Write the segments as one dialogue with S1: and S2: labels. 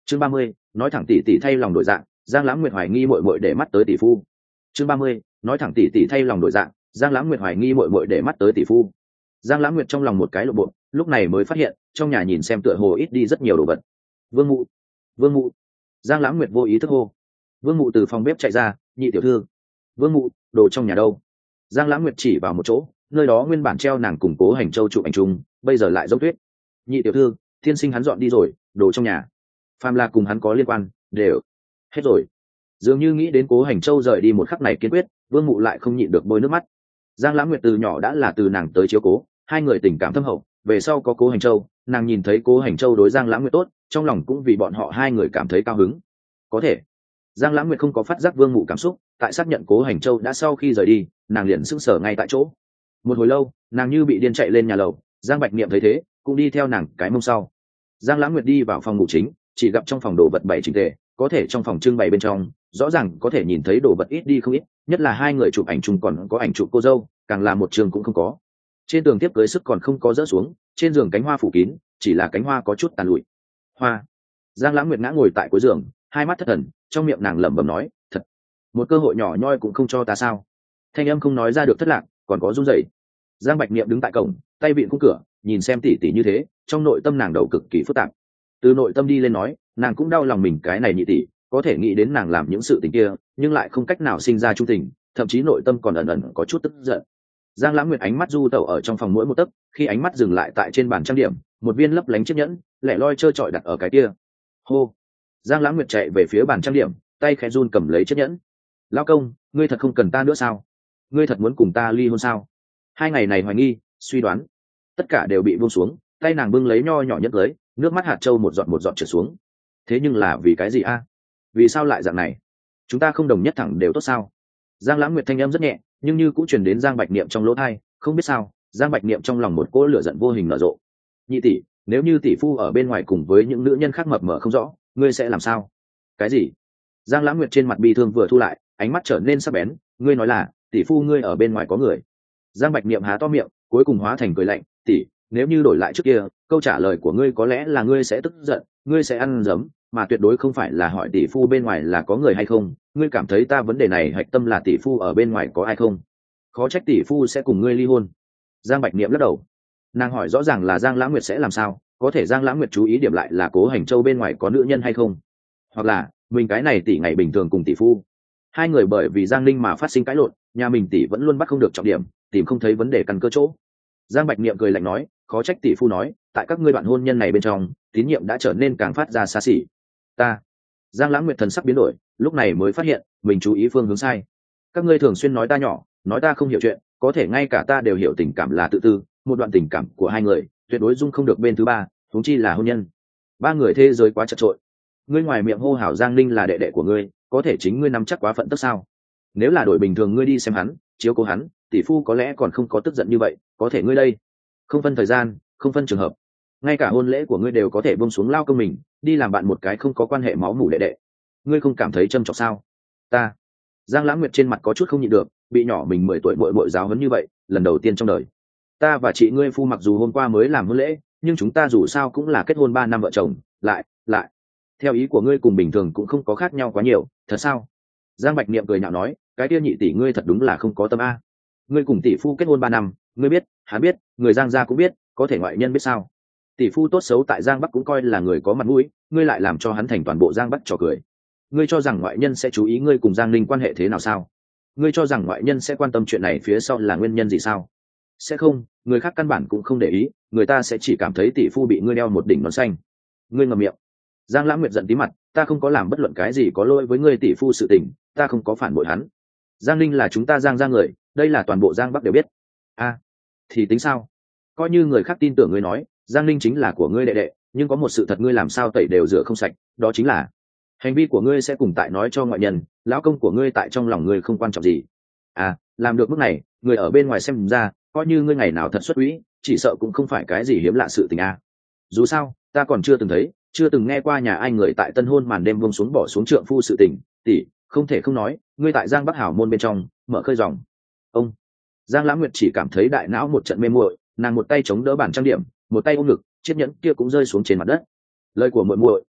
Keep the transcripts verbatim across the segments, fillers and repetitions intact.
S1: chương ba mươi nói thẳng tỷ tỷ thay lòng đổi dạng, Giang Lãng Nguyệt hoài nghi muội muội để mắt tới tỷ phu. chương ba mươi nói thẳng tỷ tỷ thay lòng đổi dạng, Giang Lãng Nguyệt hoài nghi muội muội để mắt tới tỷ phu. Giang Lãng Nguyệt trong lòng một cái lộ bộ, lúc này mới phát hiện trong nhà nhìn xem tựa hồ ít đi rất nhiều đồ vật. Vương Mụ, Vương Mụ. Giang Lãng Nguyệt vô ý thức hô. Vương Mụ từ phòng bếp chạy ra, nhị tiểu thư. Vương Mụ, đồ trong nhà đâu? Giang Lãng Nguyệt chỉ vào một chỗ, nơi đó nguyên bản treo nàng củng Cố Hành Châu chụp ảnh chung, bây giờ lại giống tuyết. Nhị tiểu thư, thiên sinh hắn dọn đi rồi, đồ trong nhà phàm là cùng hắn có liên quan đều hết rồi. Dường như nghĩ đến Cố Hành Châu rời đi một khắc này kiên quyết, Vương Mụ lại không nhịn được bôi nước mắt. Giang Lãng Nguyệt từ nhỏ đã là từ nàng tới chiếu cố, hai người tình cảm thâm hậu, về sau có Cố Hành Châu, nàng nhìn thấy Cố Hành Châu đối Giang Lãng Nguyệt tốt, trong lòng cũng vì bọn họ hai người cảm thấy cao hứng. Có thể Giang Lãng Nguyệt không có phát giác Vương Mụ cảm xúc, tại xác nhận Cố Hành Châu đã sau khi rời đi, nàng liền sững sờ ngay tại chỗ. Một hồi lâu, nàng như bị điên chạy lên nhà lầu, Giang Bạch Niệm thấy thế, cũng đi theo nàng cái mông sau. Giang Lãng Nguyệt đi vào phòng ngủ chính, chỉ gặp trong phòng đồ vật bày chỉnh tề, có thể trong phòng trưng bày bên trong, rõ ràng có thể nhìn thấy đồ vật ít đi không ít, nhất là hai người chụp ảnh chung còn có ảnh chụp cô dâu, càng là một trường cũng không có. Trên tường tiếp cưới sức còn không có rỡ xuống, trên giường cánh hoa phủ kín, chỉ là cánh hoa có chút tàn lụi. Hoa. Giang Lãng Nguyệt ngã ngồi tại cuối giường, hai mắt thất thần, trong miệng nàng lẩm bẩm nói, thật, một cơ hội nhỏ nhoi cũng không cho ta sao? Thanh âm không nói ra được thất lạc, còn có run rẩy. Giang Bạch Niệm đứng tại cổng, tay vịn khung cửa, nhìn xem tỷ tỷ như thế, trong nội tâm nàng đầu cực kỳ phức tạp. Từ nội tâm đi lên nói, nàng cũng đau lòng mình cái này nhị tỷ, có thể nghĩ đến nàng làm những sự tình kia, nhưng lại không cách nào sinh ra trung tình, thậm chí nội tâm còn ẩn ẩn có chút tức giận. Giang Lãng Nguyệt ánh mắt du tẩu ở trong phòng mỗi một tấc, khi ánh mắt dừng lại tại trên bàn trang điểm, một viên lấp lánh chiếc nhẫn, lẻ loi trơ trọi đặt ở cái kia. Hô. Giang Lãng Nguyệt chạy về phía bàn trang điểm, tay khẽ run cầm lấy chiếc nhẫn. Lão công, ngươi thật không cần ta nữa sao? Ngươi thật muốn cùng ta ly hôn sao? Hai ngày này hoài nghi, suy đoán, tất cả đều bị buông xuống, tay nàng bưng lấy nho nhỏ nhất cưới, nước mắt hạt châu một giọt một giọt trượt xuống. Thế nhưng là vì cái gì a? Vì sao lại dạng này? Chúng ta không đồng nhất thẳng đều tốt sao? Giang Lãng Nguyệt thanh âm rất nhẹ, nhưng như cũng truyền đến Giang Bạch Niệm trong lỗ tai, không biết sao, Giang Bạch Niệm trong lòng một cỗ lửa giận vô hình nở rộ. Nhị tỷ, nếu như tỷ phu ở bên ngoài cùng với những nữ nhân khác mập mờ không rõ, ngươi sẽ làm sao? Cái gì? Giang Lãng Nguyệt trên mặt bi thương vừa thu lại, ánh mắt trở nên sắc bén, ngươi nói là tỷ phu ngươi ở bên ngoài có người? Giang Bạch Niệm há to miệng, cuối cùng hóa thành cười lạnh, tỷ, nếu như đổi lại trước kia, câu trả lời của ngươi có lẽ là ngươi sẽ tức giận, ngươi sẽ ăn dấm, mà tuyệt đối không phải là hỏi tỷ phu bên ngoài là có người hay không. Ngươi cảm thấy ta vấn đề này hạch tâm là tỷ phu ở bên ngoài có ai không? Khó trách tỷ phu sẽ cùng ngươi ly hôn. Giang Bạch Niệm lắc đầu, nàng hỏi rõ ràng là Giang Lãng Nguyệt sẽ làm sao, có thể Giang Lãng Nguyệt chú ý điểm lại là Cố Hành Châu bên ngoài có nữ nhân hay không, hoặc là mình cái này tỷ ngày bình thường cùng tỷ phu hai người bởi vì Giang Ninh mà phát sinh cãi lộn, nhà mình tỷ vẫn luôn bắt không được trọng điểm, tìm không thấy vấn đề căn cơ chỗ. Giang Bạch Niệm cười lạnh nói, khó trách tỷ phu nói, tại các ngươi đoạn hôn nhân này bên trong, tín nhiệm đã trở nên càng phát ra xa xỉ. Ta. Giang Lãng Nguyệt thần sắc biến đổi, lúc này mới phát hiện mình chú ý phương hướng sai. Các ngươi thường xuyên nói ta nhỏ, nói ta không hiểu chuyện, có thể ngay cả ta đều hiểu tình cảm là tự tư, một đoạn tình cảm của hai người tuyệt đối dung không được bên thứ ba, huống chi là hôn nhân. Ba người thế giới quá chật trội. Ngươi ngoài miệng hô hào Giang Ninh là đệ đệ của ngươi, có thể chính ngươi nắm chắc quá phận tức sao? Nếu là đổi bình thường ngươi đi xem hắn, chiếu cố hắn, tỷ phu có lẽ còn không có tức giận như vậy, có thể ngươi đây, không phân thời gian, không phân trường hợp, ngay cả hôn lễ của ngươi đều có thể buông xuống lao công mình, đi làm bạn một cái không có quan hệ máu mủ đệ đệ. Ngươi không cảm thấy châm chọc sao? Ta. Giang Lãng Nguyệt trên mặt có chút không nhịn được, bị nhỏ mình mười tuổi muội muội giáo huấn như vậy, lần đầu tiên trong đời. Ta và chị ngươi phu mặc dù hôm qua mới làm hôn lễ, nhưng chúng ta dù sao cũng là kết hôn ba năm vợ chồng, lại, lại. Theo ý của ngươi cùng bình thường cũng không có khác nhau quá nhiều, thật sao? Giang Bạch Niệm cười nhạo nói, cái kia nhị tỷ ngươi thật đúng là không có tâm a. Ngươi cùng tỷ phu kết hôn ba năm, ngươi biết, hắn biết, người Giang gia cũng biết, có thể ngoại nhân biết sao? Tỷ phu tốt xấu tại Giang Bắc cũng coi là người có mặt mũi, ngươi lại làm cho hắn thành toàn bộ Giang Bắc trò cười. Ngươi cho rằng ngoại nhân sẽ chú ý ngươi cùng Giang Ninh quan hệ thế nào sao? Ngươi cho rằng ngoại nhân sẽ quan tâm chuyện này phía sau là nguyên nhân gì sao? Sẽ không, người khác căn bản cũng không để ý, người ta sẽ chỉ cảm thấy tỷ phu bị ngươi đeo một đỉnh nón xanh. Ngươi ngậm miệng. Giang Lãng Nguyệt giận tí mặt, ta không có làm bất luận cái gì có lỗi với ngươi tỷ phu sự tình, ta không có phản bội hắn. Giang Ninh là chúng ta Giang gia người, đây là toàn bộ Giang Bắc đều biết. A, à, thì tính sao? Coi như người khác tin tưởng ngươi nói, Giang Ninh chính là của ngươi đệ đệ, nhưng có một sự thật ngươi làm sao tẩy đều rửa không sạch, đó chính là hành vi của ngươi sẽ cùng tại nói cho ngoại nhân, lão công của ngươi tại trong lòng ngươi không quan trọng gì. À, làm được bước này, người ở bên ngoài xem ra, coi như ngươi ngày nào thật xuất quỹ, chỉ sợ cũng không phải cái gì hiếm lạ sự tình a. À. Dù sao, ta còn chưa từng thấy, chưa từng nghe qua nhà ai người tại tân hôn màn đêm buông xuống bỏ xuống trượng phu sự tình, tỷ, không thể không nói, ngươi tại Giang Bắc hảo môn bên trong, mở khơi dòng. Ông. Giang Lãng Nguyệt chỉ cảm thấy đại não một trận mê muội, nàng một tay chống đỡ bàn trang điểm, một tay ôm ngực, chiếc nhẫn kia cũng rơi xuống trên mặt đất. Lời của muội muội,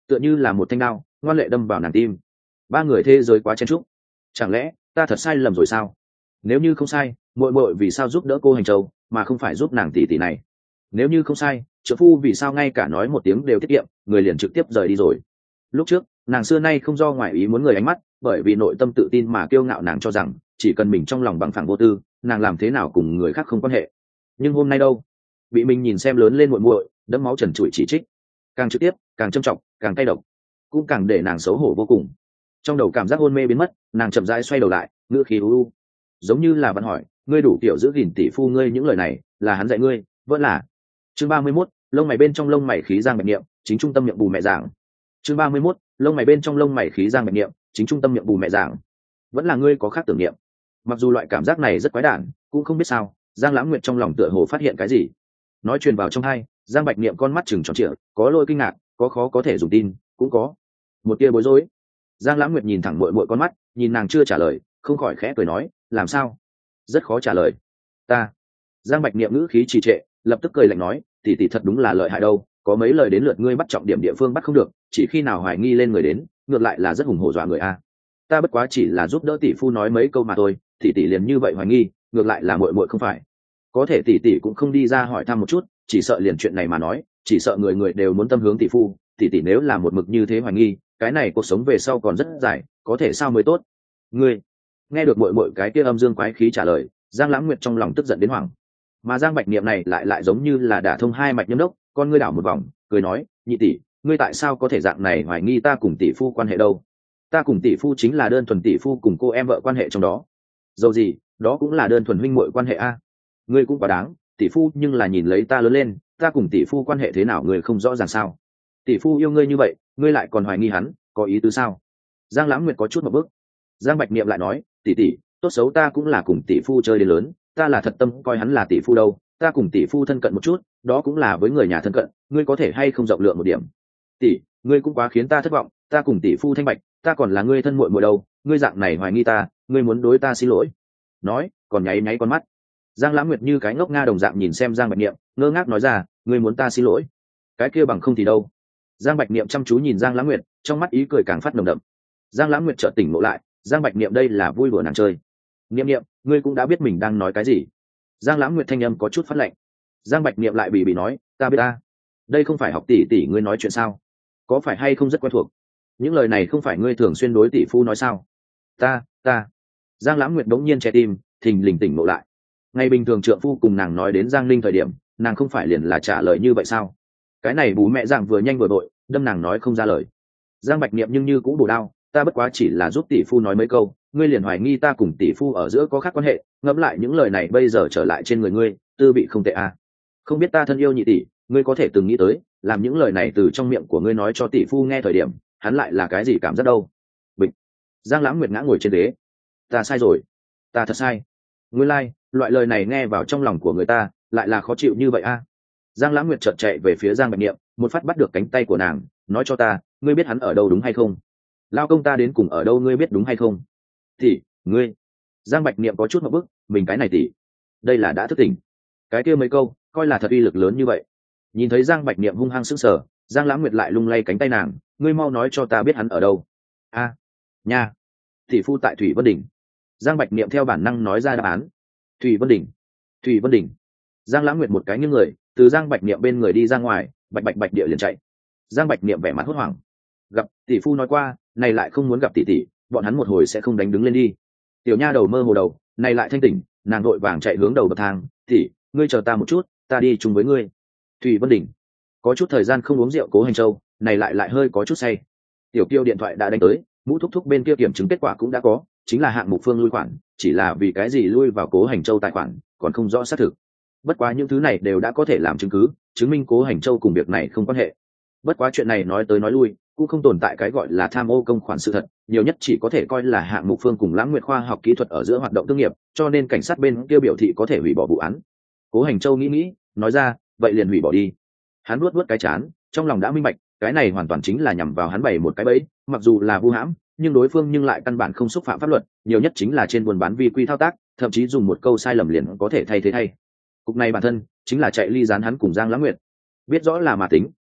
S1: tựa như là một thanh đao ngoan lệ đâm vào nàng tim. Ba người thế giới quá chen chúc, chẳng lẽ ta thật sai lầm rồi sao? Nếu như không sai, muội muội vì sao giúp đỡ cô Hành Châu mà không phải giúp nàng tỷ tỷ này? Nếu như không sai, trợ phu vì sao ngay cả nói một tiếng đều tiết kiệm, người liền trực tiếp rời đi rồi? Lúc trước nàng xưa nay không do ngoại ý muốn người ánh mắt, bởi vì nội tâm tự tin mà kiêu ngạo, nàng cho rằng chỉ cần mình trong lòng bằng phẳng vô tư, nàng làm thế nào cùng người khác không quan hệ. Nhưng hôm nay đâu, bị mình nhìn xem lớn lên muội muội đẫm máu trần trụi chỉ trích, càng trực tiếp càng châm trọng càng cay độc, cũng càng để nàng xấu hổ vô cùng. Trong đầu cảm giác hôn mê biến mất, nàng chậm rãi xoay đầu lại, ngữ khí u u, giống như là vẫn hỏi, ngươi đủ kiểu giữ gìn tỷ phu ngươi, những lời này là hắn dạy ngươi vẫn là? Chương ba mươi mốt, lông mày bên trong lông mày khí giang bạch niệm, chính trung tâm miệng bù mẹ giảng. Chương ba mươi mốt, lông mày bên trong lông mày khí giang bạch niệm, chính trung tâm miệng bù mẹ giảng. Vẫn là ngươi có khác tưởng niệm. Mặc dù loại cảm giác này rất quái đản, cũng không biết sao, Giang Lãng Nguyệt trong lòng tựa hồ phát hiện cái gì. Nói truyền vào trong tai, Giang Bạch Niệm con mắt trừng tròn trịa, có lôi kinh ngạc, có khó có thể dùng tin, cũng có một tia bối rối. Giang Lãng Nguyệt nhìn thẳng muội muội con mắt, nhìn nàng chưa trả lời, không khỏi khẽ cười nói, làm sao? Rất khó trả lời. Ta. Giang Bạch Niệm ngữ khí trì trệ, lập tức cười lạnh nói, tỷ tỷ thật đúng là lợi hại đâu, có mấy lời đến lượt ngươi bắt trọng điểm địa phương bắt không được, chỉ khi nào hoài nghi lên người đến, ngược lại là rất hùng hổ dọa người a. Ta bất quá chỉ là giúp đỡ tỷ phu nói mấy câu mà thôi, tỷ tỷ liền như vậy hoài nghi, ngược lại là muội muội không phải. Có thể tỷ tỷ cũng không đi ra hỏi thăm một chút, chỉ sợ liền chuyện này mà nói, chỉ sợ người người đều muốn tâm hướng tỷ phu, tỷ tỷ nếu là một mực như thế hoài nghi, cái này cuộc sống về sau còn rất dài, có thể sao mới tốt. Ngươi. Nghe được muội muội cái kia âm dương quái khí trả lời, Giang Lãng Nguyệt trong lòng tức giận đến hoảng. Mà Giang Bạch Niệm này lại lại giống như là đả thông hai mạch nhâm đốc, con ngươi đảo một vòng, cười nói, nhị tỷ, ngươi tại sao có thể dạng này hoài nghi ta cùng tỷ phu quan hệ đâu? Ta cùng tỷ phu chính là đơn thuần tỷ phu cùng cô em vợ quan hệ trong đó. Dầu gì, đó cũng là đơn thuần huynh muội quan hệ a. Ngươi cũng quá đáng, tỷ phu nhưng là nhìn lấy ta lớn lên, ta cùng tỷ phu quan hệ thế nào ngươi không rõ ràng sao? Tỷ phu yêu ngươi như vậy, ngươi lại còn hoài nghi hắn, có ý tứ sao? Giang Lãng Nguyệt có chút một bước. Giang Bạch Niệm lại nói, tỷ tỷ, tốt xấu ta cũng là cùng tỷ phu chơi đến lớn, ta là thật tâm coi hắn là tỷ phu đâu, ta cùng tỷ phu thân cận một chút, đó cũng là với người nhà thân cận, ngươi có thể hay không rộng lượng một điểm? Tỷ, ngươi cũng quá khiến ta thất vọng, ta cùng tỷ phu thanh bạch, ta còn là ngươi thân muội muội đâu, ngươi dạng này hoài nghi ta, ngươi muốn đối ta xin lỗi? Nói, còn nháy nháy con mắt. Giang Lãng Nguyệt như cái ngốc nga đồng dạng nhìn xem Giang Bạch Niệm, ngơ ngác nói ra, ngươi muốn ta xin lỗi? Cái kia bằng không thì đâu? Giang Bạch Niệm chăm chú nhìn Giang Lãng Nguyệt, trong mắt ý cười càng phát nồng đậm. Giang Lãng Nguyệt chợt tỉnh ngộ lại, Giang Bạch Niệm đây là vui đùa nàng chơi. Niệm Niệm, ngươi cũng đã biết mình đang nói cái gì? Giang Lãng Nguyệt thanh âm có chút phát lạnh. Giang Bạch Niệm lại bì bì nói, ta biết ta. Đây không phải học tỷ tỷ ngươi nói chuyện sao? Có phải hay không rất quen thuộc? Những lời này không phải ngươi thường xuyên đối tỷ phu nói sao? Ta, ta. Giang Lãng Nguyệt đống nhiên che tim, thình lình tỉnh ngộ lại. Ngày bình thường trượng phu cùng nàng nói đến Giang Linh thời điểm, nàng không phải liền là trả lời như vậy sao? Cái này bú mẹ Giang vừa nhanh vừa vội, đâm nàng nói không ra lời. Giang Bạch Niệm nhưng như cũng bổ đao, ta bất quá chỉ là giúp tỷ phu nói mấy câu, ngươi liền hoài nghi ta cùng tỷ phu ở giữa có khác quan hệ, ngẫm lại những lời này bây giờ trở lại trên người ngươi, tư vị không tệ à? Không biết ta thân yêu nhị tỷ, ngươi có thể từng nghĩ tới, làm những lời này từ trong miệng của ngươi nói cho tỷ phu nghe thời điểm, hắn lại là cái gì cảm giác đâu? Bịch. Giang Lãng Nguyệt ngã ngồi trên ghế. Ta sai rồi, ta thật sai. Nguyên lai, like, loại lời này nghe vào trong lòng của người ta, lại là khó chịu như vậy a. À? Giang Lãng Nguyệt chợt chạy về phía Giang Bạch Niệm, một phát bắt được cánh tay của nàng, nói cho ta, ngươi biết hắn ở đâu đúng hay không? Lao công ta đến cùng ở đâu ngươi biết đúng hay không? Tỷ, ngươi. Giang Bạch Niệm có chút một bức, mình cái này tỷ, đây là đã thức tỉnh. Cái kia mấy câu, coi là thật uy lực lớn như vậy. Nhìn thấy Giang Bạch Niệm hung hăng sững sờ, Giang Lãng Nguyệt lại lung lay cánh tay nàng, ngươi mau nói cho ta biết hắn ở đâu. A, à, nha. Tỷ phu tại Thủy Vân Đỉnh. Giang Bạch Niệm theo bản năng nói ra đáp án. Thủy Vân Đỉnh. Thủy Vân Đỉnh. Giang Lãng Nguyệt một cái nghiêng người, từ Giang Bạch Niệm bên người đi ra ngoài, bạch bạch bạch địa liền chạy. Giang Bạch Niệm vẻ mặt hốt hoảng. Gặp tỷ phu nói qua, này lại không muốn gặp tỷ tỷ, bọn hắn một hồi sẽ không đánh đứng lên đi. Tiểu nha đầu mơ hồ đầu, này lại thanh tỉnh, nàng vội vàng chạy hướng đầu bậc thang, tỷ, ngươi chờ ta một chút, ta đi chung với ngươi. Thủy Vân Đỉnh. Có chút thời gian không uống rượu Cố Hành Châu, này lại lại hơi có chút say. Tiểu Kiêu điện thoại đã đánh tới, Mũ thúc thúc bên kia kiểm chứng kết quả cũng đã có, chính là hạng mục phương lui khoản, chỉ là vì cái gì lui vào Cố Hành Châu tài khoản, còn không rõ xác thực. Bất quá những thứ này đều đã có thể làm chứng cứ, chứng minh Cố Hành Châu cùng việc này không quan hệ. Bất quá chuyện này nói tới nói lui, cũng không tồn tại cái gọi là tham ô công khoản sự thật, nhiều nhất chỉ có thể coi là hạng mục phương cùng Lãng Nguyệt khoa học kỹ thuật ở giữa hoạt động thương nghiệp, cho nên cảnh sát bên kia biểu thị có thể hủy bỏ vụ án. Cố Hành Châu nghĩ nghĩ, nói ra, vậy liền hủy bỏ đi. Hắn nuốt nuốt cái chán, trong lòng đã minh bạch, cái này hoàn toàn chính là nhằm vào hắn bày một cái bẫy, mặc dù là vu hãm, nhưng đối phương nhưng lại căn bản không xúc phạm pháp luật, nhiều nhất chính là trên buôn bán vi quy thao tác, thậm chí dùng một câu sai lầm liền có thể thay thế thay. Cục này bản thân chính là chạy ly gián hắn cùng Giang Lãng Nguyệt. Biết rõ là mà tính,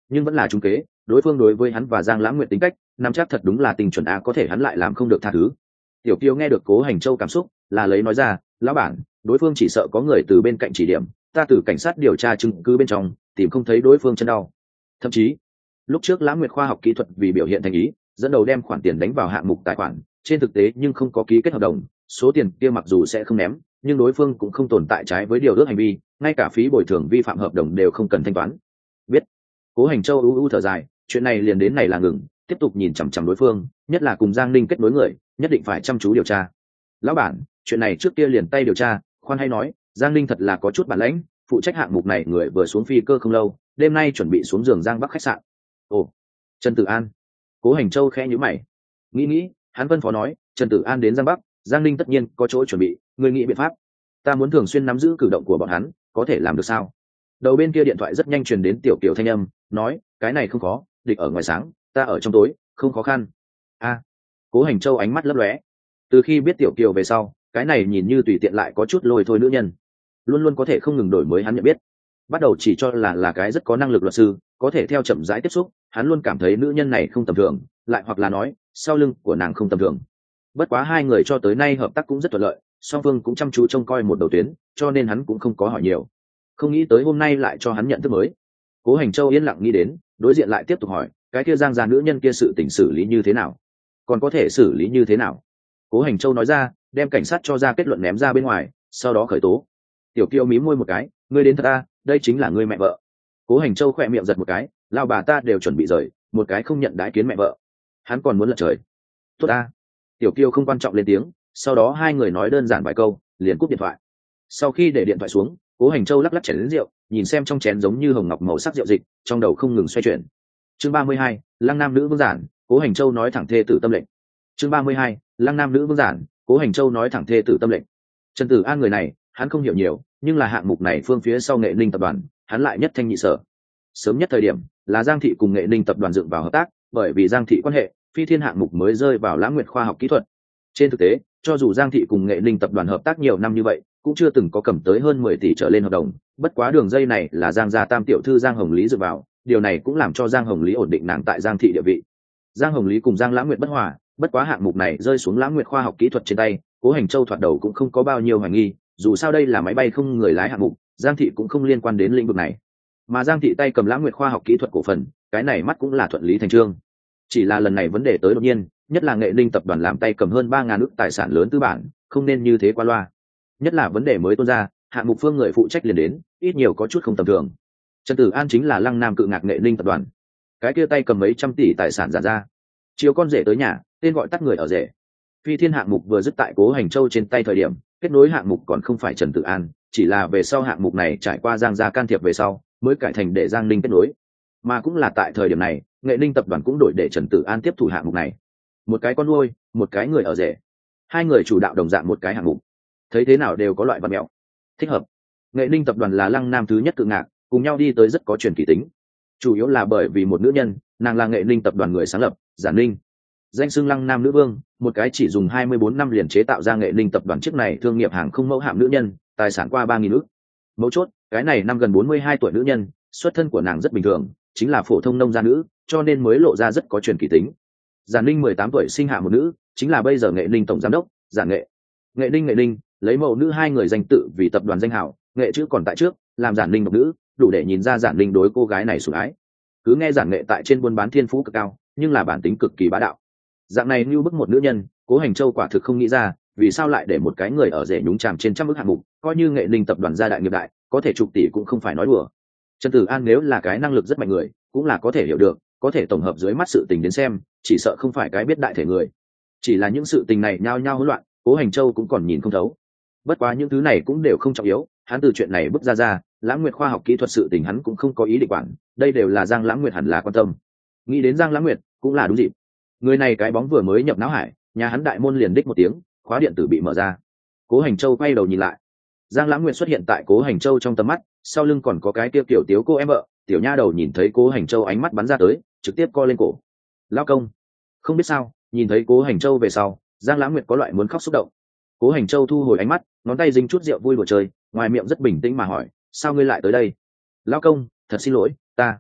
S1: nhưng vẫn là trung kế. Đối phương đối với hắn và Giang Lãng Nguyệt tính cách nắm chắc thật đúng là tình chuẩn a, có thể hắn lại làm không được tha thứ. Tiểu Kiều nghe được Cố Hành Châu cảm xúc, là lấy nói ra, lão bản, đối phương chỉ sợ có người từ bên cạnh chỉ điểm, ta từ cảnh sát điều tra chứng cứ bên trong tìm không thấy đối phương chân đau. Thậm chí lúc trước Lãng Nguyệt khoa học kỹ thuật vì biểu hiện thành ý, dẫn đầu đem khoản tiền đánh vào hạng mục tài khoản, trên thực tế nhưng không có ký kết hợp đồng, số tiền kia mặc dù sẽ không ném, nhưng đối phương cũng không tồn tại trái với điều ước hành vi, ngay cả phí bồi thường vi phạm hợp đồng đều không cần thanh toán. Biết. Cố Hành Châu u u thở dài, chuyện này liền đến này là ngừng, tiếp tục nhìn chằm chằm đối phương, nhất là cùng Giang Ninh kết nối người, nhất định phải chăm chú điều tra. Lão bản, chuyện này trước kia liền tay điều tra, khoan hay nói, Giang Ninh thật là có chút bản lãnh, phụ trách hạng mục này người vừa xuống phi cơ không lâu, đêm nay chuẩn bị xuống giường Giang Bắc khách sạn. Ồ, Trần Tử An. Cố Hành Châu khẽ nhíu mày, nghĩ nghĩ, hắn phân phó nói, Trần Tử An đến Giang Bắc, Giang Ninh tất nhiên có chỗ chuẩn bị, người nghĩ biện pháp. Ta muốn thường xuyên nắm giữ cử động của bọn hắn, có thể làm được sao? Đầu bên kia điện thoại rất nhanh truyền đến Tiểu Kiều thanh âm, nói, cái này không khó, địch ở ngoài sáng, ta ở trong tối, không khó khăn. A. Cố Hành Châu ánh mắt lấp lóe. Từ khi biết Tiểu Kiều về sau, cái này nhìn như tùy tiện lại có chút lôi thôi nữ nhân, luôn luôn có thể không ngừng đổi mới hắn nhận biết. Bắt đầu chỉ cho là là cái rất có năng lực luật sư, có thể theo chậm rãi tiếp xúc, hắn luôn cảm thấy nữ nhân này không tầm thường, lại hoặc là nói, sau lưng của nàng không tầm thường. Bất quá hai người cho tới nay hợp tác cũng rất thuận lợi, song phương cũng chăm chú trông coi một đầu tuyến, cho nên hắn cũng không có hỏi nhiều. Không nghĩ tới hôm nay lại cho hắn nhận thức mới. Cố Hành Châu yên lặng nghĩ đến, đối diện lại tiếp tục hỏi, cái kia Giang gia nữ nhân kia sự tình xử lý như thế nào, còn có thể xử lý như thế nào? Cố Hành Châu nói ra, đem cảnh sát cho ra kết luận ném ra bên ngoài, sau đó khởi tố. Tiểu Kiều mím môi một cái, ngươi đến thật à, đây chính là ngươi mẹ vợ. Cố Hành Châu khỏe miệng giật một cái, lao bà ta đều chuẩn bị rời, một cái không nhận đái kiến mẹ vợ, hắn còn muốn lật trời. Tốt a. Tiểu Kiều không quan trọng lên tiếng, sau đó hai người nói đơn giản vài câu, liền cúp điện thoại. Sau khi để điện thoại xuống, Cố Hành Châu lắc lắc chén rượu, nhìn xem trong chén giống như hồng ngọc màu sắc rượu dịch, trong đầu không ngừng xoay chuyển. Chương ba mươi hai, Lăng Nam nữ vương giản, Cố Hành Châu nói thẳng thê tử tâm lệnh. Chương ba mươi hai, Lăng Nam nữ vương giản, Cố Hành Châu nói thẳng thê tử tâm lệnh. Trần Tử An người này, hắn không hiểu nhiều, nhưng là hạng mục này phương phía sau Nghệ Ninh tập đoàn, hắn lại nhất thanh nhị sở. Sớm nhất thời điểm là Giang thị cùng Nghệ Ninh tập đoàn dựng vào hợp tác, bởi vì Giang thị quan hệ, phi thiên hạng mục mới rơi vào Lãng Nguyệt khoa học kỹ thuật. Trên thực tế, cho dù Giang thị cùng Nghệ Ninh tập đoàn hợp tác nhiều năm như vậy, cũng chưa từng có cầm tới hơn mười tỷ trở lên hợp đồng, bất quá đường dây này là Giang gia tam tiểu thư Giang Hồng Lý dựa vào, điều này cũng làm cho Giang Hồng Lý ổn định nàng tại Giang thị địa vị. Giang Hồng Lý cùng Giang Lãng Nguyệt bất hòa, bất quá hạng mục này rơi xuống Lãng Nguyệt khoa học kỹ thuật trên tay, Cố Hành Châu thoạt đầu cũng không có bao nhiêu hoài nghi, dù sao đây là máy bay không người lái hạng mục, Giang thị cũng không liên quan đến lĩnh vực này. Mà Giang thị tay cầm Lãng Nguyệt khoa học kỹ thuật cổ phần, cái này mắt cũng là thuận lý thành chương. Chỉ là lần này vấn đề tới đột nhiên, nhất là Nghệ Ninh tập đoàn làm tay cầm hơn ba ngàn ức tài sản lớn tư bản, không nên như thế qua loa. Nhất là vấn đề mới tuôn ra, hạng mục phương người phụ trách liền đến, ít nhiều có chút không tầm thường. Trần Tử An chính là Lăng Nam cự ngạc Nghệ Ninh tập đoàn, cái kia tay cầm mấy trăm tỷ tài sản giả ra, chiều con rể tới nhà, tên gọi tắt người ở rể. Phi thiên hạng mục vừa dứt tại Cố Hành Châu trên tay thời điểm, kết nối hạng mục còn không phải Trần Tử An, chỉ là về sau hạng mục này trải qua Giang gia can thiệp về sau, mới cải thành để Giang Ninh kết nối. Mà cũng là tại thời điểm này, Nghệ Ninh tập đoàn cũng đổi để Trần Tử An tiếp thủ hạng mục này. Một cái con nuôi, một cái người ở rể, hai người chủ đạo đồng dạng một cái hạng mục, thấy thế nào đều có loại vật mẹo. Thích hợp. Nghệ Ninh tập đoàn là Lăng Nam thứ nhất cự ngạc, cùng nhau đi tới rất có truyền kỳ tính. Chủ yếu là bởi vì một nữ nhân, nàng là Nghệ Ninh tập đoàn người sáng lập, Giản Ninh. Danh xưng Lăng Nam nữ vương, một cái chỉ dùng hai mươi bốn năm liền chế tạo ra Nghệ Ninh tập đoàn chiếc này thương nghiệp hàng không mẫu hạm nữ nhân, tài sản qua ba nghìn ức. Mấu chốt, cái này năm gần bốn mươi hai tuổi nữ nhân, xuất thân của nàng rất bình thường, chính là phổ thông nông gia nữ, cho nên mới lộ ra rất có truyền kỳ tính. Giản Ninh mười tám tuổi sinh hạ một nữ, chính là bây giờ Nghệ Ninh tổng giám đốc, Giản Nghệ. Nghệ Ninh Nghệ Ninh, lấy mẫu nữ hai người danh tự vì tập đoàn danh hảo, Nghệ chữ còn tại trước, làm Giản Ninh độc nữ, đủ để nhìn ra Giản Ninh đối cô gái này sủng ái. Cứ nghe Giản Nghệ tại trên buôn bán thiên phú cực cao, nhưng là bản tính cực kỳ bá đạo. Dạng này như bức một nữ nhân, Cố Hành Châu quả thực không nghĩ ra, vì sao lại để một cái người ở rể nhúng chàm trên trăm ức hạng mục, coi như Nghệ Ninh tập đoàn gia đại nghiệp đại, có thể chục tỷ cũng không phải nói đùa. Trần Tử An nếu là cái năng lực rất mạnh người, cũng là có thể hiểu được, có thể tổng hợp dưới mắt sự tình đến xem, chỉ sợ không phải cái biết đại thể người. Chỉ là những sự tình này nhao nhao hỗn loạn, Cố Hành Châu cũng còn nhìn không thấu. Bất quá những thứ này cũng đều không trọng yếu, hắn từ chuyện này bước ra ra, Lãng Nguyệt khoa học kỹ thuật sự tình hắn cũng không có ý định quản, đây đều là Giang Lãng Nguyệt hẳn là quan tâm. Nghĩ đến Giang Lãng Nguyệt, cũng là đúng dịp. Người này cái bóng vừa mới nhập não hải, nhà hắn đại môn liền đích một tiếng, khóa điện tử bị mở ra. Cố Hành Châu quay đầu nhìn lại, Giang Lãng Nguyệt xuất hiện tại Cố Hành Châu trong tầm mắt, sau lưng còn có cái kia kiểu tiếu cô em vợ. Tiểu nha đầu nhìn thấy Cố Hành Châu ánh mắt bắn ra tới, trực tiếp co lên cổ. Lão công. Không biết sao, nhìn thấy Cố Hành Châu về sau, Giang Lãng Nguyệt có loại muốn khóc xúc động. Cố Hành Châu thu hồi ánh mắt, ngón tay dính chút rượu vui đùa chơi, ngoài miệng rất bình tĩnh mà hỏi, sao ngươi lại tới đây? Lão công, thật xin lỗi, ta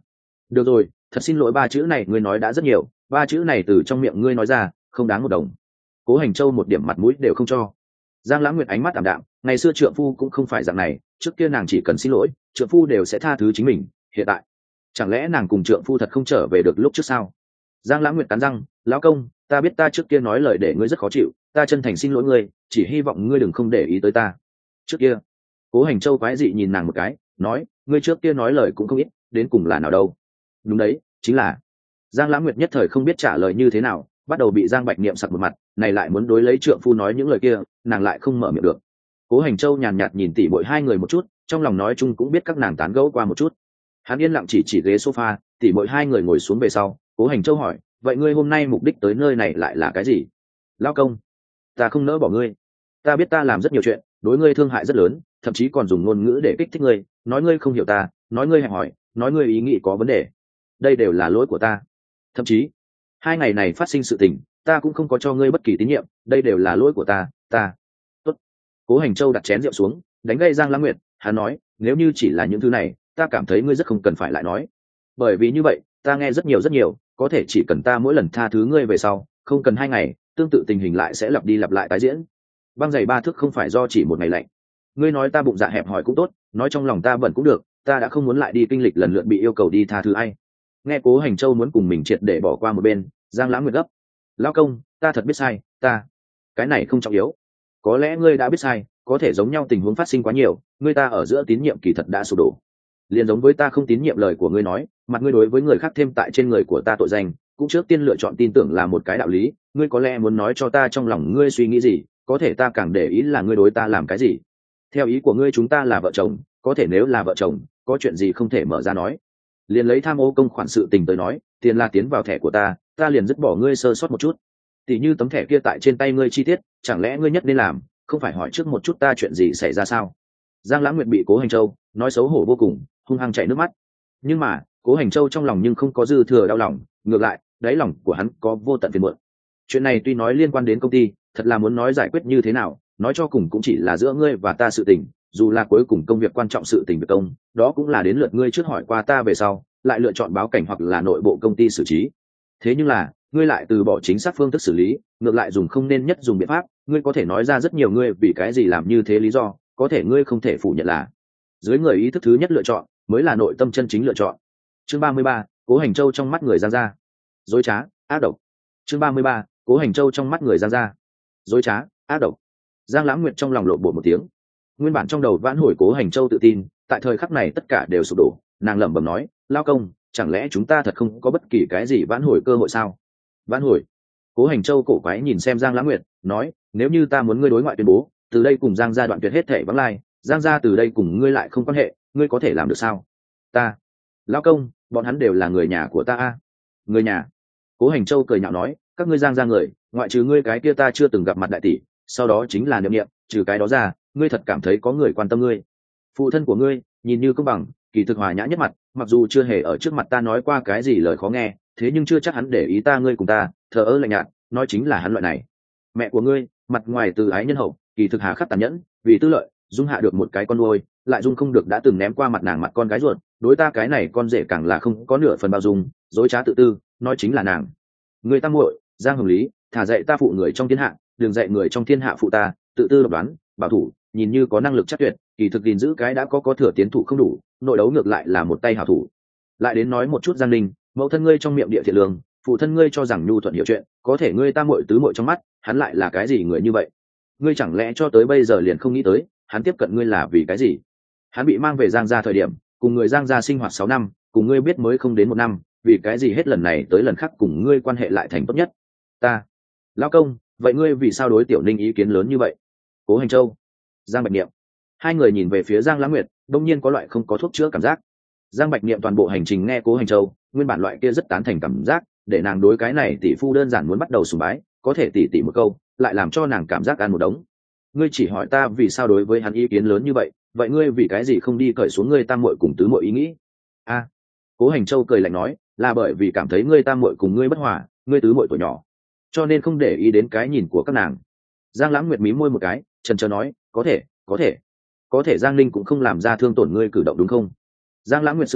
S1: được rồi, thật xin lỗi, ba chữ này ngươi nói đã rất nhiều, ba chữ này từ trong miệng ngươi nói ra không đáng một đồng. Cố Hành Châu một điểm mặt mũi đều không cho. Giang Lãng Nguyệt ánh mắt ảm đạm, ngày xưa trượng phu cũng không phải dạng này, trước kia nàng chỉ cần xin lỗi trượng phu đều sẽ tha thứ chính mình, hiện tại chẳng lẽ nàng cùng trượng phu thật không trở về được lúc trước sao? Giang Lãng Nguyệt cắn răng, lão công, ta biết ta trước kia nói lời để ngươi rất khó chịu, ta chân thành xin lỗi ngươi, chỉ hy vọng ngươi đừng không để ý tới ta. Trước kia, Cố Hành Châu quái dị nhìn nàng một cái, nói, ngươi trước kia nói lời cũng không ít, đến cùng là nào đâu? Đúng đấy, chính là. Giang Lãng Nguyệt nhất thời không biết trả lời như thế nào, bắt đầu bị Giang Bạch Niệm sặc một mặt, này lại muốn đối lấy trượng phu nói những lời kia, nàng lại không mở miệng được. Cố Hành Châu nhàn nhạt nhìn tỉ muội hai người một chút, trong lòng nói chung cũng biết các nàng tán gẫu qua một chút. Hắn yên lặng chỉ chỉ ghế sofa, tỉ muội hai người ngồi xuống về sau, Cố Hành Châu hỏi, vậy ngươi hôm nay mục đích tới nơi này lại là cái gì? Lão công, ta không nỡ bỏ ngươi, ta biết ta làm rất nhiều chuyện, đối ngươi thương hại rất lớn, thậm chí còn dùng ngôn ngữ để kích thích ngươi, nói ngươi không hiểu ta, nói ngươi hẹp hòi, nói ngươi ý nghĩ có vấn đề, đây đều là lỗi của ta. Thậm chí hai ngày này phát sinh sự tình, ta cũng không có cho ngươi bất kỳ tín nhiệm, đây đều là lỗi của ta. Ta Tốt. Cố Hành Châu đặt chén rượu xuống, đánh gây Giang Lãng Nguyệt. Hắn nói, nếu như chỉ là những thứ này, ta cảm thấy ngươi rất không cần phải lại nói, bởi vì như vậy ta nghe rất nhiều rất nhiều, có thể chỉ cần ta mỗi lần tha thứ ngươi về sau, không cần hai ngày, tương tự tình hình lại sẽ lặp đi lặp lại tái diễn. Băng giày ba thước không phải do chỉ một ngày lạnh. Ngươi nói ta bụng dạ hẹp hòi cũng tốt, nói trong lòng ta bẩn cũng được, ta đã không muốn lại đi kinh lịch lần lượt bị yêu cầu đi tha thứ ai. Nghe Cố Hành Châu muốn cùng mình triệt để bỏ qua một bên, Giang Lãng Nguyệt gấp, lão công, ta thật biết sai, ta cái này không trọng yếu, có lẽ ngươi đã biết sai, có thể giống nhau tình huống phát sinh quá nhiều, ngươi ta ở giữa tín nhiệm kỳ thật đã sụp đổ, liền giống với ta không tín nhiệm lời của ngươi nói, mặt ngươi đối với người khác thêm tại trên người của ta tội danh, cũng trước tiên lựa chọn tin tưởng là một cái đạo lý. Ngươi có lẽ muốn nói cho ta trong lòng ngươi suy nghĩ gì, có thể ta càng để ý là ngươi đối ta làm cái gì. Theo ý của ngươi chúng ta là vợ chồng, có thể nếu là vợ chồng, có chuyện gì không thể mở ra nói. Liền lấy tham ô công khoản sự tình tới nói, tiền là tiến vào thẻ của ta, ta liền dứt bỏ ngươi sơ sót một chút, tỉ như tấm thẻ kia tại trên tay ngươi chi tiết, chẳng lẽ ngươi nhất nên làm không phải hỏi trước một chút ta chuyện gì xảy ra sao? Giang Lãng Nguyệt bị Cố Hành Châu nói xấu hổ vô cùng, hung hăng chảy nước mắt. Nhưng mà Cố Hành Châu trong lòng nhưng không có dư thừa đau lòng, ngược lại đáy lòng của hắn có vô tận phiền muộn. Chuyện này tuy nói liên quan đến công ty, thật là muốn nói giải quyết như thế nào, nói cho cùng cũng chỉ là giữa ngươi và ta sự tình, dù là cuối cùng công việc quan trọng sự tình việc công, đó cũng là đến lượt ngươi trước hỏi qua ta về sau, lại lựa chọn báo cảnh hoặc là nội bộ công ty xử trí. Thế nhưng là ngươi lại từ bỏ chính xác phương thức xử lý, ngược lại dùng không nên nhất dùng biện pháp. Ngươi có thể nói ra rất nhiều ngươi vì cái gì làm như thế lý do, có thể ngươi không thể phủ nhận là dưới người ý thức thứ nhất lựa chọn mới là nội tâm chân chính lựa chọn. Chương ba mươi ba, Cố Hành Châu trong mắt người Giang gia dối trá ác độc. Chương ba mươi ba, Cố Hành Châu trong mắt người Giang gia dối trá ác độc. Giang Lãng Nguyệt trong lòng lộn bột một tiếng, nguyên bản trong đầu vãn hồi Cố Hành Châu tự tin, tại thời khắc này tất cả đều sụp đổ. Nàng lẩm bẩm nói, lao công, chẳng lẽ chúng ta thật không có bất kỳ cái gì vãn hồi cơ hội sao? Vãn hồi? Cố Hành Châu cổ quái nhìn xem Giang Lãng Nguyệt, nói, nếu như ta muốn ngươi đối ngoại tuyên bố từ đây cùng Giang gia đoạn tuyệt hết thể vắng lai, Giang gia từ đây cùng ngươi lại không quan hệ, ngươi có thể làm được sao? Ta lao công, bọn hắn đều là người nhà của ta a. Người nhà? Cố Hành Châu cười nhạo nói, các ngươi Giang gia người, ngoại trừ ngươi cái kia ta chưa từng gặp mặt đại tỷ, sau đó chính là Niệm Niệm, trừ cái đó ra, ngươi thật cảm thấy có người quan tâm ngươi? Phụ thân của ngươi nhìn như công bằng, kỳ thực hòa nhã nhất mặt, mặc dù chưa hề ở trước mặt ta nói qua cái gì lời khó nghe, thế nhưng chưa chắc hắn để ý ta ngươi cùng ta, thờ ơ lạnh nhạt, nói chính là hắn loại này. Mẹ của ngươi mặt ngoài từ ái nhân hậu, kỳ thực hà khắc tàn nhẫn, vì tư lợi dung hạ được một cái con nuôi, lại dung không được đã từng ném qua mặt nàng mặt con gái ruột, đối ta cái này con rể càng là không có nửa phần bao dung, dối trá tự tư, nói chính là nàng. Người ta muội Giang Hồng Lý, thả dạy ta phụ người trong thiên hạ, đừng dạy người trong thiên hạ phụ ta, tự tư độc đoán, bảo thủ, nhìn như có năng lực chắc tuyệt, kỳ thực gìn giữ cái đã có có thừa tiến thủ không đủ, nội đấu ngược lại là một tay hảo thủ. Lại đến nói một chút Giang Ninh, mẫu thân ngươi trong miệng địa thiện lương, phụ thân ngươi cho rằng nhu thuận hiểu chuyện, có thể ngươi ta muội tứ muội trong mắt, hắn lại là cái gì người như vậy? Ngươi chẳng lẽ cho tới bây giờ liền không nghĩ tới, hắn tiếp cận ngươi là vì cái gì? Hắn bị mang về Giang gia thời điểm, cùng người Giang gia sinh hoạt sáu năm, cùng ngươi biết mới không đến một năm, vì cái gì hết lần này tới lần khác cùng ngươi quan hệ lại thành tốt nhất? Ta, lão công, vậy ngươi vì sao đối Tiểu Ninh ý kiến lớn như vậy? Cố Hành Châu, Giang Bạch Niệm, hai người nhìn về phía Giang Lãng Nguyệt, đông nhiên có loại không có thuốc chữa cảm giác. Giang Bạch Niệm toàn bộ hành trình nghe Cố Hành Châu, nguyên bản loại kia rất tán thành cảm giác, để nàng đối cái này tỷ phu đơn giản muốn bắt đầu sùng bái, có thể tỷ tỷ một câu, lại làm cho nàng cảm giác ăn một đống. Ngươi chỉ hỏi ta vì sao đối với hắn ý kiến lớn như vậy, vậy ngươi vì cái gì không đi cởi xuống ngươi tam muội cùng tứ muội ý nghĩ? A, à, Cố Hành Châu cười lạnh nói, là bởi vì cảm thấy ngươi tam muội cùng ngươi bất hòa, ngươi tứ muội tuổi nhỏ, cho nên không để ý đến cái nhìn của các nàng. Giang Lãng Nguyệt mím môi một cái, chần chờ nói, có thể, có thể, có thể Giang Ninh cũng không làm ra thương tổn ngươi cử động đúng không? Giang Lãng Nguyệt sững sờ,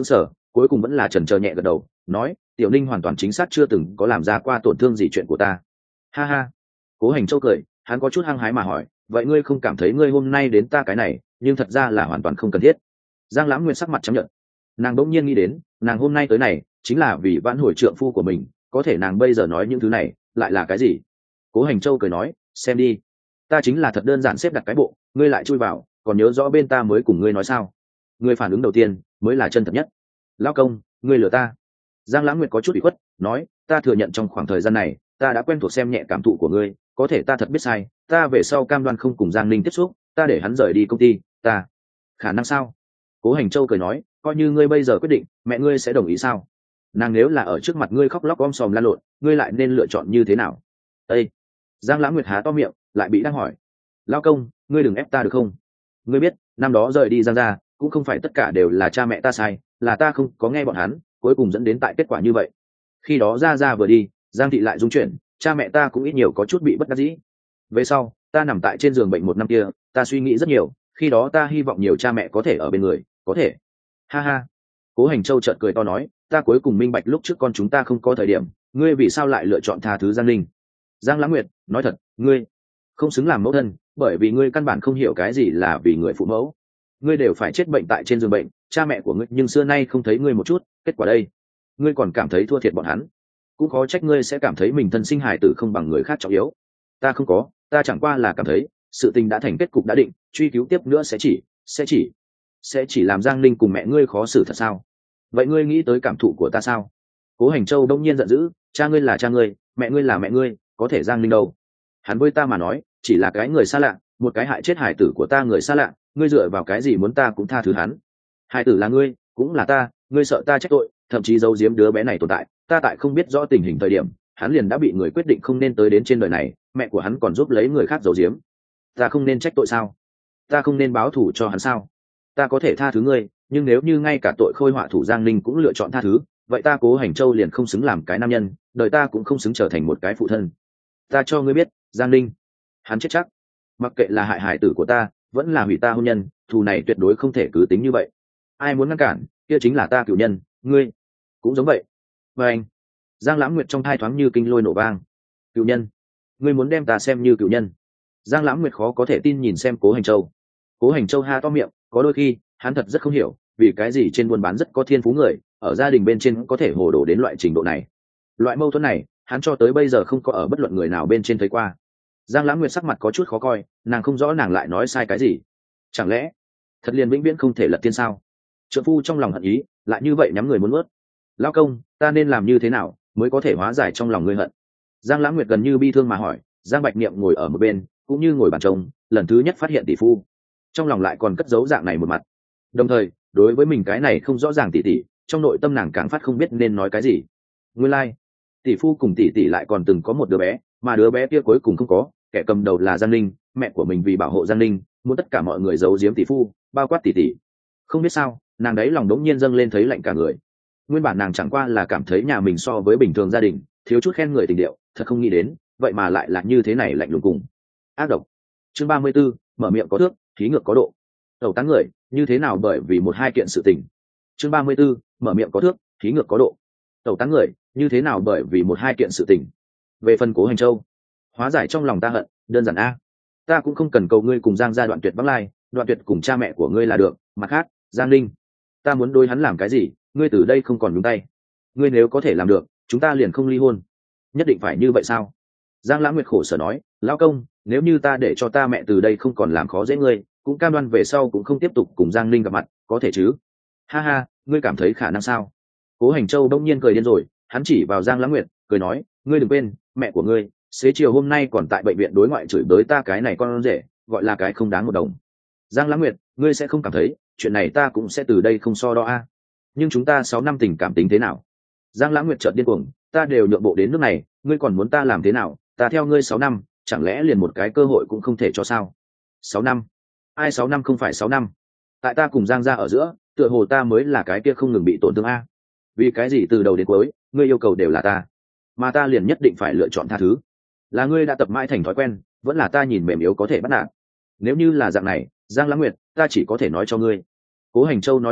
S1: cuối cùng vẫn là chần chờ nhẹ gật đầu nói tiểu ninh hoàn toàn chính xác chưa từng có làm ra qua tổn thương gì chuyện của ta. Ha ha. Cố Hành Châu cười, hắn có chút hăng hái mà hỏi, vậy ngươi không cảm thấy ngươi hôm nay đến ta cái này nhưng thật ra là hoàn toàn không cần thiết? Giang Lãng Nguyên sắc mặt chấp nhận, nàng đỗng nhiên nghĩ đến nàng hôm nay tới này chính là vì vãn hồi trượng phu của mình, có thể nàng bây giờ nói những thứ này lại là cái gì? Cố Hành Châu cười nói, xem đi, ta chính là thật đơn giản xếp đặt cái bộ, ngươi lại chui vào, còn nhớ rõ bên ta mới cùng ngươi nói sao? Ngươi phản ứng đầu tiên mới là chân thật nhất. Lão công, ngươi lừa ta. Giang Lãng Nguyệt có chút ủy khuất nói, ta thừa nhận trong khoảng thời gian này ta đã quen thuộc xem nhẹ cảm thụ của ngươi, có thể ta thật biết sai, ta về sau cam đoan không cùng Giang Ninh tiếp xúc, ta để hắn rời đi công ty, ta khả năng sao? Cố Hành Châu cười nói, coi như ngươi bây giờ quyết định, mẹ ngươi sẽ đồng ý sao? Nàng nếu là ở trước mặt ngươi khóc lóc om sòm la lộn, ngươi lại nên lựa chọn như thế nào? Ê! Giang Lãng Nguyệt há to miệng lại bị đang hỏi. Lão công, ngươi đừng ép ta được không? Ngươi biết năm đó rời đi Giang gia cũng không phải tất cả đều là cha mẹ ta sai, là ta không có nghe bọn hắn, cuối cùng dẫn đến tại kết quả như vậy. Khi đó Gia Gia vừa đi, Giang thị lại dung chuyển, cha mẹ ta cũng ít nhiều có chút bị bất đắc dĩ. Về sau ta nằm tại trên giường bệnh một năm kia, ta suy nghĩ rất nhiều, khi đó ta hy vọng nhiều cha mẹ có thể ở bên người, có thể. Ha ha. Cố Hành Châu chợt cười to nói, ta cuối cùng minh bạch lúc trước con chúng ta không có thời điểm, ngươi vì sao lại lựa chọn tha thứ Giang Ninh. Giang Lãng Nguyệt, nói thật, ngươi không xứng làm mẫu thân, bởi vì ngươi căn bản không hiểu cái gì là vì người phụ mẫu. Ngươi đều phải chết bệnh tại trên giường bệnh, cha mẹ của ngươi nhưng xưa nay không thấy ngươi một chút, kết quả đây, ngươi còn cảm thấy thua thiệt bọn hắn, cũng khó trách ngươi sẽ cảm thấy mình thân sinh hài tử không bằng người khác trọng yếu. Ta không có, ta chẳng qua là cảm thấy sự tình đã thành kết cục đã định, truy cứu tiếp nữa sẽ chỉ sẽ chỉ sẽ chỉ làm Giang Ninh cùng mẹ ngươi khó xử thật sao? Vậy ngươi nghĩ tới cảm thụ của ta sao? Cố Hành Châu đông nhiên giận dữ, cha ngươi là cha ngươi, mẹ ngươi là mẹ ngươi, có thể Giang Ninh đâu? Hắn với ta mà nói chỉ là cái người xa lạ, một cái hại chết hải tử của ta người xa lạ, ngươi dựa vào cái gì muốn ta cũng tha thứ hắn? Hải tử là ngươi, cũng là ta, ngươi sợ ta trách tội, thậm chí giấu giếm đứa bé này tồn tại, ta tại không biết rõ tình hình thời điểm hắn liền đã bị người quyết định không nên tới đến trên đời này, mẹ của hắn còn giúp lấy người khác giấu giếm, ta không nên trách tội sao? Ta không nên báo thù cho hắn sao? Ta có thể tha thứ ngươi, nhưng nếu như ngay cả tội khôi họa thủ Giang Ninh cũng lựa chọn tha thứ, vậy ta Cố Hành Châu liền không xứng làm cái nam nhân, đời ta cũng không xứng trở thành một cái phụ thân. Ta cho ngươi biết, Giang Ninh hắn chết chắc, mặc kệ là hại hải tử của ta vẫn là hủy ta hôn nhân, thù này tuyệt đối không thể cứ tính như vậy. Ai muốn ngăn cản, kia chính là ta cửu nhân, ngươi cũng giống vậy. Và anh, Giang Lãng Nguyệt trong thai thoáng như kinh lôi nổ vang. Cửu nhân? Ngươi muốn đem ta xem như cửu nhân? Giang Lãng Nguyệt khó có thể tin nhìn xem Cố Hành Châu. Cố Hành Châu ha to miệng, có đôi khi hắn thật rất không hiểu vì cái gì trên buôn bán rất có thiên phú người ở gia đình bên trên có thể hồ đồ đến loại trình độ này. Loại mâu thuẫn này hắn cho tới bây giờ không có ở bất luận người nào bên trên thấy qua. Giang Lãng Nguyệt sắc mặt có chút khó coi, nàng không rõ nàng lại nói sai cái gì. Chẳng lẽ thật liền vĩnh viễn không thể lật thiên sao? Trượng phu trong lòng hận ý lại như vậy nhắm người muốn nuốt. Lão công, ta nên làm như thế nào mới có thể hóa giải trong lòng ngươi hận? Giang Lãng Nguyệt gần như bi thương mà hỏi. Giang Bạch Niệm ngồi ở một bên cũng như ngồi bàn trông, lần thứ nhất phát hiện tỷ phu trong lòng lại còn cất giấu dạng này một mặt, đồng thời đối với mình cái này không rõ ràng tỷ tỷ, trong nội tâm nàng càng phát không biết nên nói cái gì. Nguyên lai like, tỷ phu cùng tỷ tỷ lại còn từng có một đứa bé, mà đứa bé kia cuối cùng không có, kẻ cầm đầu là Giang Ninh, mẹ của mình vì bảo hộ Giang Ninh muốn tất cả mọi người giấu giếm tỷ phu, bao quát tỷ tỷ. Không biết sao nàng đấy lòng đống nhiên dâng lên thấy lạnh cả người. Nguyên bản nàng chẳng qua là cảm thấy nhà mình so với bình thường gia đình thiếu chút khen người tình điệu, thật không nghĩ đến vậy mà lại là như thế này, lạnh lùng cùng ác độc. Chương ba mươi 34, mở miệng có thước, khí ngược có độ. Tẩu tán người như thế nào bởi vì một hai kiện sự tình. Chương ba mươi 34, mở miệng có thước, khí ngược có độ. Tẩu tán người như thế nào bởi vì một hai kiện sự tình. Về phần Cố Hành Châu, hóa giải trong lòng ta hận đơn giản a, ta cũng không cần cầu ngươi cùng Giang gia đoạn tuyệt vắng lai, đoạn tuyệt cùng cha mẹ của ngươi là được. Mặt khác, Giang Ninh, ta muốn đối hắn làm cái gì, ngươi từ đây không còn nhúng tay. Ngươi nếu có thể làm được, chúng ta liền không ly hôn. Nhất định phải như vậy sao? Giang Lãng Nguyệt khổ sở nói, lão công, nếu như ta để cho ta mẹ từ đây không còn làm khó dễ ngươi, cũng cam đoan về sau cũng không tiếp tục cùng Giang Ninh gặp mặt, có thể chứ? Ha ha, ngươi cảm thấy khả năng sao? Cố Hành Châu đông nhiên cười điên rồi, hắn chỉ vào Giang Lãng Nguyệt cười nói, ngươi đừng quên mẹ của ngươi xế chiều hôm nay còn tại bệnh viện đối ngoại chửi bới ta cái này con rể, gọi là cái không đáng một đồng. Giang Lãng Nguyệt, ngươi sẽ không cảm thấy chuyện này ta cũng sẽ từ đây không so đo a? Nhưng chúng ta sáu năm tình cảm tính thế nào? Giang Lãng Nguyệt chợt điên cuồng, ta đều nhượng bộ đến nước này, ngươi còn muốn ta làm thế nào? Ta theo ngươi sáu năm, chẳng lẽ liền một cái cơ hội cũng không thể cho sao? Sáu năm? Ai sáu năm không phải sáu năm? Tại ta cùng Giang gia ở giữa, tựa hồ ta mới là cái kia không ngừng bị tổn thương a. Vì cái gì từ đầu đến cuối, ngươi yêu cầu đều là ta, mà ta liền nhất định phải lựa chọn tha thứ? Là ngươi đã tập mãi thành thói quen, vẫn là ta nhìn mềm yếu có thể bắt nạt? Nếu như là dạng này, Giang Lãng Nguyệt, ta chỉ có thể nói cho ngươi. Cố Hành Châu nói nghiêm túc,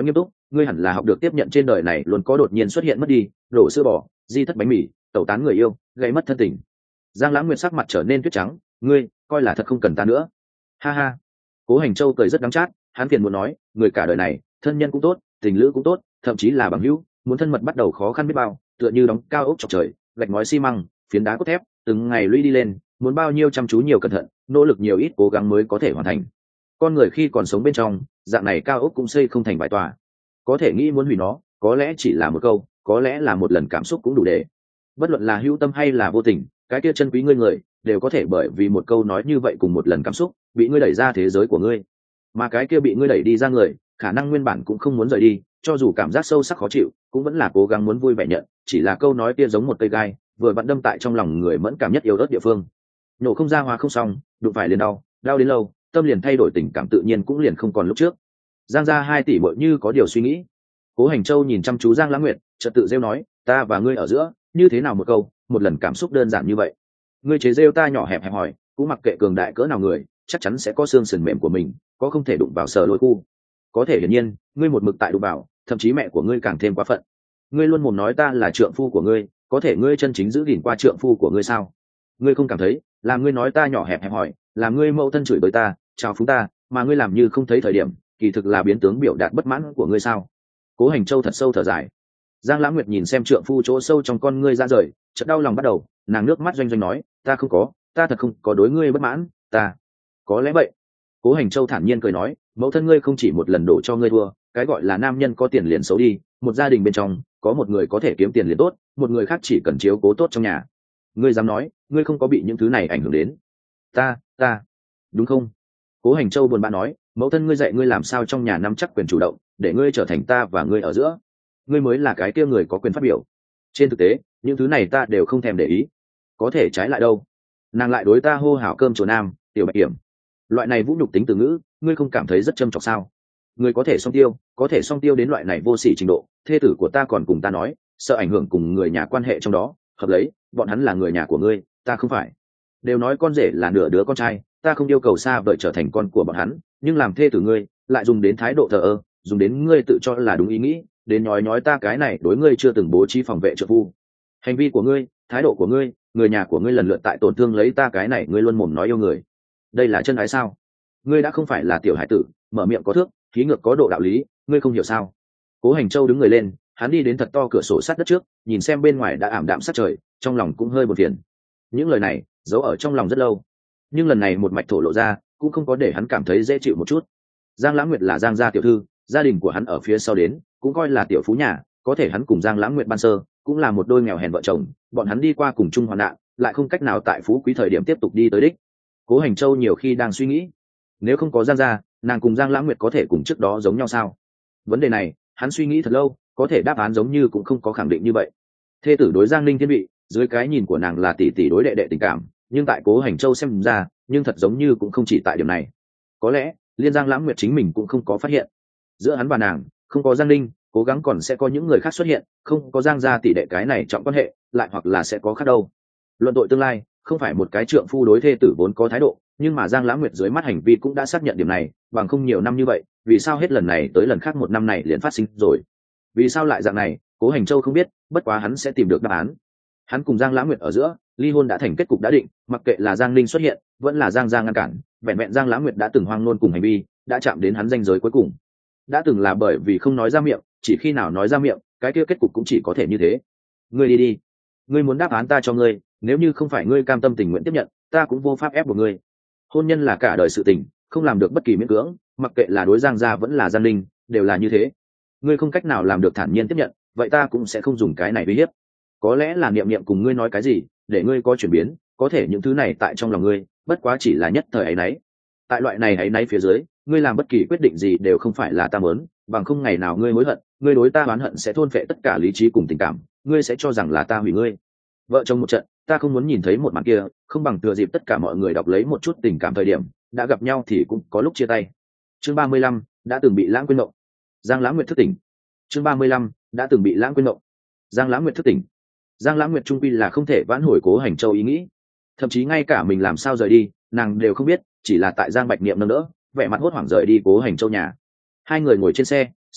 S1: ngươi hẳn là học được tiếp nhận trên đời này luôn có đột nhiên xuất hiện mất đi, đổ sữa bò, di thất bánh mì, tẩu tán người yêu, gây mất thân tình. Giang Lãng Nguyệt sắc mặt trở nên tuyết trắng, ngươi coi là thật không cần ta nữa. Ha ha. Cố Hành Châu cười rất đắng chát, hắn phiền muốn nói, người cả đời này, thân nhân cũng tốt, tình lữ cũng tốt, thậm chí là bằng hữu, muốn thân mật bắt đầu khó khăn biết bao, tựa như đóng cao ốc chọc trời, gạch ngói xi măng, phiến đá cốt thép, từng ngày lũy đi lên, muốn bao nhiêu chăm chú nhiều cẩn thận, nỗ lực nhiều ít cố gắng mới có thể hoàn thành. Con người khi còn sống bên trong, dạng này cao ốc cũng xây không thành vài tòa. Có thể nghĩ muốn hủy nó, có lẽ chỉ là một câu, có lẽ là một lần cảm xúc cũng đủ để. Bất luận là hữu tâm hay là vô tình, cái kia chân quý ngươi người, đều có thể bởi vì một câu nói như vậy cùng một lần cảm xúc, bị ngươi đẩy ra thế giới của ngươi. Mà cái kia bị ngươi đẩy đi ra người, khả năng nguyên bản cũng không muốn rời đi, cho dù cảm giác sâu sắc khó chịu, cũng vẫn là cố gắng muốn vui vẻ nhận, chỉ là câu nói kia giống một cây gai, vừa vặn đâm tại trong lòng người mẫn cảm nhất yếu ớt địa phương. Nổ không ra hòa không xong, đụng phải liền đau, đau đến lâu, tâm liền thay đổi, tình cảm tự nhiên cũng liền không còn lúc trước. Giang gia hai tỷ muội như có điều suy nghĩ. Cố Hành Châu nhìn chăm chú Giang Lãng Nguyệt, chợt tự rêu nói, ta và ngươi ở giữa, như thế nào một câu, một lần cảm xúc đơn giản như vậy. Ngươi chế rêu ta nhỏ hẹp hẹp hỏi, cũng mặc kệ cường đại cỡ nào người, chắc chắn sẽ có xương sườn mềm của mình, có không thể đụng vào sờ lôi khu. Có thể hiển nhiên, ngươi một mực tại đụng vào, thậm chí mẹ của ngươi càng thêm quá phận. Ngươi luôn mồm nói ta là trượng phu của ngươi, có thể ngươi chân chính giữ gìn qua trượng phu của ngươi sao? Ngươi không cảm thấy, làm ngươi nói ta nhỏ hẹp hẹp hỏi, làm ngươi mẫu thân chửi bới ta, chào phúng ta, mà ngươi làm như không thấy thời điểm, kỳ thực là biến tướng biểu đạt bất mãn của ngươi sao? Cố Hành Châu thật sâu thở dài. Giang Lãng Nguyệt nhìn xem trượng phu chỗ sâu trong con ngươi ra rời, chợt đau lòng bắt đầu, nàng nước mắt doanh doanh nói, ta không có, ta thật không có đối ngươi bất mãn, ta có lẽ vậy. Cố Hành Châu thản nhiên cười nói, mẫu thân ngươi không chỉ một lần đổ cho ngươi thua, cái gọi là nam nhân có tiền liền xấu đi, một gia đình bên trong có một người có thể kiếm tiền liền tốt, một người khác chỉ cần chiếu cố tốt trong nhà. Ngươi dám nói, ngươi không có bị những thứ này ảnh hưởng đến? Ta, ta, đúng không? Cố Hành Châu buồn bã nói, mẫu thân ngươi dạy ngươi làm sao trong nhà nắm chắc quyền chủ động, để ngươi trở thành ta và ngươi ở giữa, ngươi mới là cái kia người có quyền phát biểu. Trên thực tế, những thứ này ta đều không thèm để ý. Có thể trái lại đâu? Nàng lại đối ta hô hào cơm chùa nam, tiểu bạch kiểm. Loại này vũ nhục tính từ ngữ, ngươi không cảm thấy rất châm chọc sao? Ngươi có thể song tiêu, có thể song tiêu đến loại này vô sỉ trình độ, thê tử của ta còn cùng ta nói, sợ ảnh hưởng cùng người nhà quan hệ trong đó, hợp lấy, bọn hắn là người nhà của ngươi, ta không phải. Đều nói con rể là nửa đứa con trai, ta không yêu cầu xa vời trở thành con của bọn hắn, nhưng làm thê tử ngươi, lại dùng đến thái độ thờ ơ, dùng đến ngươi tự cho là đúng ý nghĩ, đến nói nói ta cái này đối ngươi chưa từng bố trí phòng vệ trợ phu. Hành vi của ngươi, thái độ của ngươi, người nhà của ngươi lần lượt tại tổn thương lấy ta cái này ngươi luôn mồm nói yêu người. Đây là chân ái sao? Ngươi đã không phải là tiểu hải tử, mở miệng có thước, khí ngược có độ đạo lý, ngươi không hiểu sao? Cố Hành Châu đứng người lên, hắn đi đến thật to cửa sổ sát đất trước, nhìn xem bên ngoài đã ảm đạm sát trời, trong lòng cũng hơi buồn phiền. Những lời này giấu ở trong lòng rất lâu, nhưng lần này một mạch thổ lộ ra, cũng không có để hắn cảm thấy dễ chịu một chút. Giang Lãng Nguyệt là Giang gia tiểu thư, gia đình của hắn ở phía sau đến, cũng coi là tiểu phú nhà, có thể hắn cùng Giang Lãng Nguyệt ban sơ, cũng là một đôi nghèo hèn vợ chồng, bọn hắn đi qua cùng chung hoạn nạn, lại không cách nào tại phú quý thời điểm tiếp tục đi tới đích. Cố Hành Châu nhiều khi đang suy nghĩ, nếu không có Giang gia, nàng cùng Giang Lãng Nguyệt có thể cùng trước đó giống nhau sao? Vấn đề này, hắn suy nghĩ thật lâu, có thể đáp án giống như cũng không có khẳng định như vậy. Thê tử đối Giang Ninh Thiên Vị, dưới cái nhìn của nàng là tỷ tỷ đối đệ đệ tình cảm, nhưng tại Cố Hành Châu xem ra, nhưng thật giống như cũng không chỉ tại điểm này. Có lẽ, liên Giang Lãng Nguyệt chính mình cũng không có phát hiện. Giữa hắn và nàng, không có Giang Ninh, cố gắng còn sẽ có những người khác xuất hiện, không có Giang gia tỷ đệ cái này trọng quan hệ, lại hoặc là sẽ có khác đâu. Luận tội tương lai, không phải một cái trượng phu đối thê tử vốn có thái độ, nhưng mà Giang Lãng Nguyệt dưới mắt hành vi cũng đã xác nhận điểm này, bằng không nhiều năm như vậy, vì sao hết lần này tới lần khác một năm này liền phát sinh rồi? Vì sao lại dạng này, Cố Hành Châu không biết, bất quá hắn sẽ tìm được đáp án. Hắn cùng Giang Lãng Nguyệt ở giữa, ly hôn đã thành kết cục đã định, mặc kệ là Giang Ninh xuất hiện, vẫn là Giang gia ngăn cản, vẹn vẹn Giang Lãng Nguyệt đã từng hoang nôn cùng hành vi, đã chạm đến hắn ranh giới cuối cùng. Đã từng là bởi vì không nói ra miệng, chỉ khi nào nói ra miệng, cái kia kết cục cũng chỉ có thể như thế. Ngươi đi đi, ngươi muốn đáp án ta cho ngươi, nếu như không phải ngươi cam tâm tình nguyện tiếp nhận, ta cũng vô pháp ép buộc ngươi. Hôn nhân là cả đời sự tình, không làm được bất kỳ miễn cưỡng, mặc kệ là đối Giang gia vẫn là Giang Ninh, đều là như thế. Ngươi không cách nào làm được thản nhiên tiếp nhận, vậy ta cũng sẽ không dùng cái này uy hiếp. Có lẽ là niệm niệm cùng ngươi nói cái gì, để ngươi có chuyển biến, có thể những thứ này tại trong lòng ngươi, bất quá chỉ là nhất thời ấy nấy. Tại loại này ấy nấy phía dưới, ngươi làm bất kỳ quyết định gì đều không phải là ta muốn, bằng không ngày nào ngươi hối hận, ngươi đối ta oán hận sẽ thôn phệ tất cả lý trí cùng tình cảm, ngươi sẽ cho rằng là ta hủy ngươi. Vợ chồng một trận, ta không muốn nhìn thấy một màn kia, không bằng thừa dịp tất cả mọi người đọc lấy một chút tình cảm thời điểm, đã gặp nhau thì cũng có lúc chia tay. Chương ba mươi lăm, đã từng bị lãng quên mộng. Giang Lãng Nguyệt thức tỉnh. Chương ba mươi lăm, đã từng bị lãng quên mộng. Giang Lãng Nguyệt thức tỉnh. Giang Lãng Nguyệt trung quy là không thể vãn hồi Cố Hành Châu ý nghĩ, thậm chí ngay cả mình làm sao rời đi, nàng đều không biết, chỉ là tại Giang Bạch Niệm nâng đỡ, vẻ mặt hốt hoảng rời đi Cố Hành Châu nhà. Hai người ngồi trên xe,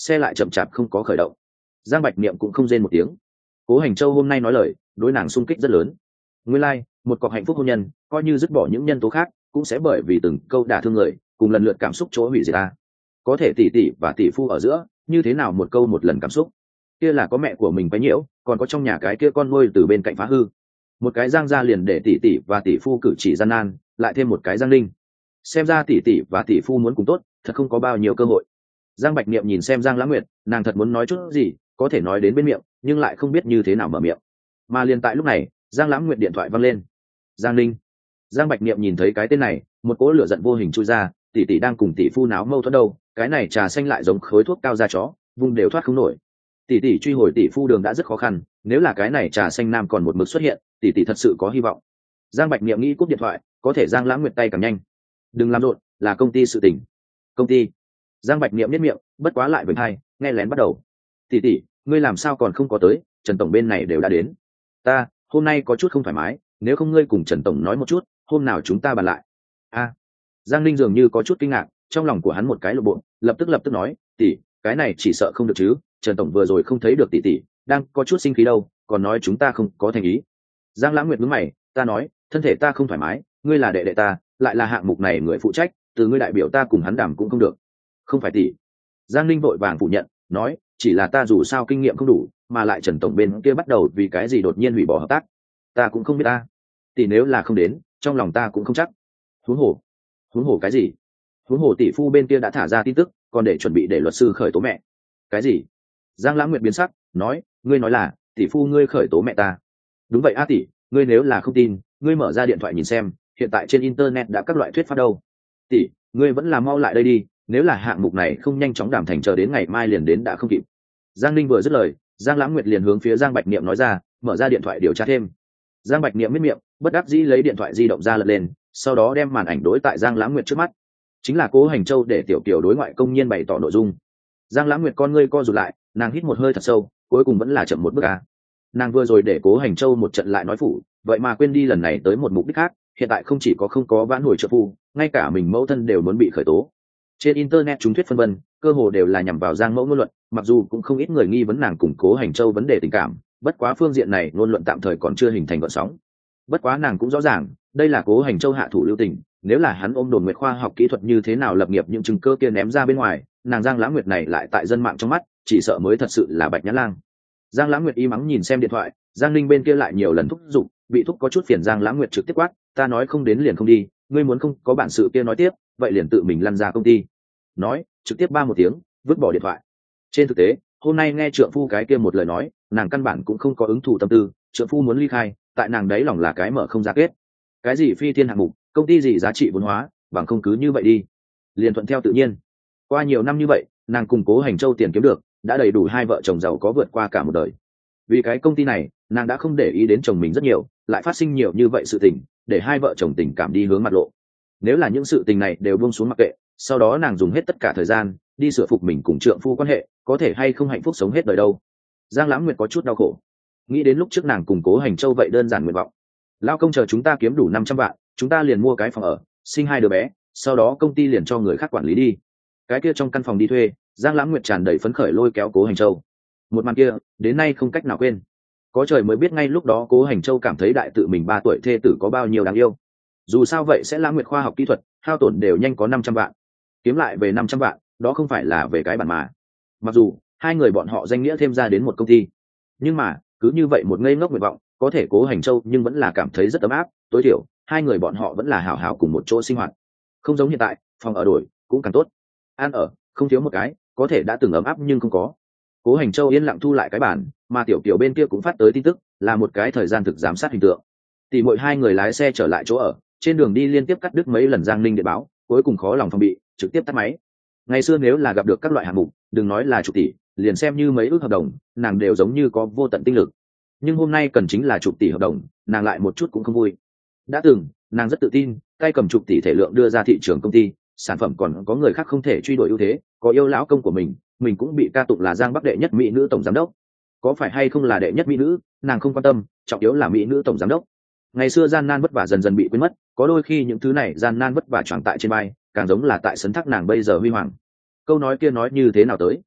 S1: xe lại chậm chạp không có khởi động. Giang Bạch Niệm cũng không rên một tiếng. Cố Hành Châu hôm nay nói lời đối nàng sung kích rất lớn. Nguyên lai like, một cọc hạnh phúc hôn nhân coi như dứt bỏ những nhân tố khác cũng sẽ bởi vì từng câu đả thương người cùng lần lượt cảm xúc chỗ hủy diệt ta. Có thể tỷ tỷ và tỷ phu ở giữa như thế nào một câu một lần cảm xúc, kia là có mẹ của mình quấy nhiễu, còn có trong nhà cái kia con nuôi từ bên cạnh phá hư. Một cái Giang gia liền để tỷ tỷ và tỷ phu cử chỉ gian nan, lại thêm một cái Giang Linh. Xem ra tỷ tỷ và tỷ phu muốn cùng tốt, thật không có bao nhiêu cơ hội. Giang Bạch Niệm nhìn xem Giang Lãng Nguyệt, nàng thật muốn nói chút gì, có thể nói đến bên miệng, nhưng lại không biết như thế nào mở miệng. Mà liền tại lúc này, Giang Lãng Nguyệt điện thoại vang lên. Giang Linh. Giang Bạch Niệm nhìn thấy cái tên này, một cỗ lửa giận vô hình chui ra, tỷ tỷ đang cùng tỷ phu náo mâu thuẫn đâu, cái này trà xanh lại giống khối thuốc cao da chó, vùng đều thoát không nổi. Tỷ tỷ truy hồi tỷ phu đường đã rất khó khăn, nếu là cái này trà xanh nam còn một mực xuất hiện, tỷ tỷ thật sự có hy vọng. Giang Bạch Niệm nghĩ cúp điện thoại, có thể Giang Lãng Nguyệt tay càng nhanh. Đừng làm rộn, là công ty sự tình. Công ty. Giang Bạch Niệm nhếch miệng, bất quá lại với hai, nghe lén bắt đầu. Tỷ tỷ, ngươi làm sao còn không có tới, Trần tổng bên này đều đã đến. Ta, hôm nay có chút không thoải mái, nếu không ngươi cùng Trần tổng nói một chút, hôm nào chúng ta bàn lại. A. À, Giang Linh dường như có chút kinh ngạc, trong lòng của hắn một cái lộ bộ, lập tức lập tức nói, tỷ, cái này chỉ sợ không được chứ, Trần tổng vừa rồi không thấy được tỷ tỷ, đang có chút sinh khí đâu, còn nói chúng ta không có thành ý. Giang Lãng Nguyệt nhướng mày, ta nói, thân thể ta không thoải mái, ngươi là đệ đệ ta, lại là hạng mục này người phụ trách, từ ngươi đại biểu ta cùng hắn đàm cũng không được. Không phải tỷ. Giang Linh vội vàng phủ nhận, nói, chỉ là ta dù sao kinh nghiệm không đủ, mà lại Trần tổng bên kia bắt đầu vì cái gì đột nhiên hủy bỏ hợp tác, ta cũng không biết ta. Tỷ nếu là không đến, trong lòng ta cũng không chắc. Huống hồ, huống hồ cái gì? Huống hồ tỷ phu bên kia đã thả ra tin tức, còn để chuẩn bị để luật sư khởi tố mẹ. Cái gì? Giang Lãng Nguyệt biến sắc, nói, ngươi nói là tỷ phu ngươi khởi tố mẹ ta? Đúng vậy a tỷ, ngươi nếu là không tin, ngươi mở ra điện thoại nhìn xem, hiện tại trên internet đã các loại thuyết pháp đâu. Tỷ, ngươi vẫn là mau lại đây đi, nếu là hạng mục này không nhanh chóng đàm thành, chờ đến ngày mai liền đến đã không kịp. Giang Linh vừa dứt lời, Giang Lãng Nguyệt liền hướng phía Giang Bạch Niệm nói ra, mở ra điện thoại điều tra thêm. Giang Bạch Niệm miết miệng, bất đắc dĩ lấy điện thoại di động ra lật lên, sau đó đem màn ảnh đối tại Giang Lãng Nguyệt trước mắt. Chính là Cố Hành Châu để tiểu Kiều đối ngoại công nhiên bày tỏ nội dung. Giang Lãng Nguyệt con ngươi co rụt lại, nàng hít một hơi thật sâu, cuối cùng vẫn là chậm một bước a. Nàng vừa rồi để Cố Hành Châu một trận lại nói phủ, vậy mà quên đi lần này tới một mục đích khác, hiện tại không chỉ có không có vãn hồi trợ phu, ngay cả mình mẫu thân đều muốn bị khởi tố. Trên internet chúng thuyết phân vân, cơ hồ đều là nhằm vào Giang mẫu ngôn luận, mặc dù cũng không ít người nghi vấn nàng cùng Cố Hành Châu vấn đề tình cảm, bất quá phương diện này ngôn luận tạm thời còn chưa hình thành gợn sóng. Bất quá nàng cũng rõ ràng, đây là Cố Hành Châu hạ thủ lưu tình, nếu là hắn ôm đồn nguyệt khoa học kỹ thuật như thế nào lập nghiệp những chứng cơ kia ném ra bên ngoài, nàng Giang Lãng Nguyệt này lại tại dân mạng trong mắt, chỉ sợ mới thật sự là bạch nhãn lang. Giang Lãng Nguyệt y mắng nhìn xem điện thoại, Giang Linh bên kia lại nhiều lần thúc giục, bị thúc có chút phiền. Giang Lãng Nguyệt trực tiếp quát, ta nói không đến liền không đi, ngươi muốn không có bản sự kia nói tiếp, vậy liền tự mình lăn ra công ty. Nói, trực tiếp ba một tiếng, vứt bỏ điện thoại. Trên thực tế, hôm nay nghe trượng phu cái kia một lời nói, nàng căn bản cũng không có ứng thủ tâm tư, trượng phu muốn ly khai, tại nàng đấy lòng là cái mở không ra kết. Cái gì phi thiên hạng mục, công ty gì giá trị vốn hóa, bằng không cứ như vậy đi, liền thuận theo tự nhiên. Qua nhiều năm như vậy, nàng cùng Cố Hành Châu tiền kiếm được, đã đầy đủ hai vợ chồng giàu có vượt qua cả một đời. Vì cái công ty này, nàng đã không để ý đến chồng mình rất nhiều, lại phát sinh nhiều như vậy sự tình, để hai vợ chồng tình cảm đi hướng mặt lộ. Nếu là những sự tình này đều buông xuống mặc kệ, sau đó nàng dùng hết tất cả thời gian đi sửa phục mình cùng trượng phu quan hệ, có thể hay không hạnh phúc sống hết đời đâu. Giang Lãng Nguyệt có chút đau khổ, nghĩ đến lúc trước nàng cùng Cố Hành Châu vậy đơn giản nguyện vọng, lao công chờ chúng ta kiếm đủ năm trăm vạn, chúng ta liền mua cái phòng ở, sinh hai đứa bé, sau đó công ty liền cho người khác quản lý đi. Cái kia trong căn phòng đi thuê, Giang Lãng Nguyệt tràn đầy phấn khởi lôi kéo Cố Hành Châu. Một màn kia, đến nay không cách nào quên. Có trời mới biết ngay lúc đó Cố Hành Châu cảm thấy đại tự mình ba tuổi thê tử có bao nhiêu đáng yêu. Dù sao vậy sẽ Lãng Nguyệt khoa học kỹ thuật, hao tổn đều nhanh có năm trăm vạn. Kiếm lại về năm trăm vạn, đó không phải là về cái bản mà. Mặc dù hai người bọn họ danh nghĩa thêm ra đến một công ty, nhưng mà cứ như vậy một ngây ngốc nguyện vọng, có thể Cố Hành Châu nhưng vẫn là cảm thấy rất ấm áp, tối thiểu hai người bọn họ vẫn là hảo hảo cùng một chỗ sinh hoạt. Không giống hiện tại, phòng ở đổi cũng càng tốt, ăn ở không thiếu một cái, có thể đã từng ấm áp nhưng không có. Cố Hành Châu yên lặng thu lại cái bản, mà tiểu Kiều bên kia cũng phát tới tin tức, là một cái thời gian thực giám sát hình tượng. Tỷ muội hai người lái xe trở lại chỗ ở, trên đường đi liên tiếp cắt đứt mấy lần Giang Ninh điện báo, cuối cùng khó lòng phòng bị, trực tiếp tắt máy. Ngày xưa nếu là gặp được các loại hạng mục, đừng nói là chục tỷ, liền xem như mấy ước hợp đồng, nàng đều giống như có vô tận tinh lực. Nhưng hôm nay cần chính là chục tỷ hợp đồng, nàng lại một chút cũng không vui. Đã từng, nàng rất tự tin, tay cầm chục tỷ thể lượng đưa ra thị trường công ty, sản phẩm còn có người khác không thể truy đuổi ưu thế, có yêu lão công của mình, mình cũng bị ca tụng là Giang Bắc đệ nhất mỹ nữ tổng giám đốc. Có phải hay không là đệ nhất mỹ nữ, nàng không quan tâm, trọng yếu là mỹ nữ tổng giám đốc. Ngày xưa gian nan vất vả dần dần bị quên mất, có đôi khi những thứ này gian nan vất vả choàng tại trên vai, càng giống là tại sấn thác nàng bây giờ huy hoàng. Câu nói kia nói như thế nào tới?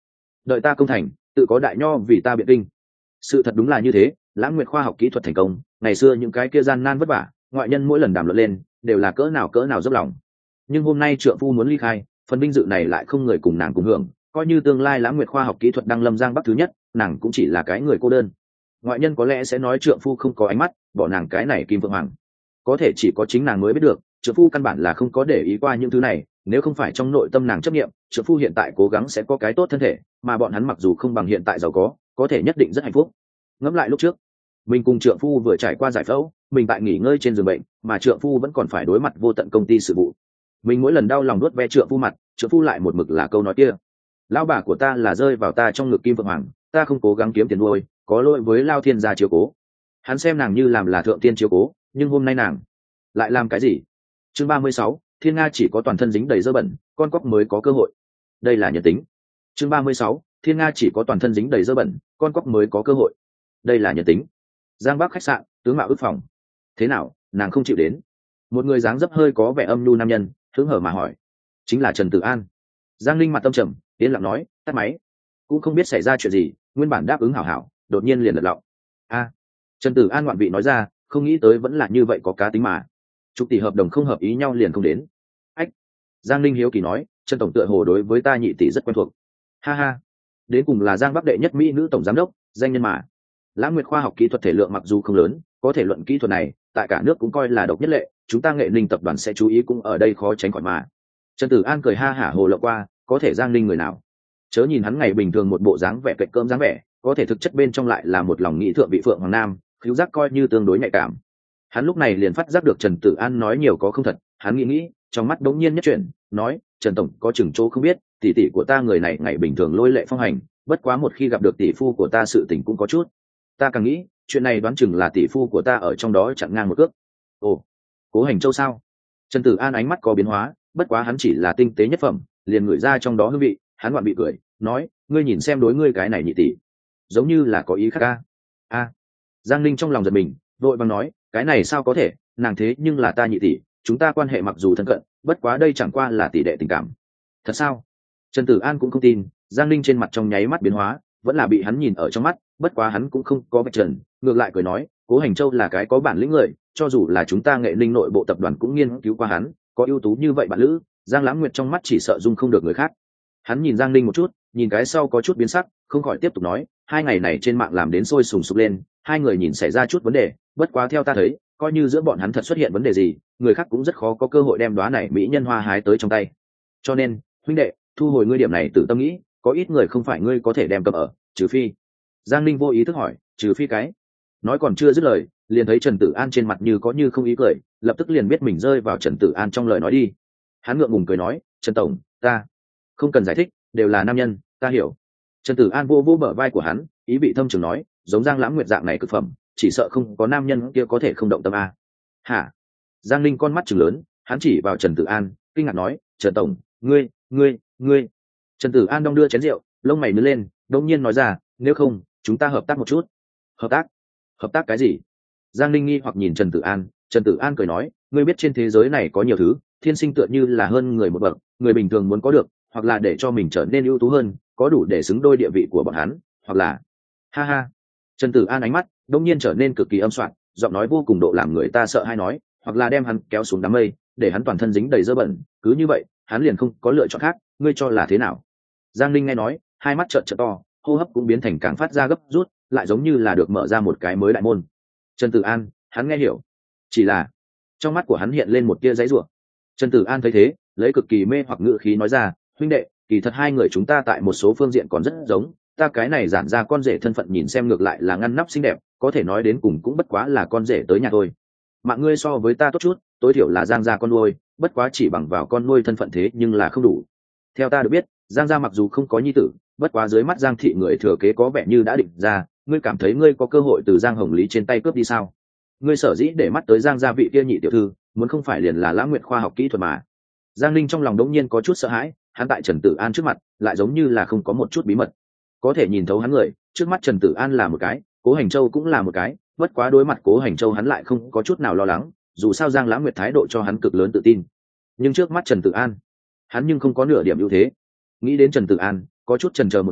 S1: đợi ta công thành tự có đại nho vì ta biện kinh. Sự thật đúng là như thế, Lãng Nguyệt khoa học kỹ thuật thành công, ngày xưa những cái kia gian nan vất vả, ngoại nhân mỗi lần đàm luận lên đều là cỡ nào cỡ nào dốc lòng. Nhưng hôm nay trượng phu muốn ly khai, phần vinh dự này lại không người cùng nàng cùng hưởng, coi như tương lai Lãng Nguyệt khoa học kỹ thuật đăng lâm giang bắc thứ nhất, nàng cũng chỉ là cái người cô đơn. Ngoại nhân có lẽ sẽ nói trượng phu không có ánh mắt, bỏ nàng cái này kim phượng hoàng. Có thể chỉ có chính nàng mới biết được, trượng phu căn bản là không có để ý qua những thứ này, nếu không phải trong nội tâm nàng chấp nghiệm, trượng phu hiện tại cố gắng sẽ có cái tốt thân thể, mà bọn hắn mặc dù không bằng hiện tại giàu có, có thể nhất định rất hạnh phúc. Ngẫm lại lúc trước, mình cùng trượng phu vừa trải qua giải phẫu, mình tại nghỉ ngơi trên giường bệnh, mà trượng phu vẫn còn phải đối mặt vô tận công ty sự vụ. Mình mỗi lần đau lòng nuốt ve trượng phu mặt, trượng phu lại một mực là câu nói kia: lão bà của ta là rơi vào ta trong ngực kim phượng hoàng, ta không cố gắng kiếm tiền nuôi, có lỗi với Lao Thiên gia chiếu cố. Hắn xem nàng như làm là thượng tiên chiếu cố, nhưng hôm nay nàng lại làm cái gì? Chương ba mươi sáu, Thiên Nga chỉ có toàn thân dính đầy dơ bẩn, con cóc mới có cơ hội. Đây là nhân tính. Chương ba mươi sáu, Thiên Nga chỉ có toàn thân dính đầy dơ bẩn, con cóc mới có cơ hội. Đây là nhân tính. Giang Bắc khách sạn, tướng mạo ước phòng. Thế nào, nàng không chịu đến? Một người dáng dấp hơi có vẻ âm nhu nam nhân hứng hở mà hỏi. Chính là Trần Tử An. Giang Linh mặt tâm trầm, yên lặng nói, tắt máy. Cũng không biết xảy ra chuyện gì, nguyên bản đáp ứng hảo hảo, đột nhiên liền lật lọng. A. Trần Tử An ngoạn vị nói ra, không nghĩ tới vẫn là như vậy, có cá tính mà. Chục tỷ hợp đồng không hợp ý nhau liền không đến. Ách. Giang Linh hiếu kỳ nói, Trần tổng tựa hồ đối với ta nhị tỷ rất quen thuộc. Ha ha. Đến cùng là Giang Bắc đệ nhất mỹ nữ tổng giám đốc, danh nhân mà. Lãng Nguyệt khoa học kỹ thuật thể lượng mặc dù không lớn, có thể luận kỹ thuật này tại cả nước cũng coi là độc nhất lệ, chúng ta Nghệ Ninh tập đoàn sẽ chú ý cũng ở đây khó tránh khỏi mà. Trần Tử An cười ha hả hồ lộ qua, có thể Giang Linh người nào? Chớ nhìn hắn ngày bình thường một bộ dáng vẻ cạnh cơm dáng vẻ, có thể thực chất bên trong lại là một lòng nghĩ thượng vị phượng hoàng nam, khiếu giác coi như tương đối nhạy cảm. Hắn lúc này liền phát giác được Trần Tử An nói nhiều có không thật, hắn nghĩ nghĩ, trong mắt đống nhiên nhất chuyển, nói, Trần tổng có chừng chỗ không biết, tỷ tỷ của ta người này ngày bình thường lôi lệ phong hành, bất quá một khi gặp được tỷ phu của ta sự tình cũng có chút. Ta càng nghĩ, chuyện này đoán chừng là tỷ phu của ta ở trong đó chặn ngang một cước. Ồ, Cố Hành Châu sao? Trần Tử An ánh mắt có biến hóa, bất quá hắn chỉ là tinh tế nhất phẩm, liền ngửi ra trong đó hương vị, hắn ngoạn bị cười, nói, ngươi nhìn xem đối ngươi cái này nhị tỷ, giống như là có ý khác a. A. Giang Linh trong lòng giật mình, vội vàng nói, cái này sao có thể, nàng thế nhưng là ta nhị tỷ, chúng ta quan hệ mặc dù thân cận, bất quá đây chẳng qua là tỷ đệ tình cảm. Thật sao? Trần Tử An cũng không tin. Giang Linh trên mặt trong nháy mắt biến hóa, vẫn là bị hắn nhìn ở trong mắt, bất quá hắn cũng không có vạch trần, ngược lại cười nói, Cố Hành Châu là cái có bản lĩnh người, cho dù là chúng ta Nghệ Ninh nội bộ tập đoàn cũng nghiên cứu qua hắn, có ưu tú như vậy bạn lữ, Giang Lãng Nguyệt trong mắt chỉ sợ dung không được người khác. Hắn nhìn Giang Linh một chút, nhìn cái sau có chút biến sắc, không khỏi tiếp tục nói, hai ngày này trên mạng làm đến sôi sùng sục lên, hai người nhìn xảy ra chút vấn đề, bất quá theo ta thấy, coi như giữa bọn hắn thật xuất hiện vấn đề gì, người khác cũng rất khó có cơ hội đem đóa này mỹ nhân hoa hái tới trong tay. Cho nên, huynh đệ, thu hồi ngươi điểm này tự tâm nghĩ, có ít người không phải ngươi có thể đem cầm ở, trừ phi. Giang Linh vô ý thức hỏi, trừ phi cái? Nói còn chưa dứt lời, liền thấy Trần Tử An trên mặt như có như không ý cười, lập tức liền biết mình rơi vào Trần Tử An trong lời nói đi. Hắn ngượng ngùng cười nói, Trần tổng, ta không cần giải thích, đều là nam nhân, ta hiểu. Trần Tử An vô vô bờ vai của hắn, ý vị thâm trường nói, giống Giang Lãng Nguyệt dạng này cực phẩm, chỉ sợ không có nam nhân kia có thể không động tâm a. Hả? Giang Linh con mắt trừng lớn, hắn chỉ vào Trần Tử An, kinh ngạc nói, Trần tổng, ngươi, ngươi, ngươi. Trần Tử An đong đưa chén rượu, lông mày nứt lên, đột nhiên nói ra, nếu không, chúng ta hợp tác một chút. Hợp tác? Hợp tác cái gì? Giang Linh nghi hoặc nhìn Trần Tử An. Trần Tử An cười nói, ngươi biết trên thế giới này có nhiều thứ, thiên sinh tựa như là hơn người một bậc, người bình thường muốn có được, hoặc là để cho mình trở nên ưu tú hơn, có đủ để xứng đôi địa vị của bọn hắn, hoặc là, ha ha. Trần Tử An ánh mắt đột nhiên trở nên cực kỳ âm soạn, giọng nói vô cùng độ làm người ta sợ hay nói, hoặc là đem hắn kéo xuống đám mây, để hắn toàn thân dính đầy dơ bẩn, cứ như vậy, hắn liền không có lựa chọn khác, ngươi cho là thế nào? Giang Linh nghe nói, hai mắt trợn trợn to, hô hấp cũng biến thành càng phát ra gấp rút, lại giống như là được mở ra một cái mới đại môn. Trần Tử An, hắn nghe hiểu, chỉ là trong mắt của hắn hiện lên một tia giãy giụa. Trần Tử An thấy thế, lấy cực kỳ mê hoặc ngữ khí nói ra, huynh đệ, kỳ thật hai người chúng ta tại một số phương diện còn rất giống, ta cái này giản ra con rể thân phận nhìn xem ngược lại là ngăn nắp xinh đẹp, có thể nói đến cùng cũng bất quá là con rể tới nhà thôi. Mạng ngươi so với ta tốt chút, tối thiểu là Giang gia con nuôi, bất quá chỉ bằng vào con nuôi thân phận thế nhưng là không đủ. Theo ta được biết, Giang gia mặc dù không có nhi tử, bất quá dưới mắt Giang thị người thừa kế có vẻ như đã định ra, ngươi cảm thấy ngươi có cơ hội từ Giang Hồng Lý trên tay cướp đi sao? Ngươi sở dĩ để mắt tới Giang gia vị kia nhị tiểu thư, muốn không phải liền là Lãng Nguyệt khoa học kỹ thuật mà? Giang Linh trong lòng đống nhiên có chút sợ hãi, hắn tại Trần Tử An trước mặt, lại giống như là không có một chút bí mật. Có thể nhìn thấu hắn người, trước mắt Trần Tử An là một cái, Cố Hành Châu cũng là một cái, bất quá đối mặt Cố Hành Châu hắn lại không có chút nào lo lắng, dù sao Giang Lãng Nguyệt thái độ cho hắn cực lớn tự tin. Nhưng trước mắt Trần Tử An, hắn nhưng không có nửa điểm ưu thế. Nghĩ đến Trần Tử An, có chút chần chờ một chút,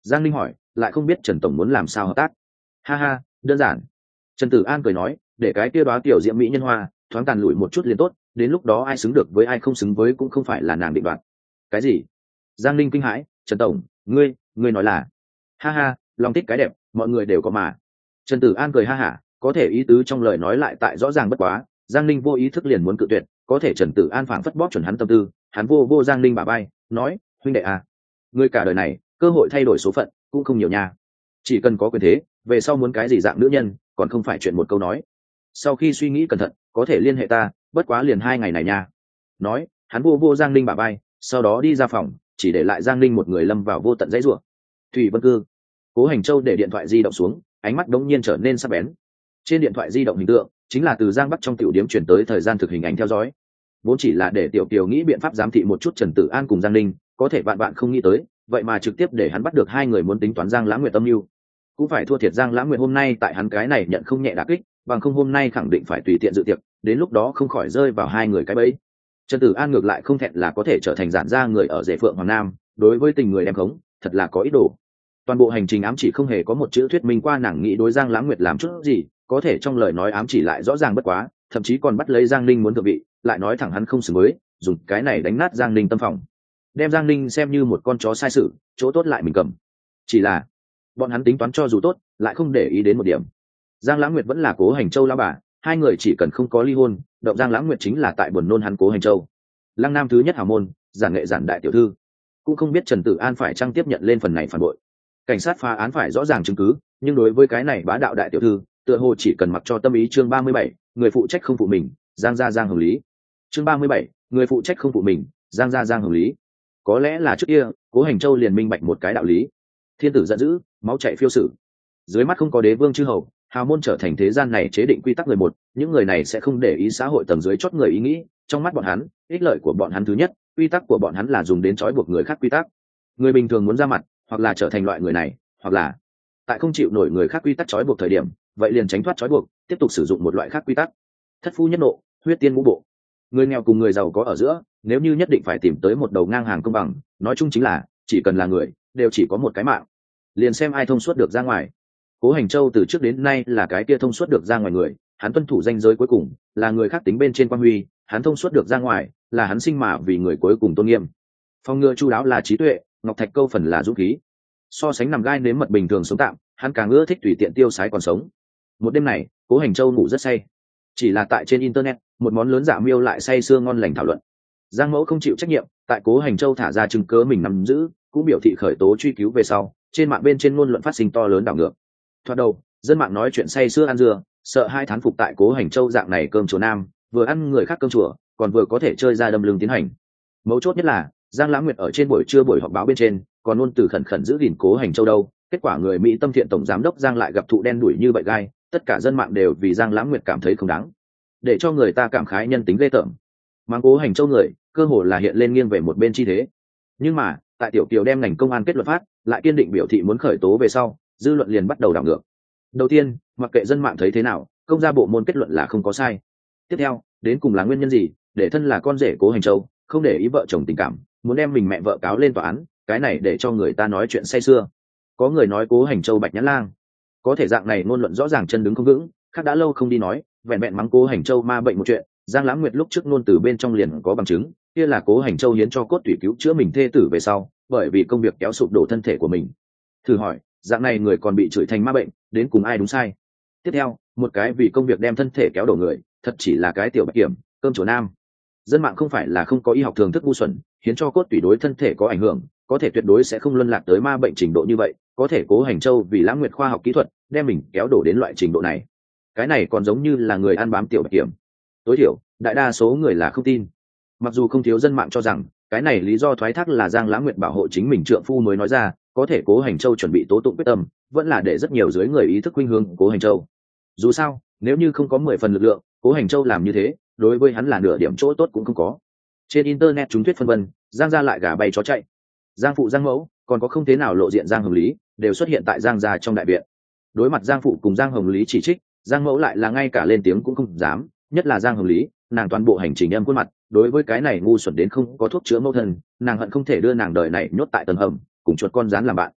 S1: Giang Linh hỏi, lại không biết Trần tổng muốn làm sao hợp tác. Ha ha, đơn giản. Trần Tử An cười nói, để cái kia đoá tiểu diễm mỹ nhân hoa thoáng tàn lụi một chút liền tốt, đến lúc đó ai xứng được với ai không xứng với cũng không phải là nàng định đoạt. Cái gì? Giang Linh kinh hãi, Trần tổng, ngươi ngươi nói là? Ha ha, lòng thích cái đẹp mọi người đều có mà. Trần Tử An cười ha hả, có thể ý tứ trong lời nói lại tại rõ ràng bất quá. Giang Linh vô ý thức liền muốn cự tuyệt, có thể Trần Tử An phảng phất bóp chuẩn hắn tâm tư, hắn vô vô Giang Linh bả vai, nói, huynh đệ à, ngươi cả đời này cơ hội thay đổi số phận cũng không nhiều nha, chỉ cần có quyền thế về sau muốn cái gì dạng nữ nhân còn không phải chuyện một câu nói. Sau khi suy nghĩ cẩn thận có thể liên hệ ta, bất quá liền hai ngày này nha. Nói hắn vô vô Giang Linh bả vai, sau đó đi ra phòng, chỉ để lại Giang Linh một người lâm vào vô tận dãy rủa. Thủy Vân Cư. Cố Hành Châu để điện thoại di động xuống, ánh mắt đống nhiên trở nên sắc bén. Trên điện thoại di động hình tượng chính là từ Giang Bắc trong tiểu điếm chuyển tới thời gian thực hình ảnh theo dõi, vốn chỉ là để tiểu kiều nghĩ biện pháp giám thị một chút Trần Tử An cùng Giang Linh, có thể bạn bạn không nghĩ tới vậy mà trực tiếp để hắn bắt được hai người muốn tính toán Giang Lãng Nguyệt âm mưu. Cũng phải thua thiệt Giang Lãng Nguyệt hôm nay tại hắn cái này nhận không nhẹ đả kích, bằng không hôm nay khẳng định phải tùy tiện dự tiệc, đến lúc đó không khỏi rơi vào hai người cái bẫy. Trần Tử An ngược lại không thẹn là có thể trở thành giản gia người ở Dệ Phượng Hoàng Nam, đối với tình người đem khống thật là có ý đồ. Toàn bộ hành trình ám chỉ không hề có một chữ thuyết minh qua nàng nghĩ đối Giang Lãng Nguyệt làm chút gì, có thể trong lời nói ám chỉ lại rõ ràng bất quá, thậm chí còn bắt lấy Giang Ninh muốn thượng vị, lại nói thẳng hắn không xứng với, dùng cái này đánh nát Giang Ninh tâm phòng, đem Giang Ninh xem như một con chó sai sự, chỗ tốt lại mình cầm. Chỉ là bọn hắn tính toán cho dù tốt, lại không để ý đến một điểm. Giang Lãng Nguyệt vẫn là Cố Hành Châu lão bà, hai người chỉ cần không có ly hôn, động Giang Lãng Nguyệt chính là tại buồn nôn hắn Cố Hành Châu. Lăng Nam thứ nhất hào môn, giản nghệ giản đại tiểu thư, cũng không biết Trần Tử An phải chăng tiếp nhận lên phần này phản bội. Cảnh sát phá án phải rõ ràng chứng cứ, nhưng đối với cái này bá đạo đại tiểu thư, tựa hồ chỉ cần mặc cho tâm ý. Chương ba mươi bảy, người phụ trách không phụ mình, Giang gia Giang Hồng Lý. Chương ba mươi bảy, người phụ trách không phụ mình, Giang gia Giang Hồng Lý. Có lẽ là trước kia Cố Hành Châu liền minh bạch một cái đạo lý, thiên tử giận dữ máu chảy phiêu sử, dưới mắt không có đế vương chư hầu, hào môn trở thành thế gian này chế định quy tắc người một, những người này sẽ không để ý xã hội tầng dưới chót người ý nghĩ, trong mắt bọn hắn ích lợi của bọn hắn thứ nhất, quy tắc của bọn hắn là dùng đến trói buộc người khác quy tắc. Người bình thường muốn ra mặt, hoặc là trở thành loại người này, hoặc là tại không chịu nổi người khác quy tắc trói buộc thời điểm, vậy liền tránh thoát trói buộc, tiếp tục sử dụng một loại khác quy tắc. Thất phu nhất nộ, huyết tiên ngũ bộ. Người nghèo cùng người giàu có ở giữa, nếu như nhất định phải tìm tới một đầu ngang hàng công bằng, nói chung chính là chỉ cần là người, đều chỉ có một cái mạng, liền xem ai thông suốt được ra ngoài. Cố Hành Châu từ trước đến nay là cái kia thông suốt được ra ngoài người, hắn tuân thủ danh giới cuối cùng, là người khác tính bên trên quan huy, hắn thông suốt được ra ngoài, là hắn sinh mà vì người cuối cùng tôn nghiêm. Phong ngựa chu đáo là trí tuệ, ngọc thạch câu phần là dũng khí. So sánh nằm gai nếm mật bình thường sống tạm, hắn càng ưa thích tùy tiện tiêu sái còn sống. Một đêm này, Cố Hành Châu ngủ rất say, chỉ là tại trên internet, một món lớn dạ miêu lại say sưa ngon lành thảo luận. Giang Mẫu không chịu trách nhiệm, tại Cố Hành Châu thả ra chứng cớ mình nắm giữ, cũng biểu thị khởi tố truy cứu về sau, trên mạng bên trên ngôn luận phát sinh to lớn đảo ngược. Thoạt đầu, dân mạng nói chuyện say sưa ăn dưa, sợ hai thán phục tại Cố Hành Châu dạng này cơm chùa nam, vừa ăn người khác cơm chùa, còn vừa có thể chơi ra đâm lưng tiến hành. Mấu chốt nhất là, Giang Lãng Nguyệt ở trên buổi trưa buổi họp báo bên trên, còn luôn từ khẩn khẩn giữ gìn Cố Hành Châu đâu, kết quả người Mỹ tâm thiện tổng giám đốc Giang lại gặp thụ đen đuổi như vậy gai, tất cả dân mạng đều vì Giang Lãng Nguyệt cảm thấy không đáng, để cho người ta cảm khái nhân tính ghê tởm. Mang Cố Hành Châu người, cơ hồ là hiện lên nghiêng về một bên chi thế. Nhưng mà, tại tiểu kiều đem ngành công an kết luận phát, lại kiên định biểu thị muốn khởi tố về sau, dư luận liền bắt đầu đảo ngược. Đầu tiên, mặc kệ dân mạng thấy thế nào, công gia bộ môn kết luận là không có sai. Tiếp theo, đến cùng là nguyên nhân gì, để thân là con rể Cố Hành Châu, không để ý vợ chồng tình cảm, muốn đem mình mẹ vợ cáo lên tòa án, cái này để cho người ta nói chuyện say sưa. Có người nói Cố Hành Châu bạch nhãn lang, có thể dạng này ngôn luận rõ ràng chân đứng không vững, khác đã lâu không đi nói, vẹn vẹn mắng Cố Hành Châu ma bệnh một chuyện, Giang Lãng Nguyệt lúc trước ngôn từ bên trong liền có bằng chứng, kia là Cố Hành Châu hiến cho cốt tủy cứu chữa mình thê tử về sau, bởi vì công việc kéo sụp đổ thân thể của mình. Thử hỏi, dạng này người còn bị chửi thành ma bệnh, đến cùng ai đúng sai? Tiếp theo, một cái vì công việc đem thân thể kéo đổ người, thật chỉ là cái tiểu bạch kiểm, cơm chùa nam. Dân mạng không phải là không có y học thường thức ngu xuẩn, hiến cho cốt tủy đối thân thể có ảnh hưởng, có thể tuyệt đối sẽ không luân lạc tới ma bệnh trình độ như vậy, có thể Cố Hành Châu vì Lãng Nguyệt khoa học kỹ thuật, đem mình kéo đổ đến loại trình độ này. Cái này còn giống như là người ăn bám tiểu bạch kiểm. Tối thiểu, đại đa số người là không tin. Mặc dù không thiếu dân mạng cho rằng, cái này lý do thoái thác là Giang Lãng Nguyệt bảo hộ chính mình trượng phu mới nói ra, có thể Cố Hành Châu chuẩn bị tố tụng quyết tâm, vẫn là để rất nhiều dưới người ý thức khuynh hướng Cố Hành Châu. Dù sao, nếu như không có mười phần lực lượng, Cố Hành Châu làm như thế, đối với hắn là nửa điểm chỗ tốt cũng không có. Trên internet chúng thuyết phân vân, Giang gia lại gà bay chó chạy. Giang phụ Giang mẫu, còn có không thế nào lộ diện Giang Hồng Lý, đều xuất hiện tại Giang gia trong đại viện. Đối mặt Giang phụ cùng Giang Hồng Lý chỉ trích, Giang mẫu lại là ngay cả lên tiếng cũng không dám, nhất là Giang Hồng Lý, nàng toàn bộ hành trình em khuôn mặt, đối với cái này ngu xuẩn đến không có thuốc chữa mẫu thân, nàng hận không thể đưa nàng đời này nhốt tại tầng hầm, cùng chuột con rán làm bạn.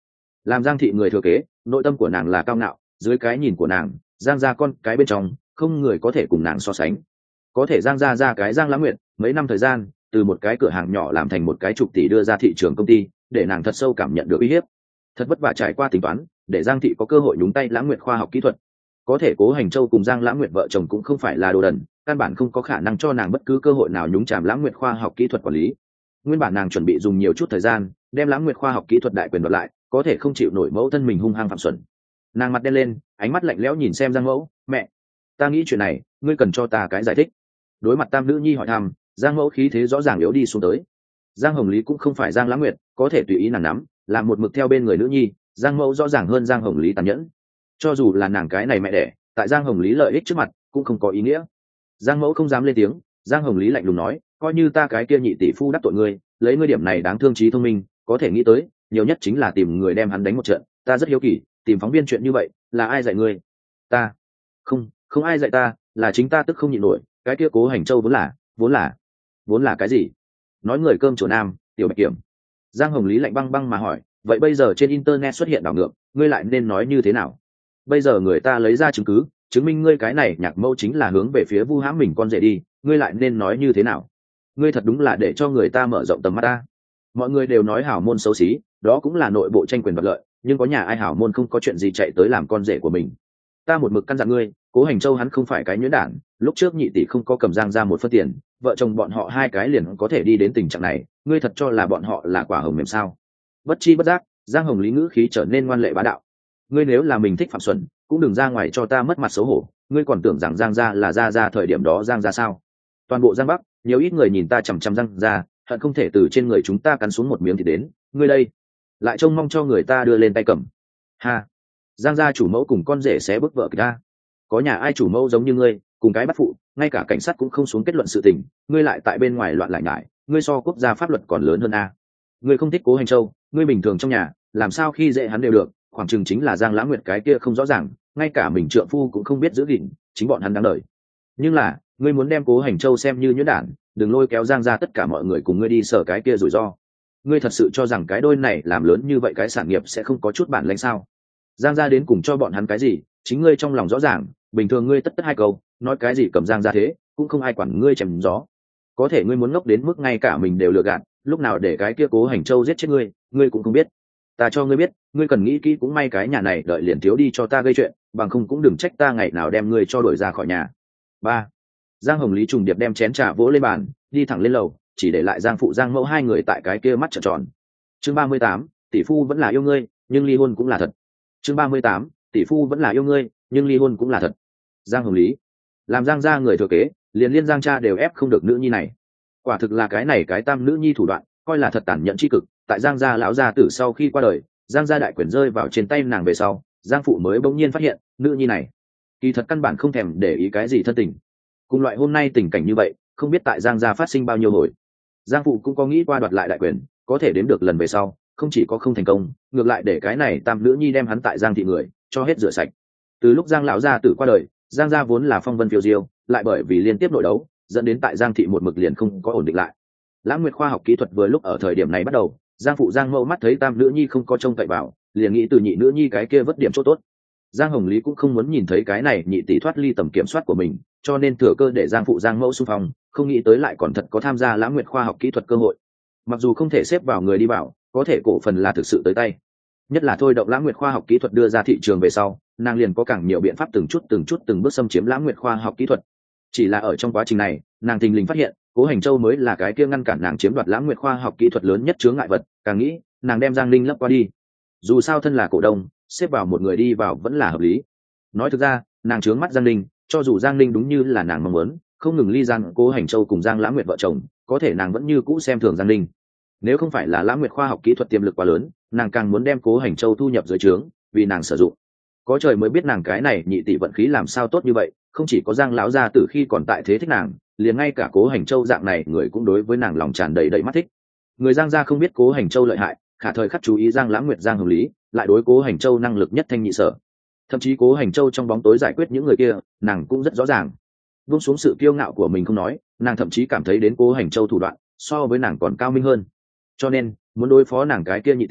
S1: làm Giang thị người thừa kế, nội tâm của nàng là cao ngạo, dưới cái nhìn của nàng, Giang gia con cái bên trong không người có thể cùng nàng so sánh. Có thể Giang gia ra cái Giang Lãng Nguyệt, mấy năm thời gian, từ một cái cửa hàng nhỏ làm thành một cái chục tỷ đưa ra thị trường công ty, để nàng thật sâu cảm nhận được uy hiếp. Thật vất vả trải qua tính toán, để Giang thị có cơ hội nhúng tay Lãng Nguyệt khoa học kỹ thuật. Có thể Cố Hành Châu cùng Giang Lãng Nguyệt vợ chồng cũng không phải là đồ đần, căn bản không có khả năng cho nàng bất cứ cơ hội nào nhúng chàm Lãng Nguyệt khoa học kỹ thuật quản lý. Nguyên bản nàng chuẩn bị dùng nhiều chút thời gian đem Lãng Nguyệt khoa học kỹ thuật đại quyền đoạt lại, có thể không chịu nổi mẫu thân mình hung hăng phạm xuẩn. Nàng mặt đen lên, ánh mắt lạnh lẽo nhìn xem Giang mẫu. Mẹ, ta nghĩ chuyện này ngươi cần cho ta cái giải thích. Đối mặt tam nữ nhi hỏi thăm, Giang mẫu khí thế rõ ràng yếu đi xuống tới. Giang Hồng Lý cũng không phải Giang Lãng Nguyệt có thể tùy ý nàng nắm, làm một mực theo bên người nữ nhi. Giang mẫu rõ ràng hơn Giang Hồng Lý tàn nhẫn, cho dù là nàng cái này mẹ đẻ, tại Giang Hồng Lý lợi ích trước mặt cũng không có ý nghĩa. Giang mẫu không dám lên tiếng. Giang Hồng Lý lạnh lùng nói, coi như ta cái kia nhị tỷ phu đắc tội ngươi, lấy ngươi điểm này đáng thương trí thông minh, có thể nghĩ tới nhiều nhất chính là tìm người đem hắn đánh một trận. Ta rất hiếu kỳ, tìm phóng viên chuyện như vậy là ai dạy ngươi? Ta không không ai dạy ta, là chính ta tức không nhịn nổi. Cái kia Cố Hành Châu vốn là vốn là vốn là cái gì? Nói người cơm chỗ nam, tiểu bạch kiểm. Giang Hồng Lý lạnh băng băng mà hỏi, vậy bây giờ trên internet xuất hiện đảo ngược, ngươi lại nên nói như thế nào? Bây giờ người ta lấy ra chứng cứ chứng minh ngươi cái này nhạc mẫu chính là hướng về phía vu hãm mình con rể đi, ngươi lại nên nói như thế nào? Ngươi thật đúng là để cho người ta mở rộng tầm mắt ta. Mọi người đều nói hảo môn xấu xí, đó cũng là nội bộ tranh quyền đoạt lợi, nhưng có nhà ai hảo môn không có chuyện gì chạy tới làm con rể của mình. Ta một mực căn dặn ngươi, Cố Hành Châu hắn không phải cái nhuyễn đản, lúc trước nhị tỷ không có cầm Giang ra một phân tiền, vợ chồng bọn họ hai cái liền có thể đi đến tình trạng này, ngươi thật cho là bọn họ là quả hồng mềm sao? Bất chi bất giác, Giang Hồng Lý ngữ khí trở nên ngoan lệ bá đạo. Ngươi nếu là mình thích phạm xuẩn, cũng đừng ra ngoài cho ta mất mặt xấu hổ. Ngươi còn tưởng rằng Giang gia là gia gia thời điểm đó Giang gia sao? Toàn bộ Giang Bắc nhiều ít người nhìn ta chằm chằm Giang gia, hận không thể từ trên người chúng ta cắn xuống một miếng thì đến. Ngươi đây lại trông mong cho người ta đưa lên tay cầm. Ha, Giang gia chủ mẫu cùng con rể xé bức vợ ta, có nhà ai chủ mẫu giống như ngươi, cùng cái bắt phụ, ngay cả cảnh sát cũng không xuống kết luận sự tình, ngươi lại tại bên ngoài loạn lại nhải, ngươi so quốc gia pháp luật còn lớn hơn a. Ngươi không thích Cố Hành Châu, ngươi bình thường trong nhà làm sao khi dễ hắn đều được, khoảng chừng chính là Giang Lãng Nguyệt cái kia không rõ ràng, ngay cả mình trượng phu cũng không biết giữ gìn, chính bọn hắn đáng đời. Nhưng là ngươi muốn đem Cố Hành Châu xem như nhuyễn đản, đừng lôi kéo Giang ra tất cả mọi người cùng ngươi đi sở cái kia rủi ro. Ngươi thật sự cho rằng cái đôi này làm lớn như vậy cái sản nghiệp sẽ không có chút bản lĩnh sao? Giang ra đến cùng cho bọn hắn cái gì, chính ngươi trong lòng rõ ràng. Bình thường ngươi tất tất hai câu nói cái gì cầm Giang ra thế, cũng không ai quản ngươi chèm gió. Có thể ngươi muốn ngốc đến mức ngay cả mình đều lừa gạt, lúc nào để cái kia Cố Hành Châu giết chết ngươi, ngươi cũng không biết. Ta cho ngươi biết, ngươi cần nghĩ kỹ, cũng may cái nhà này đợi liền thiếu đi cho ta gây chuyện, bằng không cũng đừng trách ta ngày nào đem ngươi cho đuổi ra khỏi nhà. Ba. Giang Hồng Lý trùng điệp đem chén trà vỗ lên bàn, đi thẳng lên lầu, chỉ để lại Giang phụ Giang mẫu hai người tại cái kia mắt trợn tròn. Chương ba mươi tám, tỷ phu vẫn là yêu ngươi, nhưng ly hôn cũng là thật. Chương ba mươi tám, tỷ phu vẫn là yêu ngươi, nhưng ly hôn cũng là thật. Giang Hồng Lý làm Giang gia người thừa kế, liền liên Giang cha đều ép không được nữ nhi này. Quả thực là cái này cái tam nữ nhi thủ đoạn, coi là thật tàn nhẫn chi cực. Tại Giang gia lão gia tử sau khi qua đời, Giang gia đại quyền rơi vào trên tay nàng về sau, Giang phụ mới bỗng nhiên phát hiện, nữ nhi này kỳ thật căn bản không thèm để ý cái gì thân tình. Cùng loại hôm nay tình cảnh như vậy, không biết tại Giang gia phát sinh bao nhiêu hồi. Giang phụ cũng có nghĩ qua đoạt lại đại quyền, có thể đếm được lần về sau, không chỉ có không thành công, ngược lại để cái này tam nữ nhi đem hắn tại Giang thị người cho hết rửa sạch. Từ lúc Giang lão gia tử qua đời, Giang gia vốn là phong vân phiêu diêu, lại bởi vì liên tiếp nội đấu, dẫn đến tại Giang thị một mực liền không có ổn định lại. Lãng Nguyệt khoa học kỹ thuật vừa lúc ở thời điểm này bắt đầu, Giang phụ Giang mẫu mắt thấy tam nữ nhi không có trông cậy vào, liền nghĩ từ nhị nữ nhi cái kia vất điểm chỗ tốt. Giang Hồng Lý cũng không muốn nhìn thấy cái này nhị tỷ thoát ly tầm kiểm soát của mình, cho nên thừa cơ để Giang phụ Giang mẫu xung phong, không nghĩ tới lại còn thật có tham gia Lãng Nguyệt khoa học kỹ thuật cơ hội. Mặc dù không thể xếp vào người đi bảo, có thể cổ phần là thực sự tới tay. Nhất là thôi động Lãng Nguyệt khoa học kỹ thuật đưa ra thị trường về sau, nàng liền có càng nhiều biện pháp từng chút từng chút từng bước xâm chiếm Lãng Nguyệt khoa học kỹ thuật. Chỉ là ở trong quá trình này, nàng thình lình phát hiện, Cố Hành Châu mới là cái kia ngăn cản nàng chiếm đoạt Lãng Nguyệt khoa học kỹ thuật lớn nhất chướng ngại vật, càng nghĩ, nàng đem Giang Linh lấp qua đi. Dù sao thân là cổ đông, xếp vào một người đi vào vẫn là hợp lý. Nói thực ra, nàng trướng mắt Giang Linh, cho dù Giang Linh đúng như là nàng mong muốn, không ngừng ly Giang Cố Hành Châu cùng Giang Lãng Nguyệt vợ chồng, có thể nàng vẫn như cũ xem thường Giang Linh. Nếu không phải là Lãng Nguyệt khoa học kỹ thuật tiềm lực quá lớn, nàng càng muốn đem Cố Hành Châu thu nhập dưới trướng, vì nàng sử dụng. Có trời mới biết nàng cái này nhị tỷ vận khí làm sao tốt như vậy, không chỉ có Giang lão gia tử khi còn tại thế thích nàng, liền ngay cả Cố Hành Châu dạng này người cũng đối với nàng lòng tràn đầy đầy mắt thích. Người Giang gia không biết Cố Hành Châu lợi hại, khả thời khắc chú ý Giang Lãng Nguyệt Giang Hồng Lý, lại đối Cố Hành Châu năng lực nhất thanh nhị sở. Thậm chí Cố Hành Châu trong bóng tối giải quyết những người kia, nàng cũng rất rõ ràng. Buông xuống sự kiêu ngạo của mình không nói, nàng thậm chí cảm thấy đến Cố Hành Châu thủ đoạn so với nàng còn cao minh hơn. Cho nên, muốn đối phó nàng cái kia nhị tỷ,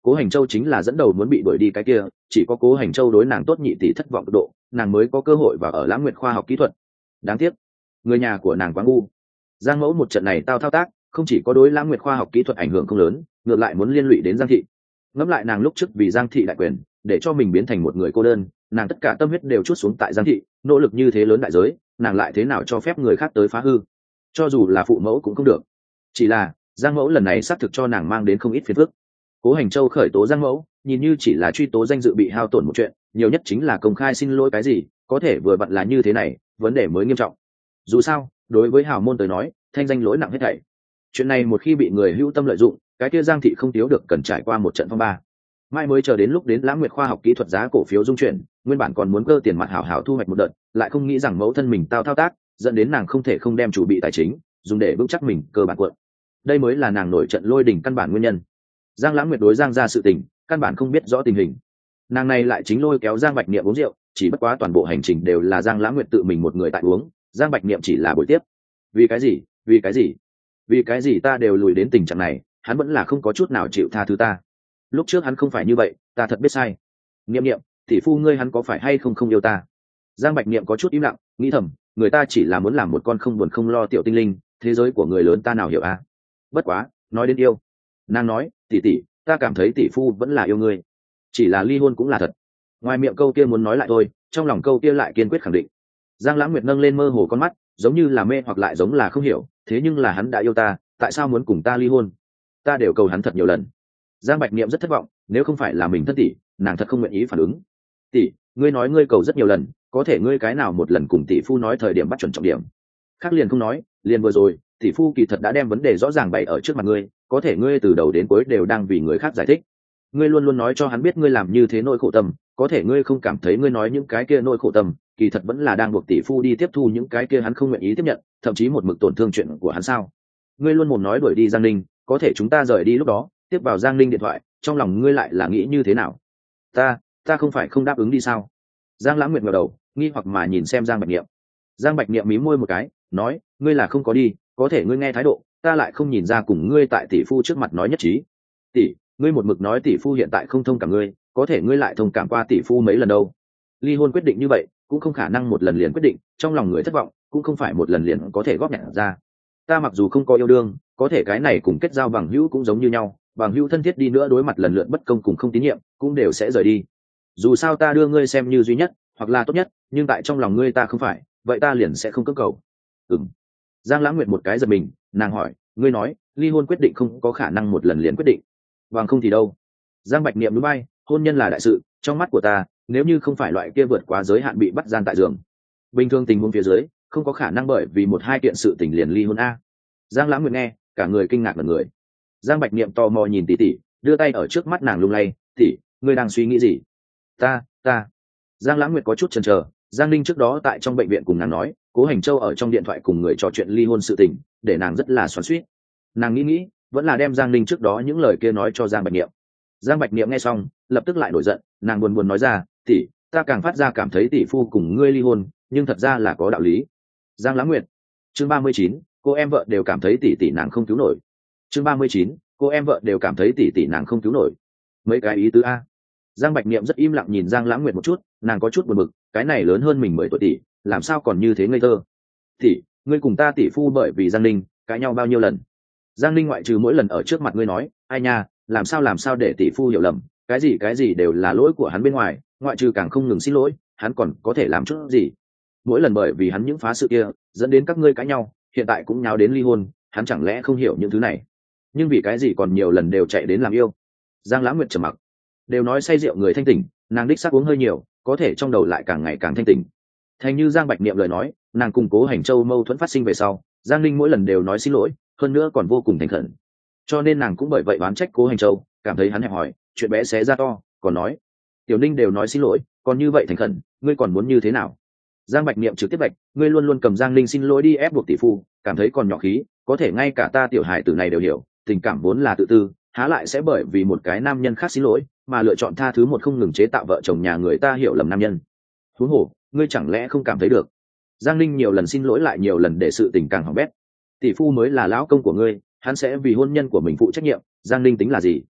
S1: Cố Hành Châu chính là dẫn đầu muốn bị đuổi đi cái kia, chỉ có Cố Hành Châu đối nàng tốt nhị tỷ thất vọng cực độ, nàng mới có cơ hội vào ở Lãng Nguyệt khoa học kỹ thuật. Đáng tiếc, người nhà của nàng quá ngu. Giang Mẫu một trận này tao thao tác, không chỉ có đối Lãng Nguyệt khoa học kỹ thuật ảnh hưởng không lớn, ngược lại muốn liên lụy đến Giang thị. Ngẫm lại nàng lúc trước vì Giang thị đại quyền, để cho mình biến thành một người cô đơn, nàng tất cả tâm huyết đều chút xuống tại Giang thị, nỗ lực như thế lớn đại giới, nàng lại thế nào cho phép người khác tới phá hư? Cho dù là phụ mẫu cũng không được. Chỉ là Giang Mẫu lần này xác thực cho nàng mang đến không ít phiền phức. Cố Hành Châu khởi tố Giang Mẫu, nhìn như chỉ là truy tố danh dự bị hao tổn một chuyện, nhiều nhất chính là công khai xin lỗi cái gì, có thể vừa vặn là như thế này, vấn đề mới nghiêm trọng. Dù sao, đối với hào môn tới nói, thanh danh lỗi nặng hết thảy. Chuyện này một khi bị người hữu tâm lợi dụng, cái kia Giang thị không thiếu được cần trải qua một trận phong ba. Mai mới chờ đến lúc đến Lãng Nguyệt khoa học kỹ thuật giá cổ phiếu dung chuyển, nguyên bản còn muốn cơ tiền mặt hảo hảo thu hoạch một đợt, lại không nghĩ rằng mẫu thân mình tao thao tác, dẫn đến nàng không thể không đem chủ bị tài chính dùng để vững chắc mình cơ bản cuộn. Đây mới là nàng nổi trận lôi đỉnh căn bản nguyên nhân. Giang Lãng Nguyệt đối Giang ra sự tình, căn bản không biết rõ tình hình. Nàng này lại chính lôi kéo Giang Bạch Niệm uống rượu, chỉ bất quá toàn bộ hành trình đều là Giang Lãng Nguyệt tự mình một người tại uống, Giang Bạch Niệm chỉ là buổi tiếp. Vì cái gì? Vì cái gì? Vì cái gì ta đều lùi đến tình trạng này, hắn vẫn là không có chút nào chịu tha thứ ta. Lúc trước hắn không phải như vậy, ta thật biết sai. Niệm Niệm, tỷ phu ngươi hắn có phải hay không không yêu ta? Giang Bạch Niệm có chút im lặng, nghĩ thầm, người ta chỉ là muốn làm một con không buồn không lo tiểu tinh linh, thế giới của người lớn ta nào hiểu a? Bất quá, nói đến yêu, nàng nói, tỷ tỷ, ta cảm thấy tỷ phu vẫn là yêu ngươi, chỉ là ly hôn cũng là thật. Ngoài miệng câu kia muốn nói lại thôi, trong lòng câu kia lại kiên quyết khẳng định. Giang Lãng Nguyệt nâng lên mơ hồ con mắt, giống như là mê hoặc lại giống là không hiểu, thế nhưng là hắn đã yêu ta, tại sao muốn cùng ta ly hôn? Ta đều cầu hắn thật nhiều lần. Giang Bạch Niệm rất thất vọng, nếu không phải là mình thân tỷ, nàng thật không nguyện ý phản ứng. Tỷ, ngươi nói ngươi cầu rất nhiều lần, có thể ngươi cái nào một lần cùng tỷ phu nói thời điểm bắt chuẩn trọng điểm? Khác liền không nói, liền vừa rồi, tỷ phu kỳ thật đã đem vấn đề rõ ràng bày ở trước mặt ngươi, có thể ngươi từ đầu đến cuối đều đang vì người khác giải thích. Ngươi luôn luôn nói cho hắn biết ngươi làm như thế nỗi khổ tâm, có thể ngươi không cảm thấy ngươi nói những cái kia nỗi khổ tâm, kỳ thật vẫn là đang buộc tỷ phu đi tiếp thu những cái kia hắn không nguyện ý tiếp nhận, thậm chí một mực tổn thương chuyện của hắn sao? Ngươi luôn mồm nói đuổi đi Giang Ninh, có thể chúng ta rời đi lúc đó, tiếp vào Giang Ninh điện thoại, trong lòng ngươi lại là nghĩ như thế nào? Ta, ta không phải không đáp ứng đi sao? Giang Lãng Nguyệt ngẩng đầu, nghi hoặc mà nhìn xem Giang Bạch Niệm. Giang Bạch Niệm mím môi một cái, nói, ngươi là không có đi, có thể ngươi nghe thái độ, ta lại không nhìn ra cùng ngươi tại tỷ phu trước mặt nói nhất trí. Tỷ, ngươi một mực nói tỷ phu hiện tại không thông cảm ngươi, có thể ngươi lại thông cảm qua tỷ phu mấy lần đâu? Ly hôn quyết định như vậy, cũng không khả năng một lần liền quyết định, trong lòng người thất vọng, cũng không phải một lần liền có thể góp nhặt ra. Ta mặc dù không có yêu đương, có thể cái này cùng kết giao bằng hữu cũng giống như nhau, bằng hữu thân thiết đi nữa đối mặt lần lượt bất công cùng không tín nhiệm, cũng đều sẽ rời đi. Dù sao ta đưa ngươi xem như duy nhất, hoặc là tốt nhất, nhưng tại trong lòng ngươi ta không phải, vậy ta liền sẽ không cưỡng cầu. Ừm. Giang Lãng Nguyệt một cái giật mình, nàng hỏi, ngươi nói, ly hôn quyết định không có khả năng một lần liền quyết định, bằng không thì đâu? Giang Bạch Niệm núi bay, hôn nhân là đại sự, trong mắt của ta, nếu như không phải loại kia vượt quá giới hạn bị bắt gian tại giường, bình thường tình huống phía dưới, không có khả năng bởi vì một hai kiện sự tình liền ly hôn a. Giang Lãng Nguyệt nghe, cả người kinh ngạc ngẩn người. Giang Bạch Niệm tò mò nhìn tỷ tỷ, đưa tay ở trước mắt nàng lung lay, tỷ, ngươi đang suy nghĩ gì? Ta, ta. Giang Lãng Nguyệt có chút chần chờ, Giang Ninh trước đó tại trong bệnh viện cùng nàng nói, Cố Hành Châu ở trong điện thoại cùng người trò chuyện ly hôn sự tình, để nàng rất là xoắn xuýt. Nàng nghĩ nghĩ, vẫn là đem Giang Ninh trước đó những lời kia nói cho Giang Bạch Niệm. Giang Bạch Niệm nghe xong, lập tức lại nổi giận, nàng buồn buồn nói ra, tỷ, ta càng phát ra cảm thấy tỷ phu cùng ngươi ly hôn, nhưng thật ra là có đạo lý. Giang Lãng Nguyệt. Chương ba mươi chín, cô em vợ đều cảm thấy tỷ tỷ nàng không cứu nổi. Chương ba mươi chín, cô em vợ đều cảm thấy tỷ tỷ nàng không cứu nổi. Mấy cái ý tứ a? Giang Bạch Niệm rất im lặng nhìn Giang Lãng Nguyệt một chút, nàng có chút buồn bực, cái này lớn hơn mình mười tuổi tỷ, làm sao còn như thế ngây thơ? Tỷ, ngươi cùng ta tỷ phu bởi vì Giang Ninh cãi nhau bao nhiêu lần? Giang Ninh ngoại trừ mỗi lần ở trước mặt ngươi nói, ai nha, làm sao làm sao để tỷ phu hiểu lầm, cái gì cái gì đều là lỗi của hắn bên ngoài, ngoại trừ càng không ngừng xin lỗi, hắn còn có thể làm chút gì? Mỗi lần bởi vì hắn những phá sự kia, dẫn đến các ngươi cãi nhau, hiện tại cũng nháo đến ly hôn, hắn chẳng lẽ không hiểu những thứ này? Nhưng vì cái gì còn nhiều lần đều chạy đến làm yêu? Giang Lãng Nguyệt trầm mặc. Đều nói say rượu người thanh tỉnh, nàng đích xác uống hơi nhiều, có thể trong đầu lại càng ngày càng thanh tỉnh. Thành như Giang Bạch Niệm lời nói, nàng cùng Cố Hành Châu mâu thuẫn phát sinh về sau, Giang Ninh mỗi lần đều nói xin lỗi, hơn nữa còn vô cùng thành khẩn. Cho nên nàng cũng bởi vậy oán trách Cố Hành Châu, cảm thấy hắn hẹp hòi, chuyện bé xé ra to, còn nói, Tiểu Ninh đều nói xin lỗi, còn như vậy thành khẩn, ngươi còn muốn như thế nào? Giang Bạch Niệm trực tiếp bạch, ngươi luôn luôn cầm Giang Ninh xin lỗi đi ép buộc tỷ phu, cảm thấy còn nhỏ khí, có thể ngay cả ta tiểu hài tử này đều hiểu, tình cảm vốn là tự tư, há lại sẽ bởi vì một cái nam nhân khác xin lỗi mà lựa chọn tha thứ một không ngừng chế tạo vợ chồng nhà người ta hiểu lầm nam nhân. Huống hồ, ngươi chẳng lẽ không cảm thấy được? Giang Ninh nhiều lần xin lỗi lại nhiều lần để sự tình càng hỏng bét. Tỷ phu mới là lão công của ngươi, hắn sẽ vì hôn nhân của mình phụ trách nhiệm, Giang Ninh tính là gì?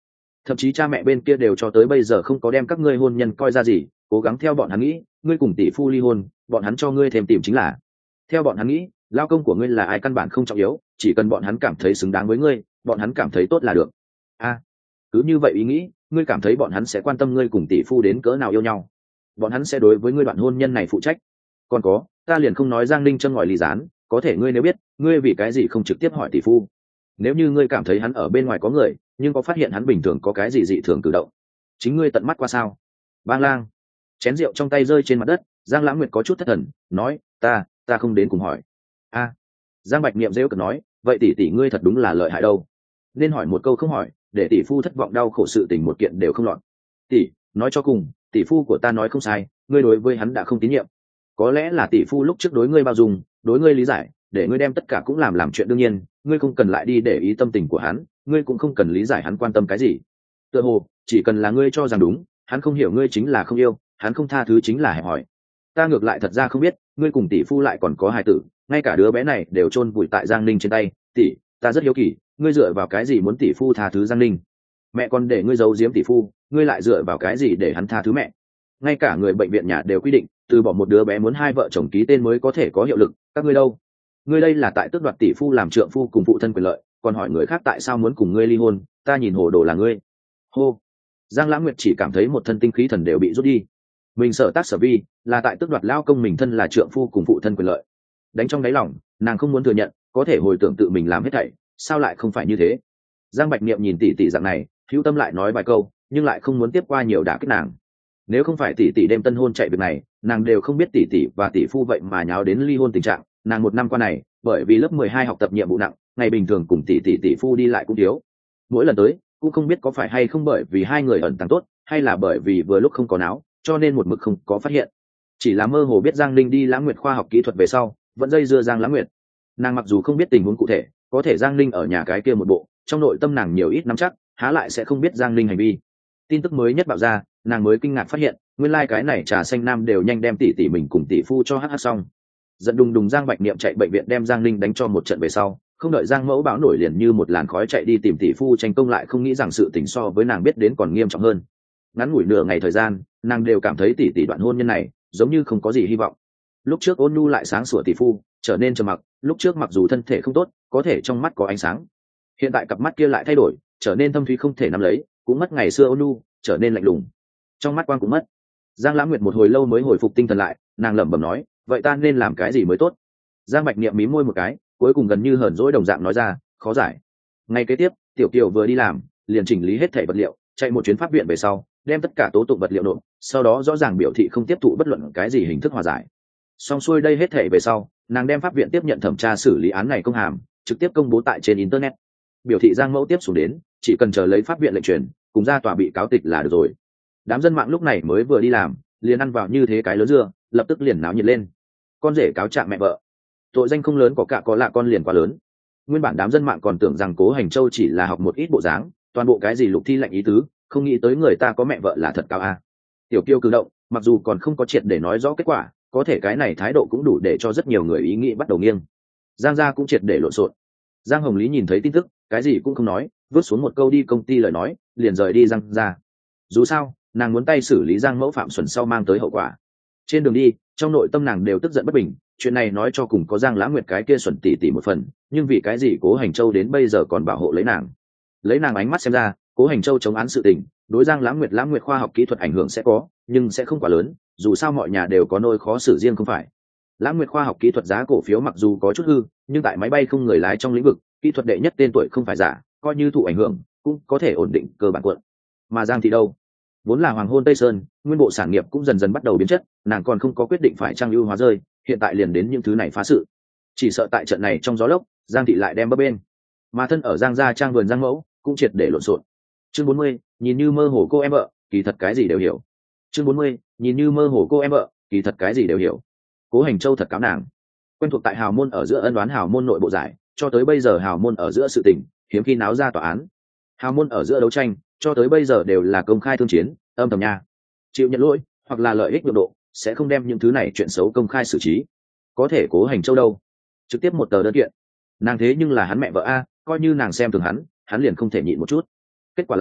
S1: thậm chí cha mẹ bên kia đều cho tới bây giờ không có đem các ngươi hôn nhân coi ra gì, cố gắng theo bọn hắn nghĩ ngươi cùng tỷ phu ly hôn, bọn hắn cho ngươi thêm tìm chính là. Theo bọn hắn nghĩ lao công của ngươi là ai căn bản không trọng yếu, chỉ cần bọn hắn cảm thấy xứng đáng với ngươi, bọn hắn cảm thấy tốt là được. A à, cứ như vậy ý nghĩ, ngươi cảm thấy bọn hắn sẽ quan tâm ngươi cùng tỷ phu đến cỡ nào yêu nhau, bọn hắn sẽ đối với ngươi đoạn hôn nhân này phụ trách. Còn có, ta liền không nói Giang Ninh châm ngòi ly gián, có thể ngươi nếu biết, ngươi vì cái gì không trực tiếp hỏi tỷ phu? Nếu như ngươi cảm thấy hắn ở bên ngoài có người, nhưng có phát hiện hắn bình thường có cái gì dị thường cử động, chính ngươi tận mắt qua sao? Bang lang, chén rượu trong tay rơi trên mặt đất, Giang Lãng Nguyệt có chút thất thần, nói, ta, ta không đến cùng hỏi. A, à, Giang Bạch Niệm rêu cực nói, vậy tỷ tỷ ngươi thật đúng là lợi hại đâu, nên hỏi một câu không hỏi, để tỷ phu thất vọng đau khổ sự tình một kiện đều không lọt. Tỷ, nói cho cùng, tỷ phu của ta nói không sai, ngươi đối với hắn đã không tín nhiệm. Có lẽ là tỷ phu lúc trước đối ngươi bao dung, đối ngươi lý giải, để ngươi đem tất cả cũng làm làm chuyện đương nhiên, ngươi không cần lại đi để ý tâm tình của hắn, ngươi cũng không cần lý giải hắn quan tâm cái gì. Tựa hồ chỉ cần là ngươi cho rằng đúng, hắn không hiểu ngươi chính là không yêu, hắn không tha thứ chính là hẹp hòi. Ta ngược lại thật ra không biết, ngươi cùng tỷ phu lại còn có hài tử, ngay cả đứa bé này đều chôn vùi tại Giang Ninh trên tay. Tỷ, ta rất hiếu kỳ, ngươi dựa vào cái gì muốn tỷ phu tha thứ Giang Ninh? Mẹ còn để ngươi giấu giếm tỷ phu, ngươi lại dựa vào cái gì để hắn tha thứ mẹ? Ngay cả người bệnh viện nhà đều quy định, từ bỏ một đứa bé muốn hai vợ chồng ký tên mới có thể có hiệu lực, các ngươi đâu? Ngươi đây là tại tước đoạt tỷ phu làm trượng phu cùng phụ thân quyền lợi, còn hỏi người khác tại sao muốn cùng ngươi ly hôn, ta nhìn hồ đồ là ngươi. Hô. Giang Lãng Nguyệt chỉ cảm thấy một thân tinh khí thần đều bị rút đi. Mình sợ tác sở vi là tại tước đoạt lao công mình thân là trượng phu cùng phụ thân quyền lợi. Đánh trong đáy lòng, nàng không muốn thừa nhận, có thể hồi tưởng tự mình làm hết thảy, sao lại không phải như thế? Giang Bạch Niệm nhìn tỷ tỷ dạng này, hữu tâm lại nói vài câu, nhưng lại không muốn tiếp qua nhiều đả kích nàng. Nếu không phải tỷ tỷ đêm tân hôn chạy việc này, nàng đều không biết tỷ tỷ và tỷ phu vậy mà nháo đến ly hôn tình trạng. Nàng một năm qua này, bởi vì lớp mười hai học tập nhiệm vụ nặng, ngày bình thường cùng tỷ tỷ tỷ phu đi lại cũng thiếu. Mỗi lần tới, cũng không biết có phải hay không bởi vì hai người ẩn tàng tốt, hay là bởi vì vừa lúc không có náo, cho nên một mực không có phát hiện. Chỉ là mơ hồ biết Giang Ninh đi Lãng Nguyệt khoa học kỹ thuật về sau, vẫn dây dưa Giang Lãng Nguyệt. Nàng mặc dù không biết tình huống cụ thể, có thể Giang Ninh ở nhà cái kia một bộ, trong nội tâm nàng nhiều ít nắm chắc, há lại sẽ không biết Giang Ninh hành vi. Tin tức mới nhất bạo ra, nàng mới kinh ngạc phát hiện, nguyên lai like cái này trà xanh nam đều nhanh đem tỷ tỷ mình cùng tỷ phu cho hát hát xong. Giận đùng đùng Giang Bạch Niệm chạy bệnh viện đem Giang Ninh đánh cho một trận về sau, không đợi Giang Mẫu báo nổi liền như một làn khói chạy đi tìm tỷ phu tranh công, lại không nghĩ rằng sự tình so với nàng biết đến còn nghiêm trọng hơn. Ngắn ngủi nửa ngày thời gian, nàng đều cảm thấy tỷ tỷ đoạn hôn nhân này giống như không có gì hy vọng. Lúc trước ôn nhu lại sáng sủa tỷ phu trở nên trầm mặc, lúc trước mặc dù thân thể không tốt, có thể trong mắt có ánh sáng. Hiện tại cặp mắt kia lại thay đổi, trở nên thâm thúy không thể nắm lấy, cũng mất ngày xưa ôn nhu, trở nên lạnh lùng. Trong mắt quang cũng mất. Giang Lãng Nguyệt một hồi lâu mới hồi phục tinh thần lại, nàng lẩm bẩm nói, vậy ta nên làm cái gì mới tốt? Giang Bạch Niệm mím môi một cái, cuối cùng gần như hờn dỗi đồng dạng nói ra, khó giải. Ngay kế tiếp, Tiểu Kiều vừa đi làm, liền chỉnh lý hết thảy vật liệu, chạy một chuyến pháp viện về sau, đem tất cả tố tụng vật liệu nộp, sau đó rõ ràng biểu thị không tiếp thụ bất luận cái gì hình thức hòa giải. Xong xuôi đây hết thảy về sau, nàng đem pháp viện tiếp nhận thẩm tra xử lý án này công hàm, trực tiếp công bố tại trên internet. Biểu thị Giang Mẫu tiếp xuống đến, chỉ cần chờ lấy pháp viện lệnh truyền, cùng ra tòa bị cáo tịch là được rồi. Đám dân mạng lúc này mới vừa đi làm, liền ăn vào như thế cái lớn dưa, lập tức liền náo nhiệt lên. Con rể cáo trạng mẹ vợ, tội danh không lớn, có cả có lạ con liền quá lớn. Nguyên bản đám dân mạng còn tưởng rằng Cố Hành Châu chỉ là học một ít bộ dáng, toàn bộ cái gì lục thi lệnh ý tứ, không nghĩ tới người ta có mẹ vợ là thật cao a. Tiểu Kiêu cử động, mặc dù còn không có triệt để nói rõ kết quả, có thể cái này thái độ cũng đủ để cho rất nhiều người ý nghĩ bắt đầu nghiêng. Giang gia cũng triệt để lộn xộn. Giang Hồng Lý nhìn thấy tin tức, cái gì cũng không nói, vứt xuống một câu đi công ty lời nói, liền rời đi Giang gia. Dù sao, nàng muốn tay xử lý Giang Mẫu phạm xuẩn sau mang tới hậu quả. Trên đường đi, trong nội tâm nàng đều tức giận bất bình, chuyện này nói cho cùng có Giang Lãng Nguyệt cái kia xuẩn tỉ tỉ một phần, nhưng vì cái gì Cố Hành Châu đến bây giờ còn bảo hộ lấy nàng? Lấy nàng ánh mắt xem ra, Cố Hành Châu chống án sự tình, đối Giang Lãng Nguyệt Lãng Nguyệt khoa học kỹ thuật ảnh hưởng sẽ có, nhưng sẽ không quá lớn, dù sao mọi nhà đều có nỗi khó xử riêng không phải. Lãng Nguyệt khoa học kỹ thuật giá cổ phiếu mặc dù có chút hư, nhưng tại máy bay không người lái trong lĩnh vực, kỹ thuật đệ nhất tên tuổi không phải giả, coi như thụ ảnh hưởng, cũng có thể ổn định cơ bản quận. Mà Giang thì đâu? Vốn là hoàng hôn Tây Sơn, nguyên bộ sản nghiệp cũng dần dần bắt đầu biến chất, nàng còn không có quyết định phải trang ưu hóa rơi, hiện tại liền đến những thứ này phá sự. Chỉ sợ tại trận này trong gió lốc, Giang thị lại đem bấp bên. Mà thân ở Giang gia trang vườn Giang Mẫu cũng triệt để lộn xộn. Chương bốn mươi, nhìn như mơ hồ cô em vợ, kỳ thật cái gì đều hiểu. Chương bốn mươi, nhìn như mơ hồ cô em vợ, kỳ thật cái gì đều hiểu. Cố Hành Châu thật cáo nàng. Quen thuộc tại hào môn ở giữa ân đoán hào môn nội bộ giải, cho tới bây giờ hào môn ở giữa sự tình, hiếm khi náo ra tòa án. Hào môn ở giữa đấu tranh, cho tới bây giờ đều là công khai thương chiến, âm thầm nha. Chịu nhận lỗi, hoặc là lợi ích nhượng độ, sẽ không đem những thứ này chuyện xấu công khai xử trí. Có thể Cố Hành Châu đâu? Trực tiếp một tờ đơn kiện. Nàng thế nhưng là hắn mẹ vợ a, coi như nàng xem thường hắn, hắn liền không thể nhịn một chút. Kết quả là,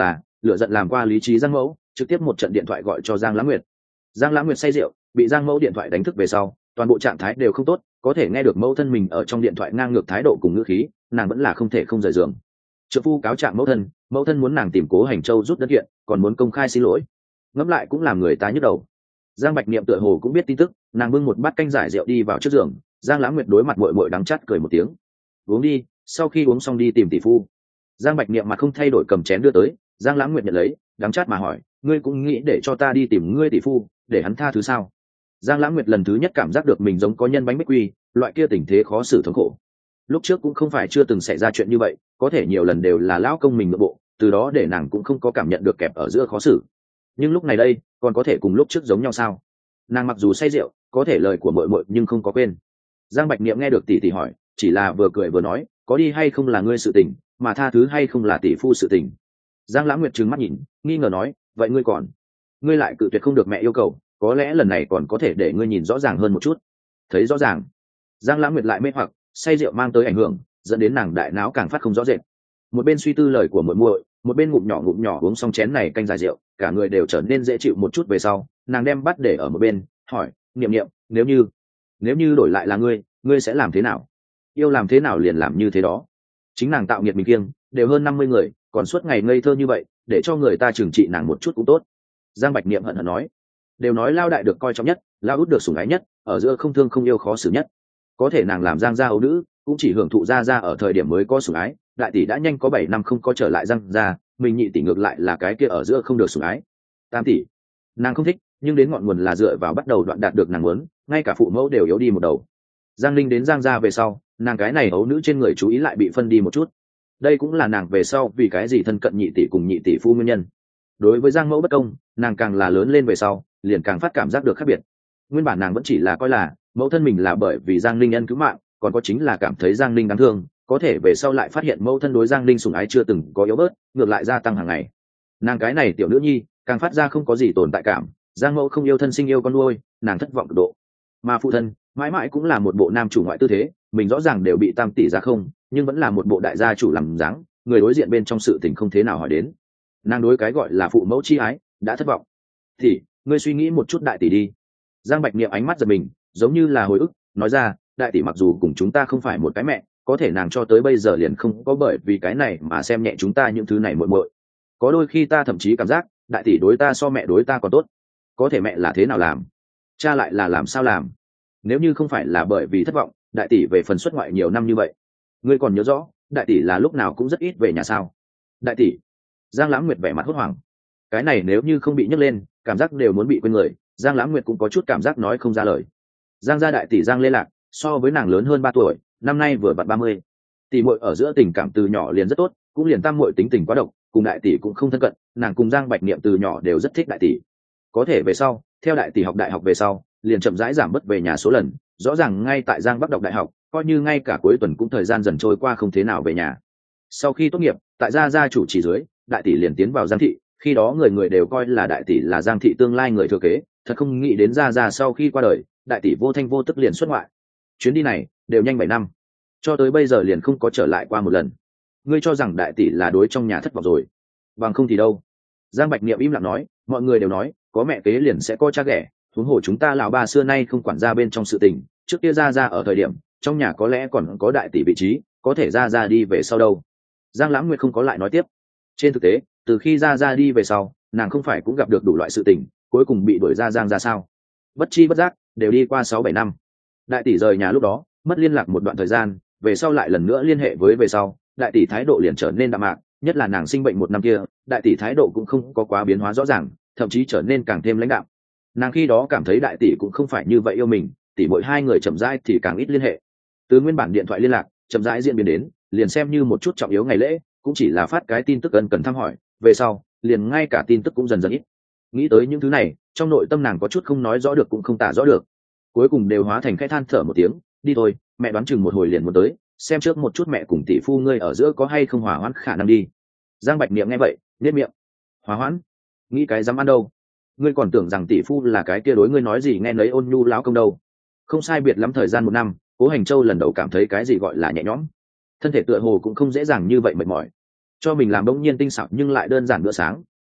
S1: lửa giận làm qua lý trí Giang Mẫu, trực tiếp một trận điện thoại gọi cho Giang Lãng Nguyệt. Giang Lãng Nguyệt say rượu, bị Giang Mẫu điện thoại đánh thức về sau, toàn bộ trạng thái đều không tốt, có thể nghe được mẫu thân mình ở trong điện thoại ngang ngược thái độ cùng ngữ khí, nàng vẫn là không thể không rời giường. Trợ phu cáo trạng mẫu thân, mẫu thân muốn nàng tìm Cố Hành Châu rút đơn kiện, còn muốn công khai xin lỗi. Ngẫm lại cũng làm người ta nhức đầu. Giang Bạch Niệm tựa hồ cũng biết tin tức, nàng bưng một bát canh giải rượu đi vào trước giường. Giang Lãng Nguyệt đối mặt muội muội đắng chát cười một tiếng. Uống đi, sau khi uống xong đi tìm tỷ phu. Giang Bạch Niệm mặt không thay đổi cầm chén đưa tới, Giang Lãng Nguyệt nhận lấy, đắng chát mà hỏi, ngươi cũng nghĩ để cho ta đi tìm ngươi tỷ phu, để hắn tha thứ sao? Giang Lãng Nguyệt lần thứ nhất cảm giác được mình giống có nhân bánh bích quy, loại kia tình thế khó xử thống khổ. Lúc trước cũng không phải chưa từng xảy ra chuyện như vậy, có thể nhiều lần đều là lão công mình nội bộ, từ đó để nàng cũng không có cảm nhận được kẹp ở giữa khó xử. Nhưng lúc này đây, còn có thể cùng lúc trước giống nhau sao? Nàng mặc dù say rượu, có thể lời của muội muội nhưng không có quên. Giang Bạch Niệm nghe được tỷ tỷ hỏi, chỉ là vừa cười vừa nói, có đi hay không là ngươi sự tình, mà tha thứ hay không là tỷ phu sự tình. Giang Lãng Nguyệt trừng mắt nhìn, nghi ngờ nói, vậy ngươi còn, ngươi lại cự tuyệt không được mẹ yêu cầu, có lẽ lần này còn có thể để ngươi nhìn rõ ràng hơn một chút. Thấy rõ ràng. Giang Lãng Nguyệt lại mê hoặc, say rượu mang tới ảnh hưởng, dẫn đến nàng đại não càng phát không rõ rệt. Một bên suy tư lời của muội muội, một bên ngụm nhỏ ngụm nhỏ uống xong chén này canh giải rượu, cả người đều trở nên dễ chịu một chút về sau, nàng đem bát để ở một bên, hỏi, Niệm Niệm, nếu như, nếu như đổi lại là ngươi, ngươi sẽ làm thế nào? Yêu làm thế nào liền làm như thế đó. Chính nàng tạo nghiệt mình kiêng, đều hơn năm mươi người, còn suốt ngày ngây thơ như vậy, để cho người ta trừng trị nàng một chút cũng tốt. Giang Bạch Niệm hận hận nói, đều nói lao đại được coi trọng nhất, lao út được sủng ái nhất, ở giữa không thương không yêu khó xử nhất. Có thể nàng làm Giang gia ấu nữ, cũng chỉ hưởng thụ gia gia ở thời điểm mới có sủng ái, đại tỷ đã nhanh có bảy năm không có trở lại Giang gia, mình nhị tỷ ngược lại là cái kia ở giữa không được sủng ái. Tam tỷ, nàng không thích, nhưng đến ngọn nguồn là dựa vào bắt đầu đoạn đạt được nàng muốn, ngay cả phụ mẫu đều yếu đi một đầu. Giang Linh đến Giang gia về sau, nàng cái này ấu nữ trên người chú ý lại bị phân đi một chút. Đây cũng là nàng về sau vì cái gì thân cận nhị tỷ cùng nhị tỷ phu nguyên nhân. Đối với Giang mẫu bất công, nàng càng là lớn lên về sau, liền càng phát cảm giác được khác biệt. Nguyên bản nàng vẫn chỉ là coi là mẫu thân mình là bởi vì Giang Linh nhân cứu mạng, còn có chính là cảm thấy Giang Linh đáng thương, có thể về sau lại phát hiện mẫu thân đối Giang Linh sủng ái chưa từng có yếu bớt, ngược lại gia tăng hàng ngày. Nàng cái này tiểu nữ nhi càng phát ra không có gì tồn tại cảm, Giang mẫu không yêu thân sinh yêu con nuôi, nàng thất vọng cực độ. Mà phụ thân mãi mãi cũng là một bộ nam chủ ngoại tư thế, mình rõ ràng đều bị tam tỷ ra không, nhưng vẫn là một bộ đại gia chủ làm dáng, người đối diện bên trong sự tình không thế nào hỏi đến. Nàng đối cái gọi là phụ mẫu chi ái đã thất vọng. Thì ngươi suy nghĩ một chút đại tỷ đi. Giang Bạch Niệm ánh mắt giật mình, giống như là hồi ức, nói ra, đại tỷ mặc dù cùng chúng ta không phải một cái mẹ, có thể nàng cho tới bây giờ liền không có bởi vì cái này mà xem nhẹ chúng ta những thứ này muội muội. Có đôi khi ta thậm chí cảm giác đại tỷ đối ta so mẹ đối ta còn tốt. Có thể mẹ là thế nào làm, cha lại là làm sao làm? Nếu như không phải là bởi vì thất vọng, đại tỷ về phần xuất ngoại nhiều năm như vậy, ngươi còn nhớ rõ đại tỷ là lúc nào cũng rất ít về nhà sao? Đại tỷ. Giang Lãng Nguyệt vẻ mặt hốt hoảng. Cái này nếu như không bị nhấc lên, cảm giác đều muốn bị quên người. Giang Lãng Nguyệt cũng có chút cảm giác nói không ra lời. Giang gia đại tỷ Giang Lê Lạc, so với nàng lớn hơn ba tuổi, năm nay vừa vặn ba mươi. Tỷ muội ở giữa tình cảm từ nhỏ liền rất tốt, cũng liền tam muội tính tình quá độc, cùng đại tỷ cũng không thân cận, nàng cùng Giang Bạch Niệm từ nhỏ đều rất thích đại tỷ. Có thể về sau, theo đại tỷ học đại học về sau, liền chậm rãi giảm bớt về nhà số lần, rõ ràng ngay tại Giang Bắc đọc đại học, coi như ngay cả cuối tuần cũng thời gian dần trôi qua không thế nào về nhà. Sau khi tốt nghiệp, tại gia gia chủ chỉ dưới, đại tỷ liền tiến vào Giang thị, khi đó người người đều coi là đại tỷ là Giang thị tương lai người thừa kế, thật không nghĩ đến gia gia sau khi qua đời, đại tỷ vô thanh vô tức liền xuất ngoại. Chuyến đi này đều nhanh bảy năm, cho tới bây giờ liền không có trở lại qua một lần. Ngươi cho rằng đại tỷ là đối trong nhà thất vọng rồi? Bằng không thì đâu. Giang Bạch Niệm im lặng nói, mọi người đều nói có mẹ kế liền sẽ có cha ghẻ, huống hồ chúng ta lão ba xưa nay không quản gia bên trong sự tình, trước kia gia gia ở thời điểm trong nhà có lẽ còn có đại tỷ vị trí, có thể gia gia đi về sau đâu. Giang Lãng Nguyệt không có lại nói tiếp. Trên thực tế, từ khi gia gia đi về sau, nàng không phải cũng gặp được đủ loại sự tình, cuối cùng bị đuổi ra Giang ra sao? Bất chi bất giác đều đi qua sáu bảy năm. Đại tỷ rời nhà lúc đó mất liên lạc một đoạn thời gian, về sau lại lần nữa liên hệ với về sau, đại tỷ thái độ liền trở nên đạm mạc, nhất là nàng sinh bệnh một năm kia, đại tỷ thái độ cũng không có quá biến hóa rõ ràng, thậm chí trở nên càng thêm lãnh đạm. Nàng khi đó cảm thấy đại tỷ cũng không phải như vậy yêu mình, tỷ mỗi hai người chậm rãi thì càng ít liên hệ. Từ nguyên bản điện thoại liên lạc chậm rãi diễn biến đến liền xem như một chút trọng yếu ngày lễ cũng chỉ là phát cái tin tức ân cần thăm hỏi, về sau liền ngay cả tin tức cũng dần dần ít. Nghĩ tới những thứ này, trong nội tâm nàng có chút không nói rõ được cũng không tả rõ được, cuối cùng đều hóa thành cái than thở một tiếng, đi thôi, mẹ đoán chừng một hồi liền muốn tới, xem trước một chút mẹ cùng tỷ phu ngươi ở giữa có hay không hòa hoãn khả năng đi. Giang Bạch Niệm nghe vậy nhếch miệng, hòa hoãn? Nghĩ cái dám ăn đâu, ngươi còn tưởng rằng tỷ phu là cái kia đối ngươi nói gì nghe nấy ôn nhu láo công đâu. Không sai biệt lắm thời gian một năm, Cố Hành Châu lần đầu cảm thấy cái gì gọi là nhẹ nhõm, thân thể tựa hồ cũng không dễ dàng như vậy mệt mỏi, cho mình làm đông nhiên tinh xảo nhưng lại đơn giản bữa sáng,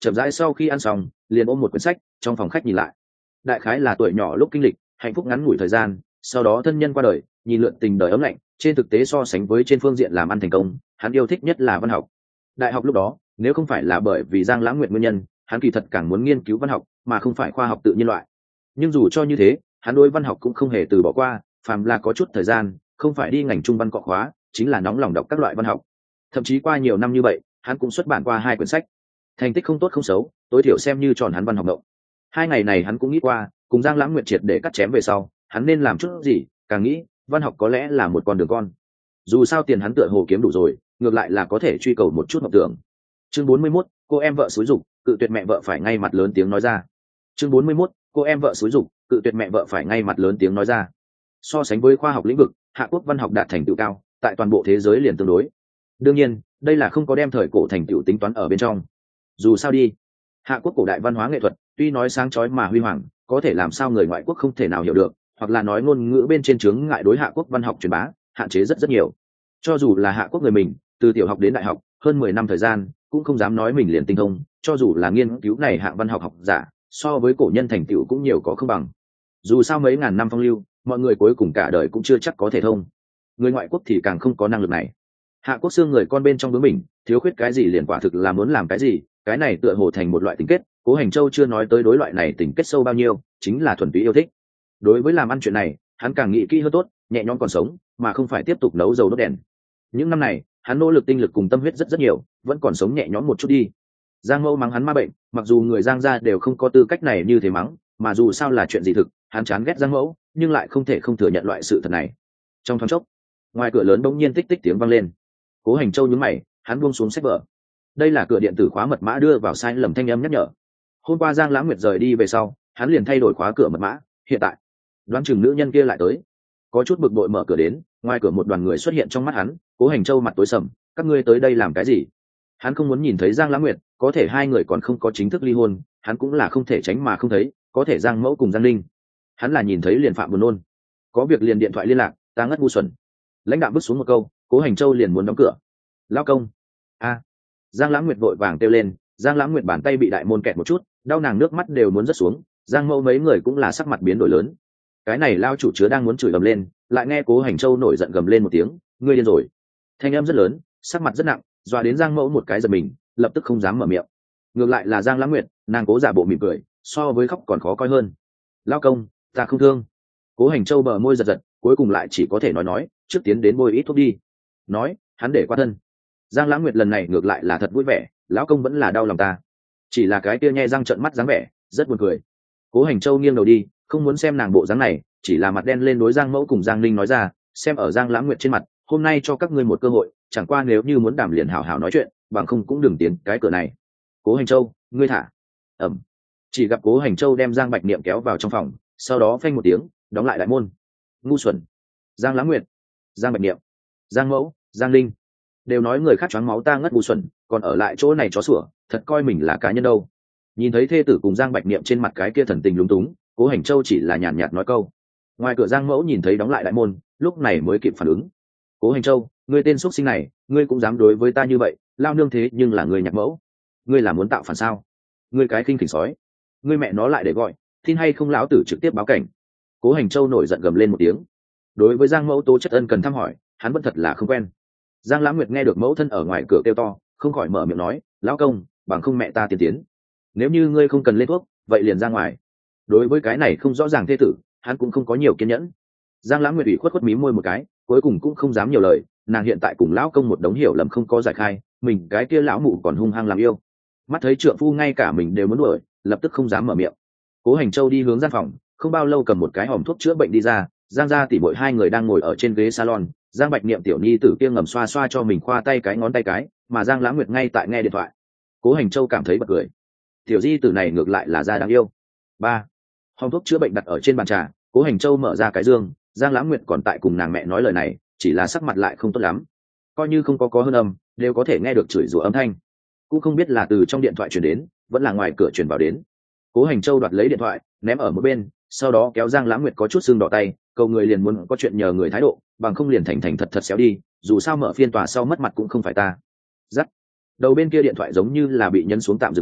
S1: chậm rãi sau khi ăn xong liền ôm một quyển sách trong phòng khách nhìn lại. Đại khái là tuổi nhỏ lúc kinh lịch hạnh phúc ngắn ngủi thời gian, sau đó thân nhân qua đời, nhìn lượn tình đời ấm lạnh, trên thực tế so sánh với trên phương diện làm ăn thành công, hắn yêu thích nhất là văn học. Đại học lúc đó, nếu không phải là bởi vì Giang Lãng Nguyệt nguyên nhân, hắn kỳ thật càng muốn nghiên cứu văn học mà không phải khoa học tự nhiên loại. Nhưng dù cho như thế, hắn đối văn học cũng không hề từ bỏ qua, phàm là có chút thời gian, không phải đi ngành trung văn cọ khóa, chính là nóng lòng đọc các loại văn học. Thậm chí qua nhiều năm như vậy, hắn cũng xuất bản qua hai quyển sách. Thành tích không tốt không xấu, tối thiểu xem như tròn hắn văn học động. Hai ngày này hắn cũng nghĩ qua, cùng Giang Lãng Nguyệt triệt để cắt chém về sau, hắn nên làm chút gì, càng nghĩ, văn học có lẽ là một con đường con. Dù sao tiền hắn tựa hồ kiếm đủ rồi, ngược lại là có thể truy cầu một chút mộng tưởng. Chương bốn mươi mốt, cô em vợ xúi giục, cự tuyệt mẹ vợ phải ngay mặt lớn tiếng nói ra. Chương bốn mươi mốt, cô em vợ xúi giục, cự tuyệt mẹ vợ phải ngay mặt lớn tiếng nói ra. So sánh với khoa học lĩnh vực, Hạ Quốc văn học đạt thành tựu cao, tại toàn bộ thế giới liền tương đối. Đương nhiên, đây là không có đem thời cổ thành tựu tính toán ở bên trong. Dù sao đi, Hạ Quốc cổ đại văn hóa nghệ thuật, tuy nói sáng chói mà huy hoàng, có thể làm sao người ngoại quốc không thể nào hiểu được, hoặc là nói ngôn ngữ bên trên chướng ngại đối Hạ Quốc văn học truyền bá, hạn chế rất rất nhiều. Cho dù là Hạ Quốc người mình, từ tiểu học đến đại học, hơn mười năm thời gian, cũng không dám nói mình liền tinh thông, cho dù là nghiên cứu này hạng văn học học giả, so với cổ nhân thành tựu cũng nhiều có không bằng. Dù sao mấy ngàn năm phong lưu, mọi người cuối cùng cả đời cũng chưa chắc có thể thông. Người ngoại quốc thì càng không có năng lực này. Hạ Quốc xương người con bên trong bướng mình, thiếu khuyết cái gì liền quả thực là muốn làm cái gì, cái này tựa hồ thành một loại tình kết. Cố Hành Châu chưa nói tới đối loại này tình kết sâu bao nhiêu, chính là thuần túy yêu thích. Đối với làm ăn chuyện này, hắn càng nghĩ kỹ hơn tốt, nhẹ nhõm còn sống, mà không phải tiếp tục nấu dầu đốt đèn. Những năm này, hắn nỗ lực tinh lực cùng tâm huyết rất rất nhiều, vẫn còn sống nhẹ nhõm một chút đi. Giang Mẫu mắng hắn ma bệnh, mặc dù người Giang gia đều không có tư cách này như thế mắng, mà dù sao là chuyện gì thực, hắn chán ghét Giang Mẫu, nhưng lại không thể không thừa nhận loại sự thật này. Trong thoáng chốc, ngoài cửa lớn bỗng nhiên tích tích tiếng vang lên. Cố Hành Châu nhướng mày, hắn buông xuống sách vở. Đây là cửa điện tử khóa mật mã đưa vào sai lầm thanh âm nhắc nhở. Hôm qua Giang Lãng Nguyệt rời đi về sau, hắn liền thay đổi khóa cửa mật mã, hiện tại, đoán chừng nữ nhân kia lại tới. Có chút bực bội mở cửa đến, ngoài cửa một đoàn người xuất hiện trong mắt hắn. Cố Hành Châu mặt tối sầm, các ngươi tới đây làm cái gì? Hắn không muốn nhìn thấy Giang Lãng Nguyệt, có thể hai người còn không có chính thức ly hôn, hắn cũng là không thể tránh mà không thấy, có thể Giang Mẫu cùng Giang Linh, hắn là nhìn thấy liền phạm buồn nôn. Có việc liền điện thoại liên lạc, ta ngất ngu xuẩn. Lãnh đạo bước xuống một câu, Cố Hành Châu liền muốn đóng cửa. Lao công. A. Giang Lãng Nguyệt vội vàng kêu lên, Giang Lãng Nguyệt bàn tay bị đại môn kẹt một chút, đau nàng nước mắt đều muốn rớt xuống. Giang Mẫu mấy người cũng là sắc mặt biến đổi lớn. Cái này lao chủ chứa đang muốn chửi gầm lên, lại nghe Cố Hành Châu nổi giận gầm lên một tiếng, ngươi điên rồi. Thanh âm rất lớn, sắc mặt rất nặng, dọa đến Giang Mẫu một cái giật mình, lập tức không dám mở miệng. Ngược lại là Giang Lãng Nguyệt, nàng cố giả bộ mỉm cười, so với khóc còn khó coi hơn. Lao công, ta không thương. Cố Hành Châu bờ môi giật giật, cuối cùng lại chỉ có thể nói nói, trước tiến đến bôi ít thuốc đi. Nói, hắn để qua thân. Giang Lãng Nguyệt lần này ngược lại là thật vui vẻ, lão công vẫn là đau lòng ta. Chỉ là cái kia nhe răng trợn mắt dáng vẻ, rất buồn cười. Cố Hành Châu nghiêng đầu đi, không muốn xem nàng bộ dáng này, chỉ là mặt đen lên đối Giang Mẫu cùng Giang Linh nói ra, xem ở Giang Lãng Nguyệt trên mặt, hôm nay cho các ngươi một cơ hội, chẳng qua nếu như muốn đảm liền hảo hảo nói chuyện, bằng không cũng đừng tiến cái cửa này. Cố Hành Châu, ngươi thả. Ẩm. Chỉ gặp Cố Hành Châu đem Giang Bạch Niệm kéo vào trong phòng, sau đó phanh một tiếng, đóng lại đại môn. Ngu xuẩn. Giang Lãng Nguyệt, Giang Bạch Niệm, Giang Mẫu, Giang Linh, đều nói người khác choáng máu ta ngất ngu xuẩn, còn ở lại chỗ này chó sủa, thật coi mình là cá nhân đâu. Nhìn thấy thê tử cùng Giang Bạch Niệm trên mặt cái kia thần tình lúng túng, Cố Hành Châu chỉ là nhàn nhạt nói câu. Ngoài cửa Giang Mẫu nhìn thấy đóng lại đại môn, lúc này mới kịp phản ứng. Cố Hành Châu, ngươi tên xuất sinh này, ngươi cũng dám đối với ta như vậy, lao nương thế nhưng là người nhạc mẫu, ngươi là muốn tạo phản sao? Ngươi cái khinh khỉnh sói, ngươi mẹ nó lại để gọi, tin hay không lão tử trực tiếp báo cảnh. Cố Hành Châu nổi giận gầm lên một tiếng. Đối với Giang Mẫu tố chất ân cần thăm hỏi, hắn vẫn thật là không quen. Giang Lãng Nguyệt nghe được mẫu thân ở ngoài cửa kêu to, không khỏi mở miệng nói, lão công, bằng không mẹ ta tiên tiến. Nếu như ngươi không cần lên thuốc, vậy liền ra ngoài. Đối với cái này không rõ ràng thê tử, hắn cũng không có nhiều kiên nhẫn. Giang Lãng Nguyệt ủy khuất khuất mí môi một cái, cuối cùng cũng không dám nhiều lời, nàng hiện tại cùng lão công một đống hiểu lầm không có giải khai, mình cái kia lão mụ còn hung hăng làm yêu. Mắt thấy trượng phu ngay cả mình đều muốn đuổi, lập tức không dám mở miệng. Cố Hành Châu đi hướng gian phòng, không bao lâu cầm một cái hòm thuốc chữa bệnh đi ra. Giang gia tỷ muội hai người đang ngồi ở trên ghế salon, Giang Bạch Niệm tiểu nhi tử kia ngầm xoa xoa cho mình khoa tay cái ngón tay cái, mà Giang Lãng Nguyệt ngay tại nghe điện thoại. Cố Hành Châu cảm thấy bật cười, tiểu di tử này ngược lại là ra đáng yêu. Ba, hòm thuốc chữa bệnh đặt ở trên bàn trà, Cố Hành Châu mở ra cái dương, Giang Lãng Nguyệt còn tại cùng nàng mẹ nói lời này, chỉ là sắc mặt lại không tốt lắm, coi như không có có hơn âm, đều có thể nghe được chửi rủa âm thanh, cũng không biết là từ trong điện thoại truyền đến, vẫn là ngoài cửa truyền vào đến. Cố Hành Châu đoạt lấy điện thoại, ném ở một bên, sau đó kéo Giang Lãng Nguyệt có chút sưng đỏ tay, cầu người liền muốn có chuyện nhờ người thái độ, bằng không liền thành thành thật thật xéo đi, dù sao mở phiên tòa sau mất mặt cũng không phải ta. Dắt. Đầu bên kia điện thoại giống như là bị nhấn xuống tạm dừng khóa,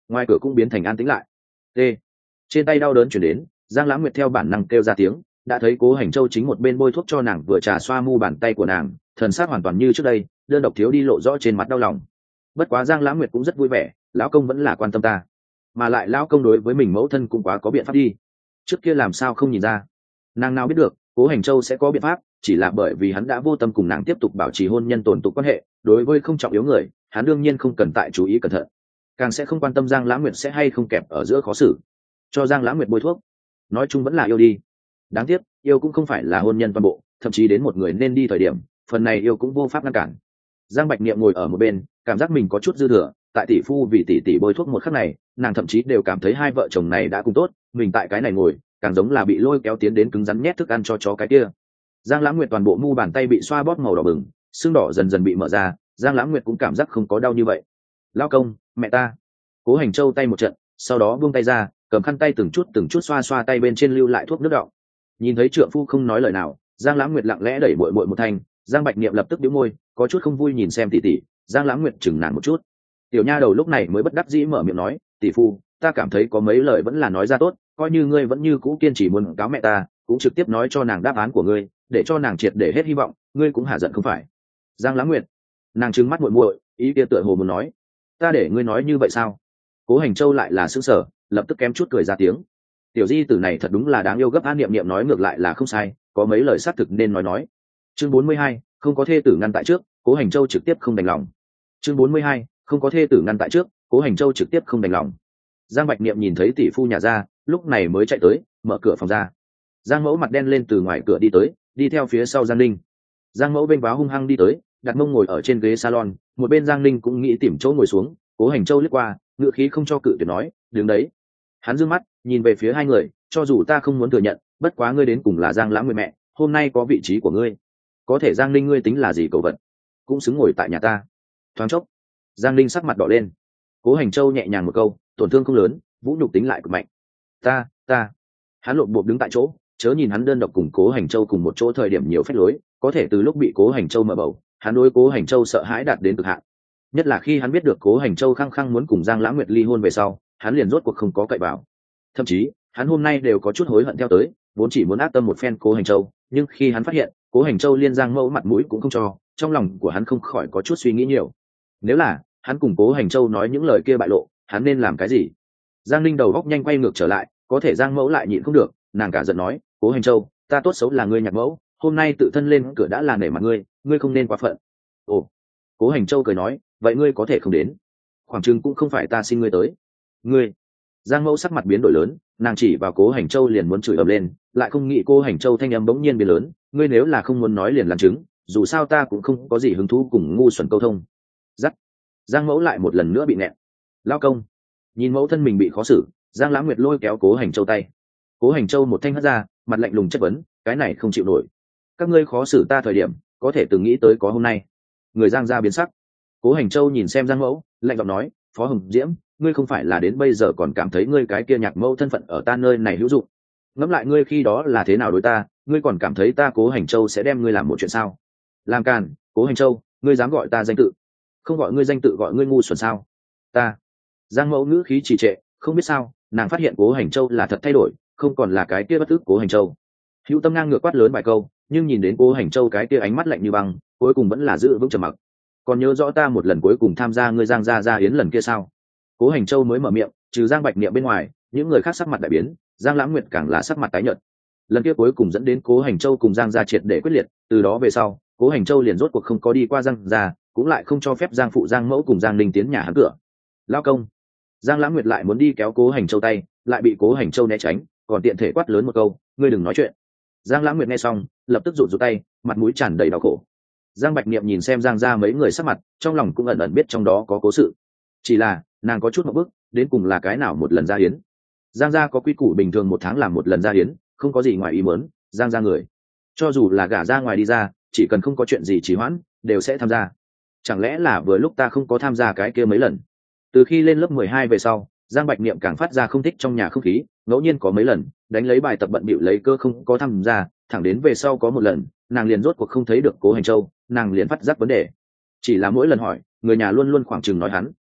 S1: ngoài cửa cũng biến thành an tĩnh lại. T. Trên tay đau đớn chuyển đến, Giang Lãng Nguyệt theo bản năng kêu ra tiếng, đã thấy Cố Hành Châu chính một bên bôi thuốc cho nàng vừa trà xoa mu bàn tay của nàng, thần sắc hoàn toàn như trước đây, đơn độc thiếu đi lộ rõ trên mặt đau lòng. Bất quá Giang Lãng Nguyệt cũng rất vui vẻ, lão công vẫn là quan tâm ta, mà lại lão công đối với mình mẫu thân cũng quá có biện pháp đi. Trước kia làm sao không nhìn ra? Nàng nào biết được, Cố Hành Châu sẽ có biện pháp, chỉ là bởi vì hắn đã vô tâm cùng nàng tiếp tục bảo trì hôn nhân tồn tục quan hệ, đối với không trọng yếu người, hắn đương nhiên không cần tại chú ý cẩn thận, càng sẽ không quan tâm Giang Lãng Nguyệt sẽ hay không kẹp ở giữa khó xử. Cho Giang Lãng Nguyệt bôi thuốc, nói chung vẫn là yêu đi. Đáng tiếc, yêu cũng không phải là hôn nhân toàn bộ, thậm chí đến một người nên đi thời điểm, phần này yêu cũng vô pháp ngăn cản. Giang Bạch Niệm ngồi ở một bên, cảm giác mình có chút dư thừa, tại tỷ phu vì tỷ tỷ bôi thuốc một khắc này, nàng thậm chí đều cảm thấy hai vợ chồng này đã cùng tốt, mình tại cái này ngồi, càng giống là bị lôi kéo tiến đến cứng rắn nhét thức ăn cho chó cái kia. Giang Lãng Nguyệt toàn bộ mu bàn tay bị xoa bóp màu đỏ bừng, xương đỏ dần dần bị mở ra, Giang Lãng Nguyệt cũng cảm giác không có đau như vậy. Lao công, mẹ ta. Cố Hành Châu tay một trận, sau đó buông tay ra, cầm khăn tay từng chút từng chút xoa xoa tay bên trên lưu lại thuốc nước đọng. Nhìn thấy trượng phu không nói lời nào, Giang Lãng Nguyệt lặng lẽ đẩy muội muội một thanh, Giang Bạch Niệm lập tức bĩu môi, có chút không vui nhìn xem tỷ tỷ. Giang Lãng Nguyệt chừng nàng một chút. Tiểu nha đầu lúc này mới bất đắc dĩ mở miệng nói, tỷ phu, ta cảm thấy có mấy lời vẫn là nói ra tốt, coi như ngươi vẫn như cũ kiên trì muốn cáo mẹ ta, cũng trực tiếp nói cho nàng đáp án của ngươi, để cho nàng triệt để hết hy vọng, ngươi cũng hạ giận không phải? Giang Lãng Nguyệt, nàng trừng mắt muội muội, ý kia tựa hồ muốn nói, ta để ngươi nói như vậy sao? Cố Hành Châu lại là sững sờ, lập tức kém chút cười ra tiếng. Tiểu di tử này thật đúng là đáng yêu, gấp. An Niệm Niệm nói ngược lại là không sai, có mấy lời xác thực nên nói nói. Chương bốn mươi hai, không có thê tử ngăn tại trước, Cố Hành Châu trực tiếp không đành lòng. Chương bốn mươi hai, không có thê tử ngăn tại trước, Cố Hành Châu trực tiếp không đành lòng. Giang Bạch Niệm nhìn thấy tỷ phu nhà ra, lúc này mới chạy tới, mở cửa phòng ra. Giang Mẫu mặt đen lên từ ngoài cửa đi tới, đi theo phía sau Giang Ninh. Giang Mẫu bên váo hung hăng đi tới, đặt mông ngồi ở trên ghế salon, một bên Giang Ninh cũng nghĩ tìm chỗ ngồi xuống. Cố Hành Châu liếc qua, ngựa khí không cho cự tuyệt nói, đứng đấy. Hắn dương mắt nhìn về phía hai người, cho dù ta không muốn thừa nhận, bất quá ngươi đến cùng là Giang Lãng Nguyệt mẹ, hôm nay có vị trí của ngươi, có thể Giang Ninh ngươi tính là gì cậu vật, cũng xứng ngồi tại nhà ta. Thoáng chốc, Giang Ninh sắc mặt đỏ lên. Cố Hành Châu nhẹ nhàng một câu, tổn thương không lớn, vũ nhục tính lại cực mạnh. Ta, ta. Hắn lộn bộp đứng tại chỗ, chớ nhìn hắn đơn độc cùng Cố Hành Châu cùng một chỗ thời điểm nhiều phép lối, có thể từ lúc bị Cố Hành Châu mở bầu, hắn đối Cố Hành Châu sợ hãi đạt đến cực hạn. Nhất là khi hắn biết được Cố Hành Châu khăng khăng muốn cùng Giang Lãng Nguyệt ly hôn về sau, hắn liền rốt cuộc không có cậy vào. Thậm chí, hắn hôm nay đều có chút hối hận theo tới, vốn chỉ muốn ác tâm một phen Cố Hành Châu, nhưng khi hắn phát hiện Cố Hành Châu liên Giang Mẫu mặt mũi cũng không cho, trong lòng của hắn không khỏi có chút suy nghĩ nhiều. Nếu là hắn cùng Cố Hành Châu nói những lời kia bại lộ, hắn nên làm cái gì? Giang Ninh đầu góc nhanh quay ngược trở lại, có thể Giang Mẫu lại nhịn không được, nàng cả giận nói, Cố Hành Châu, ta tốt xấu là ngươi nhạc mẫu, hôm nay tự thân lên cửa đã là nể mặt ngươi, ngươi không nên quá phận. Ồ. Cố Hành Châu cười nói, vậy ngươi có thể không đến, khoảng chừng cũng không phải ta xin ngươi tới. Ngươi. Giang Mẫu sắc mặt biến đổi lớn, nàng chỉ vào Cố Hành Châu liền muốn chửi ầm lên, lại không nghĩ Cố Hành Châu thanh âm bỗng nhiên biến lớn, ngươi nếu là không muốn nói liền làm chứng, dù sao ta cũng không có gì hứng thú cùng ngu xuẩn câu thông. Dắt. Giang Mẫu lại một lần nữa bị nẹt. Lao công. Nhìn mẫu thân mình bị khó xử, Giang Lãng Nguyệt lôi kéo Cố Hành Châu tay. Cố Hành Châu một thanh hất ra, mặt lạnh lùng chất vấn, cái này không chịu nổi. Các ngươi khó xử ta thời điểm, có thể từng nghĩ tới có hôm nay. Người Giang gia biến sắc. Cố Hành Châu nhìn xem Giang Mẫu, lạnh giọng nói, Phó Hồng Diễm, ngươi không phải là đến bây giờ còn cảm thấy ngươi cái kia nhạc mẫu thân phận ở ta nơi này hữu dụng? Ngẫm lại ngươi khi đó là thế nào đối ta, ngươi còn cảm thấy ta Cố Hành Châu sẽ đem ngươi làm một chuyện sao? Làm càn, Cố Hành Châu, ngươi dám gọi ta danh tự? Không gọi ngươi danh tự gọi ngươi ngu xuẩn sao? Ta. Giang Mẫu ngữ khí trì trệ, không biết sao, nàng phát hiện Cố Hành Châu là thật thay đổi, không còn là cái kia bất tức Cố Hành Châu. Hữu Tâm ngang ngược quát lớn vài câu, nhưng nhìn đến Cố Hành Châu cái kia ánh mắt lạnh như băng, cuối cùng vẫn là giữ vững trầm mặc. Còn nhớ rõ ta một lần cuối cùng tham gia ngươi Giang gia gia yến lần kia sao? Cố Hành Châu mới mở miệng, trừ Giang Bạch Niệm bên ngoài, những người khác sắc mặt đại biến, Giang Lãng Nguyệt càng là sắc mặt tái nhợt. Lần kia cuối cùng dẫn đến Cố Hành Châu cùng Giang gia triệt để quyết liệt, từ đó về sau, Cố Hành Châu liền rốt cuộc không có đi qua Giang gia, cũng lại không cho phép Giang phụ Giang mẫu cùng Giang Ninh tiến nhà hắn cửa. Lao công. Giang Lãng Nguyệt lại muốn đi kéo Cố Hành Châu tay, lại bị Cố Hành Châu né tránh, còn tiện thể quát lớn một câu, ngươi đừng nói chuyện. Giang Lãng Nguyệt nghe xong, lập tức rụt rụt tay, mặt mũi tràn đầy đau khổ. Giang Bạch Niệm nhìn xem Giang gia mấy người sắc mặt, trong lòng cũng ẩn ẩn biết trong đó có cố sự. Chỉ là, nàng có chút một bước, đến cùng là cái nào một lần gia hiến. Giang gia có quy củ bình thường một tháng làm một lần gia hiến, không có gì ngoài ý muốn, Giang gia người, cho dù là gả ra ngoài đi ra, chỉ cần không có chuyện gì trì hoãn, đều sẽ tham gia. Chẳng lẽ là vừa lúc ta không có tham gia cái kia mấy lần? Từ khi lên lớp mười hai về sau, Giang Bạch Niệm càng phát ra không thích trong nhà không khí, ngẫu nhiên có mấy lần đánh lấy bài tập bận bịu lấy cơ không có tham gia, thẳng đến về sau có một lần, nàng liền rốt cuộc không thấy được Cố Hành Châu, nàng liền phát giác vấn đề. Chỉ là mỗi lần hỏi, người nhà luôn luôn khoảng chừng nói hắn.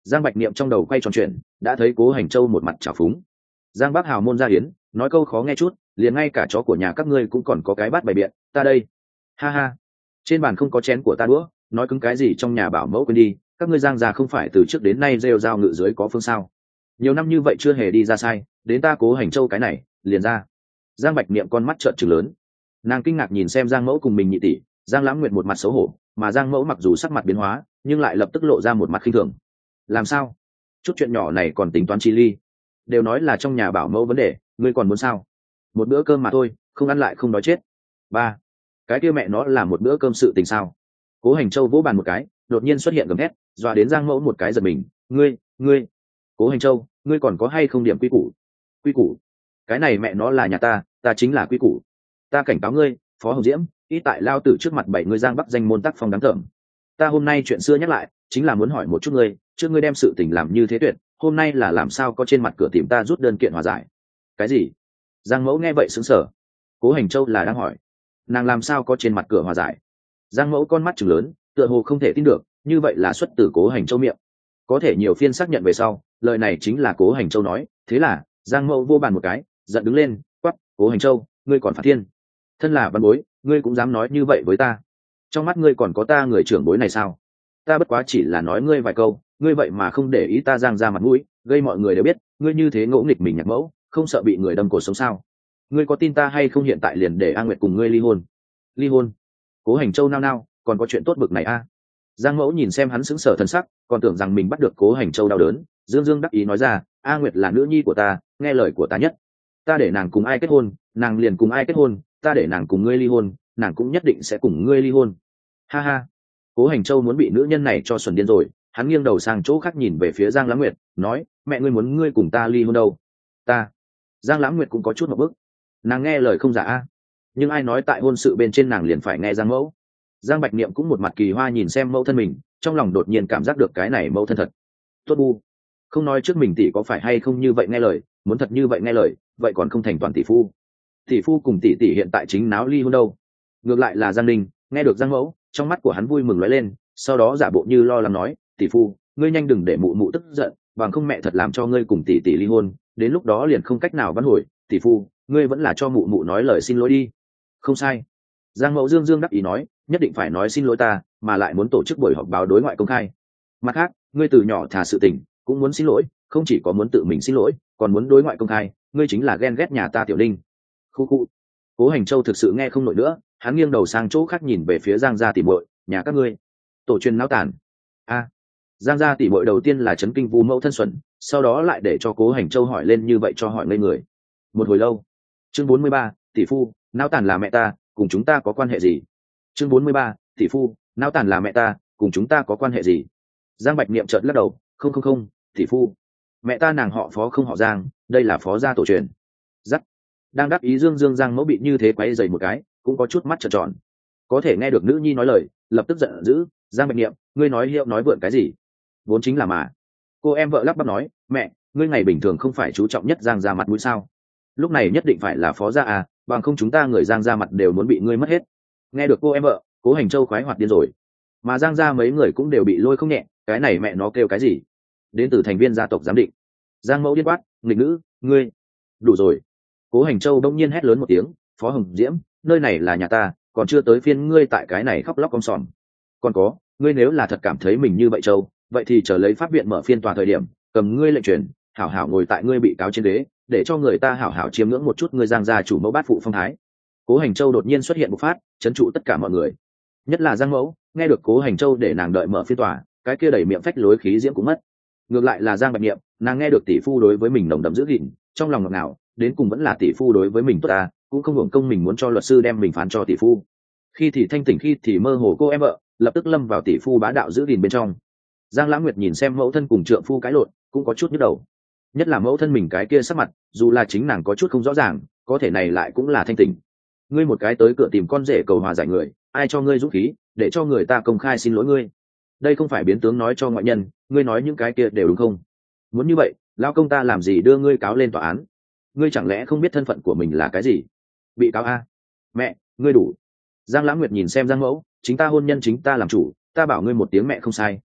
S1: Giang Bạch Niệm trong đầu quay tròn chuyện, đã thấy Cố Hành Châu một mặt trào phúng. Giang Bác Hào môn ra hiến, nói câu khó nghe chút, liền ngay cả chó của nhà các ngươi cũng còn có cái bát bày biện, ta đây. Ha ha, trên bàn không có chén của ta đũa, nói cứng cái gì trong nhà bảo mẫu quên đi, các ngươi Giang già không phải từ trước đến nay rêu rao ngự dưới có phương sao? Nhiều năm như vậy chưa hề đi ra sai, đến ta Cố Hành Châu cái này, liền ra. Giang Bạch Niệm con mắt trợn trừng lớn, nàng kinh ngạc nhìn xem Giang Mẫu cùng mình nhị tỷ, Giang Lãng Nguyệt một mặt xấu hổ, mà Giang Mẫu mặc dù sắc mặt biến hóa, nhưng lại lập tức lộ ra một mặt khinh thường. Làm sao? Chút chuyện nhỏ này còn tính toán chi ly? Đều nói là trong nhà bảo mẫu vấn đề, ngươi còn muốn sao? Một bữa cơm mà thôi, không ăn lại không đói chết. Ba, cái kia mẹ nó là một bữa cơm sự tình sao? Cố Hành Châu vỗ bàn một cái, đột nhiên xuất hiện gầm hét, dọa đến Giang Mẫu một cái giật mình. Ngươi, ngươi, Cố Hành Châu, ngươi còn có hay không điểm quy củ? Quy củ? Cái này mẹ nó là nhà ta, ta chính là quy củ. Ta cảnh cáo ngươi, Phó Hồng Diễm, ít tại lao tử trước mặt bảy ngươi Giang Bắc danh môn tác phong đáng tởm. Ta hôm nay chuyện xưa nhắc lại, chính là muốn hỏi một chút ngươi, trước ngươi đem sự tình làm như thế tuyệt, hôm nay là làm sao có trên mặt cửa tìm ta rút đơn kiện hòa giải? Cái gì? Giang Mẫu nghe vậy sững sờ. Cố Hành Châu là đang hỏi, nàng làm sao có trên mặt cửa hòa giải? Giang Mẫu con mắt trừng lớn, tựa hồ không thể tin được, như vậy là xuất từ Cố Hành Châu miệng. Có thể nhiều phiên xác nhận về sau, lời này chính là Cố Hành Châu nói, thế là Giang Mẫu vô bàn một cái, giận đứng lên, quát, Cố Hành Châu, ngươi còn phạt thiên. Thân là văn bối, ngươi cũng dám nói như vậy với ta? Trong mắt ngươi còn có ta người trưởng bối này sao? Ta bất quá chỉ là nói ngươi vài câu, ngươi vậy mà không để ý ta Giang ra mặt mũi, gây mọi người đều biết, ngươi như thế ngỗ nghịch mình nhạc mẫu, không sợ bị người đâm cổ sống sao? Ngươi có tin ta hay không hiện tại liền để A Nguyệt cùng ngươi ly hôn? Ly hôn? Cố Hành Châu nao nao, còn có chuyện tốt bực này a? À? Giang Mẫu nhìn xem hắn sững sờ thần sắc, còn tưởng rằng mình bắt được Cố Hành Châu đau đớn, dương dương đắc ý nói ra, A Nguyệt là nữ nhi của ta, nghe lời của ta nhất. Ta để nàng cùng ai kết hôn, nàng liền cùng ai kết hôn, ta để nàng cùng ngươi ly hôn, nàng cũng nhất định sẽ cùng ngươi ly hôn. Ha ha. Cố Hành Châu muốn bị nữ nhân này cho xuẩn điên rồi, hắn nghiêng đầu sang chỗ khác nhìn về phía Giang Lãng Nguyệt, nói, mẹ ngươi muốn ngươi cùng ta ly hôn đâu? Ta. Giang Lãng Nguyệt cũng có chút một bức, nàng nghe lời không giả a, nhưng ai nói tại hôn sự bên trên nàng liền phải nghe Giang Mẫu? Giang Bạch Niệm cũng một mặt kỳ hoa nhìn xem mẫu thân mình, trong lòng đột nhiên cảm giác được cái này mẫu thân thật tốt bu, không nói trước mình tỷ có phải hay không như vậy nghe lời, muốn thật như vậy nghe lời, vậy còn không thành toàn tỷ phu. Tỷ phu cùng tỷ tỷ hiện tại chính náo ly hôn đâu. Ngược lại là Giang Ninh nghe được Giang Mẫu, trong mắt của hắn vui mừng lóe lên, sau đó giả bộ như lo lắng nói, tỷ phu, ngươi nhanh đừng để mụ mụ tức giận, bằng không mẹ thật làm cho ngươi cùng tỷ tỷ ly hôn, đến lúc đó liền không cách nào vãn hồi. Tỷ phu, ngươi vẫn là cho mụ mụ nói lời xin lỗi đi. Không sai. Giang Mẫu dương dương đắc ý nói, nhất định phải nói xin lỗi ta, mà lại muốn tổ chức buổi họp báo đối ngoại công khai. Mặt khác, ngươi từ nhỏ thà sự tình cũng muốn xin lỗi, không chỉ có muốn tự mình xin lỗi, còn muốn đối ngoại công khai, ngươi chính là ghen ghét nhà ta Tiểu Ninh. Khu khu. Cố Hành Châu thực sự nghe không nổi nữa, hắn nghiêng đầu sang chỗ khác nhìn về phía Giang gia tỷ muội, nhà các ngươi tổ truyền náo tàn. A. À, Giang gia tỷ muội đầu tiên là chấn kinh vu mẫu thân xuẩn, sau đó lại để cho Cố Hành Châu hỏi lên như vậy cho hỏi ngây người. Một hồi lâu. Chương bốn mươi ba, tỷ phu, náo tàn là mẹ ta, cùng chúng ta có quan hệ gì? Chương bốn mươi ba, tỷ phu, náo tàn là mẹ ta, cùng chúng ta có quan hệ gì? Giang Bạch Niệm chợt lắc đầu, không không không, tỷ phu, mẹ ta nàng họ Phó không họ Giang, đây là Phó gia tổ truyền. Dắt. Đang đáp ý dương dương Giang Mẫu bị như thế quấy dày một cái, cũng có chút mắt trợn tròn. Có thể nghe được nữ nhi nói lời, lập tức giận dữ, Giang Bạch Niệm, ngươi nói hiệu nói vượn cái gì? Vốn chính là mà. Cô em vợ lắp bắp nói, mẹ, ngươi ngày bình thường không phải chú trọng nhất Giang gia mặt mũi sao? Lúc này nhất định phải là Phó gia à, bằng không chúng ta người Giang gia mặt đều muốn bị ngươi mất hết. Nghe được cô em vợ, Cố Hành Châu khoái hoạt điên rồi, mà Giang gia mấy người cũng đều bị lôi không nhẹ, cái này mẹ nó kêu cái gì? Đến từ thành viên gia tộc giám định. Giang Mẫu điên quát, nghịch nữ, ngươi, đủ rồi. Cố Hành Châu đông nhiên hét lớn một tiếng, Phó Hồng Diễm, nơi này là nhà ta, còn chưa tới phiên ngươi tại cái này khóc lóc om sòm. Còn có, ngươi nếu là thật cảm thấy mình như vậy Châu, vậy thì chờ lấy pháp viện mở phiên tòa thời điểm, cầm ngươi lệnh truyền, hảo hảo ngồi tại ngươi bị cáo trên đế, để cho người ta hảo hảo chiêm ngưỡng một chút ngươi Giang gia chủ mẫu bát phụ phong thái. Cố Hành Châu đột nhiên xuất hiện bộc phát, trấn trụ tất cả mọi người, nhất là Giang Mẫu, nghe được Cố Hành Châu để nàng đợi mở phiên tòa, cái kia đẩy miệng phách lối khí diễm cũng mất. Ngược lại là Giang Bạch Niệm, nàng nghe được tỷ phu đối với mình nồng đậm giữ gìn, trong lòng ngọt ngào, đến cùng vẫn là tỷ phu đối với mình tốt ta, cũng không hưởng công mình muốn cho luật sư đem mình phán cho tỷ phu. Khi thì thanh tỉnh khi thì mơ hồ cô em vợ, lập tức lâm vào tỷ phu bá đạo giữ gìn bên trong. Giang Lãng Nguyệt nhìn xem mẫu thân cùng trượng phu cãi lộn, cũng có chút nhức đầu. Nhất là mẫu thân mình cái kia sắc mặt, dù là chính nàng có chút không rõ ràng, có thể này lại cũng là thanh tỉnh. Ngươi một cái tới cửa tìm con rể cầu hòa giải người, ai cho ngươi dũng khí để cho người ta công khai xin lỗi ngươi? Đây không phải biến tướng nói cho ngoại nhân, ngươi nói những cái kia đều đúng không? Muốn như vậy, lao công ta làm gì đưa ngươi cáo lên tòa án? Ngươi chẳng lẽ không biết thân phận của mình là cái gì? Bị cáo a? Mẹ, ngươi đủ. Giang Lãng Nguyệt nhìn xem Giang Mẫu, chính ta hôn nhân chính ta làm chủ, ta bảo ngươi một tiếng mẹ không sai,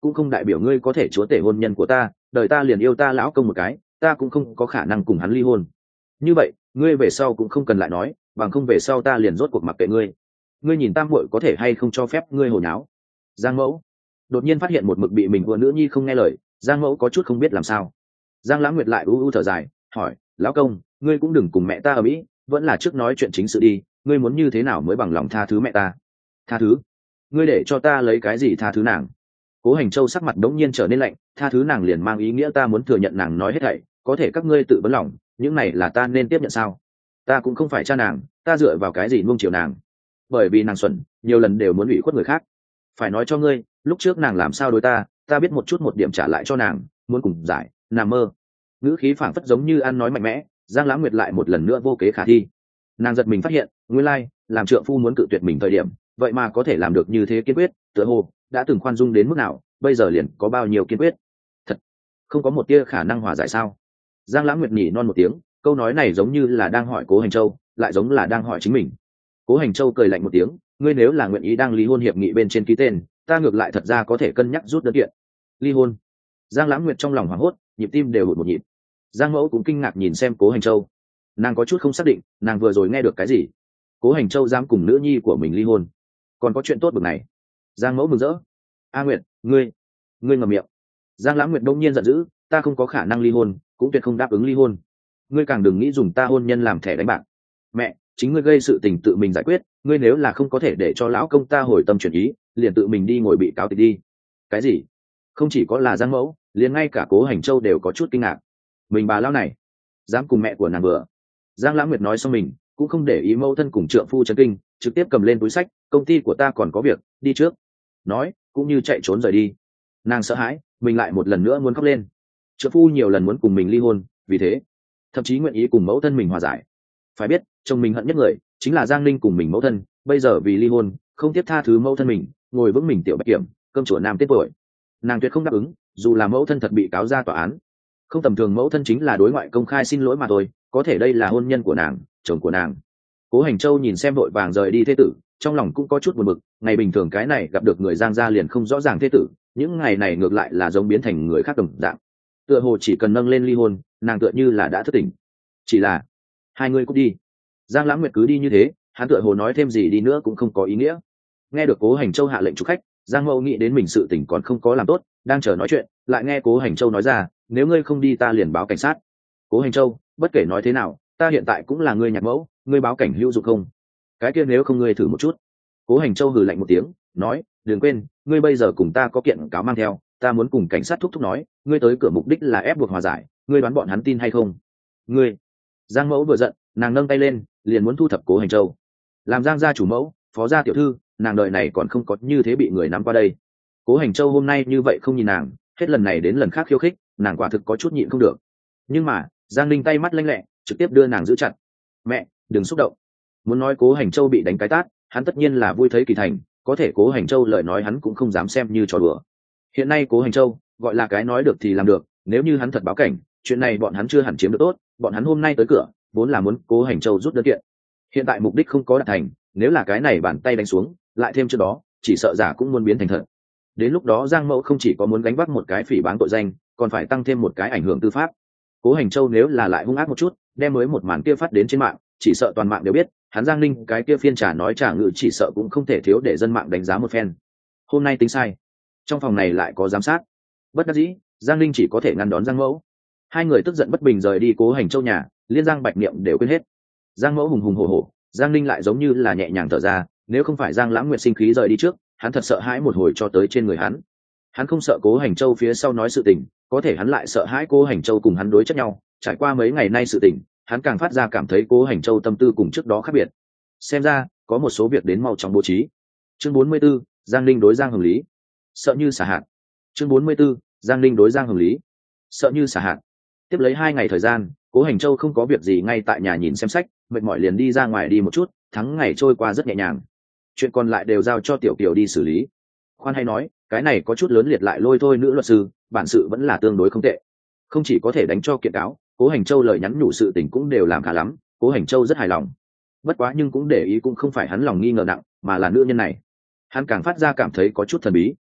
S1: cũng không đại biểu ngươi có thể chúa tể hôn nhân của ta, đời ta liền yêu ta lão công một cái, ta cũng không có khả năng cùng hắn ly hôn. Như vậy ngươi về sau cũng không cần lại nói, bằng không về sau ta liền rốt cuộc mặc kệ ngươi. Ngươi nhìn tam muội có thể hay không cho phép ngươi hồ nháo. Giang mẫu đột nhiên phát hiện một mực bị mình vừa nữ nhi không nghe lời, Giang mẫu có chút không biết làm sao. Giang Lãng Nguyệt lại u u thở dài, hỏi, lão công, ngươi cũng đừng cùng mẹ ta ở mỹ, vẫn là trước nói chuyện chính sự đi, ngươi muốn như thế nào mới bằng lòng tha thứ mẹ ta? Tha thứ? Ngươi để cho ta lấy cái gì tha thứ nàng? Cố Hành Châu sắc mặt đống nhiên trở nên lạnh, tha thứ nàng liền mang ý nghĩa ta muốn thừa nhận nàng nói hết thảy, có thể các ngươi tự vấn lòng, những này là ta nên tiếp nhận sao? Ta cũng không phải cha nàng, ta dựa vào cái gì nuông chiều nàng? Bởi vì nàng xuẩn, nhiều lần đều muốn ủy khuất người khác. Phải nói cho ngươi, lúc trước nàng làm sao đối ta, ta biết một chút một điểm trả lại cho nàng, muốn cùng giải, nằm mơ. Ngữ khí phảng phất giống như ăn nói mạnh mẽ, Giang Lãng Nguyệt lại một lần nữa vô kế khả thi. Nàng giật mình phát hiện, nguyên lai, làm trượng phu muốn cự tuyệt mình thời điểm, vậy mà có thể làm được như thế kiên quyết, tựa hồ đã từng khoan dung đến mức nào, bây giờ liền có bao nhiêu kiên quyết. Thật, không có một tia khả năng hòa giải sao? Giang Lãng Nguyệt nhỉ non một tiếng, câu nói này giống như là đang hỏi Cố Hành Châu, lại giống là đang hỏi chính mình. Cố Hành Châu cười lạnh một tiếng, ngươi nếu là nguyện ý đang ly hôn hiệp nghị bên trên ký tên, ta ngược lại thật ra có thể cân nhắc rút đơn kiện. Ly hôn? Giang Lãng Nguyệt trong lòng hoảng hốt, nhịp tim đều hụt một nhịp. Giang Mẫu cũng kinh ngạc nhìn xem Cố Hành Châu, nàng có chút không xác định, nàng vừa rồi nghe được cái gì? Cố Hành Châu dám cùng nữ nhi của mình ly hôn, còn có chuyện tốt bực này? Giang Mẫu mừng rỡ. A Nguyệt, ngươi, ngươi ngậm miệng. Giang Lãng Nguyệt đông nhiên giận dữ, ta không có khả năng ly hôn, cũng tuyệt không đáp ứng ly hôn. Ngươi càng đừng nghĩ dùng ta hôn nhân làm thẻ đánh bạc. Mẹ, chính ngươi gây sự tình tự mình giải quyết, ngươi nếu là không có thể để cho lão công ta hồi tâm chuyển ý, liền tự mình đi ngồi bị cáo tịch đi. Cái gì? Không chỉ có là Giang Mẫu, liền ngay cả Cố Hành Châu đều có chút kinh ngạc. Mình bà lão này dám cùng mẹ của nàng bừa. Giang Lãng Nguyệt nói xong mình cũng không để ý mâu thân cùng trượng phu chấn kinh, trực tiếp cầm lên túi sách, công ty của ta còn có việc, đi trước. Nói cũng như chạy trốn rời đi. Nàng sợ hãi mình lại một lần nữa muốn khóc lên. Trượng phu nhiều lần muốn cùng mình ly hôn, vì thế thậm chí nguyện ý cùng mẫu thân mình hòa giải. Phải biết chồng mình hận nhất người chính là Giang Ninh cùng mình mẫu thân, bây giờ vì ly hôn không tiếp tha thứ mẫu thân mình, ngồi vững mình tiểu bạch kiểm cơm chùa nam tết tuổi. Nàng tuyệt không đáp ứng, dù là mẫu thân thật bị cáo ra tòa án. Không tầm thường mẫu thân chính là đối ngoại công khai xin lỗi mà thôi, có thể đây là hôn nhân của nàng, chồng của nàng. Cố Hành Châu nhìn xem vội vàng rời đi thế tử, trong lòng cũng có chút buồn bực, ngày bình thường cái này gặp được người Giang gia liền không rõ ràng thế tử, những ngày này ngược lại là giống biến thành người khác đồng dạng. Tựa hồ chỉ cần nâng lên ly hôn, nàng tựa như là đã thức tỉnh. Chỉ là hai người cút đi. Giang Lãng Nguyệt cứ đi như thế, hắn tựa hồ nói thêm gì đi nữa cũng không có ý nghĩa. Nghe được Cố Hành Châu hạ lệnh chụp khách, Giang Mẫu nghĩ đến mình sự tình còn không có làm tốt, đang chờ nói chuyện, lại nghe Cố Hành Châu nói ra, nếu ngươi không đi ta liền báo cảnh sát. Cố Hành Châu, bất kể nói thế nào, ta hiện tại cũng là ngươi nhạc mẫu, ngươi báo cảnh hữu dụng không? Cái kia nếu không ngươi thử một chút. Cố Hành Châu hừ lạnh một tiếng, nói, đừng quên, ngươi bây giờ cùng ta có kiện cáo mang theo, ta muốn cùng cảnh sát thúc thúc nói, ngươi tới cửa mục đích là ép buộc hòa giải, ngươi đoán bọn hắn tin hay không? Ngươi. Giang Mẫu vừa giận, nàng nâng tay lên, liền muốn thu thập Cố Hành Châu. Làm Giang gia chủ mẫu, phó gia tiểu thư, nàng đợi này còn không có như thế bị người nắm qua đây. Cố Hành Châu hôm nay như vậy không nhìn nàng, hết lần này đến lần khác khiêu khích, nàng quả thực có chút nhịn không được. Nhưng mà Giang Linh tay mắt lanh lẹ, trực tiếp đưa nàng giữ chặt. Mẹ, đừng xúc động. Muốn nói Cố Hành Châu bị đánh cái tát, hắn tất nhiên là vui thấy kỳ thành, có thể Cố Hành Châu lời nói hắn cũng không dám xem như trò đùa. Hiện nay Cố Hành Châu gọi là cái nói được thì làm được, nếu như hắn thật báo cảnh, chuyện này bọn hắn chưa hẳn chiếm được tốt, bọn hắn hôm nay tới cửa vốn là muốn Cố Hành Châu rút đơn kiện. Hiện tại mục đích không có đạt thành, nếu là cái này bàn tay đánh xuống, lại thêm trước đó, chỉ sợ giả cũng muốn biến thành thật. Đến lúc đó Giang Mẫu không chỉ có muốn gánh vác một cái phỉ báng tội danh, còn phải tăng thêm một cái ảnh hưởng tư pháp. Cố Hành Châu nếu là lại hung ác một chút, đem mới một màn kia phát đến trên mạng, chỉ sợ toàn mạng đều biết, hắn Giang Ninh cái kia phiên trả nói trả ngự chỉ sợ cũng không thể thiếu để dân mạng đánh giá một phen. Hôm nay tính sai, trong phòng này lại có giám sát, bất đắc dĩ, Giang Ninh chỉ có thể ngăn đón Giang Mẫu. Hai người tức giận bất bình rời đi Cố Hành Châu nhà, liên Giang Bạch Niệm đều quên hết. Giang Mẫu hùng hùng hổ hổ, Giang Ninh lại giống như là nhẹ nhàng thở ra, nếu không phải Giang Lãng Nguyệt sinh khí rời đi trước, hắn thật sợ hãi một hồi cho tới trên người hắn. Hắn không sợ Cố Hành Châu phía sau nói sự tình, có thể hắn lại sợ hãi Cố Hành Châu cùng hắn đối chất nhau. Trải qua mấy ngày nay sự tình, hắn càng phát ra cảm thấy Cố Hành Châu tâm tư cùng trước đó khác biệt. Xem ra có một số việc đến mau chóng bố trí. Chương bốn mươi 44, Giang Ninh đối Giang Hồng Lý, sợ như xả hạn. Chương bốn mươi 44, Giang Ninh đối Giang Hồng Lý, sợ như xả hạn. Tiếp lấy hai ngày thời gian, Cố Hành Châu không có việc gì ngay tại nhà nhìn xem sách, mệt mỏi liền đi ra ngoài đi một chút, tháng ngày trôi qua rất nhẹ nhàng. Chuyện còn lại đều giao cho Tiểu Kiều đi xử lý. Khoan hay nói, cái này có chút lớn liệt lại lôi thôi nữ luật sư, bản sự vẫn là tương đối không tệ. Không chỉ có thể đánh cho kiện cáo, Cố Hành Châu lời nhắn nhủ sự tình cũng đều làm khá lắm, Cố Hành Châu rất hài lòng. Bất quá nhưng cũng để ý cũng không phải hắn lòng nghi ngờ nặng, mà là nữ nhân này. Hắn càng phát ra cảm thấy có chút thần bí.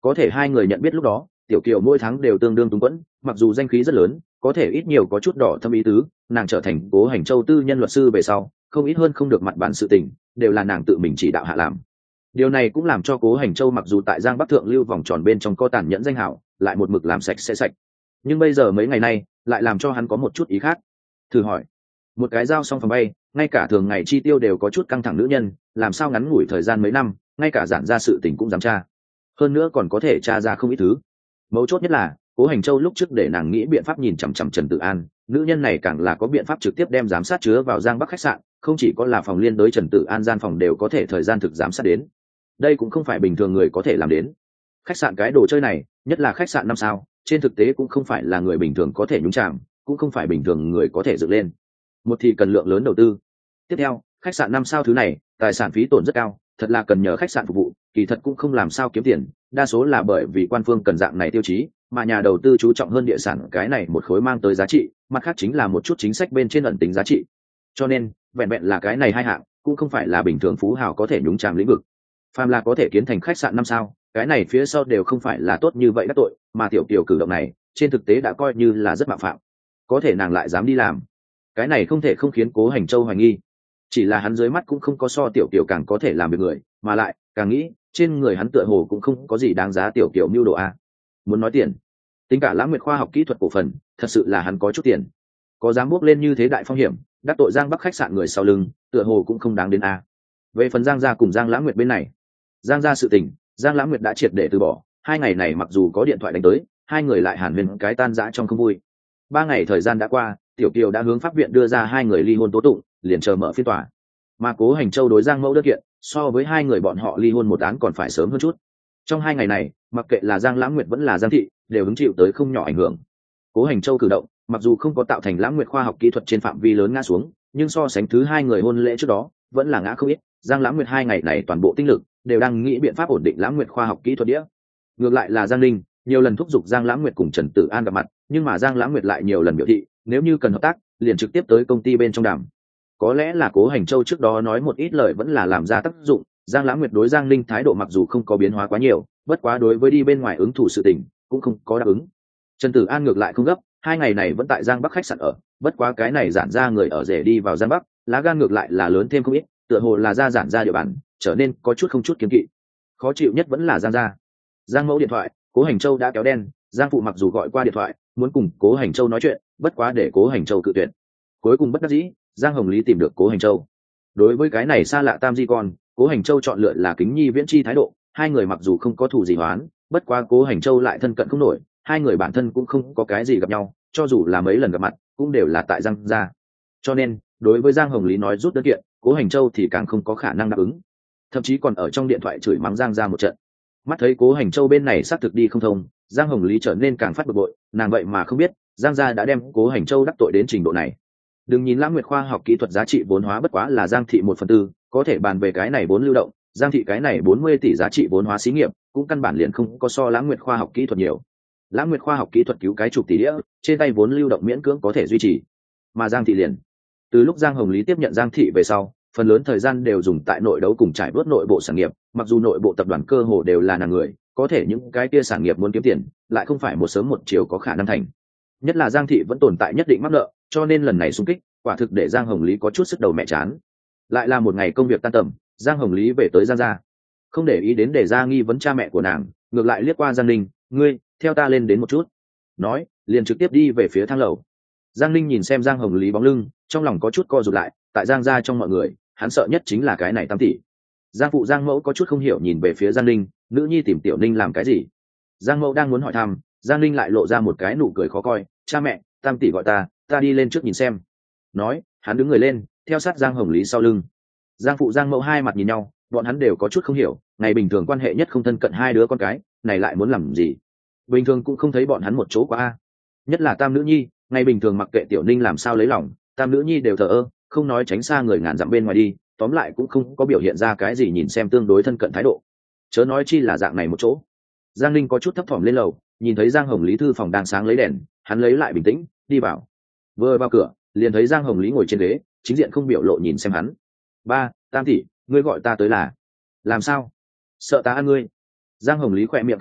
S1: có thể hai người nhận biết lúc đó tiểu kiều mỗi tháng đều tương đương túng quẫn, mặc dù danh khí rất lớn, có thể ít nhiều có chút đỏ thâm ý tứ. Nàng trở thành Cố Hành Châu tư nhân luật sư về sau, không ít hơn không được mặt bản sự tình đều là nàng tự mình chỉ đạo hạ làm. Điều này cũng làm cho Cố Hành Châu mặc dù tại Giang Bắc thượng lưu vòng tròn bên trong có tàn nhẫn danh hảo, lại một mực làm sạch sẽ sạch, nhưng bây giờ mấy ngày nay lại làm cho hắn có một chút ý khác. Thử hỏi, một cái giao xong phòng bay, ngay cả thường ngày chi tiêu đều có chút căng thẳng nữ nhân, làm sao ngắn ngủi thời gian mấy năm, ngay cả giản ra sự tình cũng dám tra, hơn nữa còn có thể tra ra không ít thứ. Mấu chốt nhất là Cố Hành Châu lúc trước để nàng nghĩ biện pháp nhìn chằm chằm Trần Tử An, nữ nhân này càng là có biện pháp trực tiếp đem giám sát chứa vào Giang Bắc khách sạn, không chỉ có là phòng liên đối Trần Tử An gian phòng đều có thể thời gian thực giám sát đến. Đây cũng không phải bình thường người có thể làm đến. Khách sạn cái đồ chơi này, nhất là khách sạn năm sao, trên thực tế cũng không phải là người bình thường có thể nhúng chạm, cũng không phải bình thường người có thể dựng lên. Một thì cần lượng lớn đầu tư. Tiếp theo, khách sạn năm sao thứ này, tài sản phí tổn rất cao, thật là cần nhờ khách sạn phục vụ, kỳ thật cũng không làm sao kiếm tiền, đa số là bởi vì quan phương cần dạng này tiêu chí, mà nhà đầu tư chú trọng hơn địa sản cái này một khối mang tới giá trị, mặt khác chính là một chút chính sách bên trên ẩn tính giá trị. Cho nên, vẹn vẹn là cái này hai hạng, cũng không phải là bình thường phú hào có thể nhúng chàm lĩnh vực. Phàm là có thể kiến thành khách sạn năm sao, cái này phía sau đều không phải là tốt như vậy đắc tội, mà tiểu tiểu cử động này, trên thực tế đã coi như là rất mạo phạm. Có thể nàng lại dám đi làm, cái này không thể không khiến Cố Hành Châu hoài nghi. Chỉ là hắn dưới mắt cũng không có so tiểu tiểu càng có thể làm được người, mà lại càng nghĩ trên người hắn tựa hồ cũng không có gì đáng giá tiểu tiểu mưu đồ a. Muốn nói tiền, tính cả Lãng Nguyệt khoa học kỹ thuật cổ phần, thật sự là hắn có chút tiền, có dám bước lên như thế đại phong hiểm, đắc tội Giang Bắc khách sạn người sau lưng, tựa hồ cũng không đáng đến a. Về phần Giang gia cùng Giang Lãng Nguyệt bên này, Giang gia sự tình, Giang Lãng Nguyệt đã triệt để từ bỏ. Hai ngày này mặc dù có điện thoại đánh tới, hai người lại hàn huyên cái tan rã trong không vui. Ba ngày thời gian đã qua, tiểu kiều đã hướng pháp viện đưa ra hai người ly hôn tố tụng, liền chờ mở phiên tòa. Mà Cố Hành Châu đối Giang Mẫu đơn kiện, so với hai người bọn họ ly hôn một án còn phải sớm hơn chút. Trong hai ngày này, mặc kệ là Giang Lãng Nguyệt vẫn là Giang thị, đều hứng chịu tới không nhỏ ảnh hưởng. Cố Hành Châu cử động, mặc dù không có tạo thành Lãng Nguyệt khoa học kỹ thuật trên phạm vi lớn ngã xuống, nhưng so sánh thứ hai người hôn lễ trước đó, vẫn là ngã không ít. Giang Lãng Nguyệt hai ngày này toàn bộ tinh lực đều đang nghĩ biện pháp ổn định Lãng Nguyệt khoa học kỹ thuật đĩa. Ngược lại là Giang Linh, nhiều lần thúc giục Giang Lãng Nguyệt cùng Trần Tử An gặp mặt, nhưng mà Giang Lãng Nguyệt lại nhiều lần biểu thị, nếu như cần hợp tác, liền trực tiếp tới công ty bên trong đàm. Có lẽ là Cố Hành Châu trước đó nói một ít lời vẫn là làm ra tác dụng, Giang Lãng Nguyệt đối Giang Linh thái độ mặc dù không có biến hóa quá nhiều, bất quá đối với đi bên ngoài ứng thủ sự tình cũng không có đáp ứng. Trần Tử An ngược lại không gấp, hai ngày này vẫn tại Giang Bắc khách sạn ở, bất quá cái này giản ra người ở rể đi vào Giang Bắc, lá gan ngược lại là lớn thêm không ít, tựa hồ là ra giản ra địa bàn, trở nên có chút không chút kiêng kỵ. Khó chịu nhất vẫn là Giang gia. Giang Mẫu điện thoại, Cố Hành Châu đã kéo đen, Giang phụ mặc dù gọi qua điện thoại, muốn cùng Cố Hành Châu nói chuyện, bất quá để Cố Hành Châu cự tuyệt. Cuối cùng bất đắc dĩ, Giang Hồng Lý tìm được Cố Hành Châu. Đối với cái này xa lạ tam di con, Cố Hành Châu chọn lựa là kính nhi viễn chi thái độ, hai người mặc dù không có thù gì hoán, bất quá Cố Hành Châu lại thân cận không nổi, hai người bản thân cũng không có cái gì gặp nhau, cho dù là mấy lần gặp mặt, cũng đều là tại Giang gia. Cho nên, đối với Giang Hồng Lý nói rút đơn kiện, Cố Hành Châu thì càng không có khả năng đáp ứng, thậm chí còn ở trong điện thoại chửi mắng Giang gia một trận. Mắt thấy Cố Hành Châu bên này xác thực đi không thông, Giang Hồng Lý trở nên càng phát bực bội, nàng vậy mà không biết Giang gia đã đem Cố Hành Châu đắc tội đến trình độ này. Đừng nhìn Lãng Nguyệt khoa học kỹ thuật giá trị vốn hóa bất quá là Giang thị một phần tư, có thể bàn về cái này vốn lưu động, Giang thị cái này bốn mươi tỷ giá trị vốn hóa xí nghiệp, cũng căn bản liền không có so Lãng Nguyệt khoa học kỹ thuật nhiều. Lãng Nguyệt khoa học kỹ thuật cứu cái chục tỷ đĩa, trên tay vốn lưu động miễn cưỡng có thể duy trì. Mà Giang thị liền, từ lúc Giang Hồng Lý tiếp nhận Giang thị về sau, phần lớn thời gian đều dùng tại nội đấu cùng trải bớt nội bộ sản nghiệp, mặc dù nội bộ tập đoàn cơ hồ đều là nàng người, có thể những cái kia sản nghiệp muốn kiếm tiền, lại không phải một sớm một chiều có khả năng thành. Nhất là Giang thị vẫn tồn tại nhất định mắc nợ, cho nên lần này xung kích, quả thực để Giang Hồng Lý có chút sức đầu mẹ chán. Lại là một ngày công việc tan tầm, Giang Hồng Lý về tới Giang gia, không để ý đến để ra nghi vấn cha mẹ của nàng, ngược lại liếc qua Giang Linh, ngươi theo ta lên đến một chút, nói liền trực tiếp đi về phía thang lầu. Giang Linh nhìn xem Giang Hồng Lý bóng lưng, trong lòng có chút co rụt lại, tại Giang gia trong mọi người, hắn sợ nhất chính là cái này tam tỷ. Giang phụ Giang mẫu có chút không hiểu nhìn về phía Giang Linh, nữ nhi tìm tiểu Linh làm cái gì? Giang mẫu đang muốn hỏi thăm, Giang Linh lại lộ ra một cái nụ cười khó coi, cha mẹ, tam tỷ gọi ta, ta đi lên trước nhìn xem. Nói, hắn đứng người lên, theo sát Giang Hồng Lý sau lưng. Giang phụ Giang mẫu hai mặt nhìn nhau, bọn hắn đều có chút không hiểu, ngày bình thường quan hệ nhất không thân cận hai đứa con cái, này lại muốn làm gì? Bình thường cũng không thấy bọn hắn một chỗ quá a. Nhất là tam nữ nhi, ngày bình thường mặc kệ tiểu Ninh làm sao lấy lòng, tam nữ nhi đều thờ ơ, không nói tránh xa người ngàn dặm bên ngoài đi, tóm lại cũng không có biểu hiện ra cái gì nhìn xem tương đối thân cận thái độ. Chớ nói chi là dạng này một chỗ. Giang Linh có chút thấp thỏm lên lầu, nhìn thấy Giang Hồng Lý thư phòng đang sáng lấy đèn, hắn lấy lại bình tĩnh, đi vào. Vừa vào cửa, liền thấy Giang Hồng Lý ngồi trên ghế, chính diện không biểu lộ nhìn xem hắn. Ba, tam tỷ, ngươi gọi ta tới là làm sao? Sợ ta ăn ngươi? Giang Hồng Lý khỏe miệng khẽ nhếch,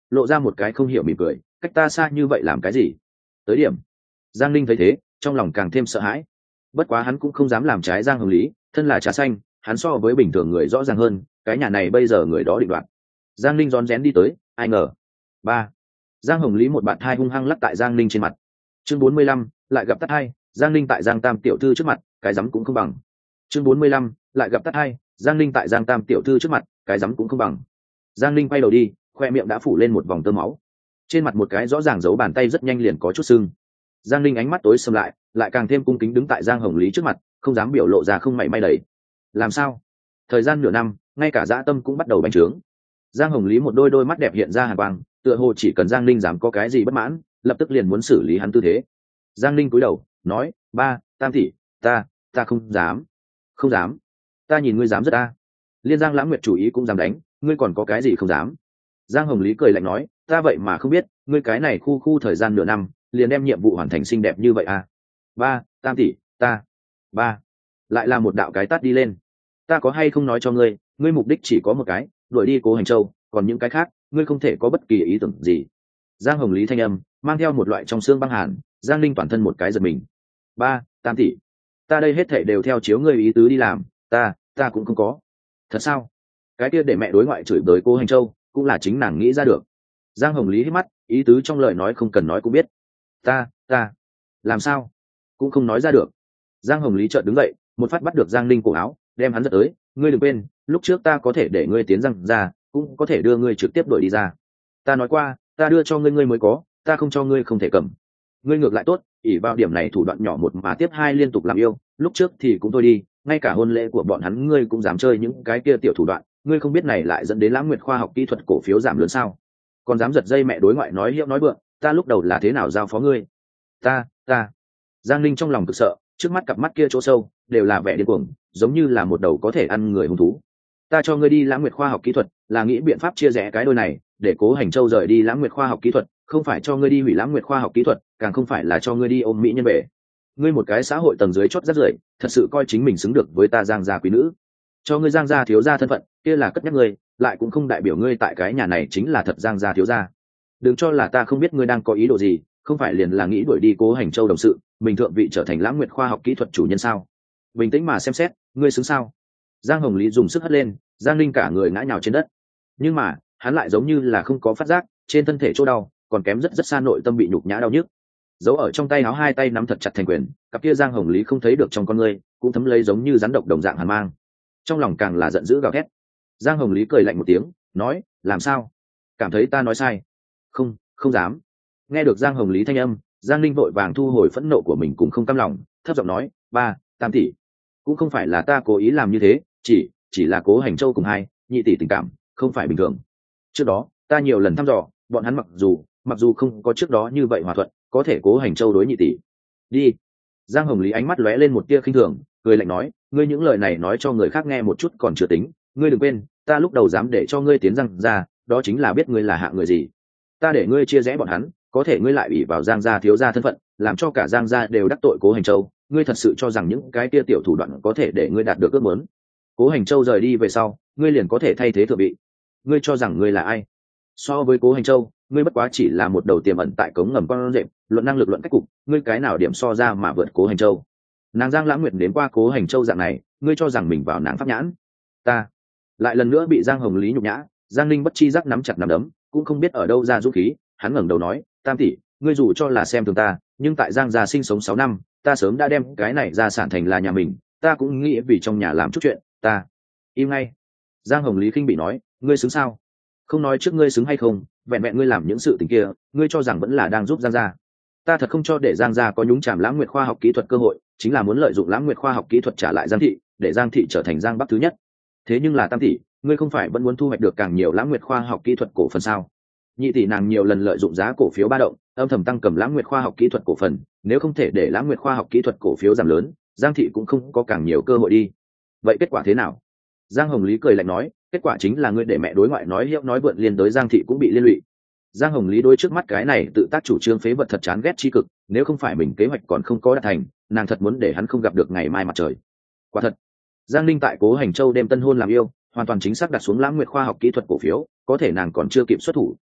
S1: lộ ra một cái không hiểu mỉm cười, cách ta xa như vậy làm cái gì? Tới điểm. Giang Linh thấy thế, trong lòng càng thêm sợ hãi. Bất quá hắn cũng không dám làm trái Giang Hồng Lý, thân là trà xanh, hắn so với bình thường người rõ ràng hơn, cái nhà này bây giờ người đó định đoạt. Giang Linh rón rén đi tới, ai ngờ. Ba. Giang Hồng Lý một bạn hai hung hăng lắc tại Giang Linh trên mặt. Chương bốn mươi lăm, lại gặp tắt hai, Giang Linh tại Giang Tam tiểu thư trước mặt, cái rắm cũng không bằng. Chương bốn mươi lăm, lại gặp tắt hai, Giang Linh tại Giang Tam tiểu thư trước mặt, cái rắm cũng không bằng. Giang Linh quay đầu đi, khoe miệng đã phủ lên một vòng tơ máu. Trên mặt một cái rõ ràng dấu bàn tay rất nhanh liền có chút sưng. Giang Linh ánh mắt tối sầm lại, lại càng thêm cung kính đứng tại Giang Hồng Lý trước mặt, không dám biểu lộ ra không mảy may đầy. Làm sao? Thời gian nửa năm, ngay cả dã tâm cũng bắt đầu bành trướng. Giang Hồng Lý một đôi đôi mắt đẹp hiện ra hàn quang, tựa hồ chỉ cần Giang Linh dám có cái gì bất mãn, lập tức liền muốn xử lý hắn tư thế. Giang Linh cúi đầu, nói: "Ba, Tam tỷ, ta, ta không dám." "Không dám? Ta nhìn ngươi dám rất a." Liên Giang Lãng Nguyệt chủ ý cũng dám đánh, ngươi còn có cái gì không dám? Giang Hồng Lý cười lạnh nói: "Ta vậy mà không biết, ngươi cái này khu khu thời gian nửa năm, liền đem nhiệm vụ hoàn thành xinh đẹp như vậy à?" "Ba, Tam tỷ, ta." Ba. Lại là một đạo cái tát đi lên. "Ta có hay không nói cho ngươi, ngươi mục đích chỉ có một cái, đuổi đi Cố Hành Châu, còn những cái khác, ngươi không thể có bất kỳ ý tưởng gì." Giang Hồng Lý thanh âm mang theo một loại trong xương băng hàn. Giang Linh toàn thân một cái giật mình. "Ba, Tam tỷ, ta đây hết thảy đều theo chiếu ngươi ý tứ đi làm, ta, ta cũng không có." "Thật sao?" Cái kia để mẹ đối ngoại chửi bới Cố Hành Châu, cũng là chính nàng nghĩ ra được. Giang Hồng Lý hít mắt, ý tứ trong lời nói không cần nói cũng biết. "Ta, ta, làm sao?" Cũng không nói ra được. Giang Hồng Lý chợt đứng dậy, một phát bắt được Giang Linh cổ áo, đem hắn giật tới. "Ngươi đừng quên, lúc trước ta có thể để ngươi tiến Giang ra, cũng có thể đưa ngươi trực tiếp đuổi đi ra. Ta nói qua, ta đưa cho ngươi ngươi mới có, ta không cho ngươi không thể cầm. Ngươi ngược lại tốt, ỷ vào điểm này thủ đoạn nhỏ một mà tiếp hai liên tục làm yêu, lúc trước thì cũng thôi đi, ngay cả hôn lễ của bọn hắn ngươi cũng dám chơi những cái kia tiểu thủ đoạn, ngươi không biết này lại dẫn đến Lãng Nguyệt khoa học kỹ thuật cổ phiếu giảm lớn sao? Còn dám giật dây mẹ đối ngoại nói hiệu nói vượng, ta lúc đầu là thế nào giao phó ngươi?" "Ta, ta." Giang Linh trong lòng cực sợ, trước mắt cặp mắt kia chỗ sâu đều là vẻ điên cuồng, giống như là một đầu có thể ăn người hung thú. "Ta cho ngươi đi Lãng Nguyệt khoa học kỹ thuật, là nghĩ biện pháp chia rẽ cái đôi này, để Cố Hành Châu rời đi Lãng Nguyệt khoa học kỹ thuật, không phải cho ngươi đi hủy Lãng Nguyệt khoa học kỹ thuật, càng không phải là cho ngươi đi ôm mỹ nhân về. Ngươi một cái xã hội tầng dưới chót rất rưởi, thật sự coi chính mình xứng được với ta Giang gia quý nữ. Cho ngươi Giang gia thiếu gia thân phận, kia là cất nhắc ngươi, lại cũng không đại biểu ngươi tại cái nhà này chính là thật Giang gia thiếu gia. Đừng cho là ta không biết ngươi đang có ý đồ gì, không phải liền là nghĩ đuổi đi Cố Hành Châu đồng sự, mình thượng vị trở thành Lãng Nguyệt khoa học kỹ thuật chủ nhân sao? Bình tĩnh mà xem xét, ngươi xứng sao?" Giang Hồng Lý dùng sức hất lên, Giang Linh cả người ngã nhào trên đất. Nhưng mà hắn lại giống như là không có phát giác, trên thân thể chỗ đau còn kém rất rất xa nội tâm bị nhục nhã đau nhức. Giấu ở trong tay áo hai tay nắm thật chặt thành quyền, cặp kia Giang Hồng Lý không thấy được trong con ngươi, cũng thấm lấy giống như rắn độc đồng dạng hàn mang. Trong lòng càng là giận dữ gào thét. Giang Hồng Lý cười lạnh một tiếng, nói: "Làm sao? Cảm thấy ta nói sai?" "Không, không dám." Nghe được Giang Hồng Lý thanh âm, Giang Linh vội vàng thu hồi phẫn nộ của mình cũng không cam lòng, thấp giọng nói: "Ba, Tam tỷ, cũng không phải là ta cố ý làm như thế, chỉ chỉ là Cố Hành Châu cùng hai nhị tỷ tình cảm không phải bình thường. Trước đó ta nhiều lần thăm dò, bọn hắn mặc dù mặc dù không có trước đó như vậy hòa thuận, có thể Cố Hành Châu đối nhị tỷ." "Đi." Giang Hồng Lý ánh mắt lóe lên một tia khinh thường, cười lạnh nói: "Ngươi những lời này nói cho người khác nghe một chút còn chưa tính, ngươi đừng quên, ta lúc đầu dám để cho ngươi tiến Giang ra, đó chính là biết ngươi là hạng người gì. Ta để ngươi chia rẽ bọn hắn, có thể ngươi lại ủy vào Giang gia thiếu gia thân phận, làm cho cả Giang gia đều đắc tội Cố Hành Châu, ngươi thật sự cho rằng những cái kia tiểu thủ đoạn có thể để ngươi đạt được ước muốn? Cố Hành Châu rời đi về sau, ngươi liền có thể thay thế thượng vị. Ngươi cho rằng ngươi là ai? So với Cố Hành Châu, ngươi bất quá chỉ là một đầu tiềm ẩn tại cống ngầm con rệp, luận năng lực luận cách cục, ngươi cái nào điểm so ra mà vượt Cố Hành Châu? Nàng Giang Lãng Nguyệt đến qua Cố Hành Châu dạng này, ngươi cho rằng mình vào nàng pháp nhãn?" Ta lại lần nữa bị Giang Hồng Lý nhục nhã. Giang Linh bất chi giác nắm chặt nắm đấm, cũng không biết ở đâu ra dũng khí, hắn ngẩng đầu nói: "Tam tỷ, ngươi dù cho là xem thường ta, nhưng tại Giang gia sinh sống sáu năm, ta sớm đã đem cái này gia sản thành là nhà mình, ta cũng nghĩ vì trong nhà làm chút chuyện, ta..." "Im ngay." Giang Hồng Lý khinh bị nói: "Ngươi xứng sao? Không nói trước ngươi xứng hay không, vẹn vẹn ngươi làm những sự tình kia, ngươi cho rằng vẫn là đang giúp Giang gia. Ta thật không cho để Giang gia có nhúng chàm Lãng Nguyệt khoa học kỹ thuật cơ hội, chính là muốn lợi dụng Lãng Nguyệt khoa học kỹ thuật trả lại Giang thị, để Giang thị trở thành Giang Bắc thứ nhất. Thế nhưng là Tam tỷ, ngươi không phải vẫn muốn thu hoạch được càng nhiều Lãng Nguyệt khoa học kỹ thuật cổ phần sao? Nhị tỷ nàng nhiều lần lợi dụng giá cổ phiếu ba động, âm thầm tăng cầm Lãng Nguyệt khoa học kỹ thuật cổ phần, nếu không thể để Lãng Nguyệt khoa học kỹ thuật cổ phiếu giảm lớn, Giang thị cũng không có càng nhiều cơ hội đi. Vậy kết quả thế nào?" Giang Hồng Lý cười lạnh nói: "Kết quả chính là ngươi để mẹ đối ngoại nói hiệu nói vượn liên đối Giang thị cũng bị liên lụy." Giang Hồng Lý đối trước mắt cái này tự tác chủ trương phế vật thật chán ghét chi cực, nếu không phải mình kế hoạch còn không có đạt thành, nàng thật muốn để hắn không gặp được ngày mai mặt trời. Quả thật, Giang Linh tại Cố Hành Châu đêm tân hôn làm yêu, hoàn toàn chính xác đặt xuống Lãng Nguyệt khoa học kỹ thuật cổ phiếu, có thể nàng còn chưa kịp xuất thủ,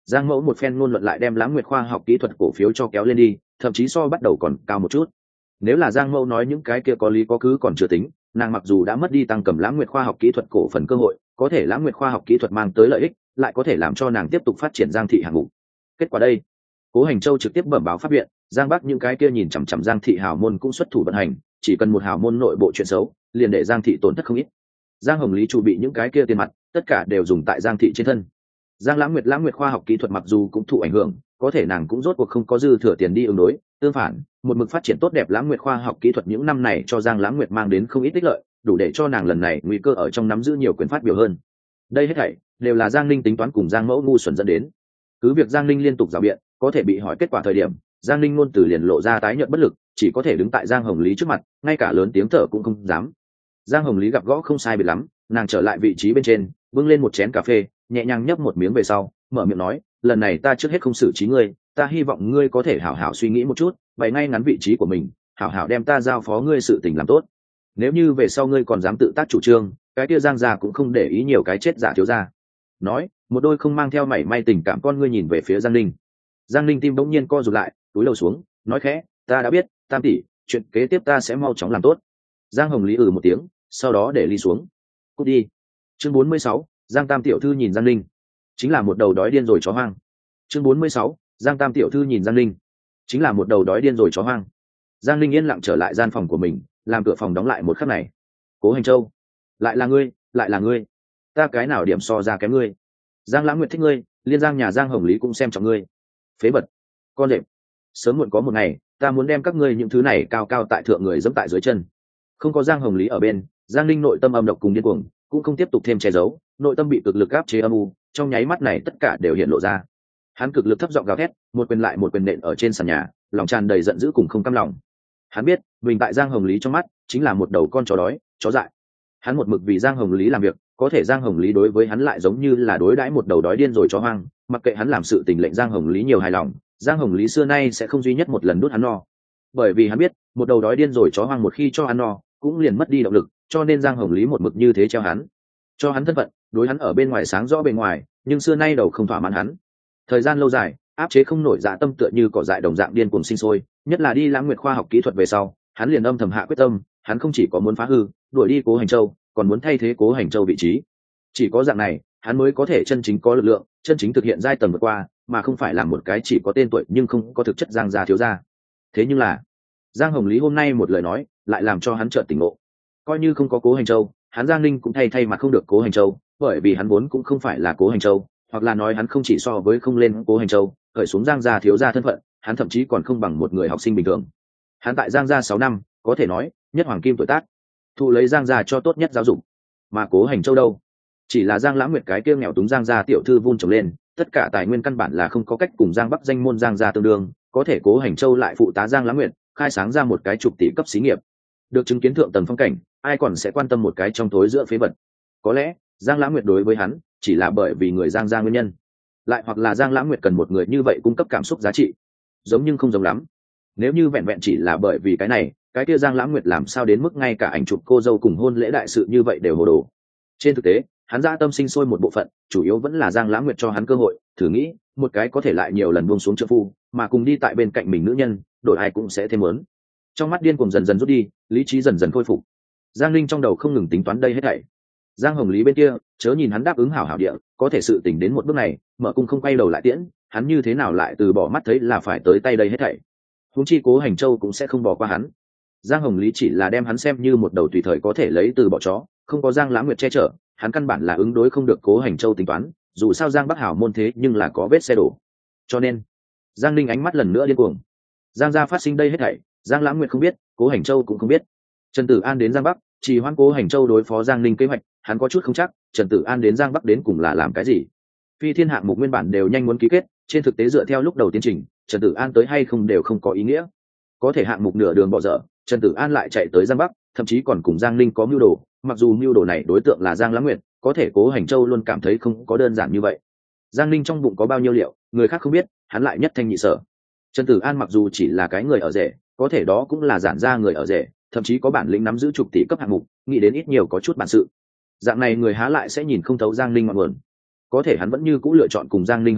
S1: Giang Mẫu một phen ngôn luận lại đem Lãng Nguyệt khoa học kỹ thuật cổ phiếu cho kéo lên đi, thậm chí so bắt đầu còn cao một chút. Nếu là Giang Mẫu nói những cái kia có lý có cứ còn chưa tính, nàng mặc dù đã mất đi tăng cầm Lãng Nguyệt khoa học kỹ thuật cổ phần cơ hội, có thể Lãng Nguyệt khoa học kỹ thuật mang tới lợi ích, lại có thể làm cho nàng tiếp tục phát triển Giang thị hạng mục. Kết quả đây, Cố Hành Châu trực tiếp bẩm báo pháp viện, Giang Bắc những cái kia nhìn chằm chằm Giang thị hào môn cũng xuất thủ vận hành, chỉ cần một hào môn nội bộ chuyện xấu, liền để Giang thị tổn thất không ít. Giang Hồng Lý chủ bị những cái kia tiền mặt, tất cả đều dùng tại Giang thị trên thân. Giang Lãng Nguyệt Lãng Nguyệt khoa học kỹ thuật mặc dù cũng thụ ảnh hưởng, có thể nàng cũng rốt cuộc không có dư thừa tiền đi ứng đối, tương phản, một mực phát triển tốt đẹp Lãng Nguyệt khoa học kỹ thuật những năm này cho Giang Lãng Nguyệt mang đến không ít ích lợi, đủ để cho nàng lần này nguy cơ ở trong nắm giữ nhiều quyền phát biểu hơn. Đây hết thảy đều là Giang Ninh tính toán cùng Giang Mẫu ngu xuẩn dẫn đến. Cứ việc Giang Ninh liên tục rào biện, có thể bị hỏi kết quả thời điểm, Giang Ninh ngôn từ liền lộ ra tái nhợt bất lực, chỉ có thể đứng tại Giang Hồng Lý trước mặt, ngay cả lớn tiếng thở cũng không dám. Giang Hồng Lý gặp gõ không sai biệt lắm, nàng trở lại vị trí bên trên, bưng lên một chén cà phê, nhẹ nhàng nhấp một miếng về sau, mở miệng nói, lần này ta trước hết không xử trí ngươi, ta hy vọng ngươi có thể hảo hảo suy nghĩ một chút, bày ngay ngắn vị trí của mình, hảo hảo đem ta giao phó ngươi sự tình làm tốt. Nếu như về sau ngươi còn dám tự tác chủ trương, cái kia Giang gia cũng không để ý nhiều cái chết giả thiếu gia. Nói, một đôi không mang theo mảy may tình cảm con ngươi nhìn về phía Giang Ninh. Giang Ninh tim bỗng nhiên co rụt lại, túi lầu xuống, nói khẽ, ta đã biết, Tam tỷ, chuyện kế tiếp ta sẽ mau chóng làm tốt. Giang Hồng Lý ừ một tiếng, sau đó để ly xuống. Cút đi. Chương bốn mươi sáu, Giang Tam tiểu thư nhìn Giang Ninh, chính là một đầu đói điên rồi chó hoang. Chương bốn mươi sáu, Giang Tam tiểu thư nhìn Giang Ninh, chính là một đầu đói điên rồi chó hoang. Giang Ninh yên lặng trở lại gian phòng của mình, làm cửa phòng đóng lại một khắc này. Cố Hành Châu, lại là ngươi, lại là ngươi, ta cái nào điểm so ra kém ngươi? Giang Lãng Nguyệt thích ngươi, liên Giang nhà Giang Hồng Lý cũng xem trọng ngươi. Phế vật, con đệm, sớm muộn có một ngày, ta muốn đem các ngươi những thứ này cao cao tại thượng người dẫm tại dưới chân. Không có Giang Hồng Lý ở bên, Giang Ninh nội tâm âm độc cùng điên cuồng, cũng không tiếp tục thêm che giấu, nội tâm bị cực lực áp chế âm u, trong nháy mắt này tất cả đều hiện lộ ra. Hắn cực lực thấp giọng gào thét, một quyền lại một quyền nện ở trên sàn nhà, lòng tràn đầy giận dữ cùng không cam lòng. Hắn biết, mình tại Giang Hồng Lý trong mắt chính là một đầu con chó đói, chó dại. Hắn một mực vì Giang Hồng Lý làm việc, có thể Giang Hồng Lý đối với hắn lại giống như là đối đãi một đầu đói điên rồi chó hoang, mặc kệ hắn làm sự tình lệnh Giang Hồng Lý nhiều hài lòng, Giang Hồng Lý xưa nay sẽ không duy nhất một lần đút hắn no. Bởi vì hắn biết, một đầu đói điên rồi chó hoang một khi cho hắn no, cũng liền mất đi động lực, cho nên Giang Hồng Lý một mực như thế treo hắn, cho hắn thân phận, đối hắn ở bên ngoài sáng rõ bề ngoài, nhưng xưa nay đầu không thỏa mãn hắn. Thời gian lâu dài, áp chế không nổi dạ tâm tựa như cỏ dại đồng dạng điên cuồng sinh sôi, nhất là đi Lãng Nguyệt khoa học kỹ thuật về sau, hắn liền âm thầm hạ quyết tâm, hắn không chỉ có muốn phá hư, đuổi đi Cố Hành Châu, còn muốn thay thế Cố Hành Châu vị trí. Chỉ có dạng này, hắn mới có thể chân chính có lực lượng, chân chính thực hiện giai tầng vượt qua, mà không phải là một cái chỉ có tên tuổi nhưng không có thực chất Giang gia thiếu gia. Thế nhưng là, Giang Hồng Lý hôm nay một lời nói, lại làm cho hắn chợt tỉnh ngộ. Coi như không có Cố Hành Châu, hắn Giang Ninh cũng thay thay mặt không được Cố Hành Châu, bởi vì hắn vốn cũng không phải là Cố Hành Châu, hoặc là nói hắn không chỉ so với không lên Cố Hành Châu, khởi xuống Giang gia thiếu gia thân phận, hắn thậm chí còn không bằng một người học sinh bình thường. Hắn tại Giang gia sáu năm, có thể nói nhất hoàng kim tuổi tác, thụ lấy Giang gia cho tốt nhất giáo dục. Mà Cố Hành Châu đâu, chỉ là Giang Lãng Nguyệt cái kia nghèo túng Giang gia tiểu thư vun trồng lên, tất cả tài nguyên căn bản là không có cách cùng Giang Bắc danh môn Giang gia tương đương, có thể Cố Hành Châu lại phụ tá Giang Lãng Nguyệt, khai sáng ra một cái chục tỷ cấp xí nghiệp. Được chứng kiến thượng tầng phong cảnh, ai còn sẽ quan tâm một cái trong tối giữa phế vật? Có lẽ Giang Lãng Nguyệt đối với hắn chỉ là bởi vì người Giang gia nguyên nhân, lại hoặc là Giang Lãng Nguyệt cần một người như vậy cung cấp cảm xúc giá trị, giống nhưng không giống lắm. Nếu như vẹn vẹn chỉ là bởi vì cái này, cái kia Giang Lãng Nguyệt làm sao đến mức ngay cả ảnh chụp cô dâu cùng hôn lễ đại sự như vậy đều hồ đồ. Trên thực tế, hắn dã tâm sinh sôi một bộ phận, chủ yếu vẫn là Giang Lãng Nguyệt cho hắn cơ hội, thử nghĩ, một cái có thể lại nhiều lần buông xuống trợ phu, mà cùng đi tại bên cạnh mình nữ nhân, đổi ai cũng sẽ thêm muốn. Trong mắt điên cuồng dần dần rút đi, lý trí dần dần khôi phục. Giang Linh trong đầu không ngừng tính toán đây hết thảy. Giang Hồng Lý bên kia, chớ nhìn hắn đáp ứng hảo hảo địa, có thể sự tình đến một bước này, mở cung không quay đầu lại tiễn, hắn như thế nào lại từ bỏ mắt thấy là phải tới tay đây hết thảy. Huống chi Cố Hành Châu cũng sẽ không bỏ qua hắn. Giang Hồng Lý chỉ là đem hắn xem như một đầu tùy thời có thể lấy từ bỏ chó, không có Giang Lãng Nguyệt che chở, hắn căn bản là ứng đối không được Cố Hành Châu tính toán, dù sao Giang Bắc Hảo môn thế nhưng là có vết xe đổ. Cho nên, Giang Linh ánh mắt lần nữa điên cuồng. Giang gia phát sinh đây hết thảy, Giang Lãng Nguyệt không biết, Cố Hành Châu cũng không biết. Trần Tử An đến Giang Bắc, chỉ hoãn Cố Hành Châu đối phó Giang Linh kế hoạch, hắn có chút không chắc, Trần Tử An đến Giang Bắc đến cùng là làm cái gì. Phi thiên hạng mục nguyên bản đều nhanh muốn ký kết, trên thực tế dựa theo lúc đầu tiến trình, Trần Tử An tới hay không đều không có ý nghĩa. Có thể hạng mục nửa đường bỏ dở, Trần Tử An lại chạy tới Giang Bắc, thậm chí còn cùng Giang Linh có mưu đồ, mặc dù mưu đồ này đối tượng là Giang Lãng Nguyệt, có thể Cố Hành Châu luôn cảm thấy không có đơn giản như vậy. Giang Linh trong bụng có bao nhiêu liệu, người khác không biết, hắn lại nhất thanh nhị sở. Trần Tử An mặc dù chỉ là cái người ở rể, có thể đó cũng là giản gia người ở rể, thậm chí có bản lĩnh nắm giữ chục tỷ cấp hạng mục, nghĩ đến ít nhiều có chút bản sự. Dạng này người há lại sẽ nhìn không thấu Giang Linh ngọn nguồn. Có thể hắn vẫn như cũ lựa chọn cùng Giang Linh hợp tác,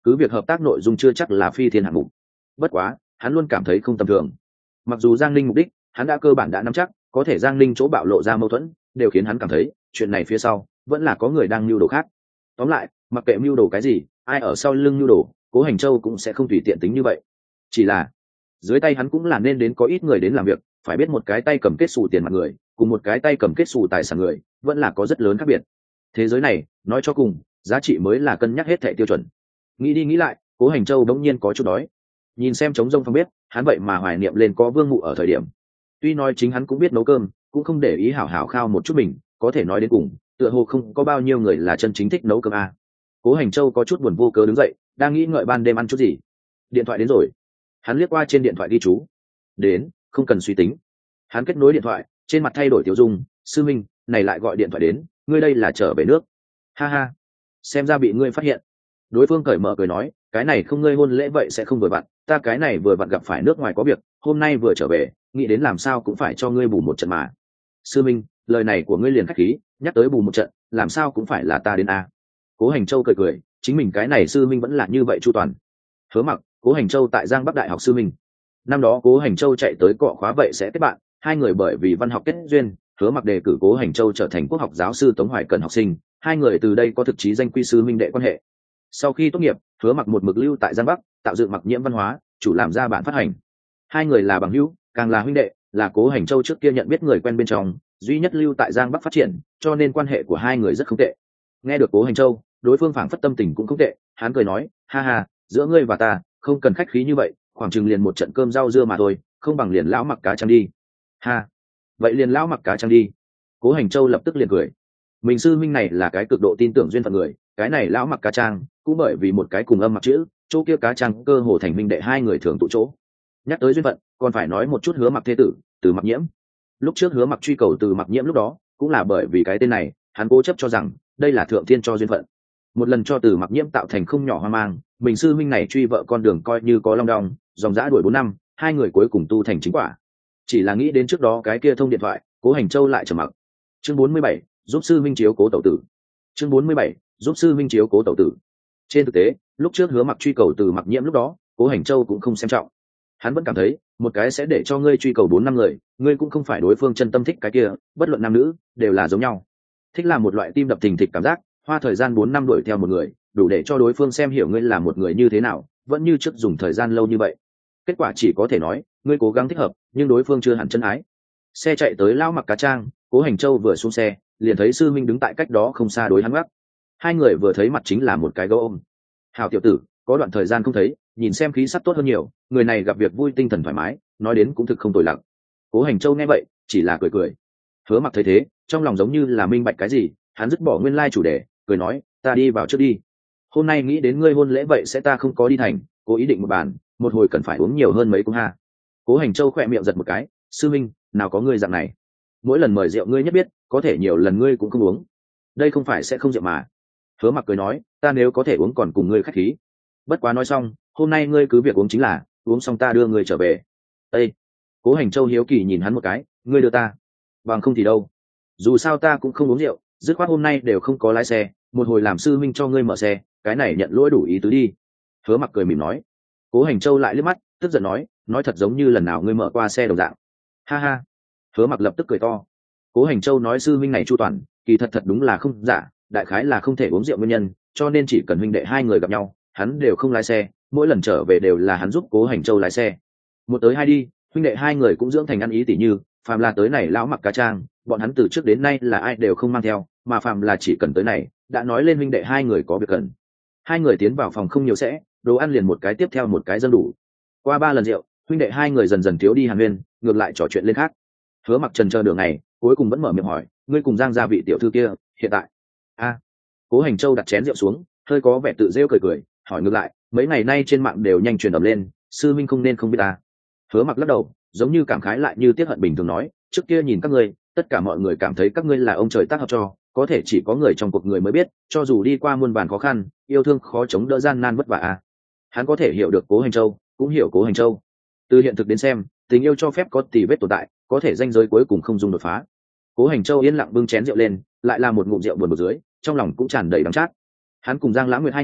S1: cứ việc hợp tác nội dung chưa chắc là phi thiên hạng mục. Bất quá hắn luôn cảm thấy không tầm thường. Mặc dù Giang Ninh mục đích hắn đã cơ bản đã nắm chắc, có thể Giang Ninh chỗ bạo lộ ra mâu thuẫn đều khiến hắn cảm thấy chuyện này phía sau vẫn là có người đang mưu đồ khác. Tóm lại, mặc kệ mưu đồ cái gì, ai ở sau lưng mưu đồ, Cố Hành Châu cũng sẽ không tùy tiện tính như vậy. Chỉ là dưới tay hắn cũng là nên đến có ít người đến làm việc, phải biết một cái tay cầm kết xù tiền mặt người cùng một cái tay cầm kết xù tài sản người vẫn là có rất lớn khác biệt. Thế giới này nói cho cùng giá trị mới là cân nhắc hết thệ tiêu chuẩn. Nghĩ đi nghĩ lại, Cố Hành Châu đống nhiên có chút đói. Nhìn xem trống rông phong biết, hắn vậy mà hoài niệm lên có Vương Mụ ở thời điểm. Tuy nói chính hắn cũng biết nấu cơm, cũng không để ý hảo hảo khao một chút mình, có thể nói đến cùng tựa hồ không có bao nhiêu người là chân chính thích nấu cơm à. Cố Hành Châu có chút buồn vô cớ đứng dậy, đang nghĩ ngợi ban đêm ăn chút gì. Điện thoại đến rồi. Hắn liếc qua trên điện thoại ghi chú. Đến, không cần suy tính. Hắn kết nối điện thoại, trên mặt thay đổi tiểu dung. Sư Minh, này lại gọi điện thoại đến, ngươi đây là trở về nước. Ha ha, xem ra bị ngươi phát hiện. Đối phương cởi mở cười nói, cái này không ngươi hôn lễ vậy sẽ không vừa vặn, ta cái này vừa vặn gặp phải nước ngoài có việc, hôm nay vừa trở về, nghĩ đến làm sao cũng phải cho ngươi bù một trận mà. Sư Minh, lời này của ngươi liền khách khí, nhắc tới bù một trận, làm sao cũng phải là ta đến a. Cố Hành Châu cười cười, chính mình cái này sư minh vẫn là như vậy chu toàn. Hứa Mặc, Cố Hành Châu tại Giang Bắc Đại học sư minh. Năm đó Cố Hành Châu chạy tới cọ khóa vậy sẽ kết bạn, hai người bởi vì văn học kết duyên, Hứa Mặc đề cử Cố Hành Châu trở thành quốc học giáo sư Tống Hoài Cần học sinh, hai người từ đây có thực chí danh quy sư minh đệ quan hệ. Sau khi tốt nghiệp, Hứa Mặc một mực lưu tại Giang Bắc, tạo dựng Mặc Nhiễm văn hóa, chủ làm ra bản phát hành. Hai người là bằng hữu, càng là huynh đệ, là Cố Hành Châu trước kia nhận biết người quen bên trong, duy nhất lưu tại Giang Bắc phát triển, cho nên quan hệ của hai người rất không tệ. Nghe được Cố Hành Châu, đối phương phảng phất tâm tình cũng không tệ, hắn cười nói, ha ha, giữa ngươi và ta không cần khách khí như vậy, khoảng chừng liền một trận cơm rau dưa mà thôi, không bằng liền lão mặc cá trăng đi. Ha, vậy liền lão mặc cá trăng đi. Cố Hành Châu lập tức liền cười. Mình sư minh này là cái cực độ tin tưởng duyên phận người, cái này lão mặc cá trang cũng bởi vì một cái cùng âm mặc chữ, chỗ kia cá trang cơ hồ thành minh đệ hai người thường tụ chỗ. Nhắc tới duyên phận, còn phải nói một chút Hứa Mặc thế tử, Từ Mặc Nhiễm. Lúc trước Hứa Mặc truy cầu Từ Mặc Nhiễm lúc đó, cũng là bởi vì cái tên này, hắn cố chấp cho rằng đây là thượng thiên cho duyên phận. Một lần cho Từ Mặc Nhiễm tạo thành không nhỏ hoang mang, mình sư minh này truy vợ con đường coi như có long đong, dòng dã đuổi bốn năm, hai người cuối cùng tu thành chính quả. Chỉ là nghĩ đến trước đó cái kia thông điện thoại, Cố Hành Châu lại trầm mặc. Chương bốn mươi bảy, giúp sư minh chiếu cố tẩu tử. Chương bốn mươi bảy, giúp sư minh chiếu cố tẩu tử. Trên thực tế, lúc trước Hứa Mặc truy cầu Từ Mặc Nhiễm lúc đó, Cố Hành Châu cũng không xem trọng. Hắn vẫn cảm thấy, một cái sẽ để cho ngươi truy cầu bốn năm người, ngươi cũng không phải đối phương chân tâm thích cái kia, bất luận nam nữ đều là giống nhau. Thích là một loại tim đập thình thịch cảm giác, hoa thời gian bốn năm đuổi theo một người, đủ để cho đối phương xem hiểu ngươi là một người như thế nào, vẫn như trước dùng thời gian lâu như vậy. Kết quả chỉ có thể nói, ngươi cố gắng thích hợp, nhưng đối phương chưa hẳn chân ái. Xe chạy tới lão mặc cá trang, Cố Hành Châu vừa xuống xe, liền thấy sư minh đứng tại cách đó không xa đối hắn gác. Hai người vừa thấy mặt chính là một cái gấu ôm. Hào tiểu tử, có đoạn thời gian không thấy, nhìn xem khí sắc tốt hơn nhiều, người này gặp việc vui tinh thần thoải mái, nói đến cũng thực không tồi lặng. Cố Hành Châu nghe vậy, chỉ là cười cười. Hứa Mặc thấy thế, trong lòng giống như là minh bạch cái gì, hắn dứt bỏ nguyên lai chủ đề, cười nói, ta đi vào trước đi. Hôm nay nghĩ đến ngươi hôn lễ vậy sẽ ta không có đi thành, cố ý định một bàn, một hồi cần phải uống nhiều hơn mấy cũng ha. Cố Hành Châu khỏe miệng giật một cái, sư minh, nào có ngươi dạng này. Mỗi lần mời rượu ngươi nhất biết, có thể nhiều lần ngươi cũng không uống. Đây không phải sẽ không rượu mà. Hứa Mặc cười nói, ta nếu có thể uống còn cùng ngươi khách khí. Bất quá nói xong, hôm nay ngươi cứ việc uống chính là, uống xong ta đưa ngươi trở về. Ê! Cố Hành Châu hiếu kỳ nhìn hắn một cái, ngươi đưa ta. Bằng không thì đâu. Dù sao ta cũng không uống rượu, dứt khoát hôm nay đều không có lái xe, một hồi làm sư minh cho ngươi mở xe, cái này nhận lỗi đủ ý tứ đi. Hứa Mặc cười mỉm nói. Cố Hành Châu lại liếc mắt, tức giận nói, nói thật giống như lần nào ngươi mở qua xe đồng dạng. Ha ha. Hứa Mặc lập tức cười to. Cố Hành Châu nói sư minh này chu toàn, kỳ thật thật đúng là không giả, đại khái là không thể uống rượu nguyên nhân, cho nên chỉ cần huynh đệ hai người gặp nhau, hắn đều không lái xe, mỗi lần trở về đều là hắn giúp Cố Hành Châu lái xe. Một tới hai đi, huynh đệ hai người cũng dưỡng thành ăn ý tỉ như, phàm là tới này lão mặc cá trang, bọn hắn từ trước đến nay là ai đều không mang theo, mà phàm là chỉ cần tới này, đã nói lên huynh đệ hai người có việc cần. Hai người tiến vào phòng không nhiều sẽ, đồ ăn liền một cái tiếp theo một cái dâng đủ. Qua ba lần rượu, huynh đệ hai người dần dần thiếu đi hàn huyên, ngược lại trò chuyện lên khác. Hứa Mặc trần chờ đường này, cuối cùng vẫn mở miệng hỏi, ngươi cùng Giang gia vị tiểu thư kia, hiện tại? A. Cố Hành Châu đặt chén rượu xuống, hơi có vẻ tự rêu cười cười, hỏi ngược lại, mấy ngày nay trên mạng đều nhanh truyền ầm lên, sư minh không nên không biết ta. Hứa Mặc lắc đầu, giống như cảm khái lại như tiếc hận bình thường nói, trước kia nhìn các ngươi, tất cả mọi người cảm thấy các ngươi là ông trời tác hợp cho, có thể chỉ có người trong cuộc người mới biết, cho dù đi qua muôn vàn khó khăn, yêu thương khó chống đỡ gian nan vất vả a. Hắn có thể hiểu được Cố Hành Châu, cũng hiểu Cố Hành Châu. Từ hiện thực đến xem, tình yêu cho phép có tì vết tồn tại, có thể ranh giới cuối cùng không dùng đột phá. Cố Hành Châu yên lặng bưng chén rượu lên, lại là một ngụm rượu buồn bực dưới, trong lòng cũng tràn đầy đắng chát. Hắn cùng Giang Lãng Nguyệt hai người,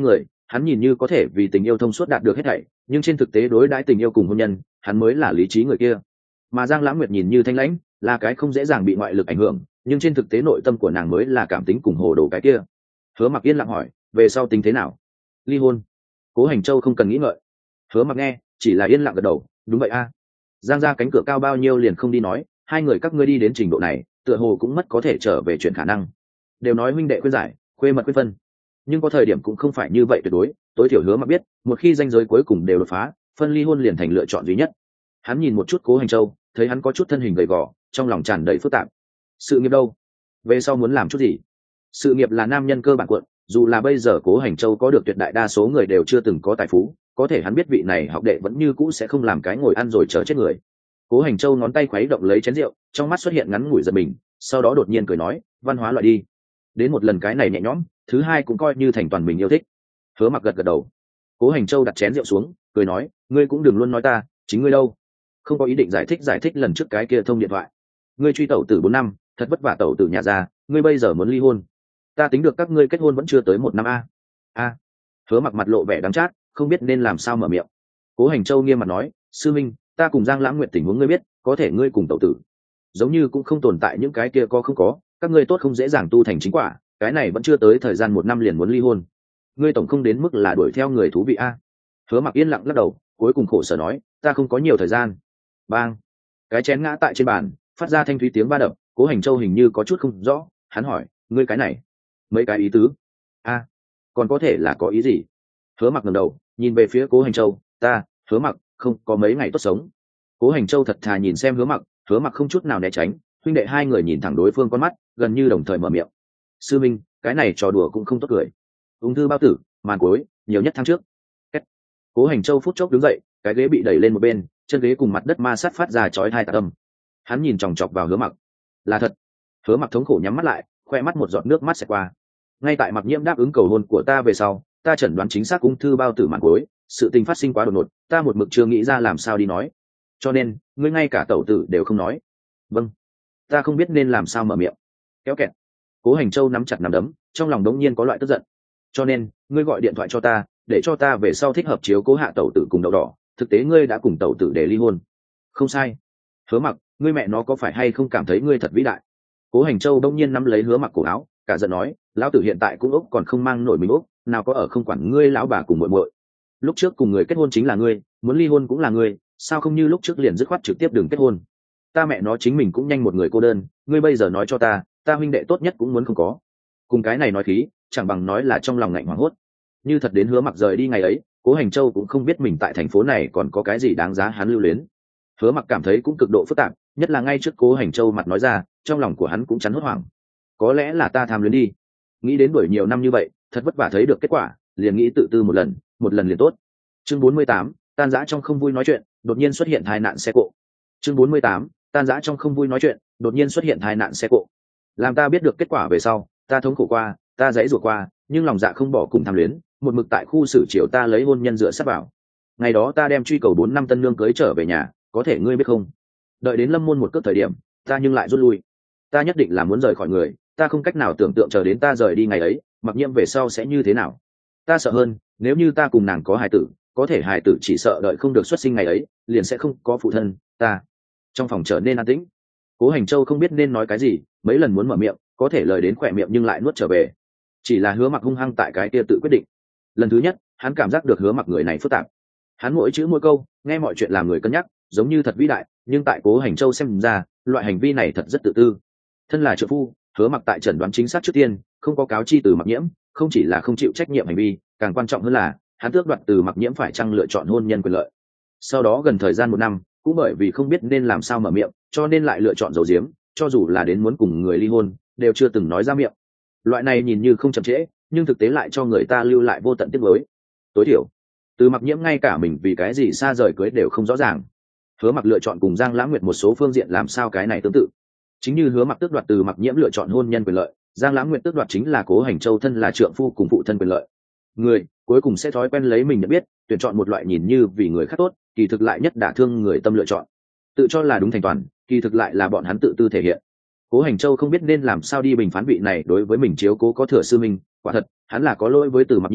S1: hắn nhìn như có thể vì tình yêu thông suốt đạt được hết thảy, nhưng trên thực tế đối đãi tình yêu cùng hôn nhân, hắn mới là lý trí người kia. Mà Giang Lãng Nguyệt nhìn như thanh lãnh, là cái không dễ dàng bị ngoại lực ảnh hưởng, nhưng trên thực tế nội tâm của nàng mới là cảm tính cùng hồ đồ cái kia. Hứa Mặc yên lặng hỏi, về sau tính thế nào? Ly hôn. Cố Hành Châu không cần nghĩ ngợi. Hứa Mặc nghe, chỉ là yên lặng gật đầu, đúng vậy a. Giang ra cánh cửa cao bao nhiêu liền không đi nói, hai người các ngươi đi đến trình độ này, tựa hồ cũng mất có thể trở về chuyện khả năng. Đều nói huynh đệ khuyên giải, khuê mật khuyên phân, nhưng có thời điểm cũng không phải như vậy tuyệt đối. Tối thiểu Hứa Mặc biết, một khi ranh giới cuối cùng đều đột phá, phân ly hôn liền thành lựa chọn duy nhất. Hắn nhìn một chút Cố Hành Châu, thấy hắn có chút thân hình gầy gò, trong lòng tràn đầy phức tạp. Sự nghiệp đâu? Về sau muốn làm chút gì? Sự nghiệp là nam nhân cơ bản cuộn, dù là bây giờ Cố Hành Châu có được tuyệt đại đa số người đều chưa từng có tài phú, có thể hắn biết vị này học đệ vẫn như cũ sẽ không làm cái ngồi ăn rồi chờ chết người. Cố Hành Châu ngón tay khuấy động lấy chén rượu, trong mắt xuất hiện ngắn ngủi giật mình, sau đó đột nhiên cười nói, văn hóa loại đi. Đến một lần cái này nhẹ nhõm, thứ hai cũng coi như thành toàn mình yêu thích. Hứa Mặc gật gật đầu. Cố Hành Châu đặt chén rượu xuống, cười nói, ngươi cũng đừng luôn nói ta, chính ngươi đâu? Không có ý định giải thích giải thích lần trước cái kia thông điện thoại. Ngươi truy tẩu tử bốn năm, thật vất vả tẩu tử nhà ra, ngươi bây giờ muốn ly hôn. Ta tính được các ngươi kết hôn vẫn chưa tới một năm a. A. Hứa Mặc mặt lộ vẻ đắng chát, không biết nên làm sao mở miệng. Cố Hành Châu nghiêm mặt nói, sư minh, ta cùng Giang Lãng Nguyệt tình huống ngươi biết, có thể ngươi cùng tẩu tử giống như cũng không tồn tại những cái kia có không có, các ngươi tốt không dễ dàng tu thành chính quả, cái này vẫn chưa tới thời gian một năm liền muốn ly hôn, ngươi tổng không đến mức là đuổi theo người thú vị a. Hứa Mặc yên lặng lắc đầu, cuối cùng khổ sở nói, ta không có nhiều thời gian. Bang, cái chén ngã tại trên bàn, phát ra thanh thúy tiếng va đập. Cố Hành Châu hình như có chút không rõ, hắn hỏi, ngươi cái này mấy cái ý tứ? A, còn có thể là có ý gì? Hứa Mặc ngẩng đầu nhìn về phía Cố Hành Châu, ta Hứa Mặc không có mấy ngày tốt sống. Cố Hành Châu thật thà nhìn xem Hứa Mặc, Hứa Mặc không chút nào né tránh, huynh đệ hai người nhìn thẳng đối phương con mắt, gần như đồng thời mở miệng. Sư minh, cái này trò đùa cũng không tốt cười. Ung thư bao tử, màn cuối, nhiều nhất tháng trước. Kết. Cố Hành Châu phút chốc đứng dậy, cái ghế bị đẩy lên một bên, chân ghế cùng mặt đất ma sát phát ra chói tai tạc âm. Hắn nhìn chòng chọc vào Hứa Mặc. Là thật. Hứa Mặc thống khổ nhắm mắt lại, khoe mắt một giọt nước mắt xẹt qua. Ngay tại Mặc Nhiễm đáp ứng cầu hôn của ta về sau, ta chẩn đoán chính xác ung thư bao tử màn cuối, sự tình phát sinh quá đột ngột, ta một mực chưa nghĩ ra làm sao đi nói, cho nên ngươi ngay cả tẩu tử đều không nói. Vâng, ta không biết nên làm sao mở miệng. Kéo kẹt. Cố Hành Châu nắm chặt nắm đấm, trong lòng đống nhiên có loại tức giận. Cho nên ngươi gọi điện thoại cho ta, để cho ta về sau thích hợp chiếu cố hạ tẩu tử cùng đậu đỏ, thực tế ngươi đã cùng tẩu tử để ly hôn. Không sai. Hứa Mặc, ngươi mẹ nó có phải hay không cảm thấy ngươi thật vĩ đại? Cố Hành Châu đống nhiên nắm lấy Hứa Mặc cổ áo, cả giận nói, lão tử hiện tại cũng ốc còn không mang nổi mình ốc, nào có ở không quản ngươi lão bà cùng muội muội. Lúc trước cùng người kết hôn chính là ngươi, muốn ly hôn cũng là ngươi, sao không như lúc trước liền dứt khoát trực tiếp đừng kết hôn? Ta mẹ nó chính mình cũng nhanh một người cô đơn, ngươi bây giờ nói cho ta, ta huynh đệ tốt nhất cũng muốn không có. Cùng cái này nói khí, chẳng bằng nói là trong lòng ngạnh hoảng hốt. Như thật đến Hứa Mặc rời đi ngày ấy, Cố Hành Châu cũng không biết mình tại thành phố này còn có cái gì đáng giá hắn lưu luyến. Hứa Mặc cảm thấy cũng cực độ phức tạp, nhất là ngay trước Cố Hành Châu mặt nói ra, trong lòng của hắn cũng chắn hốt hoảng. Có lẽ là ta tham luyến đi, nghĩ đến đuổi nhiều năm như vậy, thật vất vả thấy được kết quả, liền nghĩ tự tư một lần, một lần liền tốt. Chương bốn mươi tám, tan rã trong không vui nói chuyện, đột nhiên xuất hiện tai nạn xe cộ. Chương bốn mươi tám, tan rã trong không vui nói chuyện, đột nhiên xuất hiện tai nạn xe cộ. Làm ta biết được kết quả về sau, ta thống khổ qua, ta dãy rủa qua, nhưng lòng dạ không bỏ cùng tham luyến, một mực tại khu xử triều ta lấy hôn nhân dựa sát vào. Ngày đó ta đem truy cầu bốn năm tân nương cưới trở về nhà, có thể ngươi biết không? Đợi đến lâm môn một cước thời điểm, ta nhưng lại rút lui. Ta nhất định là muốn rời khỏi người, ta không cách nào tưởng tượng chờ đến ta rời đi ngày ấy, Mặc Nhiễm về sau sẽ như thế nào. Ta sợ hơn, nếu như ta cùng nàng có hài tử, có thể hài tử chỉ sợ đợi không được xuất sinh ngày ấy, liền sẽ không có phụ thân. Ta trong phòng trở nên an tĩnh. Cố Hành Châu không biết nên nói cái gì, mấy lần muốn mở miệng, có thể lời đến khỏe miệng nhưng lại nuốt trở về. Chỉ là Hứa Mặc hung hăng tại cái kia tự quyết định. Lần thứ nhất, hắn cảm giác được Hứa Mặc người này phức tạp. Hắn mỗi chữ mỗi câu, nghe mọi chuyện làm người cân nhắc, giống như thật vĩ đại, nhưng tại Cố Hành Châu xem ra, loại hành vi này thật rất tự tư. Thân là trợ phu, Hứa Mặc tại chẩn đoán chính xác trước tiên, không có cáo chi từ Mặc Nhiễm, không chỉ là không chịu trách nhiệm hành vi, càng quan trọng hơn là hắn tước đoạt từ Mặc Nhiễm phải chăng lựa chọn hôn nhân quyền lợi. Sau đó gần thời gian một năm, cũng bởi vì không biết nên làm sao mở miệng, cho nên lại lựa chọn giấu giếm, cho dù là đến muốn cùng người ly hôn, đều chưa từng nói ra miệng. Loại này nhìn như không chậm trễ, nhưng thực tế lại cho người ta lưu lại vô tận tiếc nuối. Tối thiểu, từ Mặc Nhiễm ngay cả mình vì cái gì xa rời cưới đều không rõ ràng. Hứa Mặc lựa chọn cùng Giang Lãng Nguyệt một số phương diện làm sao cái này tương tự. Chính như Hứa Mặc tước đoạt từ Mặc Nhiễm lựa chọn hôn nhân quyền lợi, Giang Lãng Nguyệt tước đoạt chính là Cố Hành Châu thân là trượng phu cùng phụ thân quyền lợi. Người cuối cùng sẽ thói quen lấy mình nhận biết, tuyển chọn một loại nhìn như vì người khác tốt, kỳ thực lại nhất đả thương người tâm lựa chọn. Tự cho là đúng thành toàn, kỳ thực lại là bọn hắn tự tư thể hiện. Cố Hành Châu không biết nên làm sao đi bình phán vị này đối với mình chiếu cố có thừa sư minh, quả thật, hắn là có lỗi với từ Mặc Nhiễm,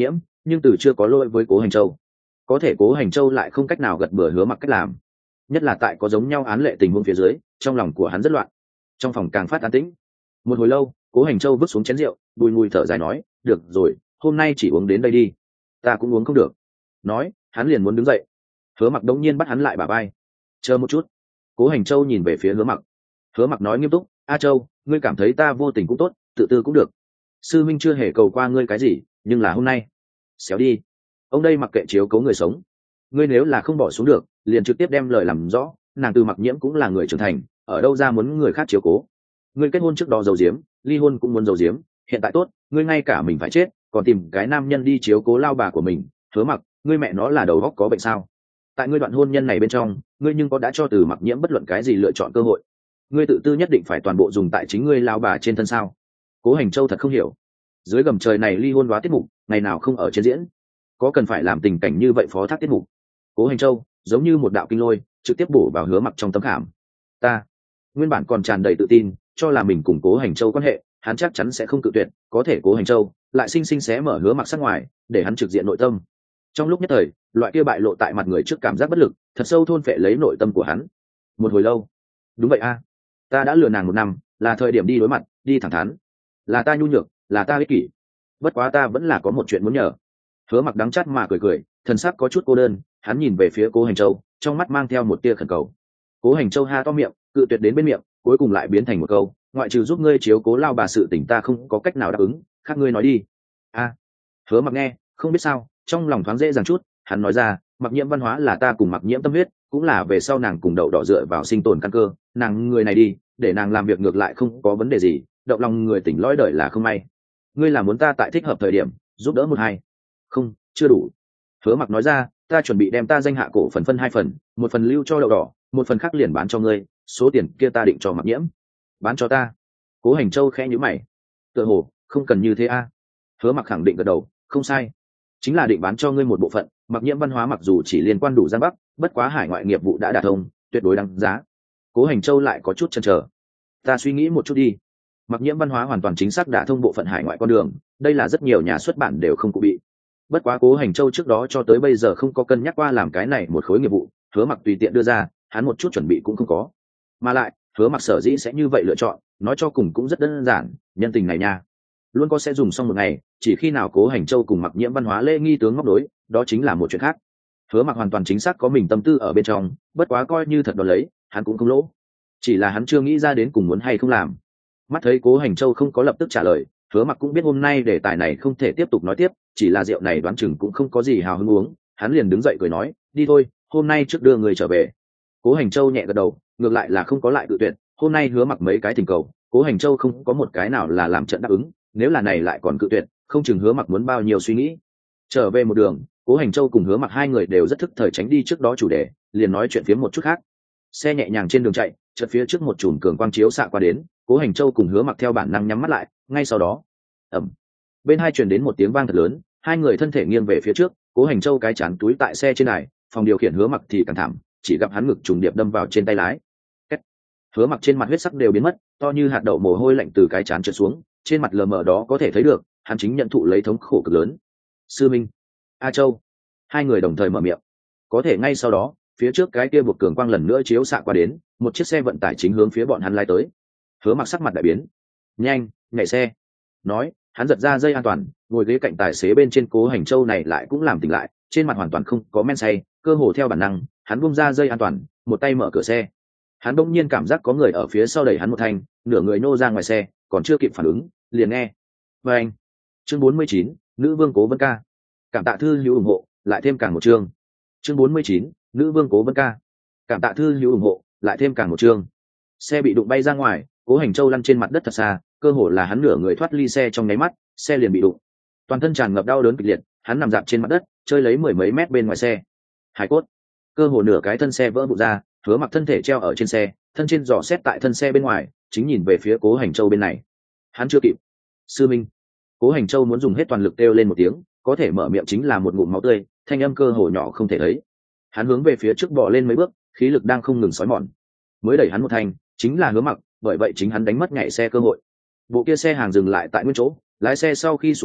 S1: nhưng từ chưa có lỗi với Cố Hành Châu. Có thể Cố Hành Châu lại không cách nào gật bừa Hứa Mặc cách làm, nhất là tại có giống nhau án lệ tình huống phía dưới, trong lòng của hắn rất loạn. Trong phòng càng phát an tĩnh. Một hồi lâu, Cố Hành Châu vứt xuống chén rượu, bùi ngùi thở dài nói, được rồi, hôm nay chỉ uống đến đây đi, ta cũng uống không được. Nói, hắn liền muốn đứng dậy. Hứa Mặc đống nhiên bắt hắn lại bả vai. Chờ một chút. Cố Hành Châu nhìn về phía Hứa Mặc. Hứa Mặc nói nghiêm túc, A Châu, ngươi cảm thấy ta vô tình cũng tốt, tự tư cũng được. Sư minh chưa hề cầu qua ngươi cái gì, nhưng là hôm nay, xéo đi. Ông đây mặc kệ chiếu cố người sống. Ngươi nếu là không bỏ xuống được, liền trực tiếp đem lời làm rõ. Nàng Từ Mặc Nhiễm cũng là người trưởng thành, ở đâu ra muốn người khác chiếu cố. Ngươi kết hôn trước đó giấu giếm, ly hôn cũng muốn giấu giếm, hiện tại tốt, ngươi ngay cả mình phải chết, còn tìm cái nam nhân đi chiếu cố lao bà của mình. Hứa Mặc, ngươi mẹ nó là đầu óc có bệnh sao? Tại ngươi đoạn hôn nhân này bên trong, ngươi nhưng có đã cho Từ Mặc Nhiễm bất luận cái gì lựa chọn cơ hội? Ngươi tự tư nhất định phải toàn bộ dùng tại chính ngươi lao bà trên thân sao? Cố Hành Châu thật không hiểu, dưới gầm trời này ly hôn hóa tiết mục, ngày nào không ở trên diễn, có cần phải làm tình cảnh như vậy phó thác tiết mục? Cố Hành Châu giống như một đạo kinh lôi, trực tiếp bổ vào Hứa Mặc trong tấm khảm. Ta nguyên bản còn tràn đầy tự tin, cho là mình cùng Cố Hành Châu quan hệ, hắn chắc chắn sẽ không cự tuyệt, có thể Cố Hành Châu lại sinh sinh xé mở Hứa Mặc sắc ngoài, để hắn trực diện nội tâm. Trong lúc nhất thời, loại kia bại lộ tại mặt người trước cảm giác bất lực, thật sâu thôn phệ lấy nội tâm của hắn. Một hồi lâu, đúng vậy a, ta đã lừa nàng một năm, là thời điểm đi đối mặt, đi thẳng thắn. Là ta nhu nhược, là ta ích kỷ. Bất quá ta vẫn là có một chuyện muốn nhờ. Hứa Mặc đắng chát mà cười cười, thần sắc có chút cô đơn, hắn nhìn về phía Cố Hành Châu, trong mắt mang theo một tia khẩn cầu. Cố Hành Châu ha to miệng, cự tuyệt đến bên miệng, cuối cùng lại biến thành một câu, ngoại trừ giúp ngươi chiếu cố lao bà sự tình ta không có cách nào đáp ứng, khác ngươi nói đi. A. Hứa Mặc nghe, không biết sao, trong lòng thoáng dễ dàng chút, hắn nói ra, Mặc Nhiễm văn hóa là ta cùng Mặc Nhiễm tâm huyết, cũng là về sau nàng cùng đậu đỏ dựa vào sinh tồn căn cơ, nàng người này đi, để nàng làm việc ngược lại không có vấn đề gì, động lòng người tỉnh lõi đời là không may. Ngươi là muốn ta tại thích hợp thời điểm giúp đỡ một hai? Không, chưa đủ. Hứa Mặc nói ra, ta chuẩn bị đem ta danh hạ cổ phần phân hai phần, một phần lưu cho đậu đỏ, một phần khác liền bán cho ngươi, số tiền kia ta định cho Mặc Nhiễm. Bán cho ta? Cố Hành Châu khẽ nhíu mày. Tựa hồ không cần như thế a. Hứa Mặc khẳng định gật đầu, không sai, chính là định bán cho ngươi một bộ phận. Mặc Nhiễm văn hóa mặc dù chỉ liên quan đủ Giang Bắc, bất quá hải ngoại nghiệp vụ đã đả thông, tuyệt đối đáng giá. Cố Hành Châu lại có chút chần chờ. Ta suy nghĩ một chút đi. Mặc Nhiễm văn hóa hoàn toàn chính xác đả thông bộ phận hải ngoại con đường, đây là rất nhiều nhà xuất bản đều không cụ bị. Bất quá Cố Hành Châu trước đó cho tới bây giờ không có cân nhắc qua làm cái này một khối nghiệp vụ, Hứa Mặc tùy tiện đưa ra, hắn một chút chuẩn bị cũng không có. Mà lại, Hứa Mặc sở dĩ sẽ như vậy lựa chọn, nói cho cùng cũng rất đơn giản, nhân tình này nha, luôn có sẽ dùng xong một ngày, chỉ khi nào Cố Hành Châu cùng Mặc Nhiễm văn hóa lễ nghi tướng ngóc đối, đó chính là một chuyện khác. Hứa Mặc hoàn toàn chính xác có mình tâm tư ở bên trong, bất quá coi như thật đó lấy, hắn cũng không lỗ. Chỉ là hắn chưa nghĩ ra đến cùng muốn hay không làm. Mắt thấy Cố Hành Châu không có lập tức trả lời, Hứa Mặc cũng biết hôm nay đề tài này không thể tiếp tục nói tiếp, chỉ là rượu này đoán chừng cũng không có gì hào hứng uống, hắn liền đứng dậy cười nói, đi thôi, hôm nay trước đưa người trở về. Cố Hành Châu nhẹ gật đầu, ngược lại là không có lại tự tuyệt, hôm nay Hứa Mặc mấy cái thỉnh cầu, Cố Hành Châu không có một cái nào là làm trận đáp ứng, nếu là này lại còn cự tuyệt, không chừng Hứa Mặc muốn bao nhiêu suy nghĩ. Trở về một đường, Cố Hành Châu cùng Hứa Mặc hai người đều rất thức thời tránh đi trước đó chủ đề, liền nói chuyện phía một chút khác. Xe nhẹ nhàng trên đường chạy, chợt phía trước một chùm cường quang chiếu xạ qua đến, Cố Hành Châu cùng Hứa Mặc theo bản năng nhắm mắt lại, ngay sau đó, ầm, bên hai truyền đến một tiếng vang thật lớn, hai người thân thể nghiêng về phía trước, Cố Hành Châu cái chán túi tại xe trên này, phòng điều khiển Hứa Mặc thì càng thảm, chỉ gặp hắn ngực trùng điệp đâm vào trên tay lái. Kết. Hứa Mặc trên mặt huyết sắc đều biến mất, to như hạt đậu mồ hôi lạnh từ cái chán trượt xuống, trên mặt lờ mờ đó có thể thấy được, hắn chính nhận thụ lấy thống khổ cực lớn. Sư Minh, A Châu, hai người đồng thời mở miệng. Có thể ngay sau đó, phía trước cái kia buộc cường quang lần nữa chiếu xạ qua đến, một chiếc xe vận tải chính hướng phía bọn hắn lai tới. Hứa Mặc sắc mặt đại biến, nhanh nhảy xe. Nói, hắn giật ra dây an toàn, ngồi ghế cạnh tài xế bên trên. Cố Hành Châu này lại cũng làm tỉnh lại, trên mặt hoàn toàn không có men say, cơ hồ theo bản năng, hắn buông ra dây an toàn, một tay mở cửa xe. Hắn bỗng nhiên cảm giác có người ở phía sau đẩy hắn một thanh, nửa người nô ra ngoài xe, còn chưa kịp phản ứng, liền nghe. Và anh, chương bốn mươi chín, nữ vương Cố Vân Ca. Cảm tạ thư hữu ủng hộ, lại thêm càng một chương. Chương bốn mươi chín, nữ vương Cố Vân Ca. Cảm tạ thư hữu ủng hộ, lại thêm càng một chương. Xe bị đụng bay ra ngoài, Cố Hành Châu lăn trên mặt đất thật xa, cơ hồ là hắn nửa người thoát ly xe trong nháy mắt, xe liền bị đụng, toàn thân tràn ngập đau đớn kịch liệt, hắn nằm dạp trên mặt đất, chơi lấy mười mấy mét bên ngoài xe. Hải cốt, cơ hồ nửa cái thân xe vỡ vụn ra, Hứa Mặc thân thể treo ở trên xe, thân trên dò xét tại thân xe bên ngoài, chính nhìn về phía Cố Hành Châu bên này. Hắn chưa kịp. Sư Minh. Cố Hành Châu muốn dùng hết toàn lực kêu lên một tiếng, có thể mở miệng chính là một ngụm máu tươi, thanh âm cơ hồ nhỏ không thể thấy. Hắn hướng về phía trước bò lên mấy bước, khí lực đang không ngừng xói mòn. Mới đẩy hắn một thanh, chính là Hứa Mặc, bởi vậy chính hắn đánh mất nhảy xe cơ hội. Bộ kia xe hàng dừng lại tại nguyên chỗ, lái xe sau khi xuống xe,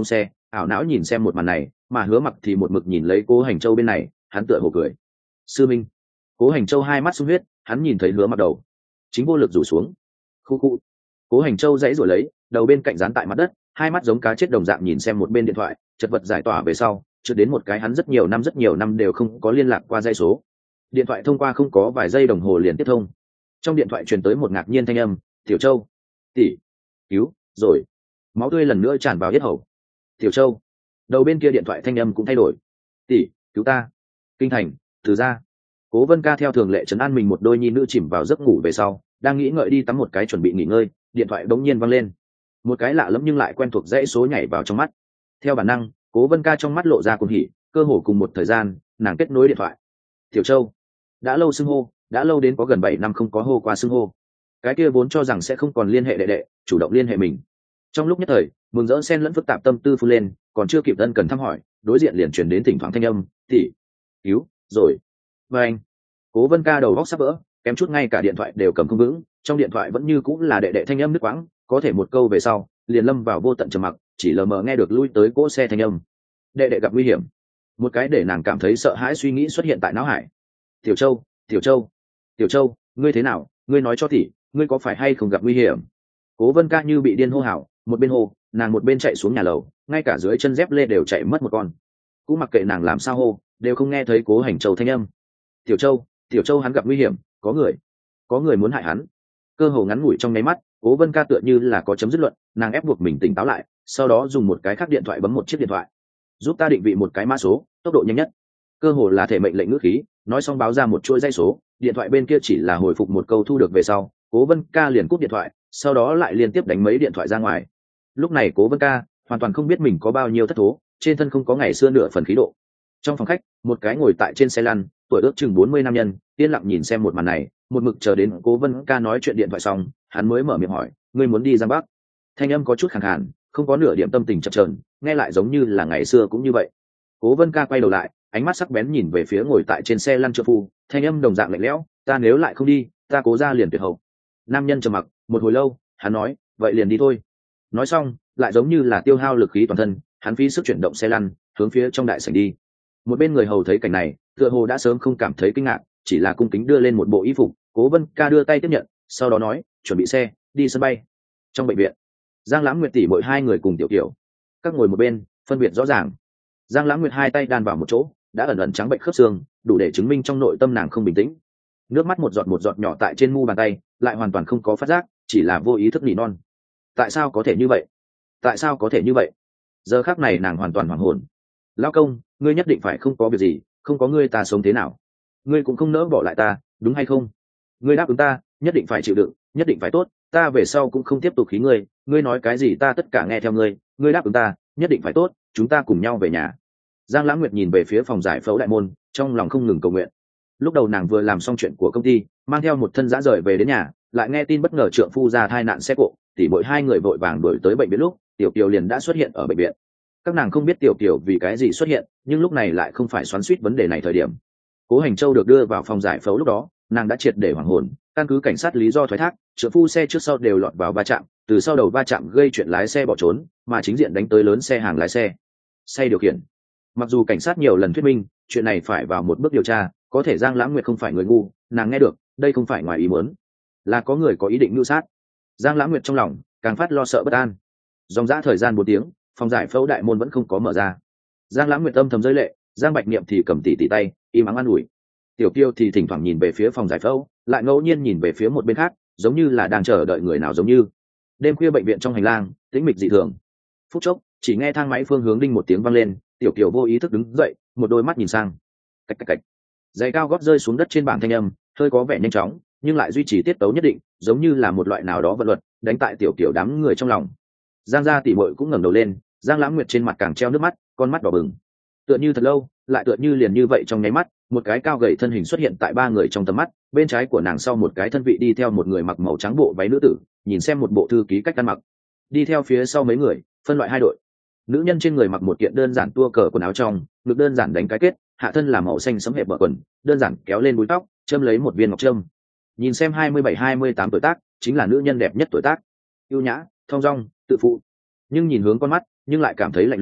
S1: ảo não nhìn xem một màn này, mà Hứa Mặc thì một mực nhìn lấy Cố Hành Châu bên này, hắn tựa hồ cười. Sư minh. Cố Hành Châu hai mắt sung huyết, hắn nhìn thấy Hứa Mặc đầu chính vô lực rủ xuống. Khu khu. Cố Hành Châu dãy rồi lấy, đầu bên cạnh dán tại mặt đất, hai mắt giống cá chết đồng dạng nhìn xem một bên điện thoại, chật vật giải tỏa về sau, chợt đến một cái hắn rất nhiều năm rất nhiều năm đều không có liên lạc qua dây số. Điện thoại thông qua không có vài giây đồng hồ liền tiếp thông. Trong điện thoại truyền tới một ngạc nhiên thanh âm, "Tiểu Châu, tỷ, cứu rồi." Máu tươi lần nữa tràn vào yết hầu. "Tiểu Châu." Đầu bên kia điện thoại thanh âm cũng thay đổi. "Tỷ, cứu ta." Kinh thành, Từ gia. Cố Vân Ca theo thường lệ trấn an mình một đôi nhi nữ chìm vào giấc ngủ về sau, đang nghĩ ngợi đi tắm một cái chuẩn bị nghỉ ngơi, điện thoại bỗng nhiên vang lên. Một cái lạ lẫm nhưng lại quen thuộc dãy số nhảy vào trong mắt. Theo bản năng, Cố Vân Ca trong mắt lộ ra cuồng hỉ, cơ hồ cùng một thời gian, nàng kết nối điện thoại. "Tiểu Châu." Đã lâu xưng hô, đã lâu đến có gần bảy năm không có hô qua xưng hô. Cái kia vốn cho rằng sẽ không còn liên hệ đệ đệ, chủ động liên hệ mình. Trong lúc nhất thời, mừng rỡ xen lẫn phức tạp tâm tư phun lên, còn chưa kịp ân cần thăm hỏi, đối diện liền truyền đến thỉnh thoảng thanh âm, "Tỷ, cứu rồi." Và anh, Cố Vân Ca đầu góc sắp vỡ, kém chút ngay cả điện thoại đều cầm không vững, trong điện thoại vẫn như cũng là đệ đệ thanh âm nứt quãng, có thể một câu về sau, liền lâm vào vô tận trầm mặc, chỉ lờ mờ nghe được lui tới cỗ xe thanh âm. Đệ đệ gặp nguy hiểm. Một cái để nàng cảm thấy sợ hãi suy nghĩ xuất hiện tại não hải. "Tiểu Châu, Tiểu Châu, Tiểu Châu, ngươi thế nào? Ngươi nói cho tỷ, ngươi có phải hay không gặp nguy hiểm?" Cố Vân Ca như bị điên hô hào, một bên hô, nàng một bên chạy xuống nhà lầu, ngay cả dưới chân dép lê đều chạy mất một con. Cũng mặc kệ nàng làm sao hô, đều không nghe thấy Cố Hành Châu thanh âm. "Tiểu Châu, Tiểu Châu hắn gặp nguy hiểm, có người, có người muốn hại hắn." Cơ hồ ngắn ngủi trong nháy mắt, Cố Vân Ca tựa như là có chấm dứt luận, nàng ép buộc mình tỉnh táo lại, sau đó dùng một cái khác điện thoại bấm một chiếc điện thoại. "Giúp ta định vị một cái mã số, tốc độ nhanh nhất." Cơ hồ là thể mệnh lệnh ngữ khí, nói xong báo ra một chuỗi dãy số, điện thoại bên kia chỉ là hồi phục một câu thu được về sau, Cố Vân Ca liền cúp điện thoại, sau đó lại liên tiếp đánh mấy điện thoại ra ngoài. Lúc này Cố Vân Ca hoàn toàn không biết mình có bao nhiêu thất thố, trên thân không có ngày xưa nửa phần khí độ. Trong phòng khách, một cái ngồi tại trên xe lăn, tuổi ước chừng bốn mươi nam nhân, yên lặng nhìn xem một màn này, một mực chờ đến Cố Vân Ca nói chuyện điện thoại xong, hắn mới mở miệng hỏi, "Ngươi muốn đi Giang Bắc?" Thanh âm có chút khàn khàn, không có nửa điểm tâm tình chập chờn, nghe lại giống như là ngày xưa cũng như vậy. Cố Vân Ca quay đầu lại, ánh mắt sắc bén nhìn về phía ngồi tại trên xe lăn trợ phu, thanh âm đồng dạng lạnh lẽo, "Ta nếu lại không đi, ta Cố gia liền tuyệt hậu." Nam nhân trầm mặc một hồi lâu, hắn nói, "Vậy liền đi thôi." Nói xong, lại giống như là tiêu hao lực khí toàn thân, hắn phí sức chuyển động xe lăn, hướng phía trong đại sảnh đi. Một bên người hầu thấy cảnh này, tựa hồ đã sớm không cảm thấy kinh ngạc, chỉ là cung kính đưa lên một bộ y phục. Cố Vân Ca đưa tay tiếp nhận, sau đó nói, "Chuẩn bị xe, đi sân bay." Trong bệnh viện, Giang Lãng Nguyệt tỷ mỗi hai người cùng Tiểu Kiều, các ngồi một bên, phân biệt rõ ràng. Giang Lãng Nguyệt hai tay đan vào một chỗ, đã ẩn ẩn trắng bệnh khớp xương, đủ để chứng minh trong nội tâm nàng không bình tĩnh. Nước mắt một giọt một giọt nhỏ tại trên mu bàn tay, lại hoàn toàn không có phát giác, chỉ là vô ý thức nỉ non. Tại sao có thể như vậy? Tại sao có thể như vậy? Giờ khắc này nàng hoàn toàn hoảng hồn. "Lão công, ngươi nhất định phải không có việc gì, không có ngươi ta sống thế nào? Ngươi cũng không nỡ bỏ lại ta, đúng hay không? Ngươi đáp ứng ta, nhất định phải chịu đựng, nhất định phải tốt, ta về sau cũng không tiếp tục khí ngươi, ngươi nói cái gì ta tất cả nghe theo ngươi, ngươi đáp ứng ta, nhất định phải tốt, chúng ta cùng nhau về nhà." Giang Lãng Nguyệt nhìn về phía phòng giải phẫu đại môn, trong lòng không ngừng cầu nguyện. Lúc đầu nàng vừa làm xong chuyện của công ty, mang theo một thân dã rời về đến nhà, lại nghe tin bất ngờ trượng phu ra thai nạn xe cộ, tỷ muội hai người vội vàng đuổi tới bệnh viện, lúc Tiểu Kiều liền đã xuất hiện ở bệnh viện. Các nàng không biết Tiểu Kiều vì cái gì xuất hiện, nhưng lúc này lại không phải xoắn xuýt vấn đề này thời điểm. Cố Hành Châu được đưa vào phòng giải phẫu lúc đó, nàng đã triệt để hoảng hồn, căn cứ cảnh sát lý do thoái thác, trượng phu xe trước sau đều lọt vào va chạm, từ sau đầu va chạm gây chuyện lái xe bỏ trốn, mà chính diện đánh tới lớn xe hàng lái xe. Say điều khiển. Mặc dù cảnh sát nhiều lần thuyết minh, chuyện này phải vào một bước điều tra, có thể Giang Lãng Nguyệt không phải người ngu, nàng nghe được, đây không phải ngoài ý muốn, là có người có ý định mưu sát. Giang Lãng Nguyệt trong lòng càng phát lo sợ bất an. Dòng dã thời gian bốn tiếng, phòng giải phẫu đại môn vẫn không có mở ra. Giang Lãng Nguyệt âm thầm rơi lệ, Giang Bạch Niệm thì cầm tỉ tỉ tay, im ắng an ủi. Tiểu Kiều thì thỉnh thoảng nhìn về phía phòng giải phẫu, lại ngẫu nhiên nhìn về phía một bên khác, giống như là đang chờ đợi người nào giống như. Đêm khuya bệnh viện trong hành lang, tĩnh mịch dị thường. Phút chốc, chỉ nghe thang máy phương hướng đinh một tiếng vang lên, Tiểu Kiều vô ý thức đứng dậy, một đôi mắt nhìn sang. Cạch cạch cạch. Giày cao gót rơi xuống đất trên bảng thanh âm, hơi có vẻ nhanh chóng, nhưng lại duy trì tiết tấu nhất định, giống như là một loại nào đó vận luật, đánh tại Tiểu Kiều đám người trong lòng. Giang gia tỷ muội cũng ngẩng đầu lên, Giang Lãng Nguyệt trên mặt càng treo nước mắt, con mắt đỏ bừng. Tựa như thật lâu, lại tựa như liền như vậy trong nháy mắt, một cái cao gầy thân hình xuất hiện tại ba người trong tầm mắt, bên trái của nàng sau một cái thân vị đi theo một người mặc màu trắng bộ váy nữ tử, nhìn xem một bộ thư ký cách ăn mặc. Đi theo phía sau mấy người, phân loại hai đội. Nữ nhân trên người mặc một kiện đơn giản tua cờ quần áo trong, ngực đơn giản đánh cái kết, hạ thân là màu xanh sẫm hẹp bờ quần, đơn giản kéo lên búi tóc, châm lấy một viên ngọc trâm. Nhìn xem hai mươi bảy hai mươi tám tuổi tác, chính là nữ nhân đẹp nhất tuổi tác. Ưu nhã, thong dong, tự phụ. Nhưng nhìn hướng con mắt, nhưng lại cảm thấy lạnh lùng,